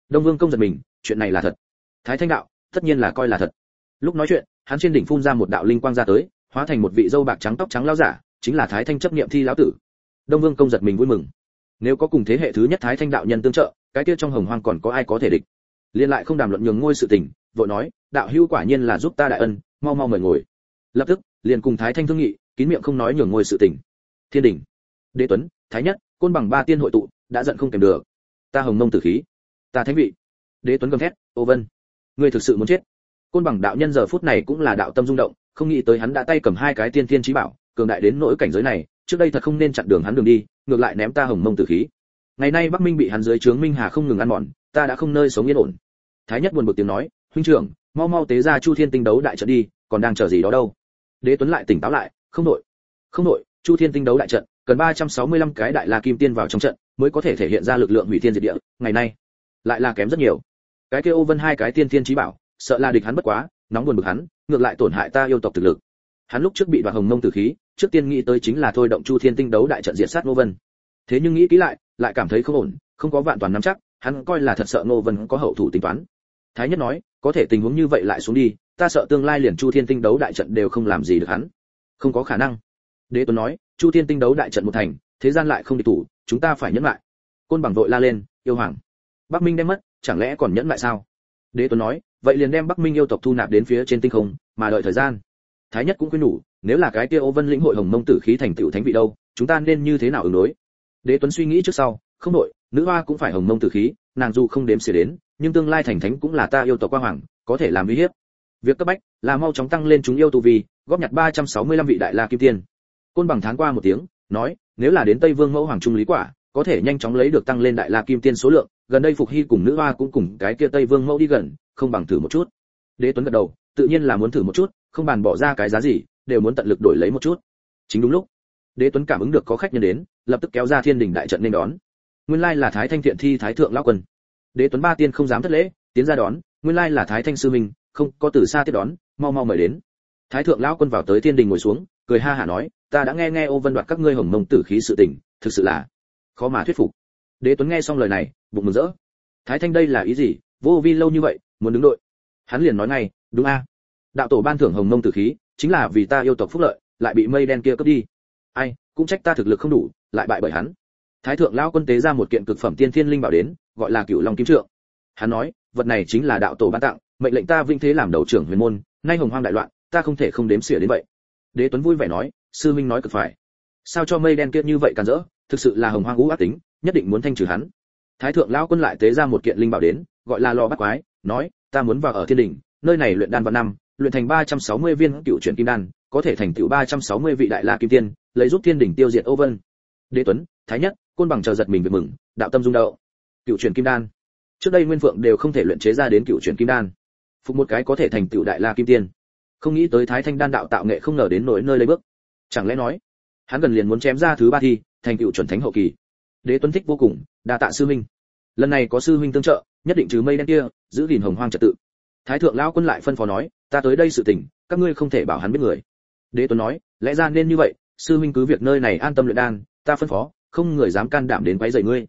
Speaker 1: Đông Vương công giật mình, chuyện này là thật. Thái Thanh đạo, tất nhiên là coi là thật. Lúc nói chuyện, hắn trên đỉnh phun ra một đạo linh quang ra tới, hóa thành một vị dâu bạc trắng tóc trắng lão giả, chính là Thái Thanh chấp niệm thi lão tử. Đông Vương công giật mình vui mừng. Nếu có cùng thế hệ thứ nhất Thái Thanh đạo nhân tương trợ, cái kia trong hồng hoang còn có ai có thể địch. Liên lại không đàm luận nhường ngôi sự tình, vội nói, đạo hữu quả nhiên là giúp ta đại ân, mau mau mời ngồi. Lập tức, liền cùng Thái Thanh thương nghị, kín miệng không nói nhường ngôi sự tình. Thiên đỉnh, Đế Tuấn, Thái Nhất, Côn Bằng ba tiên hội tụ, đã giận không kèm được. Ta hồng mông tử khí, ta thánh vị. Đế Tuấn gầm thét, ô vân, ngươi thực sự muốn chết. Côn Bằng đạo nhân giờ phút này cũng là đạo tâm rung động, không nghĩ tới hắn đã tay cầm hai cái tiên tiên chí bảo, cường đại đến nỗi cảnh giới này, trước đây thật không nên chặn đường hắn đường đi, ngược lại ném ta hồng mông tử khí. Ngày nay Bắc Minh bị hắn dưới trướng Minh Hà không ngừng ăn mòn, ta đã không nơi sống yên ổn. Thái Nhất buồn bực tiếng nói, huynh trưởng, mau mau tế ra Chu Thiên Tinh đấu đại trận đi, còn đang chờ gì đó đâu. Đế Tuấn lại tỉnh táo lại, không nội, Chu Thiên Tinh đấu đại trận, cần 365 cái đại la kim tiên vào trong trận, mới có thể thể hiện ra lực lượng hủy thiên diệt địa, ngày nay lại là kém rất nhiều. Cái kia Ô Vân hai cái tiên tiên chí bảo, sợ là địch hắn bất quá, nóng buồn bực hắn, ngược lại tổn hại ta yêu tộc thực lực. Hắn lúc trước bị đoạt hồng mông tử khí, trước tiên nghĩ tới chính là thôi động Chu Thiên Tinh đấu đại trận diệt sát Ngô Vân. Thế nhưng nghĩ kỹ lại cảm thấy không ổn, không có vạn toàn nắm chắc, hắn coi là thật sợ Ngô Vân có hậu thủ tính toán. Thái Nhất nói, có thể tình huống như vậy lại xuống đi, ta sợ tương lai liền Chu Thiên Tinh đấu đại trận đều không làm gì được hắn. Không có khả năng. Đế Tuấn nói, Chu Thiên Tinh đấu đại trận một thành, thế gian lại không địch thủ, chúng ta phải nhẫn lại. Côn Bằng vội la lên, yêu hoàng, Bắc Minh đem mất, chẳng lẽ còn nhẫn lại sao? Đế Tuấn nói, vậy liền đem Bắc Minh yêu tộc thu nạp đến phía trên tinh không, mà đợi thời gian. Thái Nhất cũng khuyên nhủ, nếu là cái kia Ô Vân lĩnh hội hồng mông tử khí thành tựu thánh vị đâu, chúng ta nên như thế nào ứng đối? Đế Tuấn suy nghĩ trước sau, không đổi, nữ hoa cũng phải hồng mông tử khí, nàng dù không đếm xỉa đến, nhưng tương lai thành thánh cũng là ta yêu tộc qua hoàng, có thể làm uy hiếp. Việc cấp bách là mau chóng tăng lên chúng yêu tu vi, góp nhặt 365 vị đại la kim tiên. Côn Bằng thán qua một tiếng, nói, nếu là đến Tây Vương mẫu hoàng trung lý quả, có thể nhanh chóng lấy được tăng lên đại la kim tiên số lượng, gần đây Phục Hy cùng nữ hoa cũng cùng cái kia Tây Vương mẫu đi gần, không bằng thử một chút. Đế Tuấn gật đầu, tự nhiên là muốn thử một chút, không bàn bỏ ra cái giá gì, đều muốn tận lực đổi lấy một chút. Chính đúng lúc, Đế Tuấn cảm ứng được có khách nhân đến, lập tức kéo ra thiên đình đại trận nên đón. Nguyên lai là Thái Thanh Thiện Thi Thái thượng lão quân. Đế Tuấn ba tiên không dám thất lễ, tiến ra đón, nguyên lai là Thái Thanh sư minh, không có từ xa tiếp đón, mau mau mời đến. Thái thượng lão quân vào tới thiên đình ngồi xuống, cười ha hả nói, ta đã nghe Ô Vân đoạt các ngươi hồng mông tử khí sự tình, thực sự là khó mà thuyết phục. Đế Tuấn nghe xong lời này, bụng mừng rỡ. Thái Thanh đây là ý gì, vô vi lâu như vậy, muốn đứng đội. Hắn liền nói ngay, đúng a, đạo tổ ban thưởng hồng mông tử khí, chính là vì ta yêu tộc phúc lợi, lại bị mây đen kia cướp đi. Ai, cũng trách ta thực lực không đủ, lại bại bởi hắn. Thái thượng lão quân tế ra một kiện cực phẩm tiên thiên linh bảo đến, gọi là Cửu Long Kim Trượng. Hắn nói, vật này chính là đạo tổ ban tặng, mệnh lệnh ta vinh thế làm đầu trưởng huyền môn, nay hồng hoang đại loạn, ta không thể không đếm xỉa đến vậy. Đế Tuấn vui vẻ nói, sư minh nói cực phải. Sao cho mây đen kia như vậy càn rỡ, thực sự là hồng hoang ngũ ác tính, nhất định muốn thanh trừ hắn. Thái thượng lão quân lại tế ra một kiện linh bảo đến, gọi là lò bắt quái, nói, ta muốn vào ở thiên đỉnh, nơi này luyện đan vào năm, luyện thành 360 viên cựu chuyển kim đan, có thể thành tựu 360 vị đại la kim tiên, lấy giúp thiên đỉnh tiêu diệt Ô Vân. Đế Tuấn, Thái Nhất, Côn Bằng chờ giật mình về mừng, đạo tâm rung động. Cựu chuyển kim đan, trước đây Nguyên Phượng đều không thể luyện chế ra đến cựu chuyển kim đan, phục một cái có thể thành tựu đại la kim tiên. Không nghĩ tới Thái Thanh đan đạo tạo nghệ không ngờ đến nỗi nơi lấy bước. Chẳng lẽ nói, hắn gần liền muốn chém ra thứ ba thi, thành tựu chuẩn thánh hậu kỳ. Đế Tuấn thích vô cùng, đa tạ sư huynh. Lần này có sư huynh tương trợ, nhất định trừ mây đen kia, giữ gìn hồng hoang trật tự. Thái thượng lão quân lại phân phó nói, ta tới đây sự tình, các ngươi không thể bảo hắn biết người. Đế Tuấn nói, lẽ ra nên như vậy, sư huynh cứ việc nơi này an tâm luyện đan, ta phân phó, không người dám can đảm đến quấy rầy ngươi.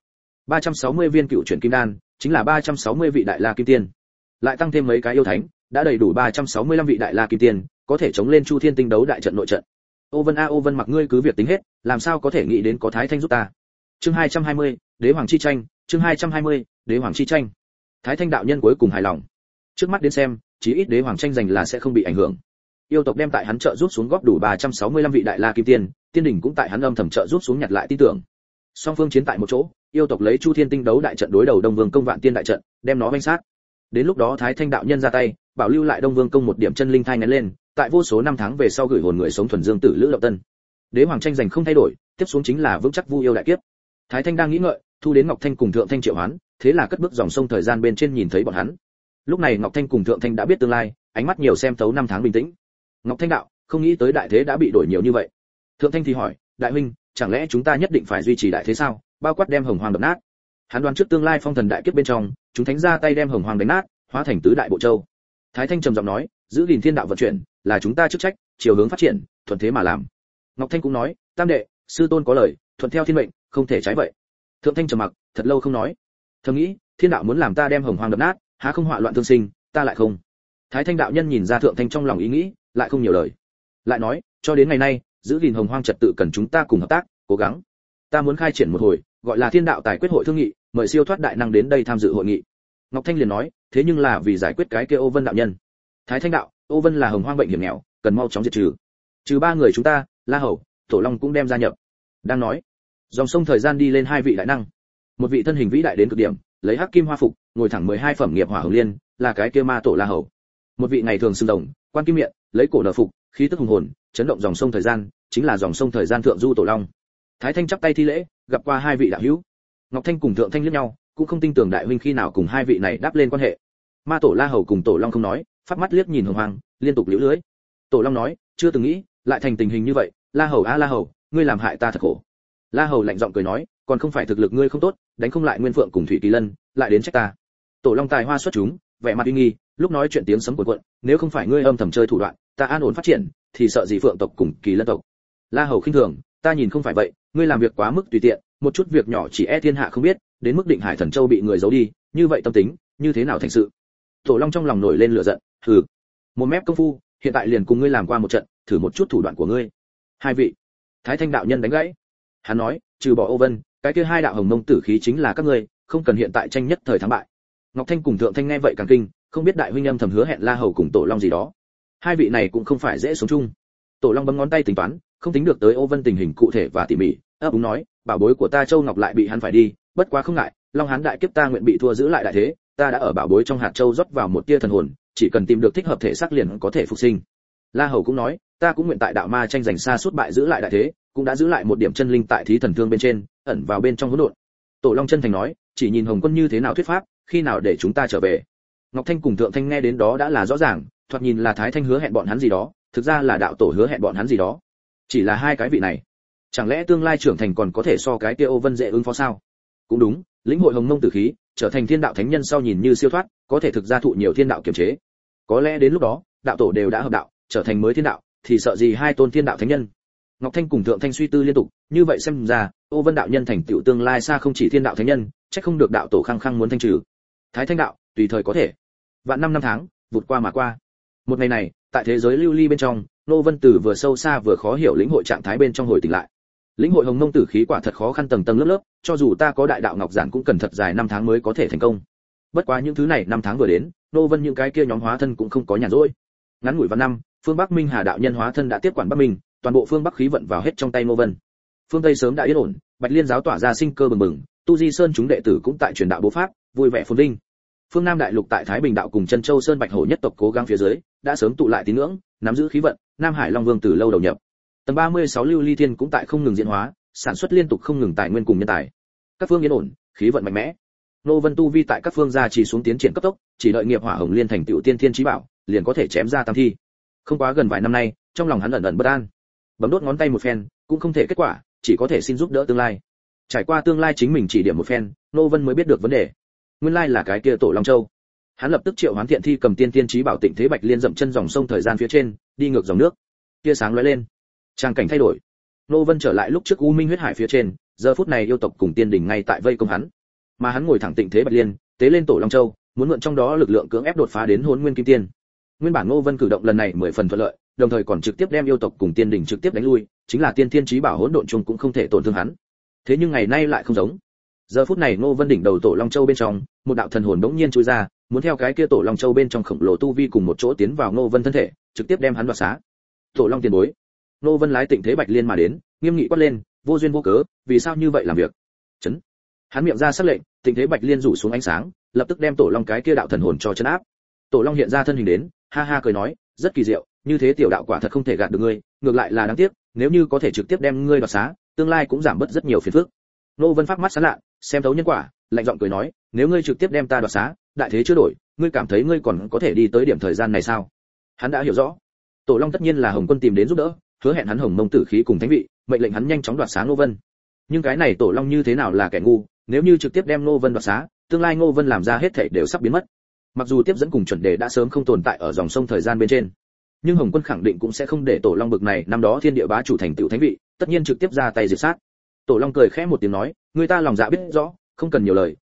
Speaker 1: 360 viên cựu chuyển kim đan, chính là 360 vị đại la kim tiên. Lại tăng thêm mấy cái yêu thánh, đã đầy đủ 365 vị đại la kim tiên, có thể chống lên Chu Thiên Tinh đấu đại trận nội trận. Ô Vân Ô Vân mặc ngươi cứ việc tính hết, làm sao có thể nghĩ đến có Thái Thanh giúp ta. Chương 220, Đế Hoàng chi tranh, chương 220, Đế Hoàng chi tranh. Thái Thanh đạo nhân cuối cùng hài lòng. Trước mắt đến xem, chí ít Đế Hoàng tranh giành là sẽ không bị ảnh hưởng. Yêu tộc đem tại hắn trợ giúp xuống góp đủ 365 vị đại la kim tiên, tiên đỉnh cũng tại hắn âm thầm trợ giúp xuống nhặt lại tin tưởng. Song phương chiến tại một chỗ, yêu tộc lấy Chu Thiên Tinh đấu đại trận đối đầu Đông Vương công vạn tiên đại trận, đem nó vây sát. Đến lúc đó Thái Thanh đạo nhân ra tay, bảo lưu lại Đông Vương công một điểm chân linh thai nén lên, tại vô số năm tháng về sau gửi hồn người sống thuần dương tử Lữ Động Tân. Đế Hoàng tranh giành không thay đổi, tiếp xuống chính là vững chắc vu yêu đại kiếp. Thái Thanh đang nghĩ ngợi, thu đến Ngọc Thanh cùng Thượng Thanh triệu hoán, thế là cất bước dòng sông thời gian bên trên nhìn thấy bọn hắn. Lúc này Ngọc Thanh cùng Thượng Thanh đã biết tương lai, ánh mắt nhiều xem thấu năm tháng bình tĩnh. Ngọc Thanh đạo, không nghĩ tới đại thế đã bị đổi nhiều như vậy. Thượng Thanh thì hỏi, đại huynh, chẳng lẽ chúng ta nhất định phải duy trì đại thế sao, bao quát đem hồng hoàng đập nát? Hắn đoán trước tương lai phong thần đại kiếp bên trong, chúng thánh ra tay đem hồng hoàng đánh nát, hóa thành tứ đại bộ châu. Thái Thanh trầm giọng nói, giữ gìn thiên đạo vận chuyển là chúng ta chức trách, chiều hướng phát triển, thuận thế mà làm. Ngọc Thanh cũng nói, tam đệ, sư tôn có lời, thuận theo thiên mệnh, không thể trái vậy. Thượng Thanh trầm mặc, thật lâu không nói. Thầm nghĩ, thiên đạo muốn làm ta đem hồng hoang đập nát, há không họa loạn thương sinh, ta lại không. Thái Thanh đạo nhân nhìn ra thượng thanh trong lòng ý nghĩ, lại không nhiều lời. Lại nói, cho đến ngày nay, giữ gìn hồng hoang trật tự cần chúng ta cùng hợp tác, cố gắng. Ta muốn khai triển một hồi, gọi là Thiên đạo tài quyết hội thương nghị, mời siêu thoát đại năng đến đây tham dự hội nghị. Ngọc Thanh liền nói, thế nhưng là vì giải quyết cái kia Ô Vân đạo nhân. Thái Thanh đạo, Ô Vân là hồng hoang bệnh hiểm nghèo, cần mau chóng diệt trừ. Trừ ba người chúng ta, La Hầu, Tổ Long cũng đem gia nhập. Đang nói, dòng sông thời gian đi lên hai vị đại năng. Một vị thân hình vĩ đại đến cực điểm, lấy hắc kim hoa phục, ngồi thẳng 12 phẩm nghiệp hỏa hồng liên, là cái kia ma tổ La Hầu. Một vị ngày thường xưng đồng, quan kim miệng, lấy cổ nở phục, khí tức hùng hồn, chấn động dòng sông thời gian, chính là dòng sông thời gian thượng du Tổ Long. Thái Thanh chắp tay thi lễ, gặp qua hai vị đạo hữu. Ngọc Thanh cùng Thượng Thanh liếc nhau, cũng không tin tưởng đại huynh khi nào cùng hai vị này đáp lên quan hệ. Ma tổ La Hầu cùng Tổ Long không nói, phát mắt liếc nhìn hồng hoang, liên tục liễu lưới. Tổ Long nói, chưa từng nghĩ, lại thành tình hình như vậy, La Hầu a La Hầu, ngươi làm hại ta thật khổ. La Hầu lạnh giọng cười nói, còn không phải thực lực ngươi không tốt, đánh không lại Nguyên Phượng cùng Thủy Kỳ Lân, lại đến trách ta. Tổ Long tài hoa xuất chúng, vẻ mặt uy nghi, lúc nói chuyện tiếng sấm cuộn cuộn, nếu không phải ngươi âm thầm chơi thủ đoạn, ta an ổn phát triển, thì sợ gì Phượng tộc cùng Kỳ Lân tộc. La Hầu khinh thường, ta nhìn không phải vậy, ngươi làm việc quá mức tùy tiện, một chút việc nhỏ chỉ e thiên hạ không biết, đến mức Định Hải Thần Châu bị người giấu đi, như vậy tâm tính, như thế nào thành sự. Tổ Long trong lòng nổi lên lửa giận, hừ, một mép công phu, hiện tại liền cùng ngươi làm qua một trận, thử một chút thủ đoạn của ngươi. Hai vị. Thái Thanh đạo nhân đánh gãy. Hắn nói, trừ bỏ Ô Vân, cái kia hai đạo hồng mông tử khí chính là các ngươi, không cần hiện tại tranh nhất thời thắng bại. Ngọc Thanh cùng Thượng Thanh nghe vậy càng kinh, không biết đại huynh âm thầm hứa hẹn La Hầu cùng Tổ Long gì đó. Hai vị này cũng không phải dễ sống chung. Tổ Long bấm ngón tay tính toán, không tính được tới Ô Vân tình hình cụ thể và tỉ mỉ, ấp úng nói, bảo bối của ta Châu Ngọc lại bị hắn phải đi, bất quá không ngại, Long Hán đại kiếp ta nguyện bị thua giữ lại đại thế, ta đã ở bảo bối trong hạt châu rót vào một tia thần hồn, chỉ cần tìm được thích hợp thể xác liền có thể phục sinh. La Hầu cũng nói, ta cũng nguyện tại đạo ma tranh giành xa suốt bại giữ lại đại thế, cũng đã giữ lại một điểm chân linh tại thí thần thương bên trên, ẩn vào bên trong hỗn độn. Tổ Long chân thành nói, chỉ nhìn Hồng Quân như thế nào thuyết pháp, khi nào để chúng ta trở về. Ngọc Thanh cùng Thượng Thanh nghe đến đó đã là rõ ràng, thoạt nhìn là Thái Thanh hứa hẹn bọn hắn gì đó, thực ra là đạo tổ hứa hẹn bọn hắn gì đó. Chỉ là hai cái vị này, chẳng lẽ tương lai trưởng thành còn có thể so cái kia Ô Vân dễ ứng phó sao? Cũng đúng, lĩnh hội hồng mông tử khí, trở thành thiên đạo thánh nhân sau nhìn như siêu thoát, có thể thực ra thụ nhiều thiên đạo kiềm chế. Có lẽ đến lúc đó, đạo tổ đều đã hợp đạo, trở thành mới thiên đạo, thì sợ gì hai tôn thiên đạo thánh nhân. Ngọc Thanh cùng Thượng Thanh suy tư liên tục, như vậy xem ra, Ô Vân đạo nhân thành tựu tương lai xa không chỉ thiên đạo thánh nhân, chắc không được đạo tổ khăng khăng muốn thanh trừ. Thái Thanh đạo, tùy thời có thể. Vạn năm tháng, vụt qua mà qua. Một ngày này, tại thế giới lưu ly bên trong, Nô Vân Tử vừa sâu xa vừa khó hiểu lĩnh hội trạng thái bên trong hồi tỉnh lại. Lĩnh hội hồng mông tử khí quả thật khó khăn tầng tầng lớp lớp, cho dù ta có đại đạo ngọc giản cũng cần thật dài năm tháng mới có thể thành công. Bất quá những thứ này năm tháng vừa đến, Nô Vân những cái kia nhóm hóa thân cũng không có nhàn rỗi. Ngắn ngủi vạn năm, phương Bắc Minh Hà đạo nhân hóa thân đã tiếp quản Bắc Minh, toàn bộ phương Bắc khí vận vào hết trong tay Nô Vân. Phương Tây sớm đã yên ổn, Bạch Liên giáo tỏa ra sinh cơ bừng bừng, Tu Di Sơn chúng đệ tử cũng tại truyền đạo bố pháp, vui vẻ phồn vinh. Phương Nam đại lục tại Thái Bình đạo cùng Chân Châu Sơn Bạch Hổ nhất tộc cố gắng phía dưới, đã sớm tụ lại tín ngưỡng, nắm giữ khí vận, Nam Hải Long Vương từ lâu đầu nhập. Tầng 36 lưu ly thiên cũng tại không ngừng diễn hóa, sản xuất liên tục không ngừng tài nguyên cùng nhân tài. Các phương yên ổn, khí vận mạnh mẽ. Nô Vân tu vi tại các phương gia trì xuống tiến triển cấp tốc, chỉ đợi nghiệp hỏa hồng liên thành tựu tiên thiên chí bảo, liền có thể chém ra tam thi. Không quá gần vài năm nay, trong lòng hắn ẩn ẩn bất an. Bấm đốt ngón tay một phen, cũng không thể kết quả, chỉ có thể xin giúp đỡ tương lai. Trải qua tương lai chính mình chỉ điểm một phen, Nô Vân mới biết được vấn đề. Nguyên lai là cái kia Tổ Long Châu. Hắn lập tức triệu hoán thiện thi cầm tiên tiên chí bảo Tịnh Thế Bạch Liên dậm chân dòng sông thời gian phía trên, đi ngược dòng nước. Tia sáng lóe lên, trang cảnh thay đổi. Nô Vân trở lại lúc trước U Minh huyết hải phía trên, giờ phút này yêu tộc cùng tiên đỉnh ngay tại vây công hắn, mà hắn ngồi thẳng Tịnh Thế Bạch Liên, tế lên Tổ Long Châu, muốn mượn trong đó lực lượng cưỡng ép đột phá đến Hỗn Nguyên Kim Tiên. Nguyên bản Nô Vân cử động lần này 10 phần thuận lợi, đồng thời còn trực tiếp đem yêu tộc cùng tiên đỉnh trực tiếp đánh lui, chính là tiên thiên chí bảo hỗn độn trùng cũng không thể tổn thương hắn. Thế nhưng ngày nay lại không giống. Giờ phút này Nô Vân đỉnh đầu Tổ Long Châu bên trong, một đạo thần hồn đống nhiên chui ra, muốn theo cái kia Tổ Long Châu bên trong khổng lồ tu vi cùng một chỗ tiến vào Nô Vân thân thể, trực tiếp đem hắn đoạt xá. Tổ Long tiền bối. Nô Vân lái Tịnh Thế Bạch Liên mà đến, nghiêm nghị quát lên, vô duyên vô cớ, vì sao như vậy làm việc? Chấn. Hắn miệng ra sắc lệnh, Tịnh Thế Bạch Liên rủ xuống ánh sáng, lập tức đem Tổ Long cái kia đạo thần hồn cho chấn áp. Tổ Long hiện ra thân hình đến, ha ha cười nói, rất kỳ diệu, như thế tiểu đạo quả thật không thể gạt được ngươi, ngược lại là đáng tiếc, nếu như có thể trực tiếp đem ngươi đoạt xá, tương lai cũng giảm bớt rất nhiều phiền phức. Nô Vân phát mắt sáng lạ, xem thấu nhân quả, lạnh giọng cười nói, nếu ngươi trực tiếp đem ta đoạt xá, đại thế chưa đổi, ngươi cảm thấy ngươi còn có thể đi tới điểm thời gian này sao? Hắn đã hiểu rõ, Tổ Long tất nhiên là Hồng Quân tìm đến giúp đỡ, hứa hẹn hắn hồng mông tử khí cùng thánh vị, mệnh lệnh hắn nhanh chóng đoạt xá Ngô Vân. Nhưng cái này Tổ Long như thế nào là kẻ ngu, nếu như trực tiếp đem Ngô Vân đoạt xá, tương lai Ngô Vân làm ra hết thảy đều sắp biến mất. Mặc dù tiếp dẫn cùng chuẩn đề đã sớm không tồn tại ở dòng sông thời gian bên trên, nhưng Hồng Quân khẳng định cũng sẽ không để Tổ Long bực này năm đó thiên địa bá chủ thành tựu thánh vị, tất nhiên trực tiếp ra tay diệt sát. Tổ Long cười khẽ một tiếng nói, người ta lòng dạ biết rõ, không cần nhiều lời,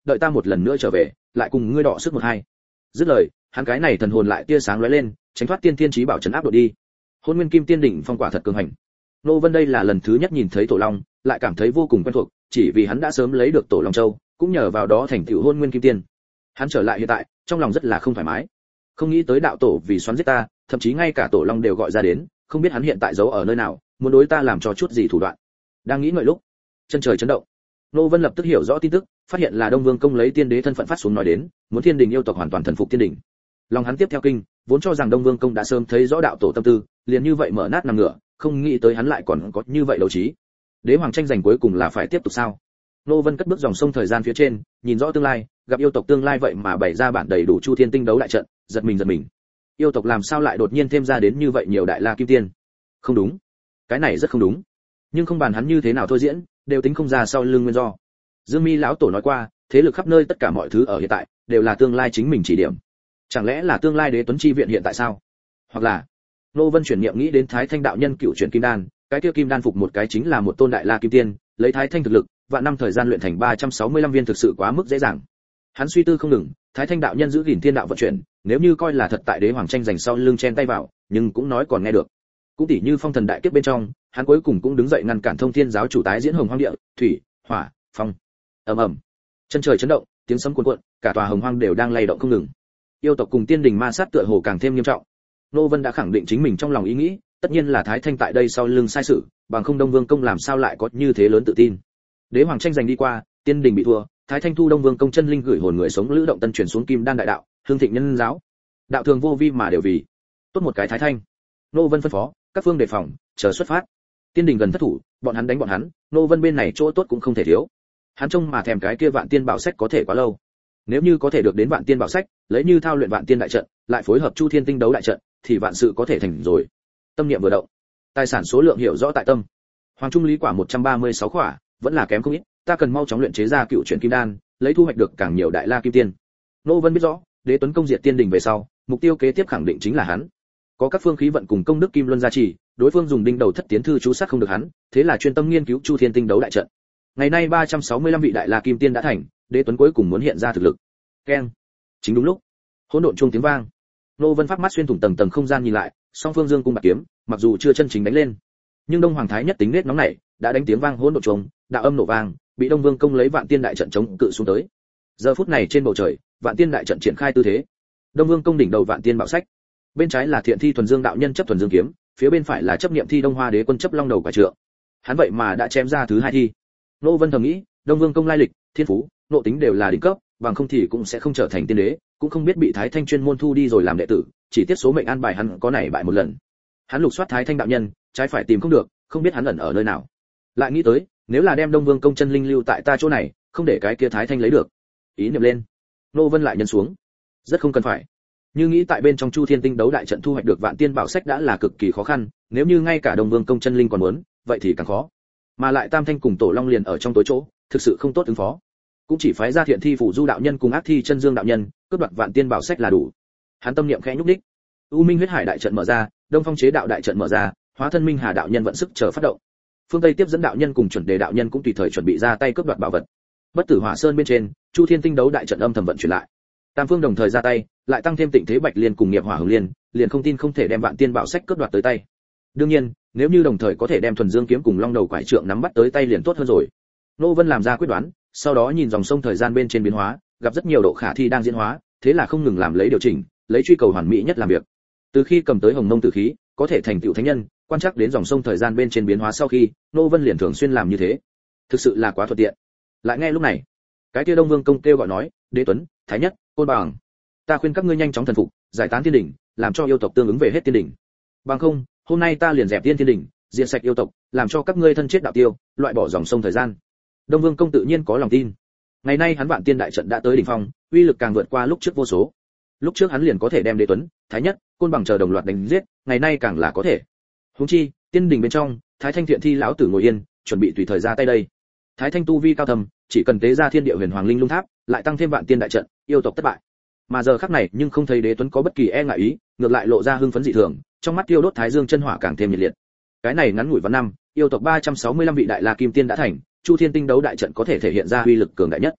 Speaker 1: đợi ta một lần nữa trở về, lại cùng ngươi đọ sức một hai. Dứt lời, hắn cái này thần hồn lại tia sáng lóe lên, tránh thoát tiên thiên chí bảo trấn áp đội đi. Hôn Nguyên Kim Tiên đỉnh phong quả thật cường hành. Nô Vân đây là lần thứ nhất nhìn thấy Tổ Long, lại cảm thấy vô cùng quen thuộc, chỉ vì hắn đã sớm lấy được Tổ Long Châu, cũng nhờ vào đó thành tựu Hôn Nguyên Kim Tiên. Hắn trở lại hiện tại, trong lòng rất là không thoải mái. Không nghĩ tới đạo tổ vì xoắn giết ta, thậm chí ngay cả Tổ Long đều gọi ra đến, không biết hắn hiện tại giấu ở nơi nào, muốn đối ta làm cho chút gì thủ đoạn. Đang nghĩ ngợi lúc, chân trời chấn động. Nô Vân lập tức hiểu rõ tin tức, phát hiện là Đông Vương công lấy tiên đế thân phận phát xuống nói đến, muốn Thiên Đình yêu tộc hoàn toàn thần phục Thiên Đình. Lòng hắn tiếp theo kinh, vốn cho rằng Đông Vương công đã sớm thấy rõ đạo tổ tâm tư, liền như vậy mở nát nằm ngửa, không nghĩ tới hắn lại còn có như vậy đấu trí. Đế hoàng tranh giành cuối cùng là phải tiếp tục sao? Nô Vân cất bước dòng sông thời gian phía trên, nhìn rõ tương lai, gặp yêu tộc tương lai vậy mà bày ra bản đầy đủ Chu Thiên tinh đấu đại trận, giật mình. Yêu tộc làm sao lại đột nhiên thêm ra đến như vậy nhiều đại la kim tiên? Không đúng, cái này rất không đúng. Nhưng không bàn hắn như thế nào thôi diễn, đều tính không ra sau lưng nguyên do. Dương Mi lão tổ nói qua, thế lực khắp nơi tất cả mọi thứ ở hiện tại đều là tương lai chính mình chỉ điểm. Chẳng lẽ là tương lai Đế Tuấn chi viện hiện tại sao? Hoặc là, Nô Vân chuyển niệm nghĩ đến Thái Thanh đạo nhân cựu chuyển kim đan, cái kia kim đan phục một cái chính là một tôn đại la kim tiên, lấy Thái Thanh thực lực, vạn năm thời gian luyện thành 365 viên thực sự quá mức dễ dàng. Hắn suy tư không ngừng, Thái Thanh đạo nhân giữ gìn thiên đạo vận chuyển, nếu như coi là thật tại Đế hoàng tranh giành sau lưng chen tay vào, nhưng cũng nói còn nghe được. Cũng tỉ như phong thần đại kiếp bên trong, hắn cuối cùng cũng đứng dậy ngăn cản Thông Thiên giáo chủ tái diễn Hồng Hoang địa, thủy, hỏa, phong. Ầm ầm. Chân trời chấn động, tiếng sấm cuồn cuộn, cả tòa Hồng Hoang đều đang lay động không ngừng. Yêu tộc cùng Tiên Đình ma sát tựa hồ càng thêm nghiêm trọng. Nô Vân đã khẳng định chính mình trong lòng ý nghĩ, tất nhiên là Thái Thanh tại đây sau lưng sai sự, bằng không Đông Vương công làm sao lại có như thế lớn tự tin. Đế hoàng tranh giành đi qua, Tiên Đình bị thua, Thái Thanh thu Đông Vương công chân linh gửi hồn người sống Lữ Động Tân chuyển xuống Kim Đan đại đạo, hương thịnh nhân giáo. Đạo thường vô vi mà đều vì tốt một cái Thái Thanh. Nô Vân phân phó, các phương đề phòng, chờ xuất phát. Tiên Đình gần thất thủ, bọn hắn đánh bọn hắn, Nô Vân bên này chỗ tốt cũng không thể thiếu. Hắn trông mà thèm cái kia Vạn Tiên bảo sách có thể quá lâu. Nếu như có thể được đến Vạn Tiên bảo sách, lấy như thao luyện Vạn Tiên đại trận, lại phối hợp Chu Thiên tinh đấu đại trận, thì vạn sự có thể thành rồi. Tâm niệm vừa động, tài sản số lượng hiểu rõ tại tâm. Hoàng trung lý quả 136 quả, vẫn là kém không ít, ta cần mau chóng luyện chế ra cựu chuyển kim đan, lấy thu hoạch được càng nhiều đại la kim tiên. Nô Vân biết rõ, Đế Tuấn công diệt Tiên Đình về sau, mục tiêu kế tiếp khẳng định chính là hắn. Có các phương khí vận cùng công đức kim luân gia trì, đối phương dùng đinh đầu thất tiến thư chú sát không được hắn, thế là chuyên tâm nghiên cứu Chu Thiên tinh đấu đại trận. Ngày nay 365 vị đại la kim tiên đã thành, Đế Tuấn cuối cùng muốn hiện ra thực lực. Keng. Chính đúng lúc, hỗn độn chuông tiếng vang. Nô Vân pháp mắt xuyên thủng tầng tầng không gian nhìn lại, song phương dương cung bạc kiếm, mặc dù chưa chân chính đánh lên, nhưng Đông Hoàng Thái nhất tính nết nóng nảy, đã đánh tiếng vang hỗn độn chuông, đạo âm nổ vang, bị Đông Vương công lấy Vạn Tiên đại trận chống cự xuống tới. Giờ phút này trên bầu trời, Vạn Tiên đại trận triển khai tư thế. Đông Vương công đỉnh đầu Vạn Tiên bảo sách, bên trái là Thiện Thi thuần dương đạo nhân chấp thuần dương kiếm, phía bên phải là chấp niệm thi Đông Hoa đế quân chấp long đầu quả trượng. Hắn vậy mà đã chém ra thứ hai thi. Nô Vân thầm nghĩ, Đông Vương công lai lịch, thiên phú, nội tính đều là đỉnh cấp, bằng không thì cũng sẽ không trở thành tiên đế, cũng không biết bị Thái Thanh chuyên môn thu đi rồi làm đệ tử, chỉ tiếc số mệnh an bài hắn có này bại một lần. Hắn lục soát Thái Thanh đạo nhân, trái phải tìm không được, không biết hắn ẩn ở nơi nào. Lại nghĩ tới, nếu là đem Đông Vương công chân linh lưu tại ta chỗ này, không để cái kia Thái Thanh lấy được. Ý niệm lên, Nô Vân lại nhân xuống. Rất không cần phải. Như nghĩ tại bên trong Chu Thiên tinh đấu đại trận thu hoạch được Vạn Tiên bảo sách đã là cực kỳ khó khăn, nếu như ngay cả Đông Vương công chân linh còn muốn, vậy thì càng khó. Mà lại Tam Thanh cùng Tổ Long liền ở trong tối chỗ, thực sự không tốt ứng phó. Cũng chỉ phái ra Thiện Thi phụ du đạo nhân cùng Ác Thi chân dương đạo nhân, cướp đoạt Vạn Tiên bảo sách là đủ. Hắn tâm niệm khẽ nhúc đích. U Minh huyết hải đại trận mở ra, Đông Phong chế đạo đại trận mở ra, Hóa thân Minh Hà đạo nhân vận sức chờ phát động. Phương Tây tiếp dẫn đạo nhân cùng chuẩn đề đạo nhân cũng tùy thời chuẩn bị ra tay cướp đoạt bảo vật. Bất Tử Hỏa Sơn bên trên, Chu Thiên tinh đấu đại trận âm thầm vận chuyển lại. Tam phương đồng thời ra tay, lại tăng thêm Tịnh Thế Bạch Liên cùng Nghiệp Hỏa Hồng Liên, liền không tin không thể đem Vạn Tiên bảo sách cướp đoạt tới tay. Đương nhiên, nếu như đồng thời có thể đem thuần dương kiếm cùng long đầu quải trượng nắm bắt tới tay liền tốt hơn rồi. Nô Vân làm ra quyết đoán, sau đó nhìn dòng sông thời gian bên trên biến hóa, gặp rất nhiều độ khả thi đang diễn hóa, thế là không ngừng làm lấy điều chỉnh, lấy truy cầu hoàn mỹ nhất làm việc. Từ khi cầm tới Hồng Mông tử khí, có thể thành tựu thánh nhân, quan trắc đến dòng sông thời gian bên trên biến hóa sau khi, Nô Vân liền thường xuyên làm như thế. Thực sự là quá thuận tiện. Lại nghe lúc này, cái kia Đông Vương công kêu gọi nói, Đế Tuấn, Thái Nhất, Côn Bằng, ta khuyên các ngươi nhanh chóng thần phục, giải tán Tiên Đỉnh, làm cho yêu tộc tương ứng về hết Tiên Đỉnh. Bằng không, hôm nay ta liền dẹp Tiên Đỉnh, diệt sạch yêu tộc, làm cho các ngươi thân chết đạo tiêu, loại bỏ dòng sông thời gian. Đông Vương công tự nhiên có lòng tin. Ngày nay hắn Vạn Tiên đại trận đã tới đỉnh phong, uy lực càng vượt qua lúc trước vô số. Lúc trước hắn liền có thể đem Đế Tuấn, Thái Nhất, Côn Bằng chờ đồng loạt đánh giết, ngày nay càng là có thể. Huống chi, Tiên Đình bên trong, Thái Thanh Thiện Thi lão tử ngồi yên, chuẩn bị tùy thời ra tay đây. Thái Thanh tu vi cao thầm, chỉ cần tế ra Thiên Địa Huyền Hoàng Linh Lung Tháp, lại tăng thêm Vạn Tiên đại trận, yêu tộc thất bại. Mà giờ khắc này, nhưng không thấy Đế Tuấn có bất kỳ e ngại ý, ngược lại lộ ra hưng phấn dị thường, trong mắt tiêu đốt Thái Dương chân hỏa càng thêm nhiệt liệt. Cái này ngắn ngủi vạn năm, yêu tộc 365 vị đại la kim tiên đã thành, Chu Thiên tinh đấu đại trận có thể thể hiện ra uy lực cường đại nhất.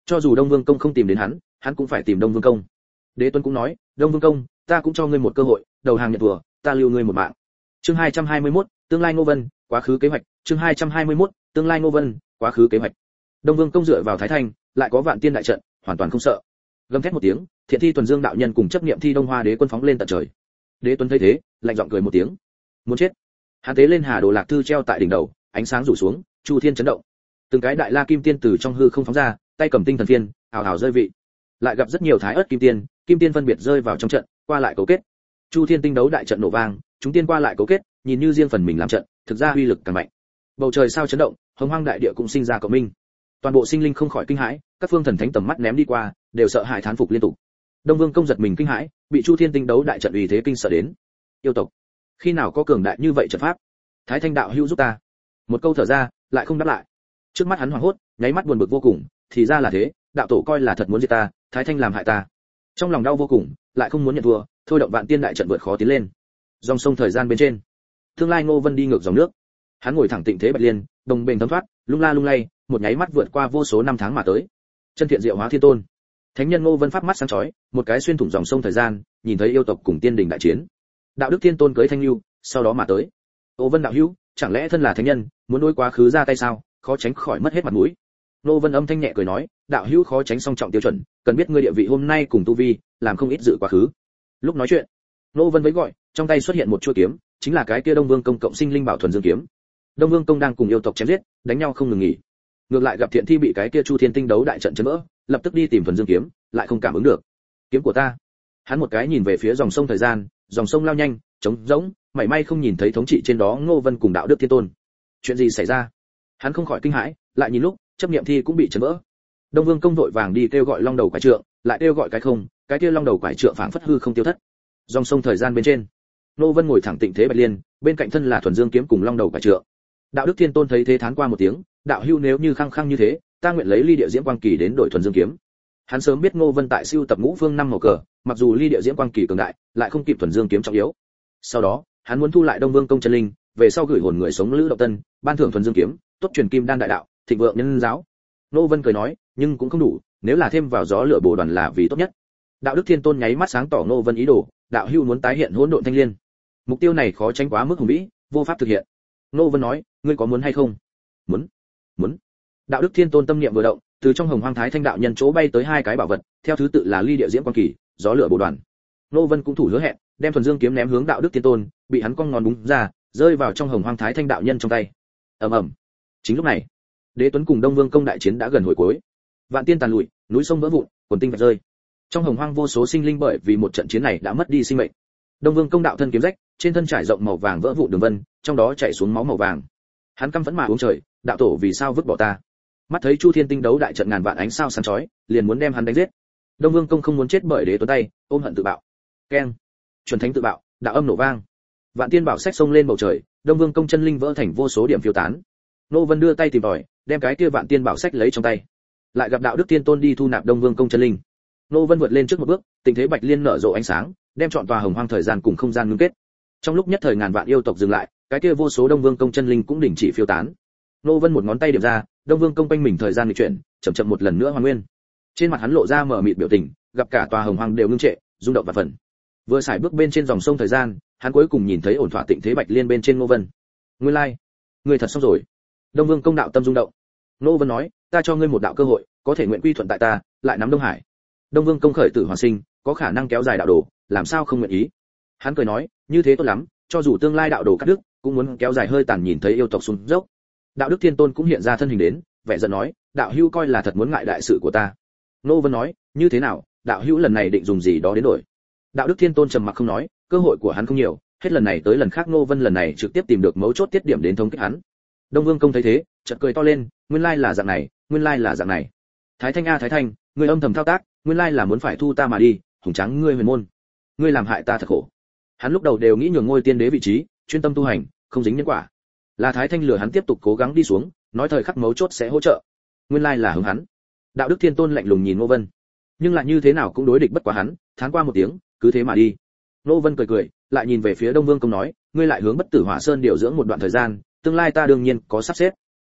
Speaker 1: Cho dù Đông Vương công không tìm đến hắn cũng phải tìm Đông Vương công. Đế Tuấn cũng nói, Đông Vương công, ta cũng cho ngươi một cơ hội, đầu hàng nhận thua, ta lưu ngươi một mạng. Chương 221, tương lai Ngô Vân, quá khứ kế hoạch. Chương 221, tương lai Ngô Vân, quá khứ kế hoạch. Đông Vương công dựa vào Thái Thanh, lại có Vạn Tiên đại trận, hoàn toàn không sợ. Gầm thét một tiếng, Thiện Thi Tuần Dương đạo nhân cùng chấp niệm thi Đông Hoa Đế quân phóng lên tận trời. Đế Tuấn thấy thế, lạnh giọng cười một tiếng. Muốn chết. Hắn tế lên Hà Đồ Lạc thư treo tại đỉnh đầu, ánh sáng rủ xuống, Chu Thiên chấn động. Từng cái đại la kim tiên từ trong hư không phóng ra, tay cầm tinh thần phiên, ào ào rơi vị. Lại gặp rất nhiều thái ớt kim tiên phân biệt rơi vào trong trận, qua lại cấu kết. Chu Thiên tinh đấu đại trận nổ vang, chúng tiên qua lại cấu kết, nhìn như riêng phần mình làm trận, thực ra uy lực càng mạnh. Bầu trời sao chấn động, hồng hoang đại địa cũng sinh ra cộng minh. Toàn bộ sinh linh không khỏi kinh hãi, các phương thần thánh tầm mắt ném đi qua, đều sợ hãi thán phục liên tục. Đông Vương công giật mình kinh hãi, bị Chu Thiên tinh đấu đại trận uy thế kinh sợ đến. Yêu tộc, khi nào có cường đại như vậy trận pháp? Thái Thanh đạo hữu giúp ta. Một câu thở ra, lại không đáp lại. Trước mắt hắn hoảng hốt, nháy mắt buồn bực vô cùng, thì ra là thế, đạo tổ coi là thật muốn giết ta, Thái Thanh làm hại ta. Trong lòng đau vô cùng, lại không muốn nhận thua, thôi động Vạn Tiên đại trận vượt khó tiến lên. Dòng sông thời gian bên trên, tương lai Ngô Vân đi ngược dòng nước. Hắn ngồi thẳng tịnh thế bạch liên, đồng bền thấm thoát, lung la lung lay, một nháy mắt vượt qua vô số năm tháng mà tới. Chân thiện diệu hóa thiên tôn. Thánh nhân Ngô Vân pháp mắt sáng chói, một cái xuyên thủng dòng sông thời gian, nhìn thấy yêu tộc cùng tiên đình đại chiến. Đạo đức thiên tôn cưới thanh lưu, sau đó mà tới. Ngô Vân đạo hữu, chẳng lẽ thân là thánh nhân, muốn đối quá khứ ra tay sao? Khó tránh khỏi mất hết mặt mũi. Ngô Vân âm thanh nhẹ cười nói, đạo hữu khó tránh song trọng tiêu chuẩn, cần biết ngươi địa vị hôm nay cùng tu vi, làm không ít dự quá khứ. Lúc nói chuyện, Ngô Vân vẫy gọi, trong tay xuất hiện một chuôi kiếm, chính là cái kia Đông Vương công cộng sinh linh bảo thuần dương kiếm. Đông Vương công đang cùng yêu tộc chém giết, đánh nhau không ngừng nghỉ. Ngược lại gặp Thiện Thi bị cái kia Chu Thiên tinh đấu đại trận chấn vỡ, lập tức đi tìm thuần dương kiếm, lại không cảm ứng được. Kiếm của ta. Hắn một cái nhìn về phía dòng sông thời gian, dòng sông lao nhanh, trống rỗng, mảy may không nhìn thấy thống trị trên đó Ngô Vân cùng đạo đức thiên tôn. Chuyện gì xảy ra? Hắn không khỏi kinh hãi, lại nhìn lúc, chấp niệm thi cũng bị chấn vỡ. Đông Vương công vội vàng đi kêu gọi long đầu quái trượng, lại kêu gọi cái không, cái kia long đầu quái trượng phảng phất hư không tiêu thất. Dòng sông thời gian bên trên, Ngô Vân ngồi thẳng tịnh thế bạch liên, bên cạnh thân là thuần dương kiếm cùng long đầu quái trượng. Đạo đức thiên tôn thấy thế thán qua một tiếng, đạo hữu nếu như khăng khăng như thế, ta nguyện lấy ly địa diễm quang kỳ đến đổi thuần dương kiếm. Hắn sớm biết Ngô Vân tại siêu tập ngũ phương năm màu cờ, mặc dù ly địa diễm quang kỳ cường đại, lại không kịp thuần dương kiếm trọng yếu. Sau đó, hắn muốn thu lại Đông Vương công chân linh, về sau gửi hồn người sống Lữ Động Tân, ban thưởng thuần dương kiếm, tốt truyền kim đan đại đạo, thịnh vượng nhân giáo. Ngô Vân cười nói, nhưng cũng không đủ, nếu là thêm vào gió lửa bổ đoàn là vì tốt nhất. Đạo đức thiên tôn nháy mắt sáng tỏ Ngô Vân ý đồ, đạo hữu muốn tái hiện hỗn độn thanh liên. Mục tiêu này khó tránh quá mức hùng vĩ, vô pháp thực hiện. Ngô Vân nói, ngươi có muốn hay không? Muốn. Đạo đức thiên tôn tâm niệm vừa động, từ trong hồng hoang thái thanh đạo nhân chỗ bay tới hai cái bảo vật, theo thứ tự là ly địa diễm quang kỳ, gió lửa bổ đoàn. Ngô Vân cũng thủ hứa hẹn, đem thuần dương kiếm ném hướng đạo đức thiên tôn, bị hắn cong ngón búng ra, rơi vào trong hồng hoang thái thanh đạo nhân trong tay. ầm ầm. Chính lúc này, Đế Tuấn cùng Đông Vương công đại chiến đã gần hồi cuối. Vạn tiên tàn lụi, núi sông vỡ vụn, quần tinh vạch rơi. Trong hồng hoang vô số sinh linh bởi vì một trận chiến này đã mất đi sinh mệnh. Đông Vương công đạo thân kiếm rách, trên thân trải rộng màu vàng vỡ vụn đường vân, trong đó chảy xuống máu màu vàng. Hắn căm phẫn mà uống trời, đạo tổ vì sao vứt bỏ ta? Mắt thấy Chu Thiên tinh đấu đại trận ngàn vạn ánh sao sáng chói, liền muốn đem hắn đánh giết. Đông Vương công không muốn chết bởi Đế Tuấn tay, ôm hận tự bạo. Keng. Chuẩn thánh tự bạo, đạo âm nổ vang. Vạn tiên bảo sách xông lên bầu trời, Đông Vương công chân linh vỡ thành vô số điểm phiêu tán. Nô Vân đưa tay tìm tòi, đem cái kia vạn tiên bảo sách lấy trong tay. Lại gặp đạo đức tiên tôn đi thu nạp Đông Vương công chân linh. Nô Vân vượt lên trước một bước, tình thế bạch liên nở rộ ánh sáng, đem trọn tòa hồng hoang thời gian cùng không gian ngưng kết. Trong lúc nhất thời ngàn vạn yêu tộc dừng lại, cái kia vô số Đông Vương công chân linh cũng đình chỉ phiêu tán. Nô Vân một ngón tay điểm ra, Đông Vương công quanh mình thời gian nghịch chuyển, chậm chậm một lần nữa hoàn nguyên. Trên mặt hắn lộ ra mở mịt biểu tình, gặp cả tòa hồng hoang đều ngưng trệ, rung động và phần. Vừa xài bước bên trên dòng sông thời gian, hắn cuối cùng nhìn thấy ổn thỏa tịnh thế bạch liên bên trên Nô Vân. Nguyên lai, ngươi thật xong rồi. Đông Vương công đạo tâm rung động. Nô Vân nói, ta cho ngươi một đạo cơ hội, có thể nguyện quy thuận tại ta, lại nắm Đông Hải. Đông Vương công khởi tử hoàn sinh, có khả năng kéo dài đạo đồ, làm sao không nguyện ý? Hắn cười nói, như thế tốt lắm, cho dù tương lai đạo đồ cắt đứt, cũng muốn kéo dài hơi tàn nhìn thấy yêu tộc xuống dốc. Đạo đức thiên tôn cũng hiện ra thân hình đến, vẻ giận nói, đạo hữu coi là thật muốn ngại đại sự của ta. Nô Vân nói, như thế nào, đạo hữu lần này định dùng gì đó đến đổi? Đạo đức thiên tôn trầm mặc không nói, cơ hội của hắn không nhiều, hết lần này tới lần khác Nô Vân lần này trực tiếp tìm được mấu chốt tiết điểm đến thống kích hắn. Đông Vương công thấy thế, chợt cười to lên, nguyên lai là dạng này, nguyên lai là dạng này. Thái Thanh a Thái Thanh, ngươi âm thầm thao tác, nguyên lai là muốn phải thu ta mà đi, hùng tráng ngươi huyền môn. Ngươi làm hại ta thật khổ. Hắn lúc đầu đều nghĩ nhường ngôi tiên đế vị trí, chuyên tâm tu hành, không dính nhân quả. Là Thái Thanh lừa hắn tiếp tục cố gắng đi xuống, nói thời khắc mấu chốt sẽ hỗ trợ. Nguyên lai là hướng hắn. Đạo đức thiên tôn lạnh lùng nhìn Ngô Vân, nhưng lại như thế nào cũng đối địch bất quá hắn, thán qua một tiếng, cứ thế mà đi. Ngô Vân cười cười, lại nhìn về phía Đông Vương công nói, ngươi lại hướng Bất Tử Hỏa Sơn điều dưỡng một đoạn thời gian, tương lai ta đương nhiên có sắp xếp.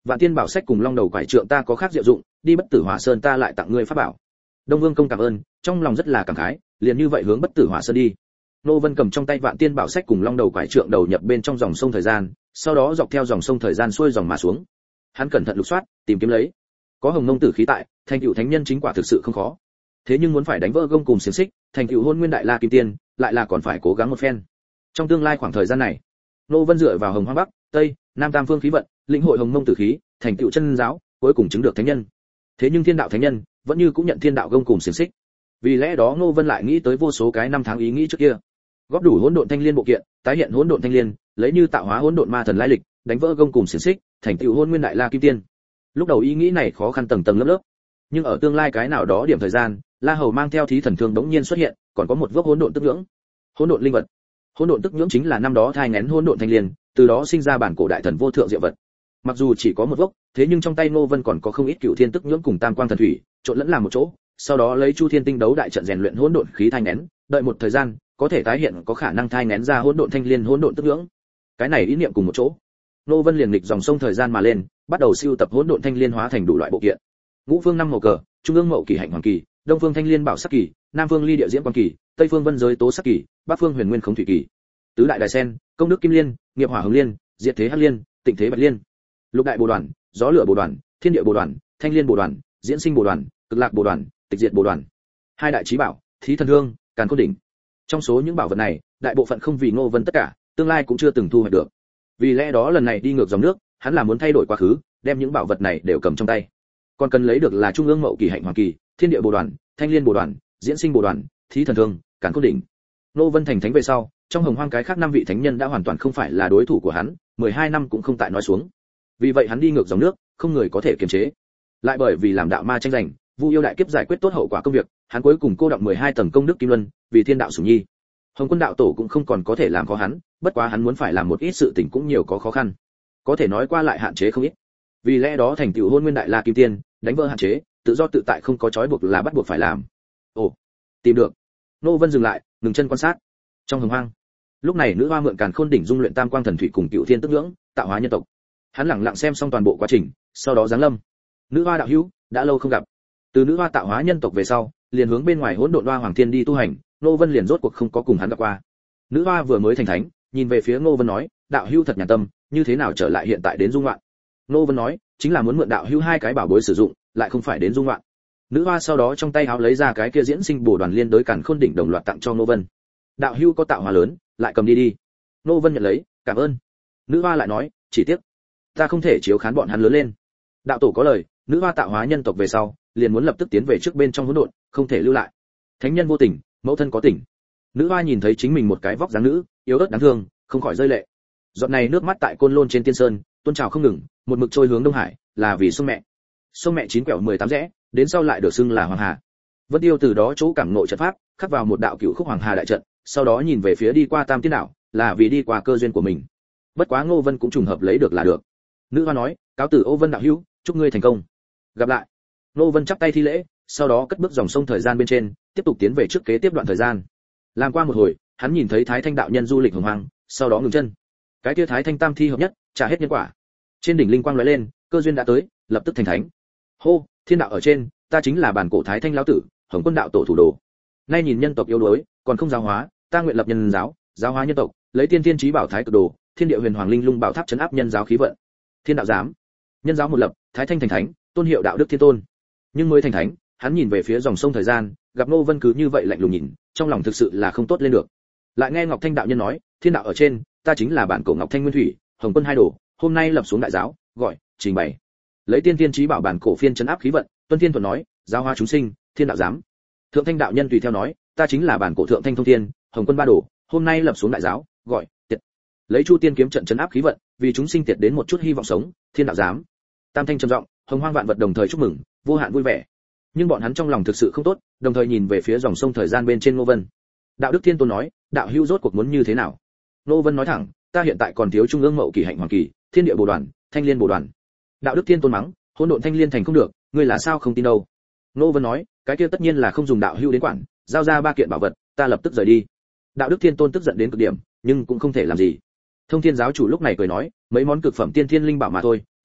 Speaker 1: Vạn Tiên Bảo Sách cùng Long Đầu Quải Trượng ta có khác diệu dụng, đi Bất Tử Hỏa Sơn ta lại tặng ngươi pháp bảo. Đông Vương công cảm ơn, trong lòng rất là cảm khái, liền như vậy hướng Bất Tử Hỏa Sơn đi. Nô Vân cầm trong tay Vạn Tiên Bảo Sách cùng Long Đầu Quải Trượng đầu nhập bên trong dòng sông thời gian, sau đó dọc theo dòng sông thời gian xuôi dòng mà xuống. Hắn cẩn thận lục soát, tìm kiếm lấy. Có Hồng Mông Tử khí tại, thành tựu thánh nhân chính quả thực sự không khó. Thế nhưng muốn phải đánh vỡ gông cùng xiềng xích, thành tựu Hôn Nguyên Đại La Kim Tiên, lại là còn phải cố gắng một phen. Trong tương lai khoảng thời gian này, Nô Vân dựa vào Hồng Hoang Bắc, Tây, Nam tam phương khí vận, lĩnh hội Hồng Mông Tử khí, thành tựu chân giáo, cuối cùng chứng được thánh nhân. Thế nhưng Thiên đạo thánh nhân vẫn như cũng nhận Thiên đạo gông cùng xiềng xích. Vì lẽ đó Nô Vân lại nghĩ tới vô số cái năm tháng ý nghĩ trước kia. Góp đủ hỗn độn thanh liên bộ kiện, tái hiện hỗn độn thanh liên, lấy như tạo hóa hỗn độn ma thần lai lịch, đánh vỡ gông cùng xiềng xích, thành tựu Hôn Nguyên Đại La Kim Tiên. Lúc đầu ý nghĩ này khó khăn tầng tầng lớp lớp, nhưng ở tương lai cái nào đó điểm thời gian, La Hầu mang theo thí thần thương đống nhiên xuất hiện, còn có một vốc hỗn độn tức nhưỡng, hỗn độn linh vật. Hỗn độn tức nhưỡng chính là năm đó thai nghén hỗn độn thanh liên, từ đó sinh ra bản cổ đại thần vô thượng diệu vật. Mặc dù chỉ có một vốc, thế nhưng trong tay Ngô Vân còn có không ít cửu thiên tức nhưỡng cùng tam quang thần thủy, trộn lẫn làm một chỗ, sau đó lấy Chu Thiên tinh đấu đại trận rèn luyện hỗn độn khí thai nghén, đợi một thời gian, có thể tái hiện có khả năng thai nghén ra hỗn độn thanh liên hỗn độn tức nhưỡng. Cái này ý niệm cùng một chỗ, Ngô Vân liền nghịch dòng sông thời gian mà lên, bắt đầu siêu tập hỗn độn thanh liên hóa thành đủ loại bộ kiện. Ngũ phương năm màu cờ, trung ương mậu kỳ hạnh hoàng kỳ, đông phương thanh liên bảo sắc kỳ, nam phương ly địa diễm quang kỳ, tây phương vân giới tố sắc kỳ, bắc phương huyền nguyên khống thủy kỳ. Tứ đại đài sen, công đức kim liên, nghiệp hỏa hồng liên, diệt thế hắc liên, tịnh thế bạch liên. Lục đại bồ đoàn, gió lửa bồ đoàn, thiên địa bồ đoàn, thanh liên bồ đoàn, diễn sinh bồ đoàn, cực lạc bồ đoàn, tịch diệt bồ đoàn. Hai đại chí bảo, thí thần hương, càn khôn đỉnh. Trong số những bảo vật này, đại bộ phận không vì Ngô Vân tất cả, tương lai cũng chưa từng thu hoạch được. Vì lẽ đó lần này đi ngược dòng nước, hắn là muốn thay đổi quá khứ, đem những bảo vật này đều cầm trong tay. Còn cần lấy được là trung ương mậu kỳ hạnh hoàng kỳ, thiên địa bồ đoàn, thanh liên bồ đoàn, diễn sinh bồ đoàn, thí thần thương, càn khôn đỉnh. Ngô Vân thành thánh về sau, trong Hồng Hoang cái khác năm vị thánh nhân đã hoàn toàn không phải là đối thủ của hắn, 12 năm cũng không tại nói xuống. Vì vậy hắn đi ngược dòng nước, không người có thể kiềm chế. Lại bởi vì làm đạo ma tranh giành, Vu yêu đại kiếp giải quyết tốt hậu quả công việc, hắn cuối cùng cô đọng 12 tầng công đức kim luân, vì thiên đạo sủng nhi. Hồng Quân đạo tổ cũng không còn có thể làm khó hắn, bất quá hắn muốn phải làm một ít sự tình cũng nhiều có khó khăn. Có thể nói qua lại hạn chế không ít. Vì lẽ đó thành tựu Hôn Nguyên Đại La Kim Tiên, đánh vỡ hạn chế, tự do tự tại không có trói buộc là bắt buộc phải làm. Ồ, tìm được. Nô Vân dừng lại, ngừng chân quan sát. Trong Hồng Hoang, lúc này nữ hoa mượn càn khôn đỉnh dung luyện tam quang thần thủy cùng cựu thiên tức nhưỡng, tạo hóa nhân tộc. Hắn lặng lặng xem xong toàn bộ quá trình, sau đó giáng lâm. Nữ hoa đạo hữu, đã lâu không gặp. Từ nữ hoa tạo hóa nhân tộc về sau, liền hướng bên ngoài hỗn độn hoa hoàng thiên đi tu hành, Ngô Vân liền rốt cuộc không có cùng hắn gặp qua. Nữ hoa vừa mới thành thánh, nhìn về phía Ngô Vân nói, đạo hữu thật nhàn tâm, như thế nào trở lại hiện tại đến dung loạn? Ngô Vân nói, chính là muốn mượn đạo hữu hai cái bảo bối sử dụng, lại không phải đến dung loạn. Nữ hoa sau đó trong tay háo lấy ra cái kia diễn sinh bổ đoàn liên đối càn khôn đỉnh đồng loạt tặng cho Ngô Vân. Đạo hữu có tạo hóa lớn, lại cầm đi đi. Ngô Vân nhận lấy, cảm ơn. Nữ hoa lại nói, chỉ tiếc ta không thể chiếu khán bọn hắn lớn lên. Đạo tổ có lời, nữ hoa tạo hóa nhân tộc về sau, liền muốn lập tức tiến về trước bên trong hỗn độn, không thể lưu lại. Thánh nhân vô tình, mẫu thân có tình. Nữ hoa nhìn thấy chính mình một cái vóc dáng nữ, yếu ớt đáng thương, không khỏi rơi lệ. Giọt này nước mắt tại Côn Lôn trên Tiên Sơn, tuôn trào không ngừng, một mực trôi hướng Đông Hải, là vì sông mẹ. Sông mẹ chín quẹo 18 rẽ, đến sau lại được xưng là Hoàng Hà. Vân Tiêu từ đó chỗ cảm ngộ trận pháp, khắc vào một đạo cửu khúc Hoàng Hà đại trận, sau đó nhìn về phía đi qua Tam Tiên đảo, là vì đi qua cơ duyên của mình. Bất quá Ngô Vân cũng trùng hợp lấy được là được. Nữ hoa nói, cáo tử Ô Vân đạo hữu, chúc ngươi thành công. Gặp lại. Ngô Vân chắp tay thi lễ, sau đó cất bước dòng sông thời gian bên trên, tiếp tục tiến về trước kế tiếp đoạn thời gian. Làm qua một hồi, hắn nhìn thấy Thái Thanh đạo nhân du lịch Hồng Hoang, sau đó ngừng chân. Cái kia Thái Thanh tam thi hợp nhất, trả hết nhân quả. Trên đỉnh linh quang lóe lên, cơ duyên đã tới, lập tức thành thánh. Hô, thiên đạo ở trên, ta chính là bản cổ Thái Thanh lão tử, Hồng Quân đạo tổ thủ đồ. Nay nhìn nhân tộc yếu đuối, còn không giáo hóa, ta nguyện lập nhân giáo, giáo hóa nhân tộc, lấy tiên tiên chí bảo thái cực đồ, thiên địa huyền hoàng linh lung bảo tháp trấn áp nhân giáo khí vận. Thiên đạo giám, nhân giáo một lập, Thái Thanh thành thánh, tôn hiệu đạo đức thiên tôn. Nhưng mới thành thánh, hắn nhìn về phía dòng sông thời gian, gặp Ngô Vân cứ như vậy lạnh lùng nhìn, trong lòng thực sự là không tốt lên được. Lại nghe Ngọc Thanh đạo nhân nói, thiên đạo ở trên, ta chính là bản cổ Ngọc Thanh Nguyên Thủy, Hồng Quân hai đồ, hôm nay lập xuống đại giáo, gọi, trình bày. Lấy tiên tiên chí bảo bản cổ phiên trấn áp khí vận, Tuân Thiên thuận nói, giáo hóa chúng sinh, thiên đạo giám. Thượng Thanh đạo nhân tùy theo nói, ta chính là bản cổ Thượng Thanh thông thiên, Hồng Quân ba đồ, hôm nay lập xuống đại giáo, gọi, tiệt. Lấy Chu Tiên kiếm trận trấn áp khí vận, vì chúng sinh tiệt đến một chút hy vọng sống, thiên đạo giám. Tam Thanh trầm giọng, Hồng Hoang vạn vật đồng thời chúc mừng, vô hạn vui vẻ. Nhưng bọn hắn trong lòng thực sự không tốt, đồng thời nhìn về phía dòng sông thời gian bên trên Ngô Vân. Đạo đức thiên tôn nói, đạo hữu rốt cuộc muốn như thế nào? Ngô Vân nói thẳng, ta hiện tại còn thiếu trung ương mậu kỳ hạnh hoàng kỳ, thiên địa bồ đoàn, thanh liên bồ đoàn. Đạo đức thiên tôn mắng, hỗn độn thanh liên thành không được, ngươi là sao không tin đâu? Ngô Vân nói, cái kia tất nhiên là không dùng đạo hữu đến quản, giao ra ba kiện bảo vật, ta lập tức rời đi. Đạo đức thiên tôn tức giận đến cực điểm, nhưng cũng không thể làm gì. Thông thiên giáo chủ lúc này cười nói, mấy món cực phẩm tiên thiên linh bảo mà thôi,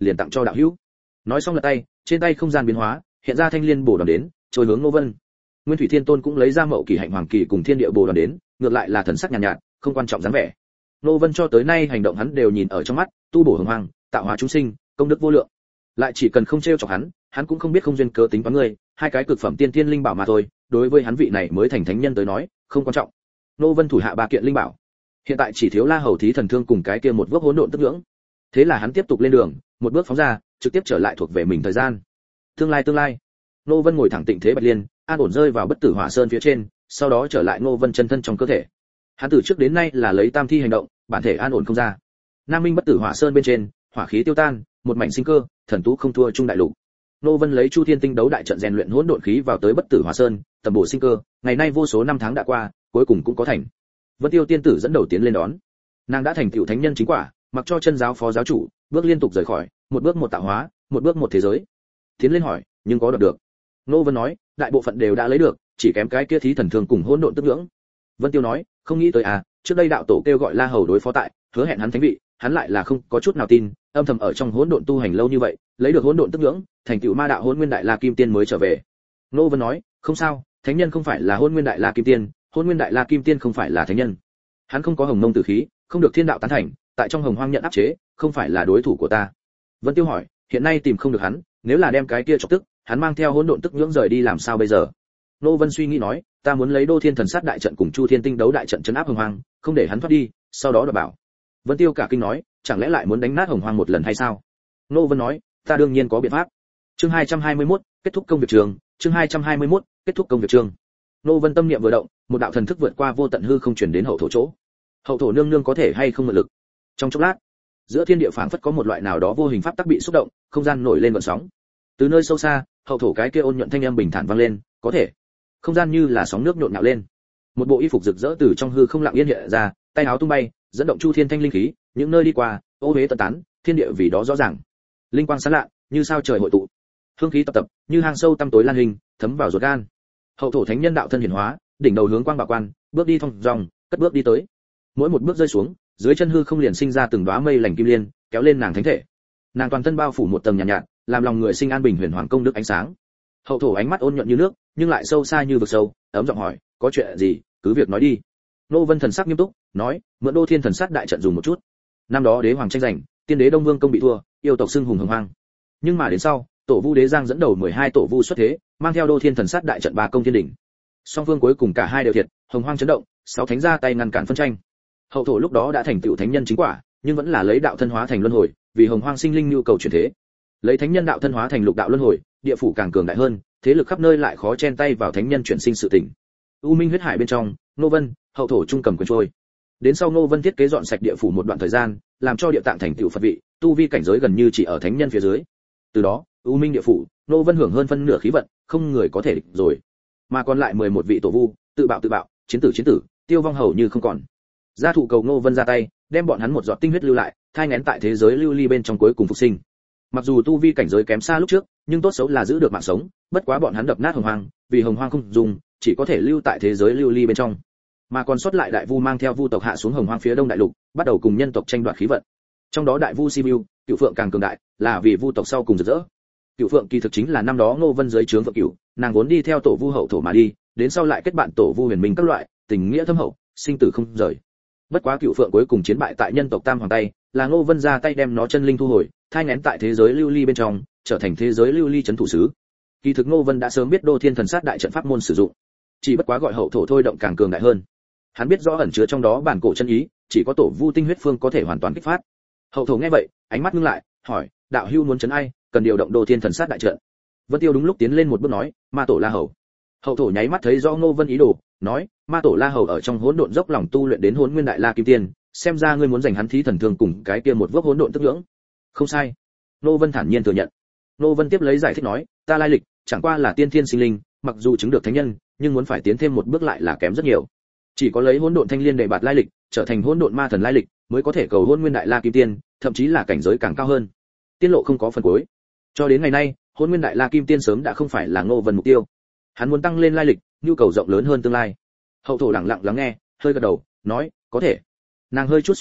Speaker 1: liền tặng cho đạo hữu. Nói xong lật tay, trên tay không gian biến hóa, hiện ra thanh liên bổ đoàn đến, trôi hướng Ngô Vân. Nguyên Thủy Thiên Tôn cũng lấy ra Mậu Kỳ Hạnh Hoàng Kỳ cùng Thiên Địa Bồ đoàn đến, ngược lại là thần sắc nhàn nhạt, không quan trọng dáng vẻ. Ngô Vân cho tới nay hành động hắn đều nhìn ở trong mắt, tu bổ hồng hoàng, tạo hóa chúng sinh, công đức vô lượng. Lại chỉ cần không trêu chọc hắn cũng không biết không duyên cớ tính toán người, hai cái cực phẩm tiên thiên linh bảo mà thôi, đối với hắn vị này mới thành thánh nhân tới nói, không quan trọng. Ngô Vân thủ hạ ba kiện linh bảo, hiện tại chỉ thiếu La Hầu Thí Thần Thương cùng cái kia một bước hỗn độn tức ngưỡng. Thế là hắn tiếp tục lên đường, một bước phóng ra, trực tiếp trở lại thuộc về mình thời gian. Tương lai. Ngô Vân ngồi thẳng tịnh thế Bạch Liên, an ổn rơi vào Bất Tử Hỏa Sơn phía trên, sau đó trở lại Ngô Vân chân thân trong cơ thể. Hắn từ trước đến nay là lấy tam thi hành động, bản thể an ổn không ra. Nam Minh Bất Tử Hỏa Sơn bên trên, hỏa khí tiêu tan, một mảnh sinh cơ, thần tú không thua trung đại lục. Ngô Vân lấy Chu Thiên Tinh đấu đại trận rèn luyện hỗn độn khí vào tới Bất Tử Hỏa Sơn, tầm bổ sinh cơ, ngày nay vô số năm tháng đã qua, cuối cùng cũng có thành. Vân Tiêu tiên tử dẫn đầu tiến lên đón. Nàng đã thành tựu thánh nhân chính quả, mặc cho chân giáo phó giáo chủ, bước liên tục rời khỏi, một bước một tạo hóa, một bước một thế giới. Tiến lên hỏi, nhưng có được? Ngô Vân nói, đại bộ phận đều đã lấy được, chỉ kém cái kia Thí Thần Thương cùng hỗn độn tức ngưỡng. Vân Tiêu nói, không nghĩ tới à, trước đây đạo tổ kêu gọi La Hầu đối phó tại, hứa hẹn hắn thánh vị, hắn lại là không có chút nào tin, âm thầm ở trong hỗn độn tu hành lâu như vậy, lấy được hỗn độn tức ngưỡng, thành tựu ma đạo Hỗn Nguyên Đại La Kim Tiên mới trở về. Ngô Vân nói, không sao, thánh nhân không phải là Hỗn Nguyên Đại La Kim Tiên, Hỗn Nguyên Đại La Kim Tiên không phải là thánh nhân. Hắn không có hồng mông tử khí, không được thiên đạo tán thành, tại trong hồng hoang nhận áp chế, không phải là đối thủ của ta. Vân Tiêu hỏi, hiện nay tìm không được hắn, nếu là đem cái kia chọc tức, hắn mang theo hỗn độn tức nhưỡng rời đi làm sao bây giờ? Ngô Vân suy nghĩ nói, ta muốn lấy Đô Thiên Thần Sát đại trận cùng Chu Thiên Tinh đấu đại trận trấn áp hồng hoang, không để hắn thoát đi, sau đó đoạt bảo. Vân Tiêu cả kinh nói, chẳng lẽ lại muốn đánh nát hồng hoang một lần hay sao? Ngô Vân nói, ta đương nhiên có biện pháp. Chương 221, kết thúc công việc trường, chương 221, kết thúc công việc trường. Ngô Vân tâm niệm vừa động, một đạo thần thức vượt qua vô tận hư không truyền đến hậu thổ chỗ. Hậu thổ nương nương có thể hay không mượn lực? Trong chốc lát, giữa thiên địa phảng phất có một loại nào đó vô hình pháp tắc bị xúc động, không gian nổi lên gợn sóng. Từ nơi sâu xa, hậu thổ cái kia ôn nhuận thanh âm bình thản vang lên, có thể. Không gian như là sóng nước nhộn nhạo lên. Một bộ y phục rực rỡ từ trong hư không lặng yên hiện ra, tay áo tung bay, dẫn động chu thiên thanh linh khí, những nơi đi qua, ô hế tận tán, thiên địa vì đó rõ ràng. Linh quang sáng lạ, như sao trời hội tụ. Hương khí tập tập, như hang sâu tăm tối lan hình, thấm vào ruột gan. Hậu thổ thánh nhân đạo thân hiển hóa, đỉnh đầu hướng quang bảo quan, bước đi thong dong, cất bước đi tới. Mỗi một bước rơi xuống, dưới chân hư không liền sinh ra từng đóa mây lành kim liên, kéo lên nàng thánh thể. Nàng toàn thân bao phủ một tầng nhàn nhạt, làm lòng người sinh an bình huyền hoàng công đức ánh sáng. Hậu thổ ánh mắt ôn nhuận như nước, nhưng lại sâu xa như vực sâu, ấm giọng hỏi, có chuyện gì, cứ việc nói đi. Nô Vân thần sắc nghiêm túc, nói, mượn Đô Thiên Thần Sát đại trận dùng một chút. Năm đó đế hoàng tranh giành, tiên đế Đông Vương công bị thua, yêu tộc xưng hùng hồng hoang. Nhưng mà đến sau, tổ vu đế Giang dẫn đầu 12 tổ vu xuất thế, mang theo Đô Thiên Thần Sát đại trận ba công thiên đỉnh. Song phương cuối cùng cả hai đều thiệt, hồng hoang chấn động, 6 thánh ra tay ngăn cản phân tranh. Hậu thổ lúc đó đã thành tựu thánh nhân chính quả, nhưng vẫn là lấy đạo thân hóa thành luân hồi, vì hồng hoang sinh linh nhu cầu chuyển thế. Lấy thánh nhân đạo thân hóa thành lục đạo luân hồi, địa phủ càng cường đại hơn, thế lực khắp nơi lại khó chen tay vào thánh nhân chuyển sinh sự tình. U Minh huyết hải bên trong, Nô Vân, hậu thổ trung cầm quyền trôi. Đến sau Nô Vân thiết kế dọn sạch địa phủ một đoạn thời gian, làm cho địa tạng thành tựu Phật vị, tu vi cảnh giới gần như chỉ ở thánh nhân phía dưới. Từ đó, U Minh địa phủ, Nô Vân hưởng hơn phân nửa khí vận, không người có thể địch rồi. Mà còn lại 11 vị tổ vu, tự bạo, chiến tử, tiêu vong hầu như không còn. Gia thụ cầu Nô Vân ra tay, đem bọn hắn một giọt tinh huyết lưu lại, thai nghén tại thế giới lưu ly bên trong cuối cùng phục sinh. Mặc dù tu vi cảnh giới kém xa lúc trước, nhưng tốt xấu là giữ được mạng sống, bất quá bọn hắn đập nát hồng hoang, vì hồng hoang không dùng, chỉ có thể lưu tại thế giới lưu ly bên trong. Mà còn sót lại đại vu mang theo vu tộc hạ xuống hồng hoang phía đông đại lục, bắt đầu cùng nhân tộc tranh đoạt khí vận. Trong đó đại vu Sibiu, Cửu Phượng càng cường đại, là vì vu tộc sau cùng rực rỡ. Cửu Phượng kỳ thực chính là năm đó Ngô Vân dưới trướng Phượng Cửu, nàng vốn đi theo tổ vu hậu thổ mà đi, đến sau lại kết bạn tổ vu huyền minh các loại, tình nghĩa thâm hậu, sinh tử không rời. Bất quá Cửu Phượng cuối cùng chiến bại tại nhân tộc Tam Hoàng tay, là Ngô Vân ra tay đem nó chân linh thu hồi, thai nghén tại thế giới lưu ly bên trong, trở thành thế giới lưu ly trấn thủ sứ. Kỳ thực Ngô Vân đã sớm biết Đô Thiên Thần Sát đại trận pháp môn sử dụng, chỉ bất quá gọi hậu thổ thôi động càng cường đại hơn. Hắn biết rõ ẩn chứa trong đó bản cổ chân ý, chỉ có tổ vu tinh huyết phương có thể hoàn toàn kích phát. Hậu thổ nghe vậy, ánh mắt ngưng lại, hỏi, đạo hưu muốn trấn ai, cần điều động Đô Thiên Thần Sát đại trận. Vân Tiêu đúng lúc tiến lên một bước nói, ma tổ La Hầu. Hậu thổ nháy mắt thấy rõ Ngô Vân ý đồ, nói, ma tổ La Hầu ở trong hỗn độn dốc lòng tu luyện đến Hỗn Nguyên Đại La Kim Tiên, xem ra ngươi muốn giành hắn Thí Thần Thương cùng cái kia một vốc hỗn độn tức nhưỡng. Không sai. Ngô Vân thản nhiên thừa nhận. Ngô Vân tiếp lấy giải thích nói, ta lai lịch chẳng qua là tiên thiên sinh linh, mặc dù chứng được thánh nhân, nhưng muốn phải tiến thêm một bước lại là kém rất nhiều. Chỉ có lấy hỗn độn thanh liên để bạt lai lịch, trở thành hỗn độn ma thần lai lịch, mới có thể cầu Hỗn Nguyên Đại La Kim Tiên, thậm chí là cảnh giới càng cao hơn. Tiên lộ không có phần cuối. Cho đến ngày nay, Hỗn Nguyên Đại La Kim Tiên sớm đã không phải là Ngô Vân mục tiêu. Hắn muốn tăng lên lai lịch, nhu cầu rộng lớn hơn tương lai. Hậu thổ lặng lặng lắng nghe, hơi gật đầu, nói, có thể. Nàng hơi chút suy nghĩ,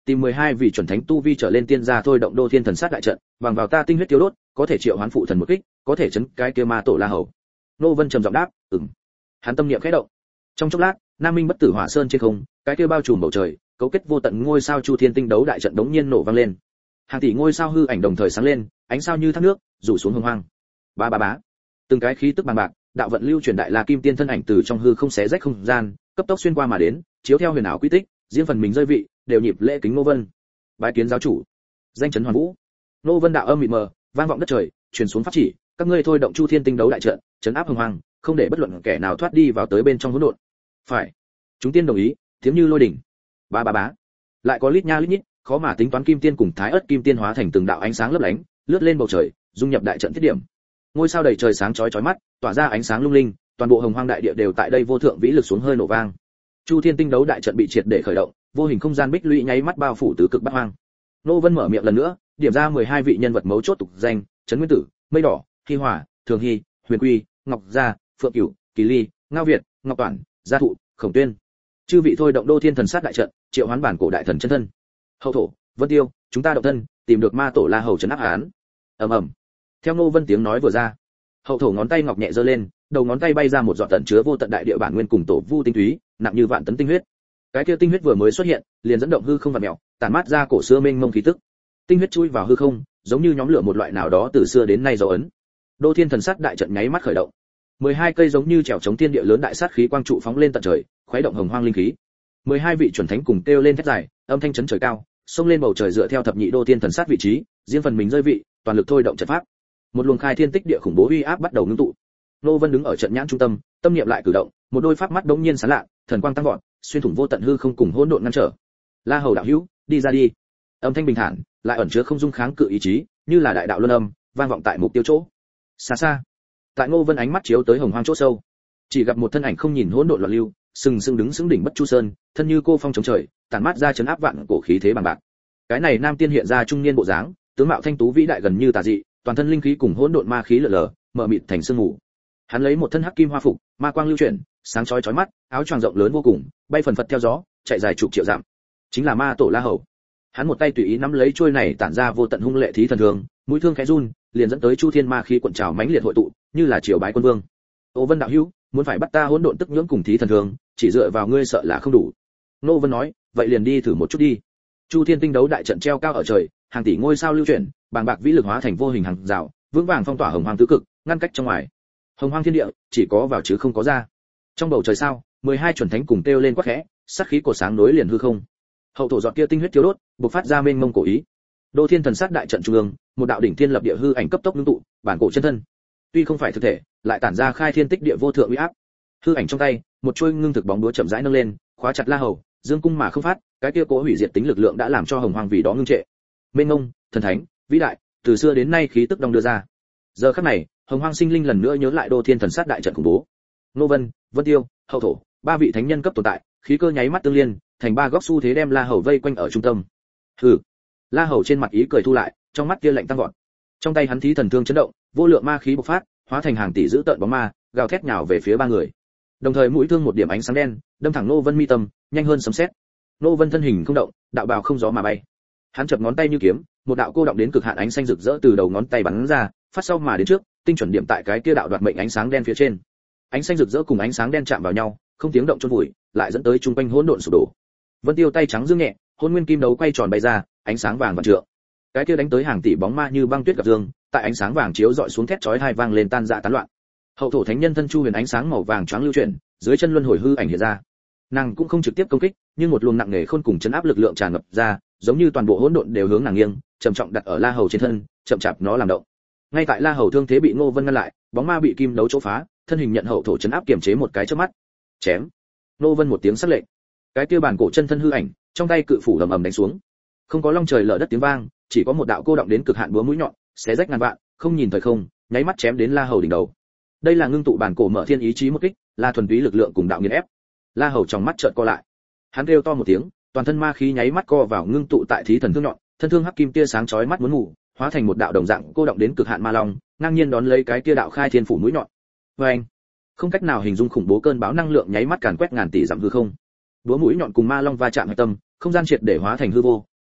Speaker 1: tìm 12 vị chuẩn thánh tu vi trở lên tiên gia thôi động Đô Thiên Thần Sát đại trận, bằng vào ta tinh huyết tiêu đốt, có thể triệu hoán phụ thần một kích, có thể chấn cái kia ma tổ La Hầu. Nô Vân trầm giọng đáp, "Ừm." Hắn tâm niệm khẽ động. Trong chốc lát, Nam Minh Bất Tử Hỏa Sơn trên không, cái kia bao trùm bầu trời, cấu kết vô tận ngôi sao Chu Thiên Tinh đấu đại trận đống nhiên nổ vang lên. Hàng tỷ ngôi sao hư ảnh đồng thời sáng lên, ánh sao như thác nước, rủ xuống hồng hoang. Ba ba bá. Từng cái khí tức bằng bạc, đạo vận lưu truyền đại La Kim Tiên thân ảnh từ trong hư không xé rách không gian, cấp tốc xuyên qua mà đến, chiếu theo huyền ảo quy tích, riêng phần mình rơi vị, đều nhịp lễ kính Ngô Vân. Bái kiến giáo chủ. Danh chấn hoàn vũ. Ngô Vân đạo âm mịt mờ, vang vọng đất trời, truyền xuống pháp chỉ, các ngươi thôi động Chu Thiên Tinh đấu đại trận, trấn áp hồng hoang, không để bất luận kẻ nào thoát đi vào tới bên trong hỗn độn. Phải. Chúng tiên đồng ý, tiếng như lôi đỉnh. Ba ba bá. Lại có lít nha lít nhít, khó mà tính toán kim tiên cùng thái ớt kim tiên hóa thành từng đạo ánh sáng lấp lánh, lướt lên bầu trời, dung nhập đại trận thiết điểm. Ngôi sao đầy trời sáng chói chói mắt, tỏa ra ánh sáng lung linh, toàn bộ hồng hoang đại địa đều tại đây vô thượng vĩ lực xuống hơi nổ vang. Chu Thiên Tinh đấu đại trận bị triệt để khởi động, vô hình không gian bích lũy nháy mắt bao phủ tứ cực bát hoang. Nô Vân mở miệng lần nữa, điểm ra 12 vị nhân vật mấu chốt tục danh, Trấn Nguyên Tử, Mây Đỏ, Hi Hỏa, Thường Hy, Huyền Quy, Ngọc Gia, Phượng Cửu, Kỳ Ly, Ngao Việt, Ngọc Toản, Gia Thụ, Khổng Tuyên. Chư vị thôi động Đô Thiên Thần Sát đại trận, triệu hoán bản cổ đại thần chân thân. Hậu thổ, Vân Tiêu, chúng ta động thân, tìm được ma tổ La Hầu trấn áp án. Ầm ầm. Theo Nô Vân tiếng nói vừa ra, hậu thổ ngón tay ngọc nhẹ giơ lên, đầu ngón tay bay ra một giọt tận chứa vô tận đại địa bản nguyên cùng tổ vu tinh túy, nặng như vạn tấn tinh huyết. Cái kia tinh huyết vừa mới xuất hiện, liền dẫn động hư không vặn mèo, tản mát ra cổ xưa mênh mông khí tức. Tinh huyết chui vào hư không, giống như nhóm lửa một loại nào đó từ xưa đến nay dấu ấn. Đô Thiên Thần Sát đại trận nháy mắt khởi động. 12 cây giống như chèo chống thiên địa lớn đại sát khí quang trụ phóng lên tận trời, khuấy động hồng hoang linh khí. 12 vị chuẩn thánh cùng kêu lên thét dài, âm thanh chấn trời cao, xông lên bầu trời dựa theo thập nhị Đô Thiên Thần Sát vị trí, riêng phần mình rơi vị, toàn lực thôi động trận pháp. Một luồng khai thiên tích địa khủng bố uy áp bắt đầu ngưng tụ. Nô Vân đứng ở trận nhãn trung tâm, tâm niệm lại cử động, một đôi pháp mắt đống nhiên sáng lạ, thần quang tăng vọt, xuyên thủng vô tận hư không cùng hỗn độn ngăn trở. La Hầu đạo hữu, đi ra đi. Âm thanh bình thản, lại ẩn chứa không dung kháng cự ý chí, như là đại đạo luân âm, vang vọng tại mục tiêu chỗ. Xa xa, tại Ngô Vân ánh mắt chiếu tới hồng hoang chỗ sâu, chỉ gặp một thân ảnh không nhìn hỗn độn loạn lưu, sừng sững đứng sững đỉnh Bất Chu Sơn, thân như cô phong chống trời, tản mát ra chấn áp vạn cổ khí thế bằng bạc. Cái này nam tiên hiện ra trung niên bộ dáng, tướng mạo thanh tú vĩ đại gần như tà dị, toàn thân linh khí cùng hỗn độn ma khí lở lở, mở mịt thành sương mù. Hắn lấy một thân hắc kim hoa phục, ma quang lưu chuyển, sáng chói chói mắt, áo choàng rộng lớn vô cùng, bay phần phật theo gió, chạy dài chục triệu dặm. Chính là ma tổ La Hầu. Hắn một tay tùy ý nắm lấy chuôi này tản ra vô tận hung lệ thí thần thương, mũi thương khẽ run, liền dẫn tới chu thiên ma khí cuộn trào mãnh liệt hội tụ, như là triều bái quân vương. Ô Vân đạo hữu, muốn phải bắt ta hỗn độn tức nhưỡng cùng thí thần thương, chỉ dựa vào ngươi sợ là không đủ. Nô Vân nói, vậy liền đi thử một chút đi. Chu Thiên Tinh đấu đại trận treo cao ở trời, hàng tỷ ngôi sao lưu chuyển, bàng bạc vĩ lực hóa thành vô hình hàng rào, vững vàng phong tỏa hồng hoang tứ cực, ngăn cách trong ngoài. Hồng hoang thiên địa chỉ có vào chứ không có ra. Trong bầu trời sao, 12 chuẩn thánh cùng kêu lên quát khẽ, sát khí của sáng nối liền hư không. Hậu thổ giọt kia tinh huyết thiêu đốt, bộc phát ra mênh mông cổ ý. Đô Thiên Thần Sát đại trận trung ương, một đạo đỉnh thiên lập địa hư ảnh cấp tốc ngưng tụ, bản cổ chân thân. Tuy không phải thực thể, lại tản ra khai thiên tích địa vô thượng uy áp. Hư ảnh trong tay, một chuôi ngưng thực bóng đúa chậm rãi nâng lên, khóa chặt La Hầu, dương cung mà không phát, cái kia cố hủy diệt tính lực lượng đã làm cho hồng hoang vì đó ngưng trệ. Mênh mông, thần thánh, vĩ đại, từ xưa đến nay khí tức đong đưa ra. Giờ khắc này, hồng hoang sinh linh lần nữa nhớ lại Đô Thiên Thần Sát đại trận khủng bố. Nô Vân, Vân Tiêu, Hậu thổ, ba vị thánh nhân cấp tồn tại, khí cơ nháy mắt tương liên, thành ba góc xu thế đem La Hầu vây quanh ở trung tâm. Hừ. La Hầu trên mặt ý cười thu lại, trong mắt kia lạnh tăng vọt. Trong tay hắn thí thần thương chấn động, vô lượng ma khí bộc phát, hóa thành hàng tỷ dữ tợn bóng ma, gào thét nhào về phía ba người. Đồng thời mũi thương một điểm ánh sáng đen, đâm thẳng Nô Vân mi tâm, nhanh hơn sấm sét. Nô Vân thân hình không động, đạo bào không gió mà bay. Hắn chập ngón tay như kiếm, một đạo cô động đến cực hạn ánh xanh rực rỡ từ đầu ngón tay bắn ra, phát sau mà đến trước, tinh chuẩn điểm tại cái kia đạo đoạt mệnh ánh sáng đen phía trên. Ánh xanh rực rỡ cùng ánh sáng đen chạm vào nhau, không tiếng động chôn vùi, lại dẫn tới trung quanh hỗn độn sụp đổ. Vân Tiêu tay trắng dương nhẹ, hôn nguyên kim đấu quay tròn bay ra, ánh sáng vàng vạn trượng. Cái kia đánh tới hàng tỷ bóng ma như băng tuyết gặp dương, tại ánh sáng vàng chiếu dọi xuống thét chói tai vang lên tan rã tán loạn. Hậu thổ thánh nhân thân chu huyền ánh sáng màu vàng choáng lưu chuyển, dưới chân luân hồi hư ảnh hiện ra. Nàng cũng không trực tiếp công kích, nhưng một luồng nặng nề khôn cùng chấn áp lực lượng tràn ngập ra, giống như toàn bộ hỗn độn đều hướng nàng nghiêng, trầm trọng đặt ở La Hầu trên thân, chậm chạp nó làm động. Ngay tại La Hầu thương thế bị Ngô Vân ngăn lại, bóng ma bị kim đấu chỗ phá, thân hình nhận hậu thổ chấn áp kiềm chế một cái chớp mắt. Chém. Ngô Vân một tiếng sắc lệnh. Cái kia bản cổ chân thân hư ảnh, trong tay cự phủ ầm ầm đánh xuống. Không có long trời lở đất tiếng vang, chỉ có một đạo cô động đến cực hạn búa mũi nhọn, xé rách ngàn vạn, không nhìn thời không, nháy mắt chém đến La Hầu đỉnh đầu. Đây là ngưng tụ bản cổ mở thiên ý chí một kích, là thuần túy lực lượng cùng đạo nghiền ép. La Hầu trong mắt trợn co lại. Hắn kêu to một tiếng, toàn thân ma khí nháy mắt co vào ngưng tụ tại thí thần thương nhọn, thân thương hắc kim tia sáng chói mắt muốn ngủ, hóa thành một đạo đồng dạng cô động đến cực hạn ma long, ngang nhiên đón lấy cái tia đạo khai thiên phủ mũi nhọn. Oeng! Không cách nào hình dung khủng bố cơn bão năng lượng nháy mắt càn quét ngàn tỷ dặm hư không. Búa mũi nhọn cùng ma long va chạm hạch tâm, không gian triệt để hóa thành hư vô,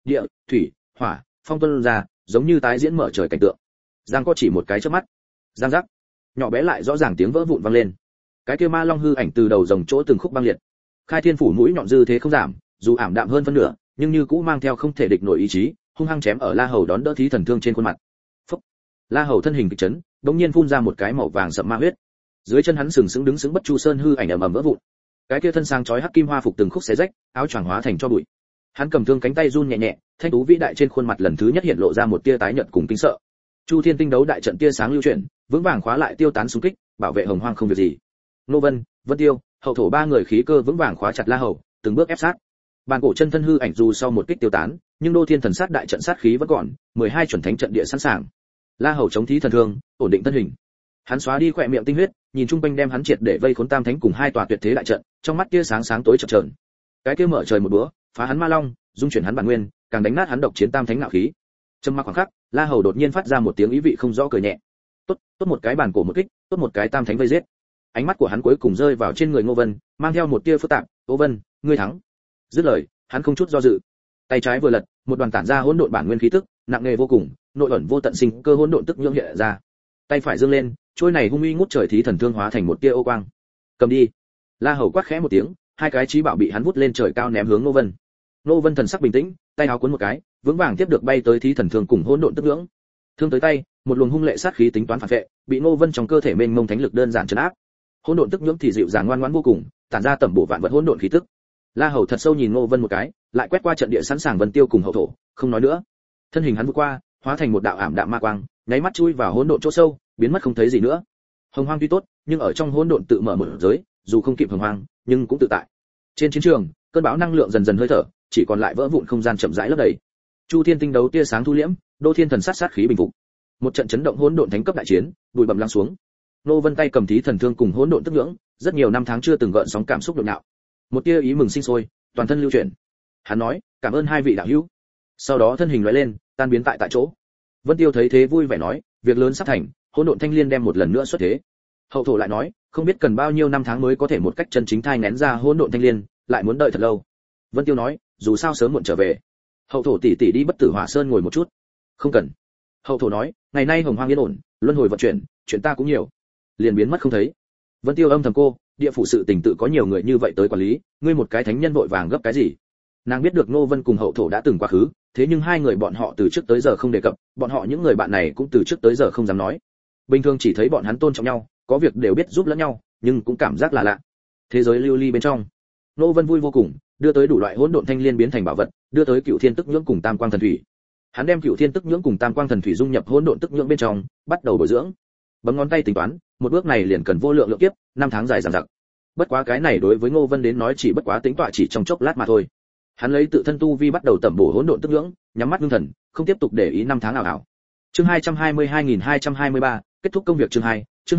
Speaker 1: địa, thủy, hỏa, phong tuôn ra, giống như tái diễn mở trời cảnh tượng. Giang có chỉ một cái chớp mắt. Giang giác. Nhỏ bé lại rõ ràng tiếng vỡ vụn vang lên. Cái kia ma long hư ảnh từ đầu rồng chỗ từng khúc băng liệt. Khai Thiên phủ mũi nhọn dư thế không giảm, dù ảm đạm hơn phân nửa, nhưng như cũ mang theo không thể địch nổi ý chí, hung hăng chém ở La Hầu đón đỡ thí thần thương trên khuôn mặt. Phốc. La Hầu thân hình kịch chấn, đột nhiên phun ra một cái màu vàng sậm ma huyết. Dưới chân hắn sừng sững đứng sững Bất Chu Sơn hư ảnh ầm ầm vỡ vụn. Cái kia thân sáng chói hắc kim hoa phục từng khúc xé rách, áo choàng hóa thành cho bụi. Hắn cầm thương cánh tay run nhẹ nhẹ, thanh tú vĩ đại trên khuôn mặt lần thứ nhất hiện lộ ra một tia tái nhợt cùng kinh sợ. Chu Thiên tinh đấu đại trận tia sáng lưu chuyển, vững vàng khóa lại tiêu tán xung kích, bảo vệ Hồng Hoang không việc gì. Nô Vân, Vân Tiêu, Hậu Thổ ba người khí cơ vững vàng khóa chặt La Hầu, từng bước ép sát. Bàn cổ chân thân hư ảnh dù sau một kích tiêu tán, nhưng Đô Thiên thần sát đại trận sát khí vẫn còn, 12 chuẩn thánh trận địa sẵn sàng. La Hầu chống thí thần thương, ổn định thân hình. Hắn xóa đi khóe miệng tinh huyết, nhìn trung quanh đem hắn triệt để vây khốn tam thánh cùng hai tòa tuyệt thế đại trận, trong mắt kia sáng sáng tối chập chờn. Cái kia mở trời một búa, phá hắn ma long, dung chuyển hắn bản nguyên, càng đánh nát hắn độc chiến tam thánh ngạo khí. Trầm mặc khoảng khắc, La Hầu đột nhiên phát ra một tiếng ý vị không rõ cười nhẹ. Tốt một cái bàn cổ một kích, tốt một cái tam thánh vây giết. Ánh mắt của hắn cuối cùng rơi vào trên người Ngô Vân, mang theo một tia phức tạp. Ngô Vân, ngươi thắng. Dứt lời, hắn không chút do dự, tay trái vừa lật, một đoàn tản ra hỗn độn bản nguyên khí tức, nặng nề vô cùng, nội ẩn vô tận sinh cơ hỗn độn tức nhưỡng hiện ra. Tay phải giương lên, trôi này hung uy ngút trời thí thần thương hóa thành một tia ô quang. Cầm đi. La Hầu quát khẽ một tiếng, hai cái chí bảo bị hắn vút lên trời cao ném hướng Ngô Vân. Ngô Vân thần sắc bình tĩnh, tay áo cuốn một cái, vững vàng tiếp được bay tới thí thần thương cùng hỗn độn tức nhưỡng. Thương tới tay, một luồng hung lệ sát khí tính toán phản vệ, bị Ngô Vân trong cơ thể mênh mông thánh lực đơn giản trấn áp. Hỗn độn tức nhưỡng thì dịu dàng ngoan ngoãn vô cùng, tản ra tẩm bổ vạn vật hỗn độn khí tức. La Hầu thật sâu nhìn Ngô Vân một cái, lại quét qua trận địa sẵn sàng Vân Tiêu cùng Hậu Thổ, không nói nữa. Thân hình hắn vượt qua, hóa thành một đạo ảm đạm ma quang, nháy mắt chui vào hỗn độn chỗ sâu, biến mất không thấy gì nữa. Hồng Hoang tuy tốt, nhưng ở trong hỗn độn tự mở một giới, dù không kịp Hồng Hoang, nhưng cũng tự tại. Trên chiến trường, cơn bão năng lượng dần dần hơi thở, chỉ còn lại vỡ vụn không gian chậm rãi lấp đầy. Chu Thiên tinh đấu tia sáng thu liễm, Đô Thiên thần sát khí bình phục. Một trận chấn động hỗn độn thánh cấp đại chiến, bụi bặm lắng xuống. Nô Vân tay cầm thí thần thương cùng hỗn độn tức nhưỡng, rất nhiều năm tháng chưa từng gợn sóng cảm xúc nhộn nhạo. Một tia ý mừng sinh sôi, toàn thân lưu chuyển. Hắn nói, cảm ơn hai vị đạo hữu. Sau đó thân hình lóe lên, tan biến tại chỗ. Vân Tiêu thấy thế vui vẻ nói, việc lớn sắp thành, hỗn độn thanh liên đem một lần nữa xuất thế. Hậu Thổ lại nói, không biết cần bao nhiêu năm tháng mới có thể một cách chân chính thai nén ra hỗn độn thanh liên, lại muốn đợi thật lâu. Vân Tiêu nói, dù sao sớm muộn trở về. Hậu Thổ tỷ tỷ đi Bất Tử Hỏa Sơn ngồi một chút. Không cần. Hậu Thổ nói, ngày nay Hồng Hoang yên ổn, luân hồi vận chuyển, chuyện ta cũng nhiều, liền biến mất không thấy. Vân Tiêu âm thầm cô, địa phủ sự tình tự có nhiều người như vậy tới quản lý, ngươi một cái thánh nhân vội vàng gấp cái gì? Nàng biết được Ngô Vân cùng Hậu Thổ đã từng quá khứ, thế nhưng hai người bọn họ từ trước tới giờ không đề cập, bọn họ những người bạn này cũng từ trước tới giờ không dám nói. Bình thường chỉ thấy bọn hắn tôn trọng nhau, có việc đều biết giúp lẫn nhau, nhưng cũng cảm giác là lạ. Thế giới lưu ly bên trong, Ngô Vân vui vô cùng, đưa tới đủ loại hỗn độn thanh liên biến thành bảo vật, đưa tới Cựu Thiên Tức Nhưỡng cùng Tam Quang Thần Thủy. Hắn đem Cựu Thiên Tức Nhưỡng cùng Tam Quang Thần Thủy dung nhập hỗn độn tức nhưỡng bên trong, bắt đầu bồi dưỡng. Bấm ngón tay tính toán, một bước này liền cần vô lượng lượng kiếp, năm tháng dài dằng dặc. Bất quá cái này đối với Ngô Vân đến nói chỉ bất quá tính tọa chỉ trong chốc lát mà thôi. Hắn lấy tự thân tu vi bắt đầu tẩm bổ hỗn độn tức nhưỡng, nhắm mắt ngưng thần, không tiếp tục để ý năm tháng ảo ảo. Chương 222223, kết thúc công việc chương 2, chương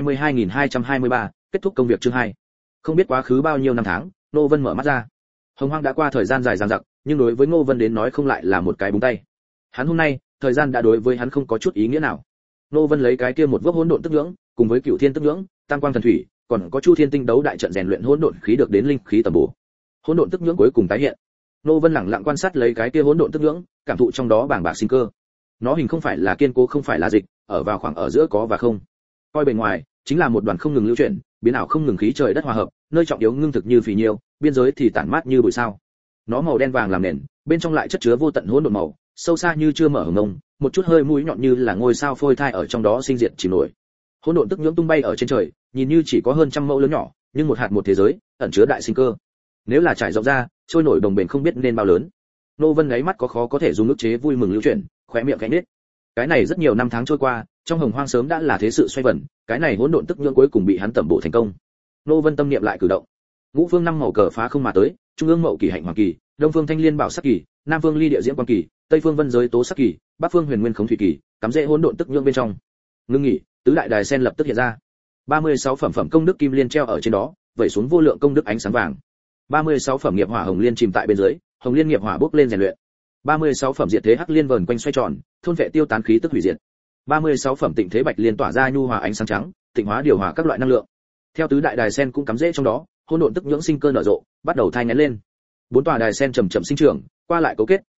Speaker 1: 222223, kết thúc công việc chương 2. Không biết quá khứ bao nhiêu năm tháng, Ngô Vân mở mắt ra. Hồng Hoang đã qua thời gian dài dằng dặc, nhưng đối với Ngô Vân đến nói không lại là một cái búng tay. Hắn hôm nay, thời gian đã đối với hắn không có chút ý nghĩa nào. Ngô Vân lấy cái kia một vốc hỗn độn tức nhưỡng, cùng với Cựu Thiên Tức nhưỡng, Tam Quang Thần Thủy, còn có Chu Thiên Tinh đấu đại trận rèn luyện hỗn độn khí được đến linh khí tầm bổ. Hỗn độn tức nhưỡng cuối cùng tái hiện. Ngô Vân lặng lặng quan sát lấy cái kia hỗn độn tức nhưỡng, cảm thụ trong đó bàng bạc sinh cơ. Nó hình không phải là kiên cố không phải là dịch, ở vào khoảng ở giữa có và không. Coi bề ngoài, chính là một đoàn không ngừng lưu chuyển, biến ảo không ngừng khí trời đất hòa hợp, nơi trọng yếu ngưng thực như phì nhiêu, biên giới thì tản mát như bụi sao. Nó màu đen vàng làm nền, bên trong lại chất chứa vô tận hỗn độn màu, sâu xa như chưa mở hồng ngông, một chút hơi mũi nhọn như là ngôi sao phôi thai ở trong đó sinh diệt chìm nổi. Hỗn độn tức nhưỡng tung bay ở trên trời, nhìn như chỉ có hơn trăm mẫu lớn nhỏ, nhưng một hạt một thế giới, ẩn chứa đại sinh cơ. Nếu là trải rộng ra, trôi nổi đồng bền không biết nên bao lớn. Nô Vân gáy mắt có khó có thể dùng ức chế vui mừng lưu chuyển, khóe miệng khẽ nhếch. Cái này rất nhiều năm tháng trôi qua, trong Hồng Hoang sớm đã là thế sự xoay vần, cái này hỗn độn tức nhưỡng cuối cùng bị hắn tẩm bổ thành công. Nô Vân tâm niệm lại cử động. Ngũ phương năm màu cờ phá không mà tới, trung ương mậu kỳ hạnh hoàng kỳ, đông phương thanh liên bảo sắc kỳ, nam phương ly địa diễm quang kỳ, tây phương vân giới tố sắc kỳ, bắc phương huyền nguyên khống thủy kỳ, cắm rễ hỗn độn tức nhưỡng bên trong. Ngưng nghỉ, tứ đại đài sen lập tức hiện ra. 36 phẩm phẩm công đức kim liên treo ở trên đó, vẩy xuống vô lượng công đức ánh sáng vàng. 36 phẩm nghiệp hỏa hồng liên chìm tại bên dưới, hồng liên nghiệp hỏa bốc lên rèn luyện. 36 phẩm diệt thế hắc liên vờn quanh xoay tròn, thôn vệ tiêu tán khí tức hủy diệt. 36 phẩm tịnh thế bạch liên tỏa ra nhu hòa ánh sáng trắng, tịnh hóa điều hòa các loại năng lượng. Theo tứ đại đài sen cũng cắm rễ trong đó, hỗn độn tức nhưỡng sinh cơ nở rộ, bắt đầu thai nghén lên. Bốn tòa đài sen chậm chậm sinh trưởng, qua lại cấu kết,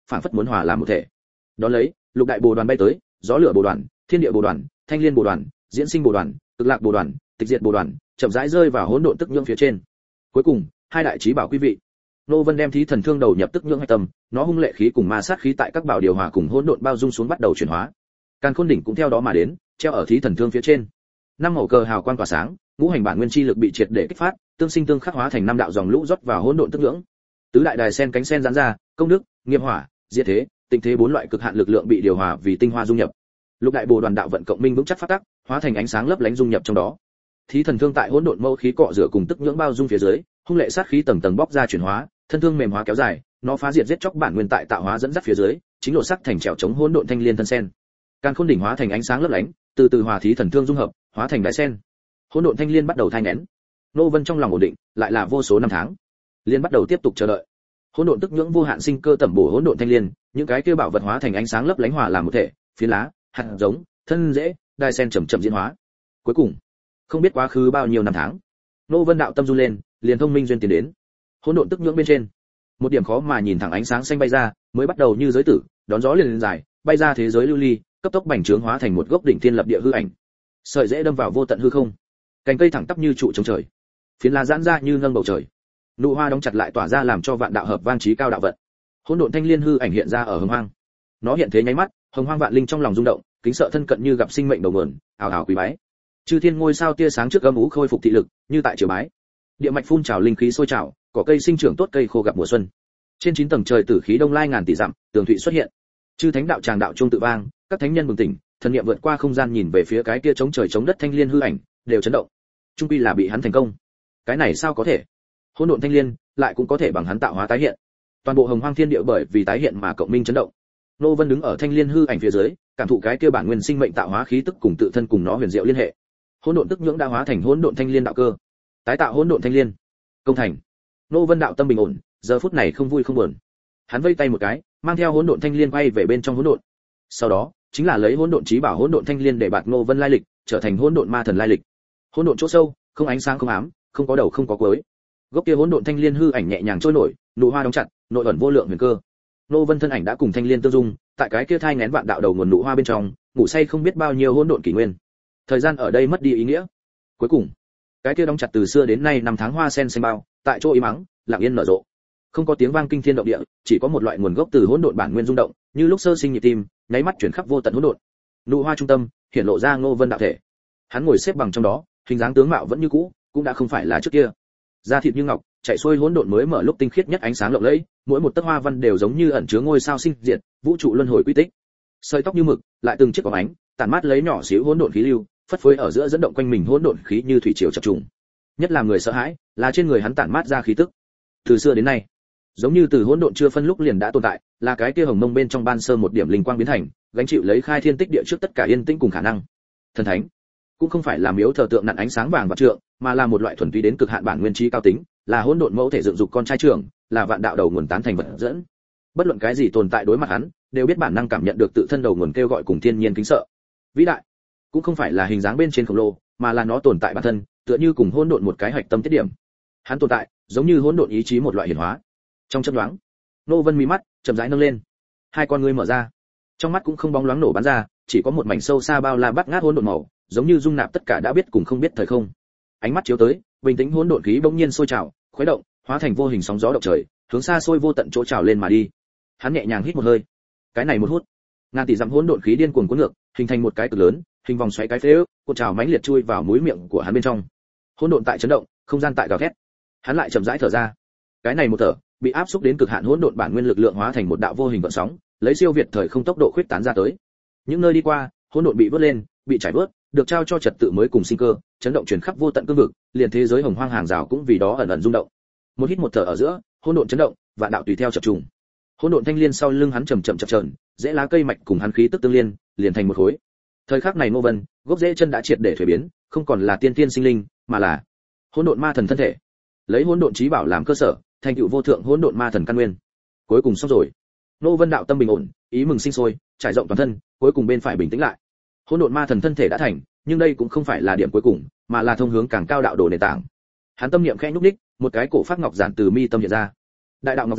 Speaker 1: phảng phất muốn hòa làm một thể. Đó lấy, lục đại bồ đoàn bay tới, gió lửa bồ đoàn, thiên địa bồ đoàn, thanh liên bồ đoàn, diễn sinh bồ đoàn, cực lạc bồ đoàn, tịch diệt bồ đoàn, chậm rãi rơi vào hỗn độn tức nhưỡng phía trên. Cuối cùng, hai đại chí bảo quý vị. Nô Vân đem thí thần thương đầu nhập tức nhưỡng hạch tâm, nó hung lệ khí cùng ma sát khí tại các bảo điều hòa cùng hỗn độn bao dung xuống bắt đầu chuyển hóa. Càn Khôn đỉnh cũng theo đó mà đến, treo ở thí thần thương phía trên. Năm màu cờ hào quang tỏa sáng, ngũ hành bản nguyên chi lực bị triệt để kích phát, tương sinh tương khắc hóa thành năm đạo dòng lũ rót vào hỗn độn tức nhưỡng. Tứ đại đài sen cánh sen giãn ra, công đức, nghiệp hỏa, diệt thế, tinh thế bốn loại cực hạn lực lượng bị điều hòa vì tinh hoa dung nhập. Lục đại bồ đoàn đạo vận cộng minh vững chắc phát tác, hóa thành ánh sáng lấp lánh dung nhập trong đó. Thí thần thương tại hỗn độn mâu khí cọ rửa cùng tức nhưỡng bao dung phía dưới, hung lệ sát khí tầng tầng bóc ra chuyển hóa, thân thương mềm hóa kéo dài, nó phá diệt giết chóc bản nguyên tại tạo hóa dẫn dắt phía dưới, chính lộ sắc thành trèo chống hỗn độn thanh liên thân sen. Càn Khôn đỉnh hóa thành ánh sáng lấp lánh, từ từ hòa thí thần thương dung hợp, hóa thành đại sen. Hỗn độn thanh liên bắt đầu thai nghén. Nô Vân trong lòng ổn định, lại là vô số năm tháng. Liên bắt đầu tiếp tục chờ đợi. Hỗn độn tức nhưỡng vô hạn sinh cơ tẩm bổ hỗn độn thanh liên, những cái kia bảo vật hóa thành ánh sáng lấp lánh hòa làm một thể, phiến lá, hạt giống, thân rễ, đai sen chậm chậm diễn hóa. Cuối cùng, không biết quá khứ bao nhiêu năm tháng, Nô Vân đạo tâm du lên, liền thông minh duyên tiến đến. Hỗn độn tức nhưỡng bên trên, một điểm khó mà nhìn thẳng ánh sáng xanh bay ra, mới bắt đầu như giới tử, đón gió liền lên dài, bay ra thế giới lưu ly, cấp tốc bành trướng hóa thành một gốc đỉnh thiên lập địa hư ảnh. Sợi rễ đâm vào vô tận hư không, cành cây thẳng tắp như trụ chống trời, phiến lá giãn ra như nâng bầu trời, nụ hoa đóng chặt lại tỏa ra làm cho vạn đạo hợp vang trí cao đạo vận. Hỗn độn thanh liên hư ảnh hiện ra ở hồng hoang, nó hiện thế nháy mắt, hồng hoang vạn linh trong lòng rung động, kính sợ thân cận như gặp sinh mệnh đầu nguồn, ào ào quý bái. Chư thiên ngôi sao tia sáng trước âm ú khôi phục thị lực, như tại triều bái. Địa mạch phun trào linh khí sôi trào, cỏ cây sinh trưởng tốt cây khô gặp mùa xuân. Trên 9 tầng trời tử khí đông lai ngàn tỷ dặm, tường thụy xuất hiện. Chư thánh đạo tràng đạo chuông tự vang, các thánh nhân bừng tỉnh, thần niệm vượt qua không gian nhìn về phía cái kia chống trời chống đất thanh liên hư ảnh, đều chấn động. Trung quy là bị hắn thành công. Cái này sao có thể? Hỗn độn thanh liên lại cũng có thể bằng hắn tạo hóa tái hiện. Toàn bộ hồng hoang thiên địa bởi vì tái hiện mà cộng minh chấn động. Nô Vân đứng ở thanh liên hư ảnh phía dưới, cảm thụ cái kia bản nguyên sinh mệnh tạo hóa khí tức cùng tự thân cùng nó huyền diệu liên hệ. Hỗn độn tức nhưỡng đã hóa thành hỗn độn thanh liên đạo cơ. Tái tạo hỗn độn thanh liên. Công thành. Nô Vân đạo tâm bình ổn, giờ phút này không vui không buồn. Hắn vây tay một cái, mang theo hỗn độn thanh liên quay về bên trong hỗn độn. Sau đó, chính là lấy hỗn độn chí bảo hỗn độn thanh liên để bạt Nô Vân lai lịch, trở thành hỗn độn ma thần lai lịch. Hỗn độn chỗ sâu, không ánh sáng không ám, không có đầu không có cuối. Gốc kia hỗn độn thanh liên hư ảnh nhẹ nhàng trôi nổi, nụ hoa đóng chặt, nội ẩn vô lượng huyền cơ. Nô Vân thân ảnh đã cùng thanh liên tương dung, tại cái kia thai nghén vạn đạo đầu nguồn nụ hoa bên trong, ngủ say không biết bao nhiêu hỗn độn kỷ nguyên. Thời gian ở đây mất đi ý nghĩa. Cuối cùng, cái kia đóng chặt từ xưa đến nay năm tháng hoa sen xanh bao, tại chỗ im mắng, lặng yên nở rộ. Không có tiếng vang kinh thiên động địa, chỉ có một loại nguồn gốc từ hỗn độn bản nguyên rung động, như lúc sơ sinh nhịp tim, nháy mắt chuyển khắp vô tận hỗn độn. Nụ hoa trung tâm, hiển lộ ra Ngô Vân đạo thể. Hắn ngồi xếp bằng trong đó, hình dáng tướng mạo vẫn như cũ, cũng đã không phải là trước kia. Da thịt như ngọc, chạy xuôi hỗn độn mới mở lúc tinh khiết nhất ánh sáng lộng lẫy, mỗi một tấc hoa văn đều giống như ẩn chứa ngôi sao sinh diệt, vũ trụ luân hồi quy tích. Sợi tóc như mực, lại từng chiếc óng ánh, tản mát lấy nhỏ xíu hỗn độn khí lưu, phất phới ở giữa dẫn động quanh mình hỗn độn khí như thủy triều chập trùng. Nhất là người sợ hãi, là trên người hắn tản mát ra khí tức. Từ xưa đến nay, giống như từ hỗn độn chưa phân lúc liền đã tồn tại, là cái kia hồng mông bên trong ban sơ một điểm linh quang biến thành, gánh chịu lấy khai thiên tích địa trước tất cả yên tĩnh cùng khả năng. Thần thánh, cũng không phải là miếu thờ tượng nặn ánh sáng vàng và trượng, mà là một loại thuần túy đến cực hạn bản nguyên trí cao tính, là hỗn độn mẫu thể dựng dục con trai trưởng, là vạn đạo đầu nguồn tán thành vật dẫn. Bất luận cái gì tồn tại đối mặt hắn, đều biết bản năng cảm nhận được tự thân đầu nguồn kêu gọi cùng thiên nhiên kính sợ. Vĩ đại, cũng không phải là hình dáng bên trên khổng lồ, mà là nó tồn tại bản thân, tựa như cùng hỗn độn một cái hạch tâm tiết điểm. Hắn tồn tại, giống như hỗn độn ý chí một loại hiển hóa. Trong chớp nhoáng, Nô Vân mí mắt chậm rãi nâng lên, hai con ngươi mở ra, trong mắt cũng không bóng loáng nổ bắn ra, chỉ có một mảnh sâu xa bao la bát ngát hỗn độn màu, giống như dung nạp tất cả đã biết cùng không biết thời không. Ánh mắt chiếu tới, bình tĩnh hỗn độn khí bỗng nhiên sôi trào, khuấy động, hóa thành vô hình sóng gió động trời, hướng xa xôi vô tận chỗ trào lên mà đi. Hắn nhẹ nhàng hít một hơi, cái này một hút, ngàn tỷ dặm hỗn độn khí điên cuồng cuốn ngược, hình thành một cái cực lớn, hình vòng xoáy cái phế ước, cuộn trào mãnh liệt chui vào mũi miệng của hắn bên trong. Hỗn độn tại chấn động, không gian tại gào thét. Hắn lại chậm rãi thở ra. Cái này một thở, bị áp xúc đến cực hạn hỗn độn bản nguyên lực lượng hóa thành một đạo vô hình gợn sóng, lấy siêu việt thời không tốc độ khuyết tán ra tới. Những nơi đi qua, hỗn độn bị vớt lên, bị trải vớt, được trao cho trật tự mới cùng sinh cơ, chấn động truyền khắp vô tận cương vực, liền thế giới hồng hoang hàng rào cũng vì đó ẩn ẩn rung động. Một hít một thở ở giữa, hỗn độn chấn động, vạn đạo tùy theo chập trùng. Hỗn độn thanh liên sau lưng hắn chậm chậm chập chờn, rễ lá cây mạch cùng hắn khí tức tương liên, liền thành một khối. Thời khắc này Ngô Vân, gốc rễ chân đã triệt để thuế biến, không còn là tiên tiên sinh linh, mà là hỗn độn ma thần thân thể. Lấy hỗn độn chí bảo làm cơ sở, thành tựu vô thượng hỗn độn ma thần căn nguyên. Cuối cùng xong rồi. Ngô Vân đạo tâm bình ổn, ý mừng sinh sôi, trải rộng toàn thân, cuối cùng bên phải bình tĩnh lại. Hỗn độn ma thần thân thể đã thành, nhưng đây cũng không phải là điểm cuối cùng, mà là thông hướng càng cao đạo đồ nền tảng. Hắn tâm niệm khẽ nhúc nhích, một cái cổ phát ngọc giản từ mi tâm hiện ra. Đại đạo ngọc giản,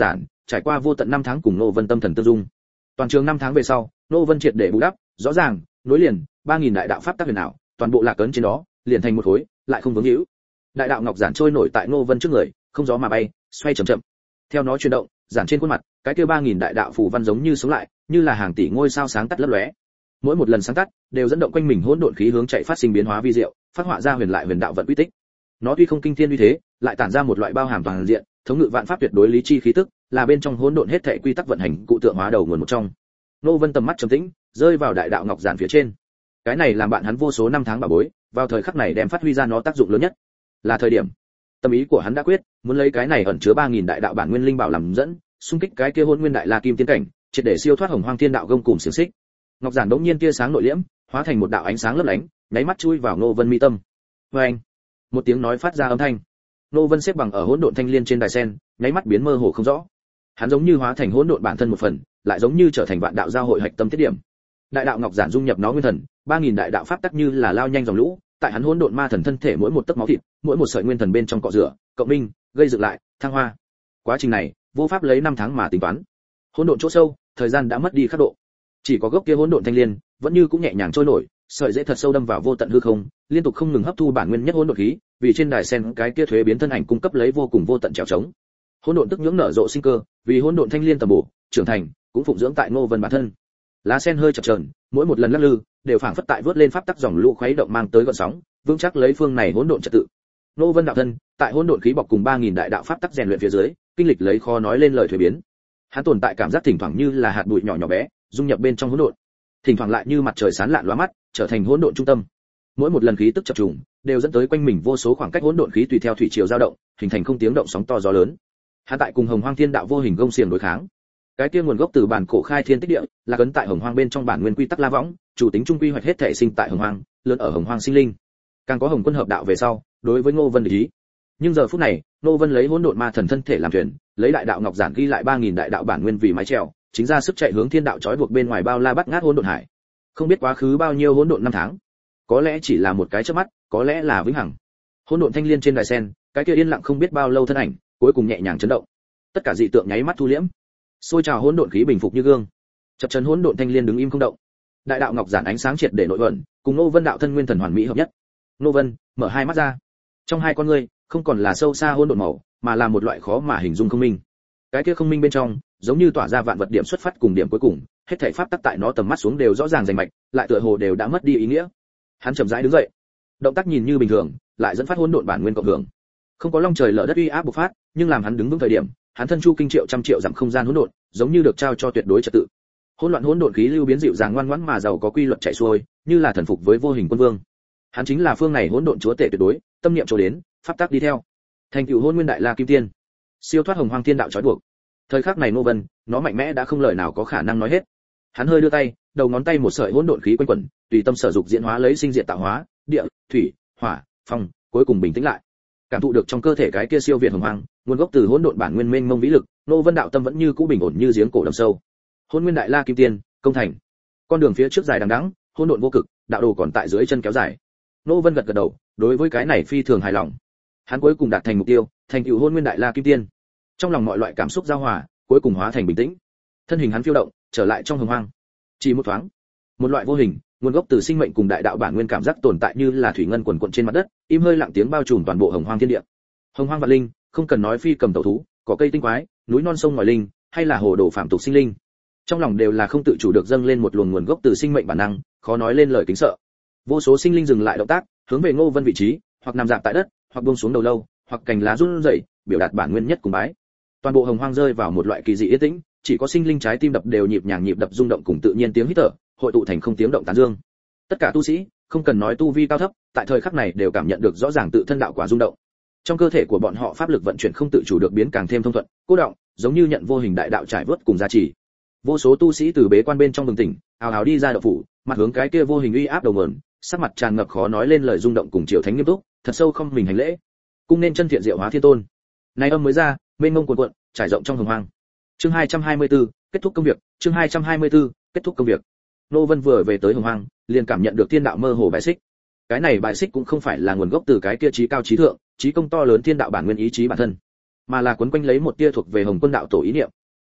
Speaker 1: trải qua vô tận năm tháng cùng Ngô Vân tâm thần tương dung. Toàn trường năm tháng về sau, Ngô Vân triệt để bù đắp, rõ ràng, nối liền 3000 đại đạo pháp tắc huyền ảo, toàn bộ lạc ấn trên đó, liền thành một khối, lại không vướng hữu. Đại đạo ngọc giản trôi nổi tại Ngô Vân trước người, không gió mà bay, xoay chậm chậm. Theo nó chuyển động, giản trên khuôn mặt, cái kia 3000 đại đạo phù văn giống như sống lại, như là hàng tỷ ngôi sao sáng tắt lấp lóe. Mỗi một lần sáng tắt, đều dẫn động quanh mình hỗn độn khí hướng chạy phát sinh biến hóa vi diệu, phát họa ra huyền lại huyền đạo vận quy tích. Nó tuy không kinh thiên uy thế, lại tản ra một loại bao hàm toàn diện, thống ngự vạn pháp tuyệt đối lý chi khí tức, là bên trong hỗn độn hết thảy quy tắc vận hành cụ tượng hóa đầu nguồn một trong. Nô Vân tầm mắt trầm tĩnh, rơi vào đại đạo ngọc giản phía trên. Cái này làm bạn hắn vô số năm tháng bảo bối, vào thời khắc này đem phát huy ra nó tác dụng lớn nhất. Là thời điểm. Tâm ý của hắn đã quyết, muốn lấy cái này ẩn chứa 3000 đại đạo bản nguyên linh bảo làm dẫn, xung kích cái kia hỗn nguyên đại la kim tiên cảnh, triệt để siêu thoát hồng hoang thiên đạo gông cùm xiển xích. Ngọc giản đống nhiên tia sáng nội liễm, hóa thành một đạo ánh sáng lấp lánh, nháy mắt chui vào Nô Vân mi tâm. Oeng! Một tiếng nói phát ra âm thanh. Nô Vân xếp bằng ở hỗn độn thanh liên trên đài sen, nháy mắt biến mơ hồ không rõ. Hắn giống như hóa thành hỗn độn bản thân một phần, lại giống như trở thành vạn đạo giao hội hạch tâm tiết điểm. Đại đạo ngọc giản dung nhập nó nguyên thần, 3000 đại đạo pháp tắc như là lao nhanh dòng lũ, tại hắn hỗn độn ma thần thân thể mỗi một tấc máu thịt, mỗi một sợi nguyên thần bên trong cọ rửa, cộng minh, gây dựng lại, thăng hoa. Quá trình này, vô pháp lấy năm tháng mà tính toán. Hỗn độn chỗ sâu, thời gian đã mất đi khắc độ. Chỉ có gốc kia hỗn độn thanh liên, vẫn như cũng nhẹ nhàng trôi nổi, sợi dễ thật sâu đâm vào vô tận hư không, liên tục không ngừng hấp thu bản nguyên nhất hỗn độn khí, vì trên đài sen cái kia thuế biến thân ảnh cung cấp lấy vô cùng vô tận trèo trống. Hỗn độn tức nhưỡng nở rộ sinh cơ, vì hỗn độn thanh liên tầm bổ, trưởng thành, cũng phụng dưỡng tại Ngô Vân bản thân. Lá sen hơi chập chờn, mỗi một lần lắc lư, đều phảng phất tại vớt lên pháp tắc dòng lũ khuấy động mang tới gợn sóng, vững chắc lấy phương này hỗn độn trật tự. Ngô Vân đạo thân, tại hỗn độn khí bọc cùng 3000 đại đạo pháp tắc rèn luyện phía dưới, kinh lịch lấy khó nói lên lời thuế biến. Hắn tồn tại cảm giác thỉnh thoảng như là hạt bụi nhỏ nhỏ bé, dung nhập bên trong hỗn độn. Thỉnh thoảng lại như mặt trời sáng lạn lóa mắt, trở thành hỗn độn trung tâm. Mỗi một lần khí tức chập trùng, đều dẫn tới quanh mình vô số khoảng cách hỗn độn khí tùy theo thủy triều dao động, hình thành không tiếng động sóng to gió lớn. Hắn tại cùng Hồng Hoang Thiên Đạo vô hình gông xiềng đối kháng. Cái kia nguồn gốc từ bản cổ khai thiên tích địa, là cấn tại Hồng Hoang bên trong bản nguyên quy tắc la võng, chủ tính trung quy hoạch hết thể sinh tại Hồng Hoang, lớn ở Hồng Hoang sinh linh. Càng có Hồng Quân hợp đạo về sau, đối với Ngô Vân để ý. Nhưng giờ phút này, Ngô Vân lấy hỗn độn ma thần thân thể làm thuyền, lấy đại đạo ngọc giản ghi lại 3000 đại đạo bản nguyên vì mái chèo, chính ra sức chạy hướng thiên đạo trói buộc bên ngoài bao la bắt ngát hỗn độn hải. Không biết quá khứ bao nhiêu hỗn độn năm tháng, có lẽ chỉ là một cái chớp mắt, có lẽ là vĩnh hằng. Hỗn độn thanh liên trên đài sen, cái kia yên lặng không biết bao lâu thân ảnh, cuối cùng nhẹ nhàng chấn động. Tất cả dị tượng nháy mắt thu liễm. Xôi trào hỗn độn khí bình phục như gương. Chập chấn hỗn độn thanh liên đứng im không động. Đại đạo ngọc giản ánh sáng triệt để nội ẩn, cùng Ngô Vân đạo thân nguyên thần hoàn mỹ hợp nhất. Ngô Vân mở hai mắt ra. Trong hai con ngươi, không còn là sâu xa hỗn độn màu, mà là một loại khó mà hình dung không minh. Cái kia không minh bên trong, giống như tỏa ra vạn vật điểm xuất phát cùng điểm cuối cùng, hết thảy pháp tắc tại nó tầm mắt xuống đều rõ ràng rành mạch, lại tựa hồ đều đã mất đi ý nghĩa. Hắn chậm rãi đứng dậy, động tác nhìn như bình thường, lại dẫn phát hỗn độn bản nguyên cộng hưởng. Không có long trời lở đất uy áp bộc phát, nhưng làm hắn đứng vững thời điểm, hắn thân chu kinh triệu trăm triệu dặm không gian hỗn độn, giống như được trao cho tuyệt đối trật tự. Hỗn loạn hỗn độn khí lưu biến dịu dàng ngoan ngoãn mà giàu có quy luật chạy xuôi, như là thần phục với vô hình quân vương. Hắn chính là phương này hỗn độn chúa tể tuyệt đối, tâm niệm chỗ đến, pháp tắc đi theo. Thành tựu hỗn nguyên đại la kim tiên, siêu thoát Hồng Hoang Thiên Đạo trói buộc. Thời khắc này Ngô Vân, nó mạnh mẽ đã không lời nào có khả năng nói hết. Hắn hơi đưa tay, đầu ngón tay một sợi hỗn độn khí quanh quẩn, tùy tâm sở dục diễn hóa lấy sinh diệt tạo hóa, địa, thủy, hỏa, phong, cuối cùng bình tĩnh lại. Cảm thụ được trong cơ thể cái kia siêu việt hồng hoang, nguồn gốc từ hỗn độn bản nguyên mênh mông vĩ lực, Ngô Vân đạo tâm vẫn như cũ bình ổn như giếng cổ đầm sâu. Hỗn nguyên đại la kim tiên, công thành. Con đường phía trước dài đằng đẵng, hỗn độn vô cực, đạo đồ còn tại dưới chân kéo dài. Ngô Vân gật gật đầu, đối với cái này phi thường hài lòng. Hắn cuối cùng đạt thành mục tiêu, thành tựu hỗn nguyên đại la kim tiên. Trong lòng mọi loại cảm xúc giao hòa, cuối cùng hóa thành bình tĩnh. Thân hình hắn phiêu động, trở lại trong hồng hoang. Chỉ một thoáng, một loại vô hình, nguồn gốc từ sinh mệnh cùng đại đạo bản nguyên cảm giác tồn tại như là thủy ngân quần quần trên mặt đất, im hơi lặng tiếng bao trùm toàn bộ hồng hoang thiên địa. Hồng hoang vạn linh, không cần nói phi cầm tẩu thú, cỏ cây tinh quái, núi non sông ngòi linh, hay là hồ đồ phạm tục sinh linh, trong lòng đều là không tự chủ được dâng lên một luồng nguồn gốc từ sinh mệnh bản năng, khó nói lên lời kính sợ. Vô số sinh linh dừng lại động tác, hướng về Ngô Vân vị trí, hoặc nằm dạp tại đất, hoặc buông xuống đầu lâu, hoặc cành lá run rẩy, biểu đạt bản nguyên nhất cùng bái. Toàn bộ hồng hoang rơi vào một loại kỳ dị yên tĩnh, chỉ có sinh linh trái tim đập đều nhịp nhàng nhịp đập rung động cùng tự nhiên tiếng hít thở, hội tụ thành không tiếng động tán dương. Tất cả tu sĩ, không cần nói tu vi cao thấp, tại thời khắc này đều cảm nhận được rõ ràng tự thân đạo quả rung động. Trong cơ thể của bọn họ pháp lực vận chuyển không tự chủ được biến càng thêm thông thuận, cô động, giống như nhận vô hình đại đạo trải vớt cùng gia trì. Vô số tu sĩ từ bế quan bên trong bừng tỉnh, ào ào đi ra động phủ, mặt hướng cái kia vô hình uy áp đầu nguồn, sắc mặt tràn ngập khó nói lên lời rung động cùng triều thánh nghiêm túc, thật sâu không mình hành lễ. Cung nên chân thiện diệu hóa thiên tôn. Này âm mới ra, mênh mông cuồn cuộn, trải rộng trong hồng hoang. Chương 224, kết thúc công việc, chương 224, kết thúc công việc. Nô Vân vừa về tới hồng hoang, liền cảm nhận được thiên đạo mơ hồ bài xích. Cái này bài xích cũng không phải là nguồn gốc từ cái kia trí cao trí thượng, trí công to lớn thiên đạo bản nguyên ý chí bản thân, mà là quấn quanh lấy một tia thuộc về Hồng Quân đạo tổ ý niệm.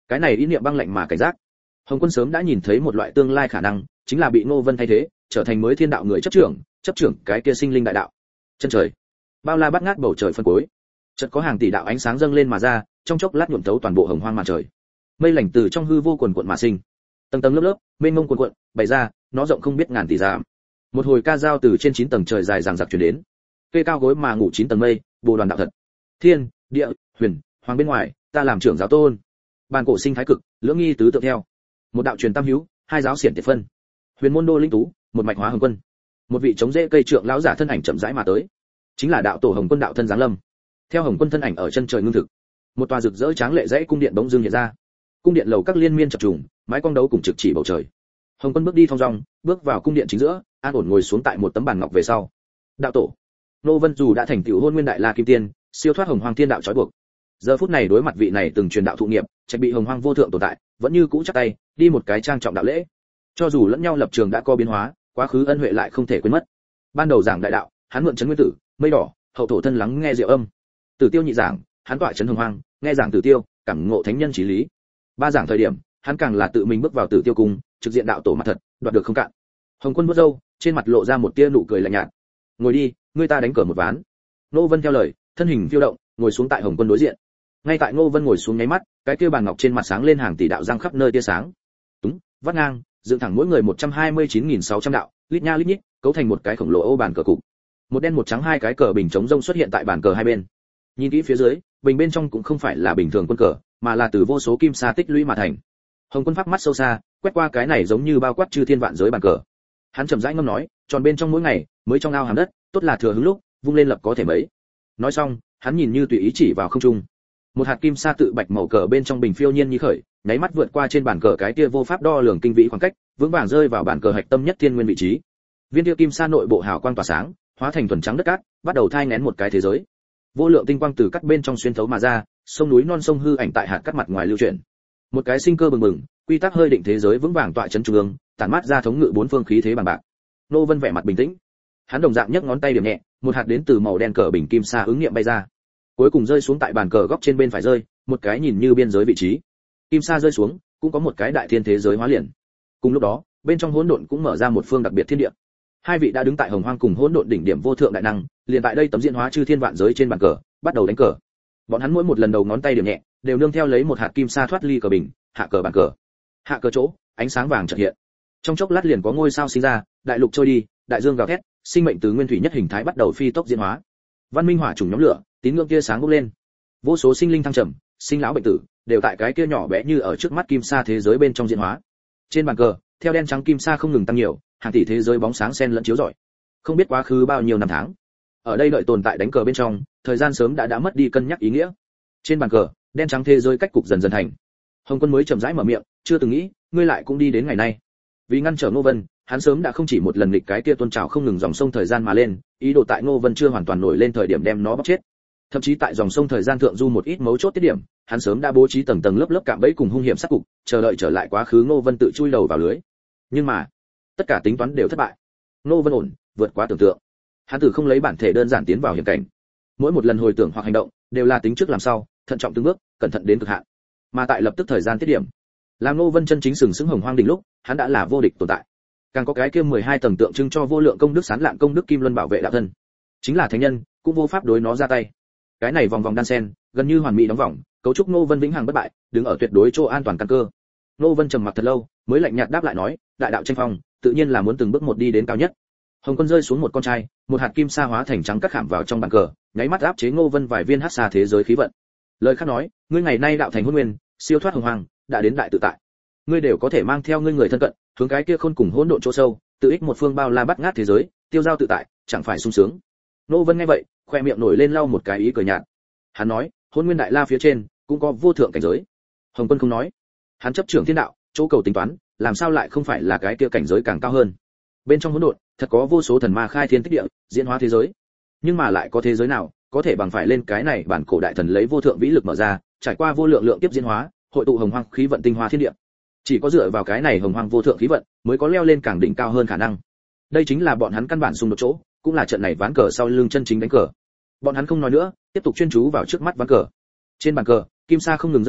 Speaker 1: Cái này ý niệm băng lạnh mà cảnh giác. Hồng Quân sớm đã nhìn thấy một loại tương lai khả năng, chính là bị Ngô Vân thay thế, trở thành mới thiên đạo người chấp trưởng cái kia sinh linh đại đạo. Chân trời, bao la bát ngát bầu trời phân cuối, chợt có hàng tỷ đạo ánh sáng dâng lên mà ra, trong chốc lát nhuộm thấu toàn bộ hồng hoang màn trời. Mây lành từ trong hư vô quần quần mà sinh, tầng tầng lớp lớp, mênh mông quần quần, bày ra, nó rộng không biết ngàn tỷ dặm. Một hồi ca dao từ trên 9 tầng trời dài dằng dặc truyền đến. Cây cao gối mà ngủ 9 tầng mây, bồ đoàn đạo thật. Thiên, địa, huyền, hoàng bên ngoài, ta làm trưởng giáo tôn. Bàn cổ sinh thái cực, lưỡng nghi tứ tượng theo. Một đạo truyền tam hữu, hai giáo xiển tiệt phân. Huyền môn đô linh tú, một mạch hóa Hồng Quân. Một vị chống rễ cây trượng lão giả thân ảnh chậm rãi mà tới, chính là đạo tổ Hồng Quân đạo thân giáng lâm. Theo Hồng Quân thân ảnh ở chân trời ngưng thực, một tòa rực rỡ tráng lệ dãy cung điện bỗng dưng hiện ra. Cung điện lầu các liên miên chập trùng, mái cong đấu cùng trực chỉ bầu trời. Hồng Quân bước đi thong dong, bước vào cung điện chính giữa, an ổn ngồi xuống tại một tấm bàn ngọc về sau. Đạo tổ Nô Vân dù đã thành tựu Hôn Nguyên Đại La Kim Tiên, siêu thoát Hồng Hoang Thiên đạo trói buộc. Giờ phút này đối mặt vị này từng truyền đạo thụ nghiệp, trách bị Hồng Hoang vô thượng tồn tại, vẫn như cũ chắp tay, đi một cái trang trọng đạo lễ. Cho dù lẫn nhau lập trường đã có biến hóa, quá khứ ân huệ lại không thể quên mất. Ban đầu giảng đại đạo, hắn mượn trấn nguyên tử, mây đỏ, hậu thổ thân lắng nghe diệu âm. Tử Tiêu nhị giảng, hắn tọa trấn Hồng Hoang, nghe giảng Tử Tiêu, cảm ngộ thánh nhân chí lý. Ba giảng thời điểm, hắn càng là tự mình bước vào Tử Tiêu cung, trực diện đạo tổ mặt thật, đoạt được không cạn. Hồng Quân vuốt râu, trên mặt lộ ra một tia nụ cười lạnh nhạt. Ngồi đi, ngươi ta đánh cờ một ván. Ngô Vân theo lời, thân hình phiêu động, ngồi xuống tại Hồng Quân đối diện. Ngay tại Ngô Vân ngồi xuống nháy mắt, cái kia bàn ngọc trên mặt sáng lên hàng tỷ đạo răng khắp nơi tia sáng. Túng, vắt ngang, dựng thẳng mỗi người 129.600 đạo, lít nha lít nhít, cấu thành một cái khổng lồ ô bàn cờ cục. Một đen một trắng hai cái cờ bình chống rông xuất hiện tại bàn cờ hai bên. Nhìn kỹ phía dưới, bình bên trong cũng không phải là bình thường quân cờ, mà là từ vô số kim sa tích lũy mà thành. Hồng Quân phát mắt sâu xa, quét qua cái này giống như bao quát chư thiên vạn giới bàn cờ. Hắn chậm rãi ngâm nói, tròn bên trong mỗi ngày, mới trong ao hàm đất, tốt là thừa hứng lúc, vung lên lập có thể mấy. Nói xong, hắn nhìn như tùy ý chỉ vào không trung. Một hạt kim sa tự bạch màu cờ bên trong bình phiêu nhiên như khởi, nháy mắt vượt qua trên bàn cờ cái kia vô pháp đo lường kinh vĩ khoảng cách, vững vàng rơi vào bàn cờ hạch tâm nhất thiên nguyên vị trí. Viên kia kim sa nội bộ hào quang tỏa sáng, hóa thành thuần trắng đất cát, bắt đầu thai nghén một cái thế giới. Vô lượng tinh quang từ cắt bên trong xuyên thấu mà ra, sông núi non sông hư ảnh tại hạt cắt mặt ngoài lưu chuyển. Một cái sinh cơ bừng bừng, quy tắc hơi định thế giới vững vàng tọa trấn trung ương, tản mát ra thống ngự bốn phương khí thế bằng bạc. Nô Vân vẻ mặt bình tĩnh, hắn đồng dạng nhấc ngón tay điểm nhẹ, một hạt đến từ màu đen cờ bình kim sa ứng nghiệm bay ra, cuối cùng rơi xuống tại bàn cờ góc trên bên phải rơi, một cái nhìn như biên giới vị trí. Kim sa rơi xuống, cũng có một cái đại thiên thế giới hóa liền. Cùng lúc đó, bên trong hỗn độn cũng mở ra một phương đặc biệt thiên địa. Hai vị đã đứng tại Hồng Hoang cùng hỗn độn đỉnh điểm vô thượng đại năng, liền tại đây tấm diễn hóa chư thiên vạn giới trên bàn cờ, bắt đầu đánh cờ. Bọn hắn mỗi một lần đầu ngón tay điểm nhẹ, đều nương theo lấy một hạt kim sa thoát ly cờ bình, hạ cờ bàn cờ. Hạ cờ chỗ, ánh sáng vàng chợt hiện. Trong chốc lát liền có ngôi sao sinh ra, đại lục trôi đi, đại dương gào thét, sinh mệnh từ nguyên thủy nhất hình thái bắt đầu phi tốc diễn hóa. Văn minh hỏa chủng nhóm lửa, tín ngưỡng tia sáng bốc lên. Vô số sinh linh thăng trầm, sinh lão bệnh tử, đều tại cái kia nhỏ bé như ở trước mắt kim sa thế giới bên trong diễn hóa. Trên bàn cờ, theo đen trắng kim sa không ngừng tăng nhiều, hàng tỷ thế giới bóng sáng xen lẫn chiếu rọi. Không biết quá khứ bao nhiêu năm tháng, ở đây đợi tồn tại đánh cờ bên trong, thời gian sớm đã mất đi cân nhắc ý nghĩa. Trên bàn cờ, đen trắng thế giới cách cục dần dần thành. Hồng Quân mới chậm rãi mở miệng, chưa từng nghĩ, ngươi lại cũng đi đến ngày nay. Vì ngăn trở Ngô Vân, hắn sớm đã không chỉ một lần nghịch cái kia tôn trào không ngừng dòng sông thời gian mà lên, ý đồ tại Ngô Vân chưa hoàn toàn nổi lên thời điểm đem nó bóc chết. Thậm chí tại dòng sông thời gian thượng du một ít mấu chốt tiết điểm, hắn sớm đã bố trí tầng tầng lớp lớp cạm bẫy cùng hung hiểm sát cục, chờ đợi trở lại quá khứ Ngô Vân tự chui đầu vào lưới. Nhưng mà, tất cả tính toán đều thất bại. Ngô Vân ổn, vượt quá tưởng tượng. Hắn tử không lấy bản thể đơn giản tiến vào hiểm cảnh. Mỗi một lần hồi tưởng hoặc hành động, đều là tính trước làm sau, thận trọng từng bước, cẩn thận đến cực hạn. Mà tại lập tức thời gian tiết điểm, làm Ngô Vân chân chính sừng sững Hồng Hoang đỉnh lúc, hắn đã là vô địch tồn tại. Càng có cái kia 12 tầng tượng trưng cho vô lượng công đức sán lạn công đức kim luân bảo vệ đạo thân, chính là thánh nhân, cũng vô pháp đối nó ra tay. Cái này vòng vòng đan sen, gần như hoàn mỹ đóng vòng, cấu trúc Ngô Vân vĩnh hằng bất bại, đứng ở tuyệt đối chỗ an toàn căn cơ. Ngô Vân trầm mặc thật lâu, mới lạnh nhạt đáp lại nói, đại đạo tranh phong, tự nhiên là muốn từng bước một đi đến cao nhất. Hồng Quân rơi xuống một con trai, một hạt kim sa hóa thành trắng cắt khảm vào trong bàn cờ, nháy mắt áp chế Ngô Vân vài viên hắc xa thế giới khí vận. Lời khác nói, ngươi ngày nay đạo thành hôn nguyên, siêu thoát hồng hoàng, đã đến đại tự tại. Ngươi đều có thể mang theo ngươi người thân cận, hướng cái kia khôn cùng hỗn độn chỗ sâu, tự ích một phương bao la bát ngát thế giới, tiêu giao tự tại, chẳng phải sung sướng. Ngô Vân nghe vậy, khoe miệng nổi lên lau một cái ý cười nhạt. Hắn nói, hôn nguyên đại la phía trên cũng có vô thượng cảnh giới. Hồng Quân không nói, hắn chấp trưởng thiên đạo, chỗ cầu tính toán, làm sao lại không phải là cái kia cảnh giới càng cao hơn. Bên trong hỗn độn, thật có vô số thần ma khai thiên tích địa, diễn hóa thế giới. Nhưng mà lại có thế giới nào có thể bằng phải lên cái này bản cổ đại thần lấy vô thượng vĩ lực mở ra, trải qua vô lượng lượng tiếp diễn hóa, hội tụ hồng hoang khí vận tinh hoa thiên địa. Chỉ có dựa vào cái này hồng hoang vô thượng khí vận, mới có leo lên càng đỉnh cao hơn khả năng. Đây chính là bọn hắn căn bản xung đột chỗ, cũng là trận này ván cờ sau lưng chân chính đánh cờ. Bọn hắn không nói nữa, tiếp tục chuyên chú vào trước mắt ván cờ. Trên bàn cờ, kim sa không ngừng rơi xuống,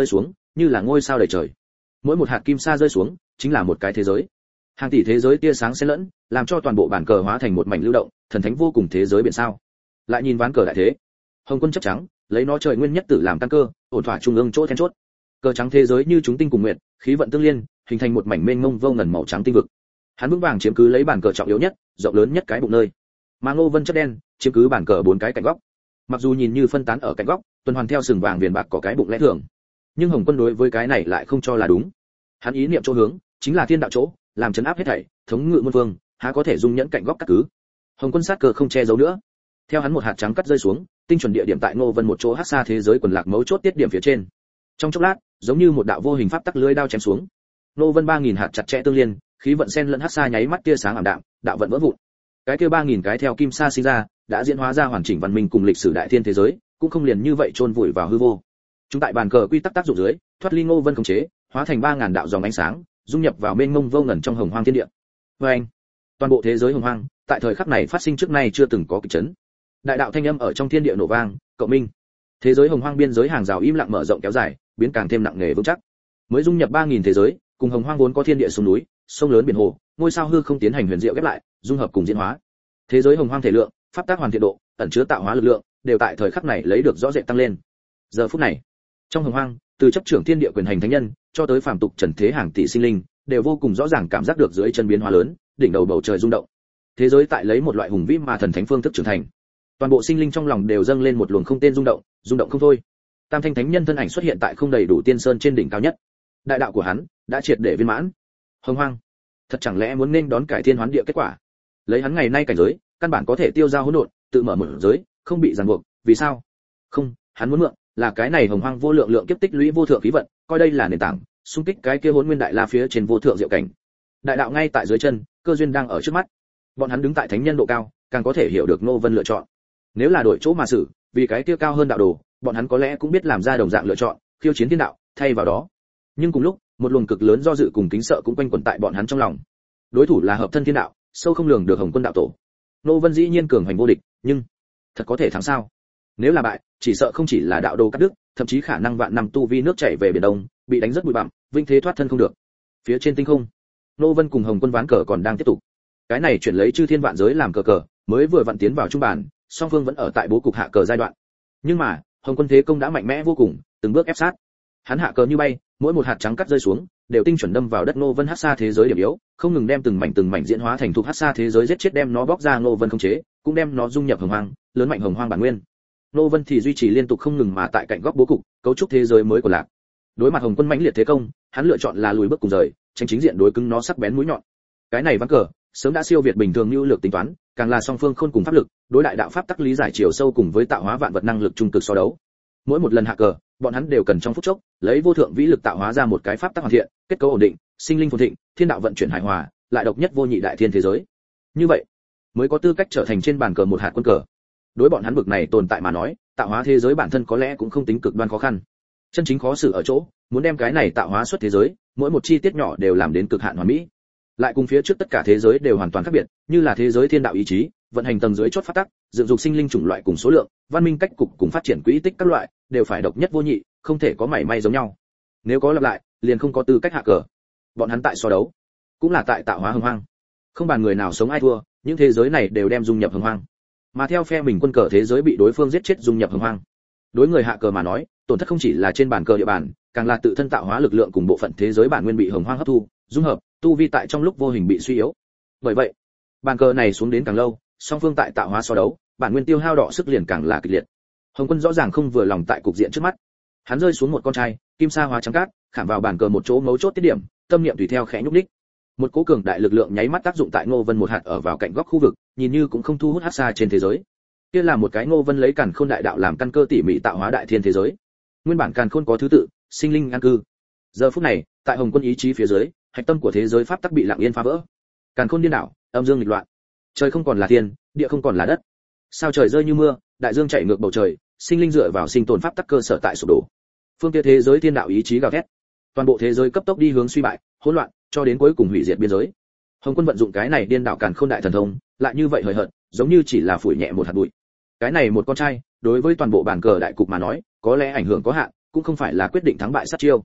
Speaker 1: như là ngôi sao đầy trời. Mỗi một hạt kim sa rơi xuống chính là một cái thế giới, hàng tỷ thế giới tia sáng xen lẫn, làm cho toàn bộ bản cờ hóa thành một mảnh lưu động, thần thánh vô cùng thế giới biển sao. Lại nhìn ván cờ đại thế, hồng quân chấp trắng, lấy nó trời nguyên nhất tử làm căn cơ, ổn thỏa trung ương chỗ then chốt. Cờ trắng thế giới như chúng tinh cùng nguyệt, khí vận tương liên, hình thành một mảnh mênh mông vô ngần màu trắng tinh vực. Hắn vững vàng chiếm cứ lấy bản cờ trọng yếu nhất, rộng lớn nhất cái bụng nơi. Mà Ngô Vân chấp đen, chiếm cứ bản cờ bốn cái cạnh góc. Mặc dù nhìn như phân tán ở cạnh góc, tuần hoàn theo sừng vàng viền bạc có cái bụng lẽ thường, nhưng hồng quân đối với cái này lại không cho là đúng. Hắn ý niệm chỗ hướng chính là thiên đạo chỗ, làm chấn áp hết thảy, thống ngự muôn vương, há có thể dung nhẫn cạnh góc cắt cứ. Hồng quân sát cờ không che giấu nữa, theo hắn một hạt trắng cắt rơi xuống, tinh chuẩn địa điểm tại Ngô Vân một chỗ hắc xa thế giới quần lạc mấu chốt tiết điểm phía trên. Trong chốc lát, giống như một đạo vô hình pháp tắc lưỡi đao chém xuống. Ngô Vân 3000 hạt chặt chẽ tương liên, khí vận xen lẫn hắc xa nháy mắt tia sáng ảm đạm, đạo vận vỡ vụn. Cái kia 3000 cái theo kim sa sinh ra, đã diễn hóa ra hoàn chỉnh văn minh cùng lịch sử đại thiên thế giới, cũng không liền như vậy chôn vùi vào hư vô. Chúng tại bàn cờ quy tắc tác dụng dưới, thoát ly Ngô Vân khống chế, hóa thành 3000 đạo dòng ánh sáng, dung nhập vào mênh mông vô ngần trong hồng hoang thiên địa. Oeng! Toàn bộ thế giới hồng hoang, tại thời khắc này phát sinh trước nay chưa từng có kịch chấn. Đại đạo thanh âm ở trong thiên địa nổ vang, cộng minh. Thế giới hồng hoang biên giới hàng rào im lặng mở rộng kéo dài, biến càng thêm nặng nề vững chắc. Mới dung nhập 3000 thế giới, cùng hồng hoang vốn có thiên địa sông núi, sông lớn biển hồ, ngôi sao hư không tiến hành huyền diệu ghép lại, dung hợp cùng diễn hóa. Thế giới hồng hoang thể lượng, pháp tác hoàn thiện độ, ẩn chứa tạo hóa lực lượng, đều tại thời khắc này lấy được rõ rệt tăng lên. Giờ phút này, trong hồng hoang, từ chấp trưởng thiên địa quyền hành thánh nhân, cho tới phàm tục trần thế hàng tỷ sinh linh, đều vô cùng rõ ràng cảm giác được dưới chân biến hóa lớn, đỉnh đầu bầu trời rung động. Thế giới tại lấy một loại hùng vĩ mà thần thánh phương thức trưởng thành. Toàn bộ sinh linh trong lòng đều dâng lên một luồng không tên rung động không thôi. Tam thanh thánh nhân thân ảnh xuất hiện tại không đầy đủ tiên sơn trên đỉnh cao nhất. Đại đạo của hắn đã triệt để viên mãn. Hồng hoang, thật chẳng lẽ muốn nên đón cải thiên hoán địa kết quả? Lấy hắn ngày nay cảnh giới, căn bản có thể tiêu giao hỗn độn, tự mở một giới, không bị ràng buộc, vì sao? Không, hắn muốn mượn là cái này hồng hoang vô lượng lượng kiếp tích lũy vô thượng khí vận, coi đây là nền tảng, xung kích cái kia Hỗn Nguyên Đại La phía trên vô thượng diệu cảnh. Đại đạo ngay tại dưới chân, cơ duyên đang ở trước mắt. Bọn hắn đứng tại thánh nhân độ cao, càng có thể hiểu được Ngô Vân lựa chọn. Nếu là đổi chỗ mà xử, vì cái kia cao hơn đạo đồ, bọn hắn có lẽ cũng biết làm ra đồng dạng lựa chọn, khiêu chiến thiên đạo, thay vào đó. Nhưng cùng lúc, một luồng cực lớn do dự cùng kính sợ cũng quanh quẩn tại bọn hắn trong lòng. Đối thủ là hợp thân thiên đạo, sâu không lường được Hồng Quân đạo tổ. Ngô Vân dĩ nhiên cường hành vô địch, nhưng thật có thể thắng sao? Nếu là bại, chỉ sợ không chỉ là đạo đồ cắt đứt, thậm chí khả năng vạn năm tu vi nước chảy về biển đông, bị đánh rất bụi bặm, vinh thế thoát thân không được. Phía trên tinh không, Ngô Vân cùng Hồng Quân ván cờ còn đang tiếp tục. Cái này chuyển lấy chư thiên vạn giới làm cờ cờ, mới vừa vặn tiến vào trung bản, song phương vẫn ở tại bố cục hạ cờ giai đoạn. Nhưng mà, Hồng Quân thế công đã mạnh mẽ vô cùng, từng bước ép sát. Hắn hạ cờ như bay, mỗi một hạt trắng cắt rơi xuống, đều tinh chuẩn đâm vào đất Ngô Vân hắc xa thế giới điểm yếu, không ngừng đem từng mảnh diễn hóa thành thuộc hắc xa thế giới giết chết đem nó bóc ra Ngô Vân khống chế, cũng đem nó dung nhập hồng hoang, lớn mạnh hồng hoang bản nguyên. Ngô Vân thì duy trì liên tục không ngừng mà tại cạnh góc bố cục, cấu trúc thế giới mới của lạc. Đối mặt Hồng Quân mãnh liệt thế công, hắn lựa chọn là lùi bước cùng rời, tránh chính diện đối cứng nó sắc bén mũi nhọn. Cái này ván cờ, sớm đã siêu việt bình thường nhu lược tính toán, càng là song phương khôn cùng pháp lực, đối đại đạo pháp tắc lý giải chiều sâu cùng với tạo hóa vạn vật năng lực trung cực so đấu. Mỗi một lần hạ cờ, bọn hắn đều cần trong phút chốc, lấy vô thượng vĩ lực tạo hóa ra một cái pháp tắc hoàn thiện, kết cấu ổn định, sinh linh phồn thịnh, thiên đạo vận chuyển hài hòa, lại độc nhất vô nhị đại thiên thế giới. Như vậy, mới có tư cách trở thành trên bàn cờ một hạt quân cờ. Đối bọn hắn bực này tồn tại mà nói, tạo hóa thế giới bản thân có lẽ cũng không tính cực đoan khó khăn. Chân chính khó xử ở chỗ, muốn đem cái này tạo hóa xuất thế giới, mỗi một chi tiết nhỏ đều làm đến cực hạn hoàn mỹ. Lại cùng phía trước tất cả thế giới đều hoàn toàn khác biệt, như là thế giới thiên đạo ý chí, vận hành tầng dưới chốt pháp tắc, dựng dục sinh linh chủng loại cùng số lượng, văn minh cách cục cùng phát triển quỹ tích các loại, đều phải độc nhất vô nhị, không thể có mảy may giống nhau. Nếu có lặp lại, liền không có tư cách hạ cờ. Bọn hắn tại so đấu, cũng là tại tạo hóa hưng hoang. Không bàn người nào sống ai thua, những thế giới này đều đem dung nhập hưng hoang. Mà theo phe mình quân cờ thế giới bị đối phương giết chết dung nhập hưng hoang. Đối người hạ cờ mà nói, tổn thất không chỉ là trên bàn cờ địa bàn, càng là tự thân tạo hóa lực lượng cùng bộ phận thế giới bản nguyên bị hồng hoang hấp thu, dung hợp, tu vi tại trong lúc vô hình bị suy yếu. Bởi vậy, bàn cờ này xuống đến càng lâu, song phương tại tạo hóa so đấu, bản nguyên tiêu hao đỏ sức liền càng là kịch liệt. Hồng Quân rõ ràng không vừa lòng tại cục diện trước mắt. Hắn rơi xuống một con trai, kim sa hóa trắng cát, khảm vào bàn cờ một chỗ mấu chốt tiết điểm, tâm niệm tùy theo khẽ nhúc nhích. Một cỗ cường đại lực lượng nháy mắt tác dụng tại Ngô Vân một hạt ở vào cạnh góc khu vực, nhìn như cũng không thu hút hắc xa trên thế giới. Kia là một cái Ngô Vân lấy càn khôn đại đạo làm căn cơ tỉ mỉ tạo hóa đại thiên thế giới. Nguyên bản càn khôn có thứ tự, sinh linh an cư. Giờ phút này, tại Hồng Quân ý chí phía dưới, hạch tâm của thế giới pháp tắc bị lặng yên phá vỡ. Càn khôn điên đảo, âm dương nghịch loạn. Trời không còn là thiên, địa không còn là đất. Sao trời rơi như mưa, đại dương chảy ngược bầu trời, sinh linh dựa vào sinh tồn pháp tắc cơ sở tại sụp đổ. Phương kia thế giới thiên đạo ý chí gào thét. Toàn bộ thế giới cấp tốc đi hướng suy bại, hỗn loạn, cho đến cuối cùng hủy diệt biên giới. Hồng Quân vận dụng cái này điên đảo càn khôn đại thần thông, lại như vậy hời hợt, giống như chỉ là phủi nhẹ một hạt bụi. Cái này một con trai, đối với toàn bộ bản cờ đại cục mà nói, có lẽ ảnh hưởng có hạn, cũng không phải là quyết định thắng bại sát chiêu.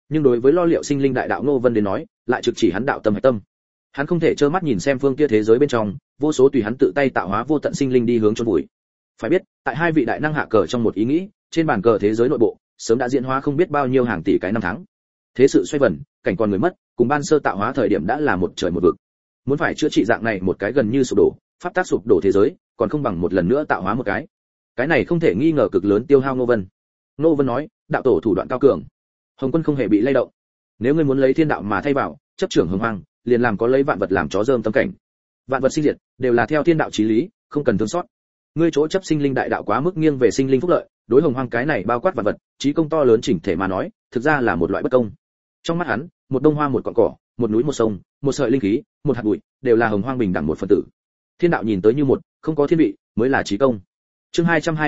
Speaker 1: Nhưng đối với lo liệu sinh linh đại đạo Ngô Vân đến nói, lại trực chỉ hắn đạo tâm hạch tâm. Hắn không thể trơ mắt nhìn xem phương kia thế giới bên trong, vô số tùy hắn tự tay tạo hóa vô tận sinh linh đi hướng chôn vùi. Phải biết, tại hai vị đại năng hạ cờ trong một ý nghĩ, trên bàn cờ thế giới nội bộ, sớm đã diễn hóa không biết bao nhiêu hàng tỷ cái năm tháng. Thế sự xoay vần, cảnh còn người mất, cùng ban sơ tạo hóa thời điểm đã là một trời một vực. Muốn phải chữa trị dạng này một cái gần như sụp đổ, pháp tác sụp đổ thế giới, còn không bằng một lần nữa tạo hóa một cái. Cái này không thể nghi ngờ cực lớn tiêu hao Ngô Vân. Ngô Vân nói, đạo tổ thủ đoạn cao cường. Hồng Quân không hề bị lay động. Nếu ngươi muốn lấy thiên đạo mà thay vào, chấp trưởng hồng hoang, liền làm có lấy vạn vật làm chó rơm tâm cảnh. Vạn vật sinh diệt, đều là theo thiên đạo chí lý, không cần thương xót. Ngươi chỗ chấp sinh linh đại đạo quá mức nghiêng về sinh linh phúc lợi, đối hồng hoang cái này bao quát vạn vật, chí công to lớn chỉnh thể mà nói, thực ra là một loại bất công. Trong mắt hắn, một đông hoa một cọn cỏ, một núi một sông, một sợi linh khí, một hạt bụi, đều là hồng hoang bình đẳng một phần tử. Thiên đạo nhìn tới như một, không có thiên vị, mới là chí công. Chương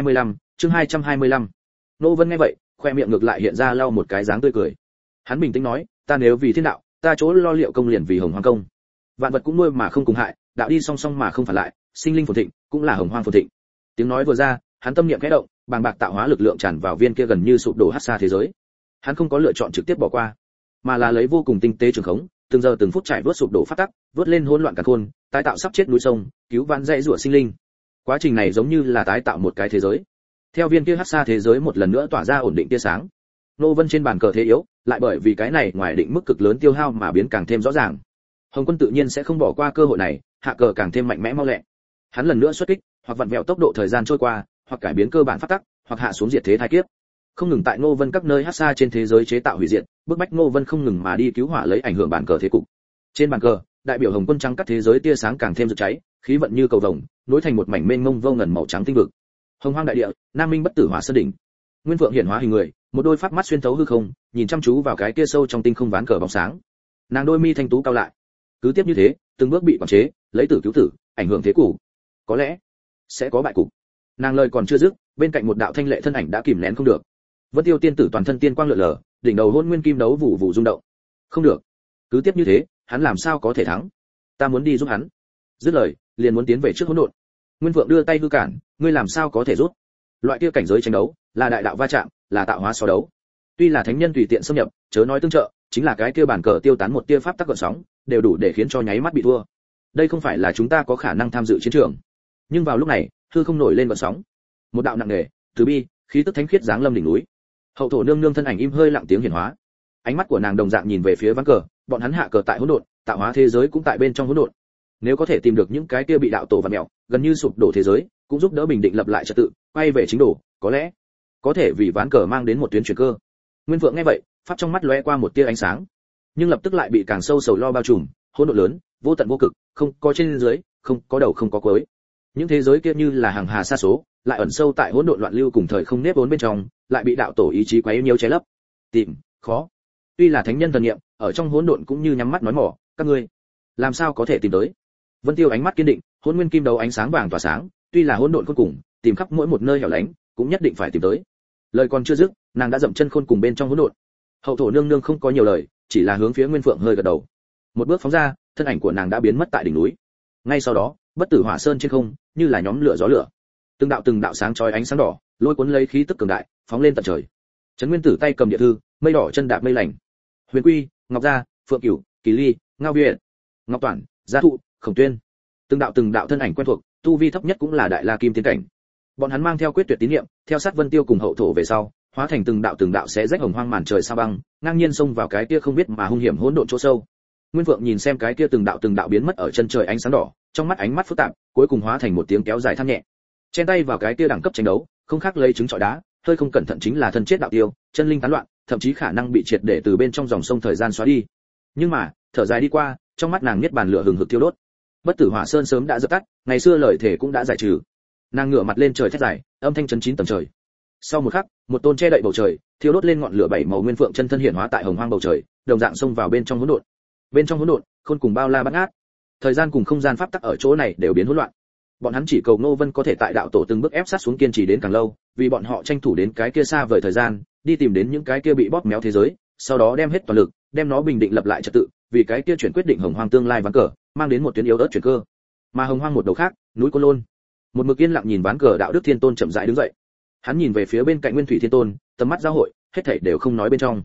Speaker 1: 225. Nô Vân nghe vậy, khoe miệng ngược lại hiện ra lau một cái dáng tươi cười. Hắn bình tĩnh nói, ta nếu vì thiên đạo, ta chỗ lo liệu công liền vì hồng hoang công. Vạn vật cũng nuôi mà không cùng hại, đạo đi song song mà không phản lại, sinh linh phồn thịnh, cũng là hồng hoang phồn thịnh. Tiếng nói vừa ra, hắn tâm niệm khẽ động, bàng bạc tạo hóa lực lượng tràn vào viên kia gần như sụp đổ hắc xa thế giới. Hắn không có lựa chọn trực tiếp bỏ qua, mà là lấy vô cùng tinh tế trường khống, từng giờ từng phút trải vớt sụp đổ phát tắc, vớt lên hỗn loạn cả khôn, tái tạo sắp chết núi sông, cứu vãn dãy rủa sinh linh. Quá trình này giống như là tái tạo một cái thế giới. Theo viên kia hắc xa thế giới một lần nữa tỏa ra ổn định tia sáng. Nô Vân trên bàn cờ thế yếu, lại bởi vì cái này ngoài định mức cực lớn tiêu hao mà biến càng thêm rõ ràng. Hồng Quân tự nhiên sẽ không bỏ qua cơ hội này, hạ cờ càng thêm mạnh mẽ mau lẹ. Hắn lần nữa xuất kích, hoặc vặn vẹo tốc độ thời gian trôi qua, hoặc cải biến cơ bản pháp tắc, hoặc hạ xuống diệt thế thái kiếp. Không ngừng tại Ngô Vân các nơi hắc xa trên thế giới chế tạo hủy diệt, bức bách Ngô Vân không ngừng mà đi cứu hỏa lấy ảnh hưởng bàn cờ thế cục. Trên bàn cờ, đại biểu Hồng Quân trắng cắt thế giới tia sáng càng thêm rực cháy, khí vận như cầu vồng, nối thành một mảnh mênh mông vô ngần màu trắng tinh vực. Hồng Hoang đại địa, Nam Minh bất tử hỏa sơn đỉnh. Nguyên Phượng hiển hóa hình người, một đôi pháp mắt xuyên thấu hư không, nhìn chăm chú vào cái kia sâu trong tinh không ván cờ bóng sáng. Nàng đôi mi thanh tú cao lại. Cứ tiếp như thế, từng bước bị quản chế, lấy tử cứu tử, ảnh hưởng thế cục. Có lẽ sẽ có bại cục. Nàng lời còn chưa dứt, bên cạnh một đạo thanh lệ thân ảnh đã kìm nén không được. Vân Tiêu tiên tử toàn thân tiên quang lượn lờ, đỉnh đầu hôn nguyên kim đấu vụ vụ rung động. Không được, cứ tiếp như thế, hắn làm sao có thể thắng? Ta muốn đi giúp hắn. Dứt lời, liền muốn tiến về trước hỗn độn. Nguyên Vượng đưa tay hư cản, ngươi làm sao có thể giúp? Loại kia cảnh giới tranh đấu, là đại đạo va chạm, là tạo hóa so đấu. Tuy là thánh nhân tùy tiện xâm nhập, chớ nói tương trợ, chính là cái kia bản cờ tiêu tán một tia pháp tắc gợn sóng, đều đủ để khiến cho nháy mắt bị thua. Đây không phải là chúng ta có khả năng tham dự chiến trường. Nhưng vào lúc này, hư không nổi lên gợn sóng. Một đạo nặng nề, từ bi, khí tức thánh khiết giáng lâm đỉnh núi. Hậu thổ nương nương thân ảnh im hơi lặng tiếng hiển hóa. Ánh mắt của nàng đồng dạng nhìn về phía ván cờ, bọn hắn hạ cờ tại hỗn độn, tạo hóa thế giới cũng tại bên trong hỗn độn. Nếu có thể tìm được những cái kia bị đạo tổ và mèo, gần như sụp đổ thế giới, cũng giúp đỡ bình định lập lại trật tự, quay về chính đồ, có lẽ có thể vì ván cờ mang đến một tuyến chuyển cơ. Nguyên Vượng nghe vậy, pháp trong mắt lóe qua một tia ánh sáng, nhưng lập tức lại bị càng sâu sầu lo bao trùm, hỗn độn lớn, vô tận vô cực, không có trên dưới, không có đầu không có cuối. Những thế giới kia như là hàng hà sa số, lại ẩn sâu tại hỗn độn loạn lưu cùng thời không nếp vốn bên trong, lại bị đạo tổ ý chí quấy nhiễu che lấp. Tìm, khó. Tuy là thánh nhân thần niệm, ở trong hỗn độn cũng như nhắm mắt nói mỏ, các ngươi làm sao có thể tìm tới? Vân Tiêu ánh mắt kiên định, hỗn nguyên kim đấu ánh sáng vàng tỏa sáng, tuy là hỗn độn cuối cùng, tìm khắp mỗi một nơi hẻo lánh, cũng nhất định phải tìm tới. Lời còn chưa dứt, nàng đã dậm chân khôn cùng bên trong hỗn độn. Hậu thổ nương nương không có nhiều lời, chỉ là hướng phía Nguyên Phượng hơi gật đầu. Một bước phóng ra, thân ảnh của nàng đã biến mất tại đỉnh núi. Ngay sau đó, bất tử hỏa sơn trên không, như là nhóm lửa gió lửa. Từng đạo sáng chói ánh sáng đỏ, lôi cuốn lấy khí tức cường đại, phóng lên tận trời. Trấn Nguyên Tử tay cầm địa thư, mây đỏ chân đạp mây lành. Huyền Quy, Ngọc Gia, Phượng Cửu, Kỳ Ly, Ngao Viễn, Ngọc Toản, Gia Thụ, Khổng Tuyên. Từng đạo thân ảnh quen thuộc, tu vi thấp nhất cũng là đại la kim tiến cảnh. Bọn hắn mang theo quyết tuyệt tín niệm, theo sát Vân Tiêu cùng hậu thổ về sau, hóa thành từng đạo sẽ rách hồng hoang màn trời sa băng, ngang nhiên xông vào cái kia không biết mà hung hiểm hỗn độn chỗ sâu. Nguyên Vượng nhìn xem cái kia từng đạo biến mất ở chân trời ánh sáng đỏ, trong mắt ánh mắt phức tạp, cuối cùng hóa thành một tiếng kéo dài than nhẹ. Chen tay vào cái kia đẳng cấp tranh đấu, không khác lấy trứng trọi đá, hơi không cẩn thận chính là thân chết đạo tiêu, chân linh tán loạn, thậm chí khả năng bị triệt để từ bên trong dòng sông thời gian xóa đi. Nhưng mà, thở dài đi qua, trong mắt nàng niết bàn lửa hừng hực thiêu đốt. Bất tử hỏa sơn sớm đã dập tắt, ngày xưa lời thể cũng đã giải trừ. Nàng ngửa mặt lên trời thét dài, âm thanh chấn chín tầng trời. Sau một khắc, một tôn che đậy bầu trời, thiêu đốt lên ngọn lửa bảy màu Nguyên Phượng chân thân hiển hóa tại hồng hoang bầu trời, đồng dạng xông vào bên trong hỗn độn. Bên trong hỗn độn, khôn cùng bao la bát ngát. Thời gian cùng không gian pháp tắc ở chỗ này đều biến hỗn loạn. Bọn hắn chỉ cầu Ngô Vân có thể tại đạo tổ từng bước ép sát xuống kiên trì đến càng lâu, vì bọn họ tranh thủ đến cái kia xa vời thời gian, đi tìm đến những cái kia bị bóp méo thế giới, sau đó đem hết toàn lực, đem nó bình định lập lại trật tự, vì cái kia chuyển quyết định hồng hoang tương lai ván cờ, mang đến một tuyến yếu ớt chuyển cơ. Mà hồng hoang một đầu khác, núi Côn Lôn, một mực yên lặng nhìn ván cờ đạo đức thiên tôn chậm rãi đứng dậy. Hắn nhìn về phía bên cạnh Nguyên Thủy Thiên Tôn, tầm mắt giao hội, hết thảy đều không nói bên trong.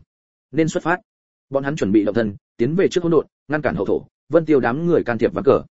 Speaker 1: nên xuất phát. Bọn hắn chuẩn bị động thân, tiến về trước hỗn độn, ngăn cản hậu thổ, Vân Tiêu đám người can thiệp ván cờ.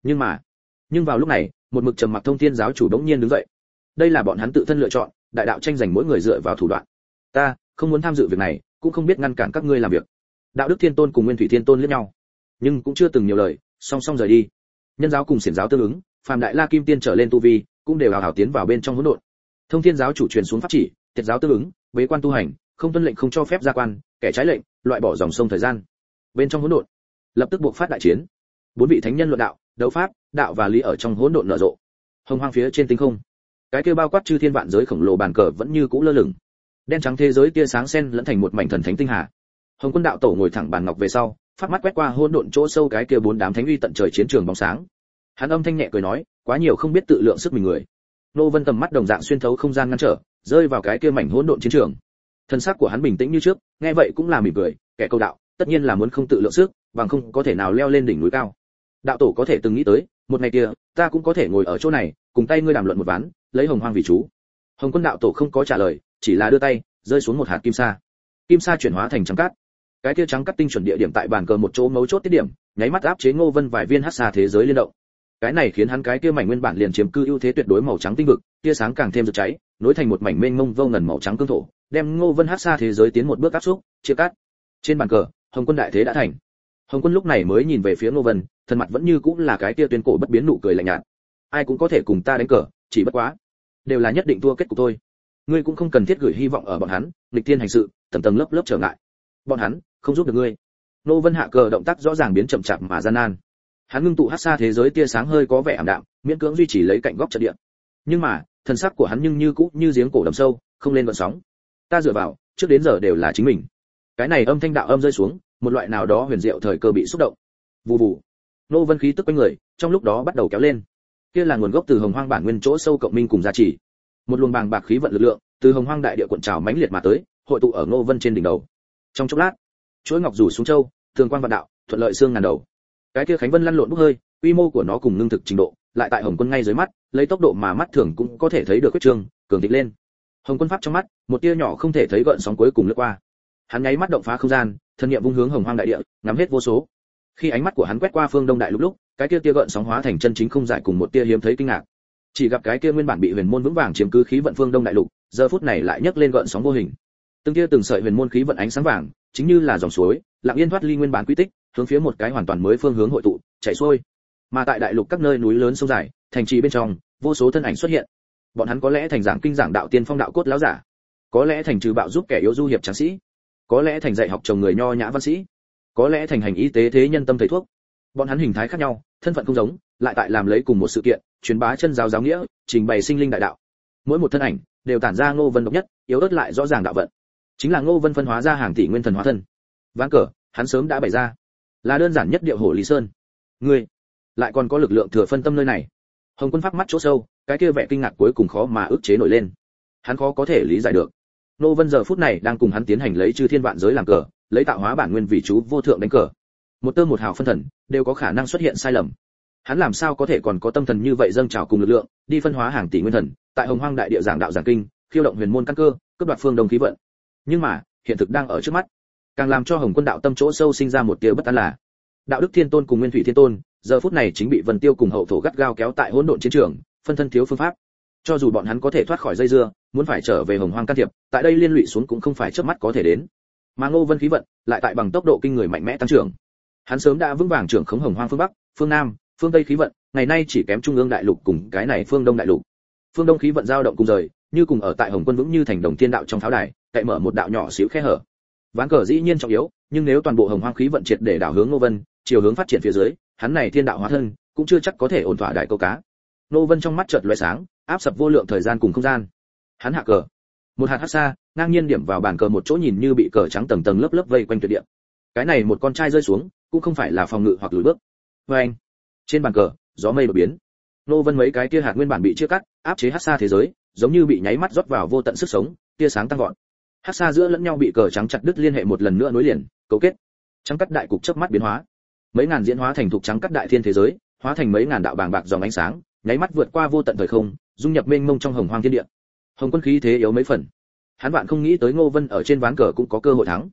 Speaker 1: Nhưng vào lúc này, một mực trầm mặc Thông Thiên giáo chủ đống nhiên đứng dậy. Đây là bọn hắn tự thân lựa chọn, đại đạo tranh giành mỗi người dựa vào thủ đoạn. Ta không muốn tham dự việc này, cũng không biết ngăn cản các ngươi làm việc. Đạo Đức Thiên Tôn cùng Nguyên Thủy Thiên Tôn liếc nhau, nhưng cũng chưa từng nhiều lời, song song rời đi. Nhân giáo cùng xiển giáo tương ứng, phàm đại la kim tiên trở lên tu vi, cũng đều hào hào tiến vào bên trong hỗn độn. Thông Thiên giáo chủ truyền xuống pháp chỉ, Tiệt giáo tương ứng, bế quan tu hành, không tuân lệnh không cho phép ra quan, kẻ trái lệnh, loại bỏ dòng sông thời gian. Bên trong hỗn độn, lập tức buộc phát đại chiến. Bốn vị thánh nhân luận đạo, đấu pháp, đạo và lý ở trong hỗn độn nở rộ. Hồng hoang phía trên tinh không, cái kia bao quát chư thiên vạn giới khổng lồ bàn cờ vẫn như cũ lơ lửng. Đen trắng thế giới tia sáng xen lẫn thành một mảnh thần thánh tinh hà. Hồng Quân đạo tổ ngồi thẳng bàn ngọc về sau, phát mắt quét qua hỗn độn chỗ sâu cái kia bốn đám thánh uy tận trời chiến trường bóng sáng. Hắn âm thanh nhẹ cười nói, quá nhiều không biết tự lượng sức mình người. Nô Vân tầm mắt đồng dạng xuyên thấu không gian ngăn trở, rơi vào cái kia mảnh hỗn độn chiến trường. Thân xác của hắn bình tĩnh như trước, nghe vậy cũng là mỉm cười, kẻ câu đạo, tất nhiên là muốn không tự lượng sức, bằng không có thể nào leo lên đỉnh núi cao. Đạo tổ có thể từng nghĩ tới, một ngày kia, ta cũng có thể ngồi ở chỗ này, cùng tay ngươi đàm luận một ván, lấy hồng hoang vì chú. Hồng Quân đạo tổ không có trả lời, chỉ là đưa tay, rơi xuống một hạt kim sa. Kim sa chuyển hóa thành trắng cát. Cái kia trắng cát tinh chuẩn địa điểm tại bàn cờ một chỗ mấu chốt tiết điểm, nháy mắt áp chế Ngô Vân vài viên hắc sa thế giới liên động. Cái này khiến hắn cái kia mảnh nguyên bản liền chiếm cư ưu thế tuyệt đối màu trắng tinh vực, tia sáng càng thêm rực cháy, nối thành một mảnh mênh mông vô ngần màu trắng cương thổ, đem Ngô Vân hắc sa thế giới tiến một bước áp xúc, chia cắt. Trên bàn cờ, Hồng Quân đại thế đã thành. Hồng Quân lúc này mới nhìn về phía Ngô Vân, thân mặt vẫn như cũng là cái kia tuyên cổ bất biến nụ cười lạnh nhạt. Ai cũng có thể cùng ta đánh cờ, chỉ bất quá, đều là nhất định thua kết cục thôi. Ngươi cũng không cần thiết gửi hy vọng ở bọn hắn, nghịch thiên hành sự, tầng tầng lớp lớp trở ngại. Bọn hắn không giúp được ngươi. Ngô Vân hạ cờ động tác rõ ràng biến chậm chạp mà gian nan. Hắn ngưng tụ hắc sa thế giới tia sáng hơi có vẻ ảm đạm, miễn cưỡng duy trì lấy cạnh góc trận địa. Nhưng mà, thần sắc của hắn nhưng như cũ như giếng cổ đầm sâu, không lên gợn sóng. Ta dựa vào, trước đến giờ đều là chính mình. Cái này âm thanh đạo âm rơi xuống, một loại nào đó huyền diệu thời cơ bị xúc động. Vù vù. Ngô Vân khí tức quanh người, trong lúc đó bắt đầu kéo lên. Kia là nguồn gốc từ hồng hoang bản nguyên chỗ sâu cộng minh cùng gia trì. Một luồng bàng bạc khí vận lực lượng, từ hồng hoang đại địa cuộn trào mãnh liệt mà tới, hội tụ ở Ngô Vân trên đỉnh đầu. Trong chốc lát, chuỗi ngọc rủ xuống châu, thường quang vạn đạo, thuận lợi xương ngàn đầu. Cái kia khánh vân lăn lộn bốc hơi, quy mô của nó cùng ngưng thực trình độ, lại tại Hồng Quân ngay dưới mắt, lấy tốc độ mà mắt thường cũng có thể thấy được quyết trương, cường thịnh lên. Hồng Quân pháp trong mắt, một tia nhỏ không thể thấy gợn sóng cuối cùng lướt qua. Hắn nháy mắt động phá không gian, thân niệm vung hướng hồng hoang đại địa, ngắm hết vô số. Khi ánh mắt của hắn quét qua phương đông đại lục lúc, cái kia tia gợn sóng hóa thành chân chính không giải cùng một tia hiếm thấy kinh ngạc. Chỉ gặp cái kia nguyên bản bị huyền môn vững vàng chiếm cứ khí vận phương đông đại lục, giờ phút này lại nhấc lên gợn sóng vô hình. Từng tia từng sợi huyền môn khí vận ánh sáng vàng, chính như là dòng suối, lặng yên thoát ly nguyên bản quy tích, hướng phía một cái hoàn toàn mới phương hướng hội tụ, chảy xuôi. Mà tại đại lục các nơi núi lớn sông dài, thành trì bên trong, vô số thân ảnh xuất hiện. Bọn hắn có lẽ thành giảng kinh giảng đạo tiên phong đạo cốt lão giả, có lẽ thành trừ bạo giúp kẻ yếu du hiệp tráng sĩ, có lẽ thành dạy học chồng người nho nhã văn sĩ, có lẽ thành hành y tế thế nhân tâm thầy thuốc. Bọn hắn hình thái khác nhau, thân phận không giống, lại tại làm lấy cùng một sự kiện, truyền bá chân giáo giáo nghĩa, trình bày sinh linh đại đạo. Mỗi một thân ảnh đều tản ra Ngô Vân độc nhất, yếu ớt lại rõ ràng đạo vận. Chính là Ngô Vân phân hóa ra hàng tỷ nguyên thần hóa thân. Ván cờ, hắn sớm đã bày ra, là đơn giản nhất điệu hổ Lý Sơn. Ngươi lại còn có lực lượng thừa phân tâm nơi này. Hồng Quân phát mắt chỗ sâu, cái kia vẻ kinh ngạc cuối cùng khó mà ức chế nổi lên. Hắn khó có thể lý giải được. Ngô Vân giờ phút này đang cùng hắn tiến hành lấy chư thiên vạn giới làm cờ, lấy tạo hóa bản nguyên vì chú vô thượng đánh cờ. Một tơ một hào phân thần đều có khả năng xuất hiện sai lầm. Hắn làm sao có thể còn có tâm thần như vậy dâng trào cùng lực lượng, đi phân hóa hàng tỷ nguyên thần, tại Hồng Hoang đại địa giảng đạo giảng kinh, khiêu động huyền môn căn cơ, cướp đoạt phương đông khí vận. Nhưng mà, hiện thực đang ở trước mắt, càng làm cho Hồng Quân đạo tâm chỗ sâu sinh ra một tia bất an là, Đạo Đức Thiên Tôn cùng Nguyên Thủy Thiên Tôn, giờ phút này chính bị Vân Tiêu cùng Hậu Thổ gắt gao kéo tại hỗn độn chiến trường, phân thân thiếu phương pháp. Cho dù bọn hắn có thể thoát khỏi dây dưa, muốn phải trở về Hồng Hoang can thiệp, tại đây liên lụy xuống cũng không phải chớp mắt có thể đến. Mà Ngô Vân khí vận lại tại bằng tốc độ kinh người mạnh mẽ tăng trưởng. Hắn sớm đã vững vàng trưởng khống Hồng Hoang phương Bắc, phương Nam, phương Tây khí vận, ngày nay chỉ kém Trung ương đại lục cùng cái này phương Đông đại lục. Phương Đông khí vận dao động cùng rời, như cùng ở tại Hồng Quân vững như thành đồng thiên đạo trong pháo đài, cậy mở một đạo nhỏ xíu khe hở. Ván cờ dĩ nhiên trọng yếu, nhưng nếu toàn bộ Hồng Hoang khí vận triệt để đảo hướng Ngô Vân, chiều hướng phát triển phía dưới, hắn này thiên đạo hóa thân, cũng chưa chắc có thể ổn thỏa đại câu cá. Ngô Vân trong mắt chợt lóe sáng, áp sập vô lượng thời gian cùng không gian. Hắn hạ cờ, một hạt hắc sa, ngang nhiên điểm vào bàn cờ một chỗ nhìn như bị cờ trắng tầng tầng lớp lớp vây quanh tuyệt địa. Cái này một con trai rơi xuống, cũng không phải là phòng ngự hoặc lùi bước. Anh, trên bàn cờ, gió mây đột biến. Ngô Vân mấy cái kia hạt nguyên bản bị chia cắt, áp chế hắc sa thế giới, giống như bị nháy mắt rót vào vô tận sức sống, tia sáng tăng vọt. Hắc sa giữa lẫn nhau bị cờ trắng chặt đứt liên hệ một lần nữa nối liền, cấu kết. Trắng cắt đại cục chớp mắt biến hóa. Mấy ngàn diễn hóa thành thuộc trắng cắt đại thiên thế giới, hóa thành mấy ngàn đạo bàng bạc dòng ánh sáng, nháy mắt vượt qua vô tận thời không, dung nhập mênh mông trong Hồng Hoang thiên địa. Hồng Quân khí thế yếu mấy phần. Hắn vạn không nghĩ tới Ngô Vân ở trên ván cờ cũng có cơ hội thắng.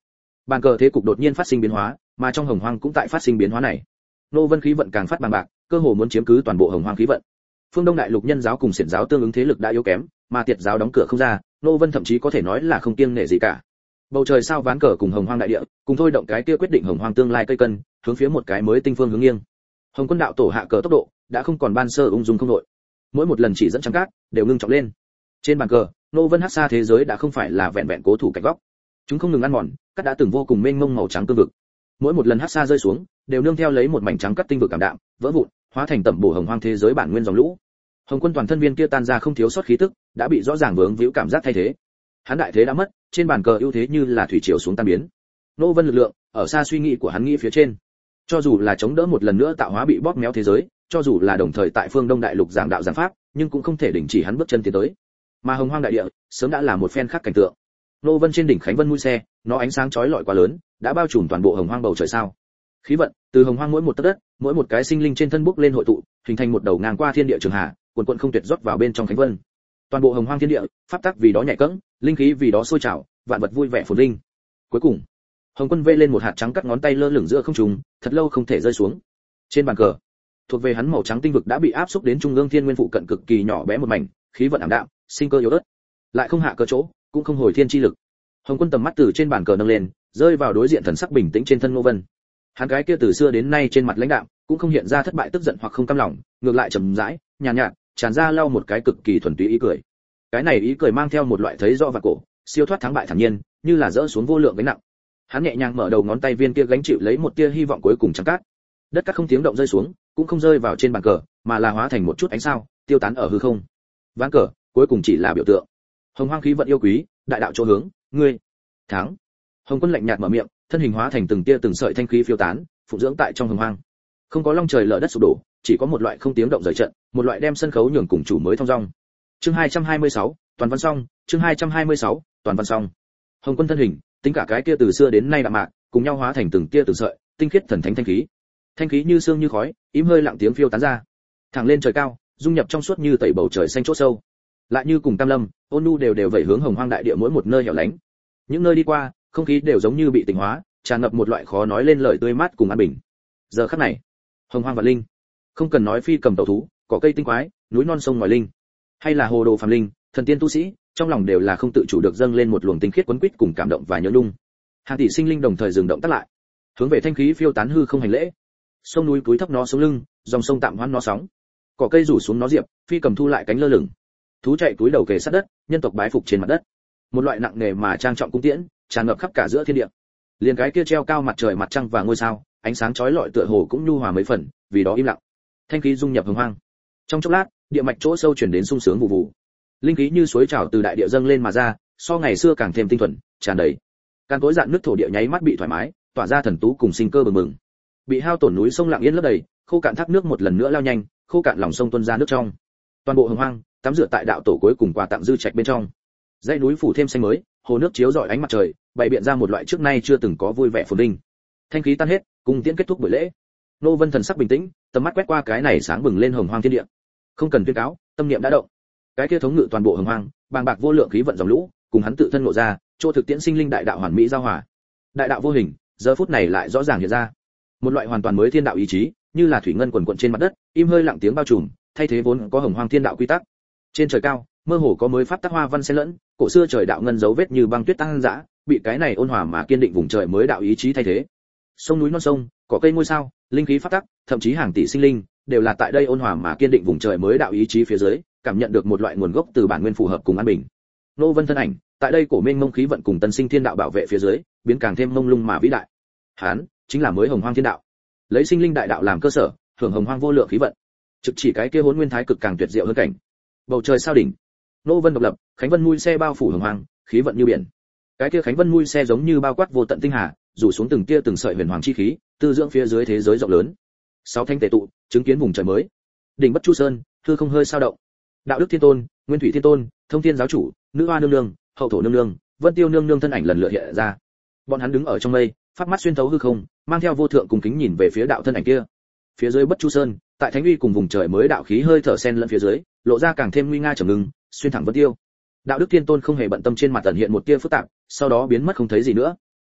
Speaker 1: Bàn cờ thế cục đột nhiên phát sinh biến hóa, mà trong hồng hoang cũng tại phát sinh biến hóa này. Nô Vân khí vận càng phát bằng bạc, cơ hồ muốn chiếm cứ toàn bộ hồng hoang khí vận. Phương Đông đại lục nhân giáo cùng xiển giáo tương ứng thế lực đã yếu kém, mà tiệt giáo đóng cửa không ra, Nô Vân thậm chí có thể nói là không kiêng nể gì cả. Bầu trời sao ván cờ cùng hồng hoang đại địa, cùng thôi động cái kia quyết định hồng hoang tương lai cây cân, hướng phía một cái mới tinh phương hướng nghiêng. Hồng Quân đạo tổ hạ cờ tốc độ đã không còn ban sơ ung dung không đội, mỗi một lần chỉ dẫn trắng cát đều ngưng trọng lên. Trên bàn cờ, Nô Vân hắc xa thế giới đã không phải là vẹn vẹn cố thủ cạnh góc, chúng không ngừng ăn mòn, cát đã từng vô cùng mênh mông màu trắng cương vực. Mỗi một lần hắc xa rơi xuống, đều nương theo lấy một mảnh trắng cát tinh vực cảm đạm, vỡ vụn, hóa thành tẩm bổ hồng hoang thế giới bản nguyên dòng lũ. Hồng Quân toàn thân viên kia tan ra không thiếu sót khí tức, đã bị rõ ràng vướng víu cảm giác thay thế. Hắn đại thế đã mất, trên bàn cờ ưu thế như là thủy triều xuống tan biến. Nô Vân lực lượng ở xa suy nghĩ của hắn nghĩ phía trên. Cho dù là chống đỡ một lần nữa tạo hóa bị bóp méo thế giới, cho dù là đồng thời tại phương Đông đại lục giảng đạo giảng pháp, nhưng cũng không thể đình chỉ hắn bước chân tiến tới. Mà hồng hoang đại địa sớm đã là một phen khác cảnh tượng. Nô Vân trên đỉnh Khánh Vân mũi xe, nó ánh sáng chói lọi quá lớn, đã bao trùm toàn bộ hồng hoang bầu trời sao. Khí vận từ hồng hoang mỗi một tấc đất, mỗi một cái sinh linh trên thân bốc lên hội tụ, hình thành một đầu ngang qua thiên địa trường hà, cuồn cuộn không tuyệt rót vào bên trong Khánh Vân. Toàn bộ hồng hoang thiên địa, pháp tắc vì đó nhảy cẫng, linh khí vì đó sôi trào, vạn vật vui vẻ phồn linh. Cuối cùng, Hồng Quân vê lên một hạt trắng cắt ngón tay lơ lửng giữa không trung, thật lâu không thể rơi xuống. Trên bàn cờ, thuộc về hắn màu trắng tinh vực đã bị áp xúc đến trung ương thiên nguyên phụ cận cực kỳ nhỏ bé một mảnh, khí vận ảm đạm, sinh cơ yếu ớt, lại không hạ cơ chỗ, cũng không hồi thiên chi lực. Hồng Quân tầm mắt từ trên bàn cờ nâng lên, rơi vào đối diện thần sắc bình tĩnh trên thân Ngô Vân. Hắn cái kia từ xưa đến nay trên mặt lãnh đạm, cũng không hiện ra thất bại tức giận hoặc không cam lòng, ngược lại trầm rãi, nhàn nhạt, tràn ra lau một cái cực kỳ thuần túy ý cười. Cái này ý cười mang theo một loại thấy rõ và cổ, siêu thoát thắng bại thản nhiên, như là dỡ xuống vô lượng gánh nặng. Hắn nhẹ nhàng mở đầu ngón tay viên kia gánh chịu lấy một tia hy vọng cuối cùng trắng cát. Đất cát không tiếng động rơi xuống, cũng không rơi vào trên bàn cờ, mà là hóa thành một chút ánh sao, tiêu tán ở hư không. Ván cờ cuối cùng chỉ là biểu tượng. Hồng hoang khí vận yêu quý, đại đạo chỗ hướng, ngươi thắng. Hồng Quân lạnh nhạt mở miệng, thân hình hóa thành từng tia từng sợi thanh khí phiêu tán, phụng dưỡng tại trong hồng hoang. Không có long trời lở đất sụp đổ, chỉ có một loại không tiếng động rời trận, một loại đem sân khấu nhường cùng chủ mới thông dong. Chương 226, toàn văn xong, chương 226, toàn văn xong. Hồng Quân thân hình, tính cả cái kia từ xưa đến nay đạm mạc, cùng nhau hóa thành từng tia từng sợi, tinh khiết thần thánh thanh khí. Thanh khí như sương như khói, im hơi lặng tiếng phiêu tán ra, thẳng lên trời cao, dung nhập trong suốt như tẩy bầu trời xanh chỗ sâu. Lại như cùng tam lâm, ôn nhu đều vẩy hướng hồng hoang đại địa mỗi một nơi hẻo lánh. Những nơi đi qua, không khí đều giống như bị tịnh hóa, tràn ngập một loại khó nói lên lời tươi mát cùng an bình. Giờ khắc này, hồng hoang và linh, không cần nói phi cầm tẩu thú, cỏ cây tinh quái, núi non sông ngòi linh, hay là hồ đồ phàm linh, thần tiên tu sĩ, trong lòng đều là không tự chủ được dâng lên một luồng tinh khiết quấn quýt cùng cảm động và nhớ nhung. Hàng tỷ sinh linh đồng thời dừng động tác lại, hướng về thanh khí phiêu tán hư không hành lễ. Sông núi cúi thấp nó xuống lưng, dòng sông tạm hoãn nó sóng, cỏ cây rủ xuống nó diệp, phi cầm thu lại cánh lơ lửng. Thú chạy túi đầu kề sát đất, nhân tộc bái phục trên mặt đất. Một loại nặng nề mà trang trọng cung tiễn, tràn ngập khắp cả giữa thiên địa. Liền cái kia treo cao mặt trời mặt trăng và ngôi sao, ánh sáng chói lọi tựa hồ cũng nhu hòa mấy phần, vì đó im lặng. Thanh khí dung nhập hồng hoang. Trong chốc lát, địa mạch chỗ sâu chuyển đến sung sướng vụ vụ. Linh khí như suối trào từ đại địa dâng lên mà ra, so ngày xưa càng thêm tinh thuần, tràn đầy. Can tối dạn nước thổ địa nháy mắt bị thoải mái, tỏa ra thần tú cùng sinh cơ bừng bừng. Bị hao tổn núi sông lặng yên lấp đầy, khô cạn thác nước một lần nữa lao nhanh, khô cạn lòng sông tuôn ra nước trong. Toàn bộ hồng hoang, tắm rửa tại đạo tổ cuối cùng quà tặng dư trạch bên trong. Dãy núi phủ thêm xanh mới, hồ nước chiếu rọi ánh mặt trời, bày biện ra một loại trước nay chưa từng có vui vẻ phồn vinh. Thanh khí tan hết, cùng tiễn kết thúc buổi lễ. Nô Vân thần sắc bình tĩnh, tầm mắt quét qua cái này sáng bừng lên hồng hoang thiên địa. Không cần tuyên cáo, tâm niệm đã động. Cái kia thống ngự toàn bộ hồng hoang, bàng bạc vô lượng khí vận dòng lũ, cùng hắn tự thân ngộ ra, chỗ thực tiễn sinh linh đại đạo hoàn mỹ giao hòa. Đại đạo vô hình, giờ phút này lại rõ ràng hiện ra. Một loại hoàn toàn mới thiên đạo ý chí, như là thủy ngân quần quần trên mặt đất, im hơi lặng tiếng bao trùm, thay thế vốn có hồng hoang thiên đạo quy tắc. Trên trời cao, mơ hồ có mới pháp tắc hoa văn xen lẫn, cổ xưa trời đạo ngân dấu vết như băng tuyết tăng dã, bị cái này ôn hòa mà kiên định vùng trời mới đạo ý chí thay thế. Sông núi non sông, cỏ cây ngôi sao, linh khí pháp tắc, thậm chí hàng tỷ sinh linh, đều là tại đây ôn hòa mà kiên định vùng trời mới đạo ý chí phía dưới, cảm nhận được một loại nguồn gốc từ bản nguyên phù hợp cùng an bình. Nô Vân thân ảnh, tại đây cổ mênh mông khí vận cùng tân sinh thiên đạo bảo vệ phía dưới, biến càng thêm mông lung mà vĩ đại. Hán, chính là mới hồng hoang thiên đạo. Lấy sinh linh đại đạo làm cơ sở, hưởng hồng hoang vô lượng khí vận. Trực chỉ cái kia hỗn nguyên thái cực càng tuyệt diệu hơn cảnh. Bầu trời sao đỉnh, Nô Vân độc lập, Khánh Vân mui xe bao phủ hồng hoang, khí vận như biển. Cái kia Khánh Vân mui xe giống như bao quát vô tận tinh hà, rủ xuống từng tia từng sợi huyền hoàng chi khí, tư dưỡng phía dưới thế giới rộng lớn. Sáu thanh tề tụ, chứng kiến vùng trời mới. Đỉnh Bất Chu Sơn, hư không hơi sao động. Đạo Đức Thiên Tôn, Nguyên Thủy Thiên Tôn, Thông Thiên giáo chủ, Nữ Hoa nương nương, Hậu Thổ nương nương, Vân Tiêu nương nương thân ảnh lần lượt hiện ra. Bọn hắn đứng ở trong mây, pháp mắt xuyên thấu hư không, mang theo vô thượng cùng kính nhìn về phía đạo thân ảnh kia. Phía dưới Bất Chu Sơn, tại thánh uy cùng vùng trời mới đạo khí hơi thở sen lẫn phía dưới, lộ ra càng thêm nguy nga trầm ngưng, xuyên thẳng Vân Tiêu. Đạo Đức Thiên Tôn không hề bận tâm trên mặt tẩn hiện một tia phức tạp, sau đó biến mất không thấy gì nữa.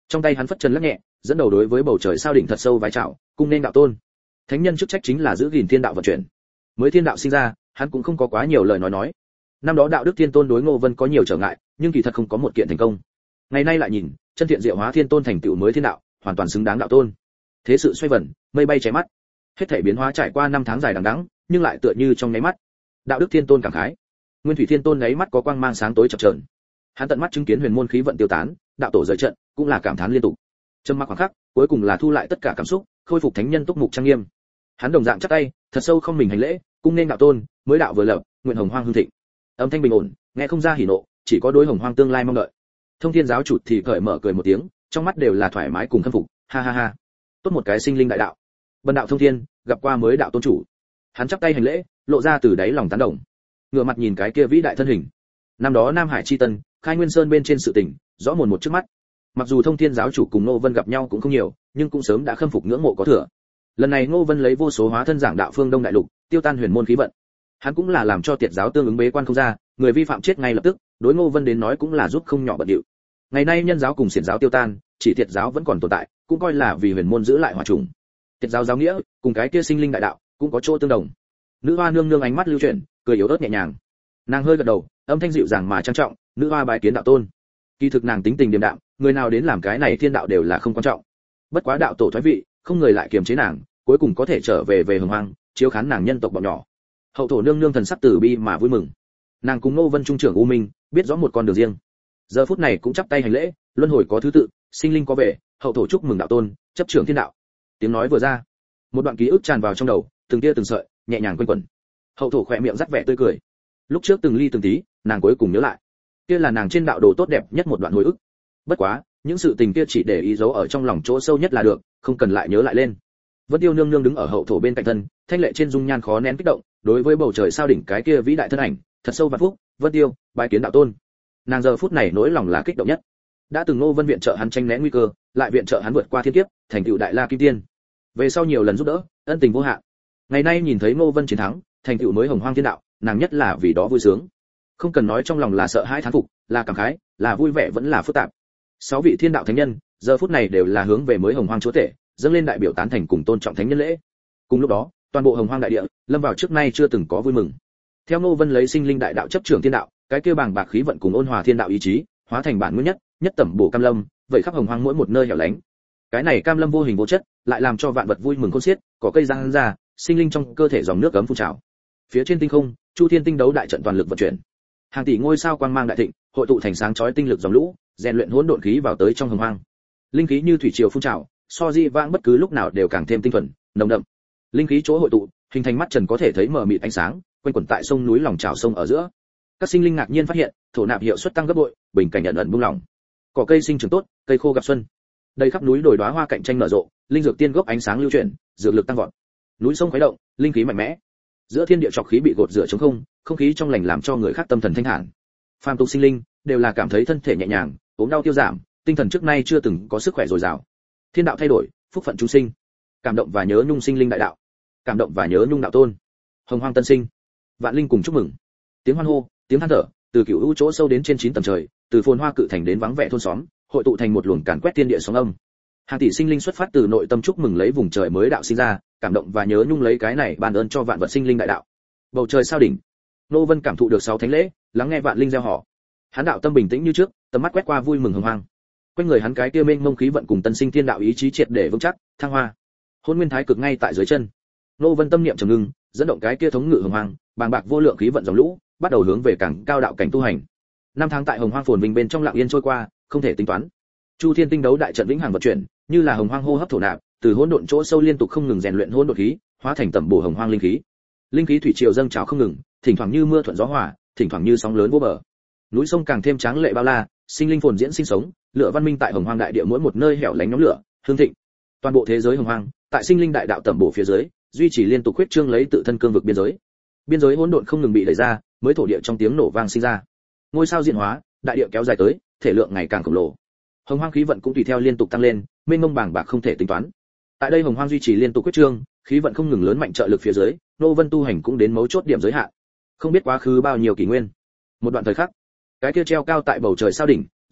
Speaker 1: Trong tay hắn phất chân lắc nhẹ, dẫn đầu đối với bầu trời sao đỉnh thật sâu vái chào, cung nên đạo tôn. Thánh nhân chức trách chính là giữ gìn thiên đạo vận chuyển. Mới thiên đạo sinh ra, hắn cũng không có quá nhiều lời nói. Năm đó đạo đức thiên tôn đối Ngô Vân có nhiều trở ngại, nhưng kỳ thật không có một kiện thành công. Ngày nay lại nhìn, chân thiện diệu hóa thiên tôn thành tựu mới thiên đạo, hoàn toàn xứng đáng đạo tôn. Thế sự xoay vần, mây bay cháy mắt. Hết thảy biến hóa trải qua năm tháng dài đằng đẵng, nhưng lại tựa như trong nháy mắt. Đạo đức thiên tôn cảm khái, Nguyên thủy thiên tôn nháy mắt có quang mang sáng tối chập chờn. Hắn tận mắt chứng kiến huyền môn khí vận tiêu tán, đạo tổ rời trận, cũng là cảm thán liên tục. Trầm mặc khoảng khắc, cuối cùng là thu lại tất cả cảm xúc, khôi phục thánh nhân túc mục trang nghiêm. Hắn đồng dạng chắp tay, thật sâu không mình hành lễ, cung nên đạo tôn, mới đạo vừa lập, nguyện hồng hoang hưng thịnh. Âm thanh bình ổn, nghe không ra hỉ nộ, chỉ có đối hồng hoang tương lai mong đợi. Thông Thiên giáo chủ thì cởi mở cười một tiếng, trong mắt đều là thoải mái cùng khâm phục, ha ha ha. Tốt một cái sinh linh đại đạo. Bần đạo Thông Thiên, gặp qua mới đạo tôn chủ. Hắn chắp tay hành lễ, lộ ra từ đáy lòng tán đồng. Ngửa mặt nhìn cái kia vĩ đại thân hình. Năm đó Nam Hải chi tân, Khai Nguyên Sơn bên trên sự tình, rõ mồn một trước mắt. Mặc dù Thông Thiên giáo chủ cùng Ngô Vân gặp nhau cũng không nhiều, nhưng cũng sớm đã khâm phục ngưỡng mộ có thừa. Lần này Ngô Vân lấy vô số hóa thân giảng đạo phương Đông đại lục, tiêu tan huyền môn khí vận. Hắn cũng là làm cho tiệt giáo tương ứng bế quan không ra, người vi phạm chết ngay lập tức, đối Ngô Vân đến nói cũng là giúp không nhỏ bận điệu. Ngày nay nhân giáo cùng xiển giáo tiêu tan, chỉ tiệt giáo vẫn còn tồn tại, cũng coi là vì huyền môn giữ lại hòa trùng. Tiệt giáo giáo nghĩa, cùng cái kia sinh linh đại đạo, cũng có chỗ tương đồng. Nữ hoa nương nương ánh mắt lưu chuyển, cười yếu ớt nhẹ nhàng. Nàng hơi gật đầu, âm thanh dịu dàng mà trang trọng, nữ hoa bái kiến đạo tôn. Kỳ thực nàng tính tình điềm đạm, người nào đến làm cái này thiên đạo đều là không quan trọng. Bất quá đạo tổ thoái vị, không người lại kiềm chế nàng, cuối cùng có thể trở về hồng hoang, chiếu khán nàng nhân tộc bọn nhỏ. Hậu thổ nương nương thần sắc từ bi mà vui mừng. Nàng cùng Ngô Vân trung trưởng U Minh, biết rõ một con đường riêng. Giờ phút này cũng chắp tay hành lễ, luân hồi có thứ tự, sinh linh có về, hậu thổ chúc mừng đạo tôn, chấp trưởng thiên đạo. Tiếng nói vừa ra, một đoạn ký ức tràn vào trong đầu, từng tia từng sợi, nhẹ nhàng quanh quẩn. Hậu thổ khỏe miệng rắc vẻ tươi cười. Lúc trước từng ly từng tí, nàng cuối cùng nhớ lại, kia là nàng trên đạo đồ tốt đẹp nhất một đoạn hồi ức. Bất quá, những sự tình kia chỉ để ý dấu ở trong lòng chỗ sâu nhất là được, không cần lại nhớ lại lên. Vân Tiêu nương nương đứng ở hậu thổ bên cạnh thân, thanh lệ trên dung nhan khó nén kích động, đối với bầu trời sao đỉnh cái kia vĩ đại thân ảnh, thật sâu vạn phúc, Vân Tiêu, bái kiến đạo tôn. Nàng giờ phút này nỗi lòng là kích động nhất. Đã từng Ngô Vân viện trợ hắn tranh né nguy cơ, lại viện trợ hắn vượt qua thiên kiếp, thành tựu đại la kim tiên. Về sau nhiều lần giúp đỡ, ân tình vô hạn. Ngày nay nhìn thấy Ngô Vân chiến thắng, thành tựu mới hồng hoang thiên đạo, nàng nhất là vì đó vui sướng. Không cần nói trong lòng là sợ hãi thán phục, là cảm khái, là vui vẻ vẫn là phức tạp. 6 vị thiên đạo thánh nhân, giờ phút này đều là hướng về mới hồng hoang chúa tể, dâng lên đại biểu tán thành cùng tôn trọng thánh nhân lễ. Cùng lúc đó, toàn bộ hồng hoang đại địa lâm vào trước nay chưa từng có vui mừng. Theo Ngô Vân lấy sinh linh đại đạo chấp trưởng thiên đạo, cái kia bàng bạc khí vận cùng ôn hòa thiên đạo ý chí, hóa thành bản nguyên nhất, nhất tẩm bổ cam lâm, vậy khắp hồng hoang mỗi một nơi hẻo lánh. Cái này cam lâm vô hình vô chất, lại làm cho vạn vật vui mừng khôn xiết, cỏ cây giang ra, sinh linh trong cơ thể dòng nước ấm phun trào. Phía trên tinh không, Chu Thiên tinh đấu đại trận toàn lực vận chuyển. Hàng tỷ ngôi sao quang mang đại thịnh, hội tụ thành sáng chói tinh lực dòng lũ, rèn luyện hỗn độn khí vào tới trong hồng hoang. Linh khí như thủy triều phun trào, so di vãng bất cứ lúc nào đều càng thêm tinh thuần, nồng đậm. Linh khí chỗ hội tụ, hình thành mắt trần có thể thấy mờ mịt ánh sáng, quanh quẩn tại sông núi lòng trào sông ở giữa. Các sinh linh ngạc nhiên phát hiện, thổ nạp hiệu suất tăng gấp bội, bình cảnh ẩn ẩn buông lỏng. Cỏ cây sinh trưởng tốt, cây khô gặp xuân. Đây khắp núi đồi đóa hoa cạnh tranh nở rộ, linh dược tiên gốc ánh sáng lưu chuyển, dược lực tăng vọt. Núi sông khuấy động, linh khí mạnh mẽ. Giữa thiên địa trọc khí bị gột rửa trống không, không khí trong lành làm cho người khác tâm thần thanh thản. Phàm tục sinh linh đều là cảm thấy thân thể nhẹ nhàng, ốm đau tiêu giảm, tinh thần trước nay chưa từng có sức khỏe dồi dào. Thiên đạo thay đổi, phúc phận chúng sinh. Cảm động và nhớ nhung sinh linh đại đạo. Cảm động và nhớ nhung đạo tôn. Hồng hoang tân sinh. Vạn linh cùng chúc mừng. Tiếng hoan hô, tiếng than thở, từ cửu u chỗ sâu đến trên 9 tầng trời, từ phồn hoa cự thành đến vắng vẻ thôn xóm, hội tụ thành một luồng càn quét thiên địa sóng âm. Hàng tỷ sinh linh xuất phát từ nội tâm chúc mừng lấy vùng trời mới đạo sinh ra, cảm động và nhớ nhung lấy cái này ban ơn cho vạn vật sinh linh đại đạo. Bầu trời sao đỉnh. Nô Vân cảm thụ được 6 thánh lễ, lắng nghe vạn linh gieo họ. Hắn đạo tâm bình tĩnh như trước, tầm mắt quét qua vui mừng hồng hoang. Quanh người hắn cái kia mênh mông khí vận cùng tân sinh thiên đạo ý chí triệt để vững chắc, thăng hoa. Hôn nguyên thái cực ngay tại dưới chân. Nô Vân tâm niệm trầm ngưng, dẫn động cái kia thống ngự hồng hoang, bàng bạc vô lượng khí vận dòng lũ, bắt đầu hướng về càng cao đạo cảnh tu hành. 5 tháng tại hồng hoang phồn vinh bên trong lặng yên trôi qua, không thể tính toán. Chu Thiên tinh đấu đại trận vĩnh hằng vận chuyển, như là hồng hoang hô hấp thổ nạp, từ hỗn độn chỗ sâu liên tục không ngừng rèn luyện hỗn độn khí, hóa thành tẩm bổ hồng hoang linh khí. Linh khí thủy triều dâng trào không ngừng, thỉnh thoảng như mưa thuận gió hòa, thỉnh thoảng như sóng lớn vô bờ. Núi sông càng thêm tráng lệ bao la, sinh linh phồn diễn sinh sống, lửa văn minh tại hồng hoang đại địa mỗi một nơi hẻo lánh nhóm lửa, hương thịnh. Toàn bộ thế giới hồng hoang, tại sinh linh đại đạo tẩm bổ phía dưới, duy trì liên tục huyết trương lấy tự thân cương vực biên giới. Biên giới hỗn độn không ngừng bị đẩy ra, mới thổ địa trong tiếng nổ vang sinh ra. Ngôi sao diễn hóa, đại địa kéo dài tới, thể lượng ngày càng khổng lồ. Hồng hoang khí vận cũng tùy theo liên tục tăng lên, mênh mông bàng bạc không thể tính toán. Tại đây hồng hoang duy trì liên tục huyết trương, khí vận không ngừng lớn mạnh trợ lực phía dưới, Nô Vân tu hành cũng đến mấu chốt điểm giới hạn. Không biết quá khứ bao nhiêu kỷ nguyên. Một đoạn thời khắc, cái kia treo cao tại bầu trời sao đỉnh,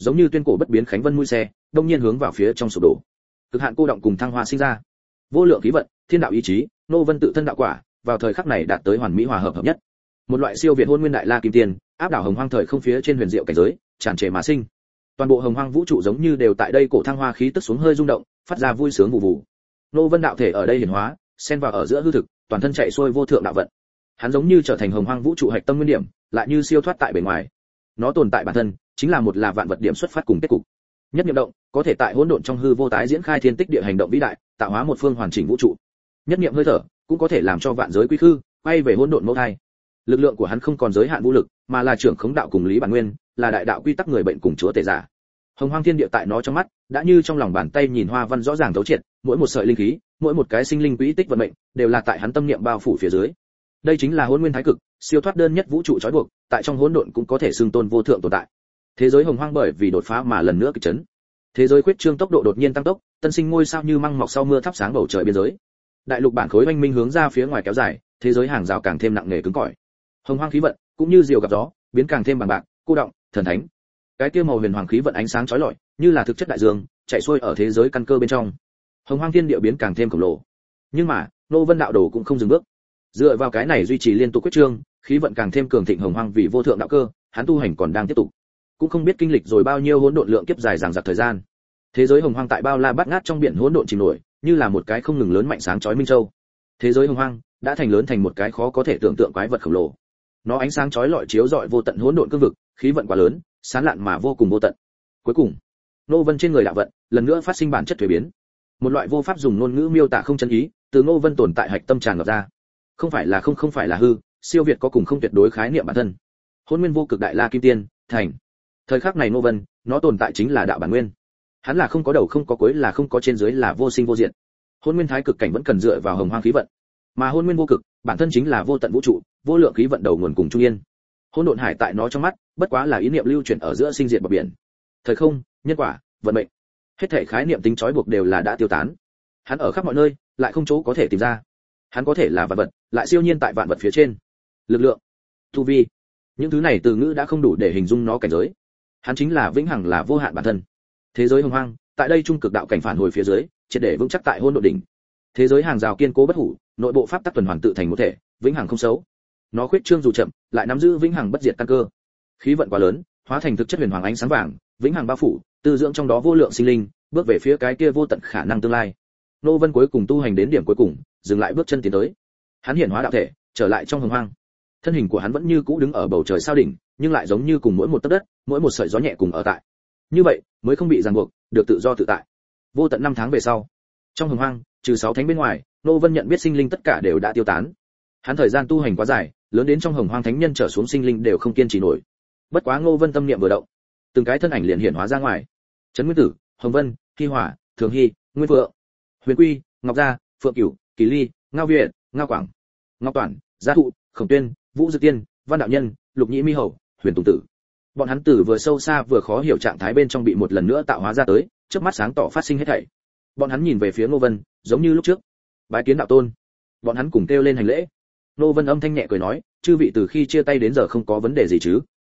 Speaker 1: giống như tuyên cổ bất biến khánh vân mũi xe, đông nhiên hướng vào phía trong sụp đổ. Cực hạn cô động cùng thăng hoa sinh ra. Vô lượng khí vận, thiên đạo ý chí, Ngô Vân tự thân đạo quả, vào thời khắc này đạt tới hoàn mỹ hòa hợp hợp nhất. Một loại siêu việt hôn nguyên đại la kim tiền, áp đảo hồng hoang thời không phía trên huyền diệu cảnh giới, tràn trề mà sinh. Toàn bộ hồng hoang vũ trụ giống như đều tại đây cổ thăng hoa khí tức xuống hơi rung động, phát ra vui sướng vụ vụ. Ngô Vân đạo thể ở đây hiển hóa, xen vào ở giữa hư thực, toàn thân chạy xuôi vô thượng đạo vận. Hắn giống như trở thành hồng hoang vũ trụ hạch tâm nguyên điểm, lại như siêu thoát tại bề ngoài. Nó tồn tại bản thân, chính là một là vạn vật điểm xuất phát cùng kết cục. Nhất niệm động, có thể tại hỗn độn trong hư vô tái diễn khai thiên tích địa hành động vĩ đại, tạo hóa một phương hoàn chỉnh vũ trụ. Nhất niệm hơi thở, cũng có thể làm cho vạn giới quy khư, quay về hỗn độn mẫu thai. Lực lượng của hắn không còn giới hạn vũ lực, mà là trưởng khống đạo cùng lý bản nguyên, là đại đạo quy tắc người bệnh cùng chúa tể giả. Hồng hoang thiên địa tại nó trong mắt, đã như trong lòng bàn tay nhìn hoa văn rõ ràng thấu triệt, mỗi một sợi linh khí, mỗi một cái sinh linh quỹ tích vận mệnh, đều là tại hắn tâm niệm bao phủ phía dưới. Đây chính là hỗn nguyên thái cực, siêu thoát đơn nhất vũ trụ trói buộc, tại trong hỗn độn cũng có thể xưng tôn vô thượng tồn tại. Thế giới hồng hoang bởi vì đột phá mà lần nữa kịch chấn. Thế giới khuyết trương tốc độ đột nhiên tăng tốc, tân sinh ngôi sao như măng mọc sau mưa thắp sáng bầu trời biên giới. Đại lục bản khối oanh minh hướng ra phía ngoài kéo dài, thế giới hàng rào càng thêm nặng nề cứng cỏi. Hồng hoang khí vận cũng như diều gặp gió, biến càng thêm bằng bạc, cô động, thần thánh. Cái kia màu huyền hoàng khí vận ánh sáng chói lọi, như là thực chất đại dương, chạy xuôi ở thế giới căn cơ bên trong. Hồng hoang thiên địa biến càng thêm khổng lồ. Nhưng mà, Ngô Vân đạo đồ cũng không dừng bước. Dựa vào cái này duy trì liên tục quyết trương, khí vận càng thêm cường thịnh hồng hoang vì vô thượng đạo cơ, hắn tu hành còn đang tiếp tục. Cũng không biết kinh lịch rồi bao nhiêu hỗn độn lượng kiếp dài dằng dặc thời gian. Thế giới hồng hoang tại bao la bát ngát trong biển hỗn độn chìm nổi, như là một cái không ngừng lớn mạnh sáng chói minh châu. Thế giới hồng hoang đã thành lớn thành một cái khó có thể tưởng tượng quái vật khổng lồ. Nó ánh sáng chói lọi chiếu rọi vô tận hỗn độn cương vực, khí vận quá lớn, sáng lạn mà vô cùng vô tận. Cuối cùng, Ngô Vân trên người đạo vận lần nữa phát sinh bản chất thuế biến. Một loại vô pháp dùng ngôn ngữ miêu tả không chân ý, từ Ngô Vân tồn tại hạch tâm tràn ngập ra. Không phải là không phải là hư, siêu việt có cùng không tuyệt đối khái niệm bản thân. Hỗn nguyên vô cực đại la kim tiên, thành. Thời khắc này Ngô Vân, nó tồn tại chính là đạo bản nguyên. Hắn là không có đầu không có cuối, là không có trên dưới, là vô sinh vô diệt. Hỗn nguyên thái cực cảnh vẫn cần dựa vào hồng hoang khí vận, mà hỗn nguyên vô cực bản thân chính là vô tận vũ trụ, vô lượng khí vận đầu nguồn cùng trung yên. Hỗn độn hải tại nó trong mắt, bất quá là ý niệm lưu chuyển ở giữa sinh diệt bờ biển. Thời không, nhân quả, vận mệnh, hết thảy khái niệm tính trói buộc đều là đã tiêu tán. Hắn ở khắp mọi nơi, lại không chỗ có thể tìm ra. Hắn có thể là vạn vật, lại siêu nhiên tại vạn vật phía trên. Lực lượng, tu vi, những thứ này từ ngữ đã không đủ để hình dung nó cảnh giới. Hắn chính là vĩnh hằng, là vô hạn bản thân. Thế giới hồng hoang, tại đây trung cực đạo cảnh phản hồi phía dưới, triệt để vững chắc tại hỗn độn đỉnh. Thế giới hàng rào kiên cố bất hủ, nội bộ pháp tắc tuần hoàn tự thành một thể, vĩnh hằng không xấu. Nó khuyết trương dù chậm, lại nắm giữ vĩnh hằng bất diệt căn cơ. Khí vận quá lớn, hóa thành thực chất huyền hoàng ánh sáng vàng, vĩnh hằng bao phủ, tư dưỡng trong đó vô lượng sinh linh, bước về phía cái kia vô tận khả năng tương lai. Ngô Vân cuối cùng tu hành đến điểm cuối cùng, dừng lại bước chân tiến tới. Hắn hiển hóa đạo thể, trở lại trong hồng hoang. Thân hình của hắn vẫn như cũ đứng ở bầu trời sao đỉnh, nhưng lại giống như cùng mỗi một tấc đất, mỗi một sợi gió nhẹ cùng ở tại. Như vậy, mới không bị ràng buộc, được tự do tự tại. Vô tận năm tháng về sau, trong hồng hoang, trừ 6 thánh bên ngoài, Ngô Vân nhận biết sinh linh tất cả đều đã tiêu tán. Hắn thời gian tu hành quá dài, lớn đến trong hồng hoang thánh nhân trở xuống sinh linh đều không kiên trì nổi. Bất quá Ngô Vân tâm niệm vừa động, từng cái thân ảnh liền hiển hóa ra ngoài. Trấn Nguyên Tử, Hồng Vân, Hi Hỏa, Thường Hy, Nguyên Phượng, Huyền Quy, Ngọc Gia, Phượng Cửu, Kỳ Ly, Ngao Viện, Ngao Quảng, Ngọc Toản, Gia Thụ, Khổng Tuyên, Vũ Dực Tiên, Văn Đạo Nhân, Lục Nhĩ Mi Hầu, Huyền Tùng Tử. Bọn hắn từ vừa sâu xa vừa khó hiểu trạng thái bên trong bị một lần nữa tạo hóa ra tới, trước mắt sáng tỏ phát sinh hết thảy. Bọn hắn nhìn về phía Ngô Vân, giống như lúc trước. Bái kiến đạo tôn. Bọn hắn cùng kêu lên hành lễ. Ngô Vân âm thanh nhẹ cười nói, chư vị từ khi chia tay đến giờ không có vấn đề gì chứ?